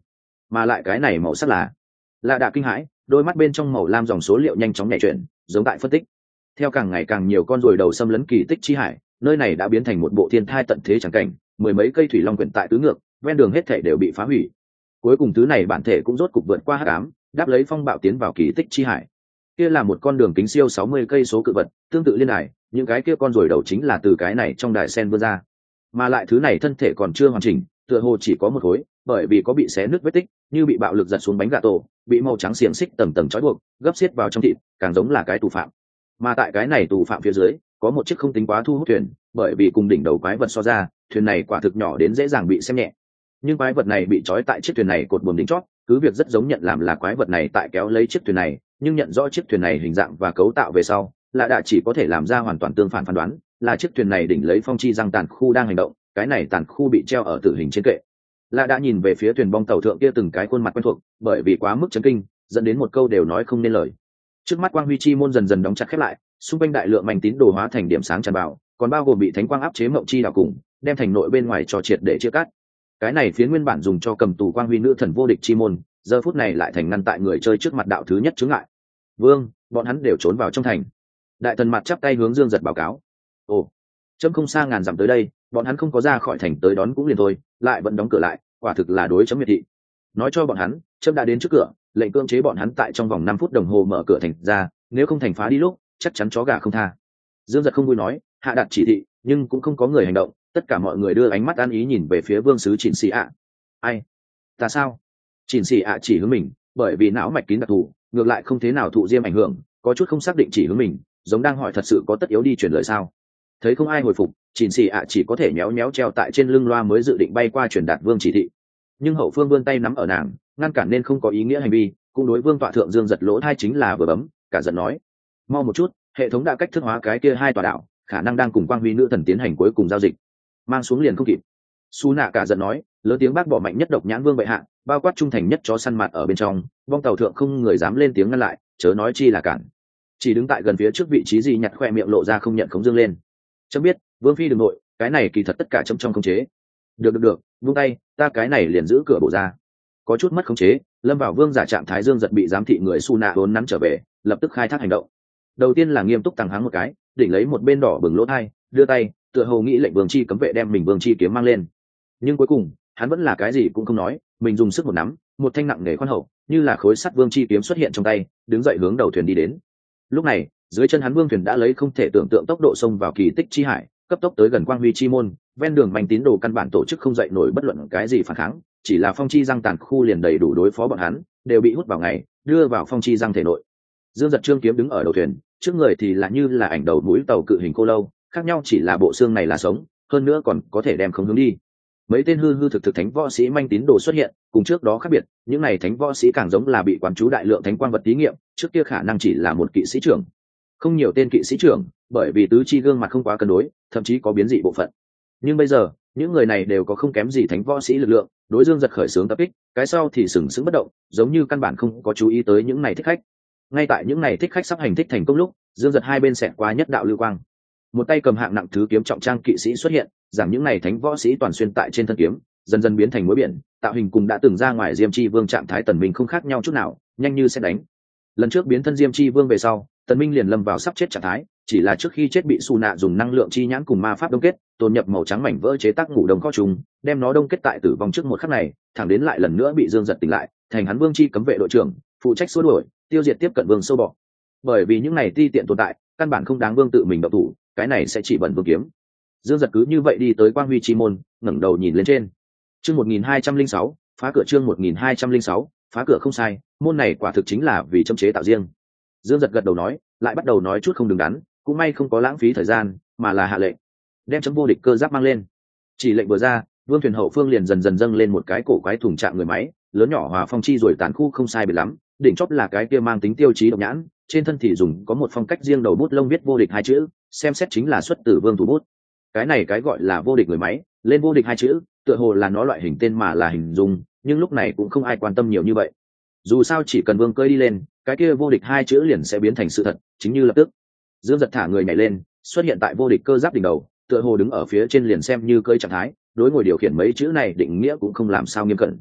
mà lại cái này màu sắc là đã kinh hãi, đôi mắt bên trong màu lam dòng số liệu nhanh chóng nhảy chuyển, giống tại phân tích. Theo càng ngày càng nhiều con ruồi đầu xâm lấn kỳ tích chi hải, nơi này đã biến thành một bộ thiên thai tận thế chẳng cảnh, mười mấy cây thủy long quyển tại tứ ngược, ven đường hết thảy đều bị phá hủy. Cuối cùng thứ này bản thể cũng rốt cục vượt qua hắc ám, đáp lấy phong bạo tiến vào kỳ tích chi hải. Kia là một con đường kính siêu 60 cây số cự vật, tương tự liên đài, những cái kia con ruồi đầu chính là từ cái này trong đài sen vươn ra. Mà lại thứ này thân thể còn chưa hoàn chỉnh, tựa hồ chỉ có một khối, bởi vì có bị xé nứt vết tích, như bị bạo lực giật xuống bánh gà tổ, bị màu trắng xiềng xích tầng tầng trói buộc, gấp xiết vào trong thịt, càng giống là cái tù phạm. Mà tại cái này tù phạm phía dưới, có một chiếc không tính quá thu hút thuyền, bởi vì cùng đỉnh đầu quái vật so ra, thuyền này quả thực nhỏ đến dễ dàng bị xem nhẹ. Nhưng quái vật này bị trói tại chiếc thuyền này cột buồm đính chót, cứ việc rất giống nhận làm là quái vật này tại kéo lấy chiếc thuyền này, nhưng nhận rõ chiếc thuyền này hình dạng và cấu tạo về sau, là đã chỉ có thể làm ra hoàn toàn tương phản phán đoán, là chiếc thuyền này đỉnh lấy phong chi răng tàn khu đang hành động, cái này tàn khu bị treo ở tử hình trên kệ. Là đã nhìn về phía thuyền bong tàu thượng kia từng cái khuôn mặt quen thuộc, bởi vì quá mức chấn kinh, dẫn đến một câu đều nói không nên lời. Trước mắt quang huy chi môn dần dần đóng chặt khép lại, xung quanh đại lượng mảnh tín đồ hóa thành điểm sáng tràn vào, còn bao gồm bị thánh quang áp chế mộng chi đảo cùng, đem thành nội bên ngoài cho triệt để chia cắt. Cái này phía nguyên bản dùng cho cầm tù quang huy nữ thần vô địch chi môn, giờ phút này lại thành ngăn tại người chơi trước mặt đạo thứ nhất chướng ngại. Vương, bọn hắn đều trốn vào trong thành. Đại thần mặt chắp tay hướng Dương Giật báo cáo. Ồ, chấm không xa ngàn dặm tới đây, bọn hắn không có ra khỏi thành tới đón cũng liền thôi, lại vẫn đóng cửa lại, quả thực là đối chấm miệt thị. Nói cho bọn hắn, chấm đã đến trước cửa, lệnh cưỡng chế bọn hắn tại trong vòng 5 phút đồng hồ mở cửa thành ra, nếu không thành phá đi lúc, chắc chắn chó gà không tha. Dương Giật không vui nói, hạ đặt chỉ thị, nhưng cũng không có người hành động, tất cả mọi người đưa ánh mắt an ý nhìn về phía vương sứ Chỉnh Xì ạ. Ai? Ta sao? Chỉnh Xì ạ chỉ hướng mình, bởi vì não mạch kín đặc thù, ngược lại không thế nào thụ diêm ảnh hưởng, có chút không xác định chỉ hướng mình, giống đang hỏi thật sự có tất yếu đi truyền lời sao? Thấy không ai hồi phục, Chỉnh Xì ạ chỉ có thể méo méo treo tại trên lưng loa mới dự định bay qua truyền đạt vương chỉ thị, nhưng hậu phương vươn tay nắm ở nàng, ngăn cản nên không có ý nghĩa hành vi, cũng đối vương tọa thượng Dương Giật lỗ thai chính là vừa bấm, cả giận nói: mau một chút, hệ thống đã cách thức hóa cái kia hai tòa đảo, khả năng đang cùng quang huy nữ thần tiến hành cuối cùng giao dịch, mang xuống liền không kịp. Su nạ cả giận nói, lớn tiếng bác bỏ mạnh nhất độc nhãn vương bệ hạ, bao quát trung thành nhất chó săn mặt ở bên trong, bong tàu thượng không người dám lên tiếng ngăn lại, chớ nói chi là cản. Chỉ đứng tại gần phía trước vị trí gì nhặt khoe miệng lộ ra không nhận khống dương lên. Chấm biết, vương phi đừng nội, cái này kỳ thật tất cả chấm trong khống chế. Được, buông tay, ta cái này liền giữ cửa bổ ra. Có chút mất khống chế, lâm vào vương giả trạng thái Dương Giật bị giám thị người Su nạ vốn nắn trở về, lập tức khai thác hành động. Đầu tiên là nghiêm túc tăng háng một cái, định lấy một bên đỏ bừng lỗ thai, đưa tay, tựa hồ nghĩ lệnh vương chi cấm vệ đem mình vương chi kiếm mang lên. Nhưng cuối cùng, hắn vẫn là cái gì cũng không nói, mình dùng sức một nắm, một thanh nặng nề khoan hậu, như là khối sắt vương chi kiếm xuất hiện trong tay, đứng dậy hướng đầu thuyền đi đến. Lúc này, dưới chân hắn vương thuyền đã lấy không thể tưởng tượng tốc độ xông vào kỳ tích chi hải, cấp tốc tới gần quang huy chi môn, ven đường manh tín đồ căn bản tổ chức không dậy nổi bất luận cái gì phản kháng, chỉ là phong chi răng tàn khu liền đầy đủ đối phó bọn hắn, đều bị hút vào ngày, đưa vào phong chi răng thể nội. Dương Giật trương kiếm đứng ở đầu thuyền, trước người thì là như là ảnh đầu mũi tàu cự hình cô lâu, khác nhau chỉ là bộ xương này là sống, hơn nữa còn có thể đem không hướng đi. Mấy tên hư thực thánh võ sĩ manh tín đồ xuất hiện, cùng trước đó khác biệt, những này thánh võ sĩ càng giống là bị quán chú đại lượng thánh quang vật thí nghiệm, trước kia khả năng chỉ là một kỵ sĩ trưởng, không nhiều tên kỵ sĩ trưởng, bởi vì tứ chi gương mặt không quá cân đối, thậm chí có biến dị bộ phận. Nhưng bây giờ, những người này đều có không kém gì thánh võ sĩ lực lượng, đối Dương Giật khởi xướng tập kích, cái sau thì sừng sững bất động, giống như căn bản không có chú ý tới những này thích khách. Ngay tại những này thích khách sắp hành thích thành công lúc, Dương Giật hai bên xẹt qua nhất đạo lưu quang, một tay cầm hạng nặng thứ kiếm trọng trang kỵ sĩ xuất hiện, giảm những này thánh võ sĩ toàn xuyên tại trên thân kiếm, dần dần biến thành muối biển, tạo hình cùng đã từng ra ngoài Diêm Chi Vương trạng thái Tần Minh không khác nhau chút nào, nhanh như sẽ đánh. Lần trước biến thân Diêm Chi Vương về sau, Tần Minh liền lâm vào sắp chết trạng thái, chỉ là trước khi chết bị Su nạ dùng năng lượng chi nhãn cùng ma pháp đông kết, tồn nhập màu trắng mảnh vỡ chế tác ngủ đông kho trùng, đem nó đông kết tại tử vong trước một khắc này, thẳng đến lại lần nữa bị Dương Giật tỉnh lại, thành hắn Vương chi cấm vệ đội trưởng, phụ trách xua đuổi, tiêu diệt tiếp cận Vương sâu bọ. Bởi vì những này ti tiện tồn tại, căn bản không đáng Vương tự mình động thủ, cái này sẽ chỉ bẩn Vương kiếm. Dương Giật cứ như vậy đi tới Quang Huy chi môn, ngẩng đầu nhìn lên trên. Chương 1206, phá cửa chương 1206, phá cửa không sai, môn này quả thực chính là vì châm chế tạo riêng. Dương Giật gật đầu nói, lại bắt đầu nói chút không đứng đắn, cũng may không có lãng phí thời gian, mà là hạ lệnh, đem chấm vô địch cơ giáp mang lên. Chỉ lệnh vừa ra, vương thuyền hậu phương liền dần dần dâng lên một cái cổ quái thùng trạng người máy, lớn nhỏ hòa phong chi rồi tàn khu không sai biệt lắm, đỉnh chóp là cái kia mang tính tiêu chí độc nhãn, trên thân thì dùng có một phong cách riêng đầu bút lông viết vô địch hai chữ, xem xét chính là xuất từ vương thủ bút. Cái này cái gọi là vô địch người máy, lên vô địch hai chữ, tựa hồ là nó loại hình tên mà là hình dung, nhưng lúc này cũng không ai quan tâm nhiều như vậy. Dù sao chỉ cần vương cơi đi lên, cái kia vô địch hai chữ liền sẽ biến thành sự thật, chính như lập tức. Dương Giật thả người nhảy lên, xuất hiện tại vô địch cơ giáp đỉnh đầu, tựa hồ đứng ở phía trên liền xem như cơi trạng thái, đối ngồi điều khiển mấy chữ này định nghĩa cũng không làm sao nghiêm cẩn.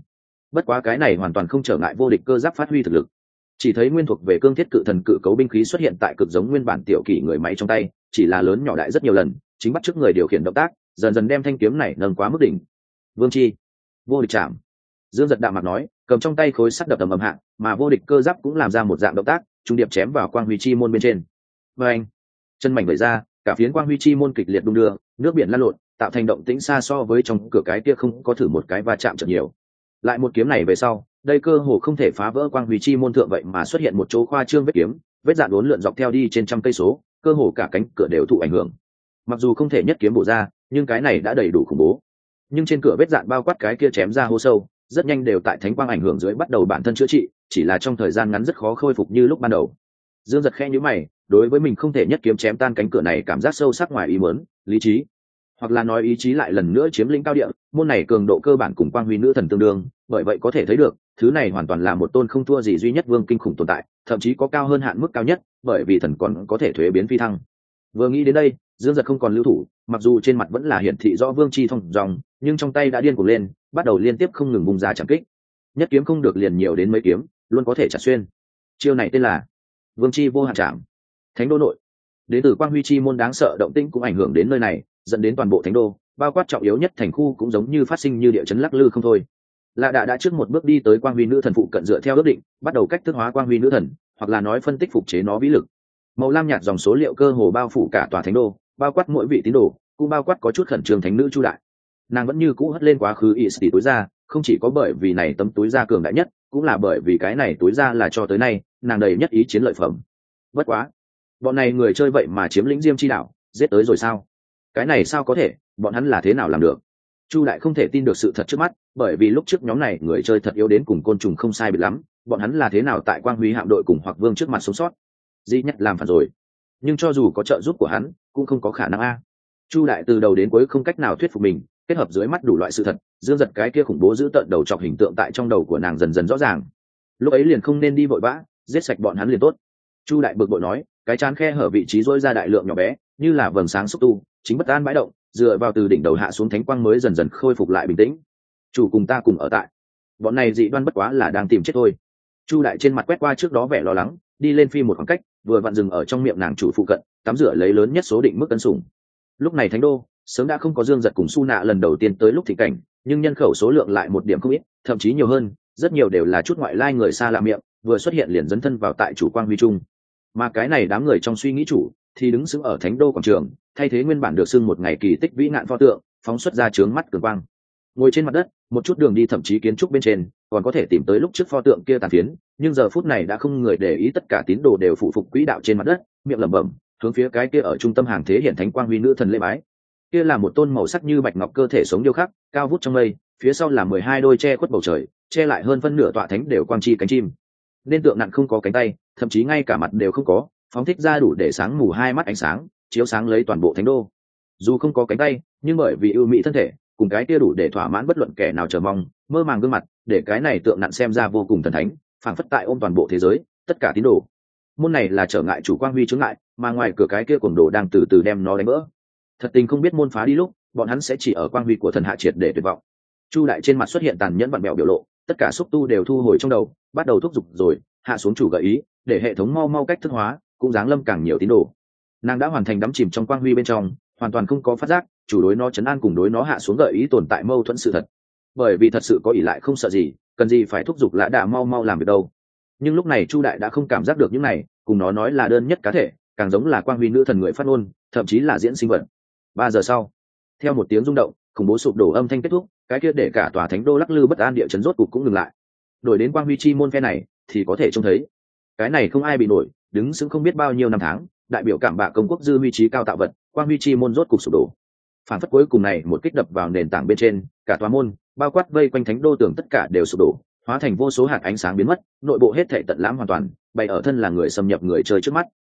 Bất quá cái này hoàn toàn không trở ngại vô địch cơ giáp phát huy thực lực. Chỉ thấy nguyên thuộc về cương thiết cự thần cự cấu binh khí xuất hiện tại cực giống nguyên bản tiểu kỷ người máy trong tay, chỉ là lớn nhỏ đại rất nhiều lần, chính bắt chước người điều khiển động tác, dần dần đem thanh kiếm này nâng quá mức đỉnh. Vương chi, vô địch chạm. Dương Giật đạm mặt nói, cầm trong tay khối sắt đập ầm ầm hạ, mà vô địch cơ giáp cũng làm ra một dạng động tác, trung điệp chém vào quang huy chi môn bên trên. Và anh, chân mảnh vẩy ra, cả phiến quang huy chi môn kịch liệt đung đưa, nước biển lăn lộn, tạo thành động tĩnh xa so với trong cửa cái kia không có thử một cái va chạm chậm nhiều. Lại một kiếm này về sau, đây cơ hồ không thể phá vỡ quang huy chi môn thượng vậy mà xuất hiện một chỗ khoa trương vết kiếm, vết dạn uốn lượn dọc theo đi trên trăm cây số, cơ hồ cả cánh cửa đều thụ ảnh hưởng. Mặc dù không thể nhất kiếm bổ ra, nhưng cái này đã đầy đủ khủng bố. Nhưng trên cửa vết dạn bao quát cái kia chém ra hố sâu, rất nhanh đều tại thánh quang ảnh hưởng dưới bắt đầu bản thân chữa trị, chỉ là trong thời gian ngắn rất khó khôi phục như lúc ban đầu. Dương Giật khẽ nhíu mày, đối với mình không thể nhất kiếm chém tan cánh cửa này cảm giác sâu sắc ngoài ý muốn, lý trí, hoặc là nói ý chí lại lần nữa chiếm lĩnh cao địa, môn này cường độ cơ bản cùng quang huy nữ thần tương đương, bởi vậy có thể thấy được, thứ này hoàn toàn là một tôn không thua gì duy nhất vương kinh khủng tồn tại, thậm chí có cao hơn hạn mức cao nhất, bởi vì thần còn có thể thuế biến phi thăng. Vừa nghĩ đến đây, Dương Giật không còn lưu thủ, mặc dù trên mặt vẫn là hiển thị rõ vương chi thông dòng, nhưng trong tay đã điên cuồng lên, bắt đầu liên tiếp không ngừng bung ra chạm kích. Nhất kiếm không được liền nhiều đến mấy kiếm, luôn có thể chặt xuyên. Chiêu này tên là Vương chi vô hạn trảm. Thánh đô nội, đến từ quang huy chi môn đáng sợ động tĩnh cũng ảnh hưởng đến nơi này, dẫn đến toàn bộ thánh đô, bao quát trọng yếu nhất thành khu cũng giống như phát sinh như địa chấn lắc lư không thôi. Lạ đã trước một bước đi tới quang huy nữ thần phụ cận dựa theo ước định, bắt đầu cách thức hóa quang huy nữ thần, hoặc là nói phân tích phục chế nó vĩ lực. Màu lam nhạt dòng số liệu cơ hồ bao phủ cả tòa thánh đô, bao quát mỗi vị tín đồ, cũng bao quát có chút khẩn trương thánh nữ Chu Đại. Nàng vẫn như cũ hất lên quá khứ ý xỉ túi ra, không chỉ có bởi vì này tấm túi da cường đại nhất, cũng là bởi vì cái này túi da là cho tới nay nàng đầy nhất ý chiến lợi phẩm. Bất quá, bọn này người chơi vậy mà chiếm lĩnh Diêm Chi đảo, giết tới rồi sao? Cái này sao có thể, bọn hắn là thế nào làm được? Chu Đại không thể tin được sự thật trước mắt, bởi vì lúc trước nhóm này người chơi thật yếu đến cùng côn trùng không sai biệt lắm, bọn hắn là thế nào tại Quang Huy hạm đội cùng Hoặc Vương trước mặt sống sót? Dĩ nhất làm phản rồi. Nhưng cho dù có trợ giúp của hắn, cũng không có khả năng a. Chu Đại từ đầu đến cuối không cách nào thuyết phục mình, kết hợp dưới mắt đủ loại sự thật, Dương Giật cái kia khủng bố giữ tận đầu chọc hình tượng tại trong đầu của nàng dần dần rõ ràng. Lúc ấy liền không nên đi vội vã, giết sạch bọn hắn liền tốt. Chu Đại bực bội nói, cái chán khe hở vị trí rỗi ra đại lượng nhỏ bé, như là vầng sáng xúc tu, chính bất an bãi động, dựa vào từ đỉnh đầu hạ xuống thánh quang mới dần dần khôi phục lại bình tĩnh. Chủ cùng ta cùng ở tại. Bọn này dị đoan bất quá là đang tìm chết thôi. Chu Đại trên mặt quét qua trước đó vẻ lo lắng, đi lên phi một khoảng cách, vừa vặn dừng ở trong miệng nàng chủ phụ cận, tắm rửa lấy lớn nhất số định mức cân sủng. Lúc này thánh đô sớm đã không có Dương Giật cùng Su Nạ lần đầu tiên tới lúc thị cảnh, nhưng nhân khẩu số lượng lại một điểm không ít, thậm chí nhiều hơn, rất nhiều đều là chút ngoại lai người xa lạ miệng, vừa xuất hiện liền dấn thân vào tại chủ quang huy trung. Mà cái này đám người trong suy nghĩ chủ thì đứng sững ở thánh đô quảng trường, thay thế nguyên bản được xưng một ngày kỳ tích vĩ nạn pho tượng, phóng xuất ra chướng mắt cường quang. Ngồi trên mặt đất, một chút đường đi thậm chí kiến trúc bên trên còn có thể tìm tới lúc trước pho tượng kia tàn phiến, nhưng giờ phút này đã không người để ý, tất cả tín đồ đều phụ phục quỹ đạo trên mặt đất, miệng lẩm bẩm, hướng phía cái kia ở trung tâm hàng thế hiện thánh quang huy nữ thần lễ bái. Kia là một tôn màu sắc như bạch ngọc cơ thể sống điêu khắc, cao vút trong mây, phía sau là 12 đôi che khuất bầu trời, che lại hơn phân nửa tọa thánh đều quang chi cánh chim. Nên tượng nặng không có cánh tay, thậm chí ngay cả mặt đều không có, phóng thích ra đủ để sáng mù hai mắt ánh sáng, chiếu sáng lấy toàn bộ thánh đô. Dù không có cánh tay, nhưng bởi vì ưu mỹ thân thể, cùng cái kia đủ để thỏa mãn bất luận kẻ nào chờ mong, mơ màng gương mặt, để cái này tượng nặng xem ra vô cùng thần thánh, phảng phất tại ôm toàn bộ thế giới, tất cả tín đồ. Môn này là trở ngại chủ quang huy chướng ngại, mà ngoài cửa cái kia cuồng đồ đang từ từ đem nó đánh vỡ. Thật tình không biết môn phá đi lúc, bọn hắn sẽ chỉ ở quang huy của thần hạ triệt để tuyệt vọng. Chu Đại trên mặt xuất hiện tàn nhẫn vặn bẹo biểu lộ, tất cả xúc tu đều thu hồi trong đầu, bắt đầu thúc giục rồi, hạ xuống chủ gợi ý, để hệ thống mau mau cách thức hóa, cũng giáng lâm càng nhiều tín đồ. Nàng đã hoàn thành đắm chìm trong quang huy bên trong, hoàn toàn không có phát giác, chủ đối nó trấn an cùng đối nó hạ xuống gợi ý tồn tại mâu thuẫn sự thật. Bởi vì thật sự có ỷ lại không sợ gì, cần gì phải thúc giục Lã Đà mau mau làm việc đâu. Nhưng lúc này Chu Đại đã không cảm giác được những này, cùng nó nói là đơn nhất cá thể, càng giống là quang huy nữ thần người phát ngôn, thậm chí là diễn sinh vật. 3 giờ sau, theo một tiếng rung động, khủng bố sụp đổ âm thanh kết thúc, cái kia để cả tòa thánh đô lắc lư bất an địa chấn rốt cục cũng ngừng lại. Đổi đến quang huy chi môn phe này thì có thể trông thấy, cái này không ai bị nổi, đứng sững không biết bao nhiêu năm tháng, đại biểu cảm bạ công quốc dư huy trí cao tạo vật, quang huy chi môn rốt cục sụp đổ. Phản phất cuối cùng này một kích đập vào nền tảng bên trên, cả tòa môn, bao quát vây quanh thánh đô tường tất cả đều sụp đổ, hóa thành vô số hạt ánh sáng biến mất, nội bộ hết thảy tận lãm hoàn toàn, bày ở thân là người xâm nhập người chơi trước mắt.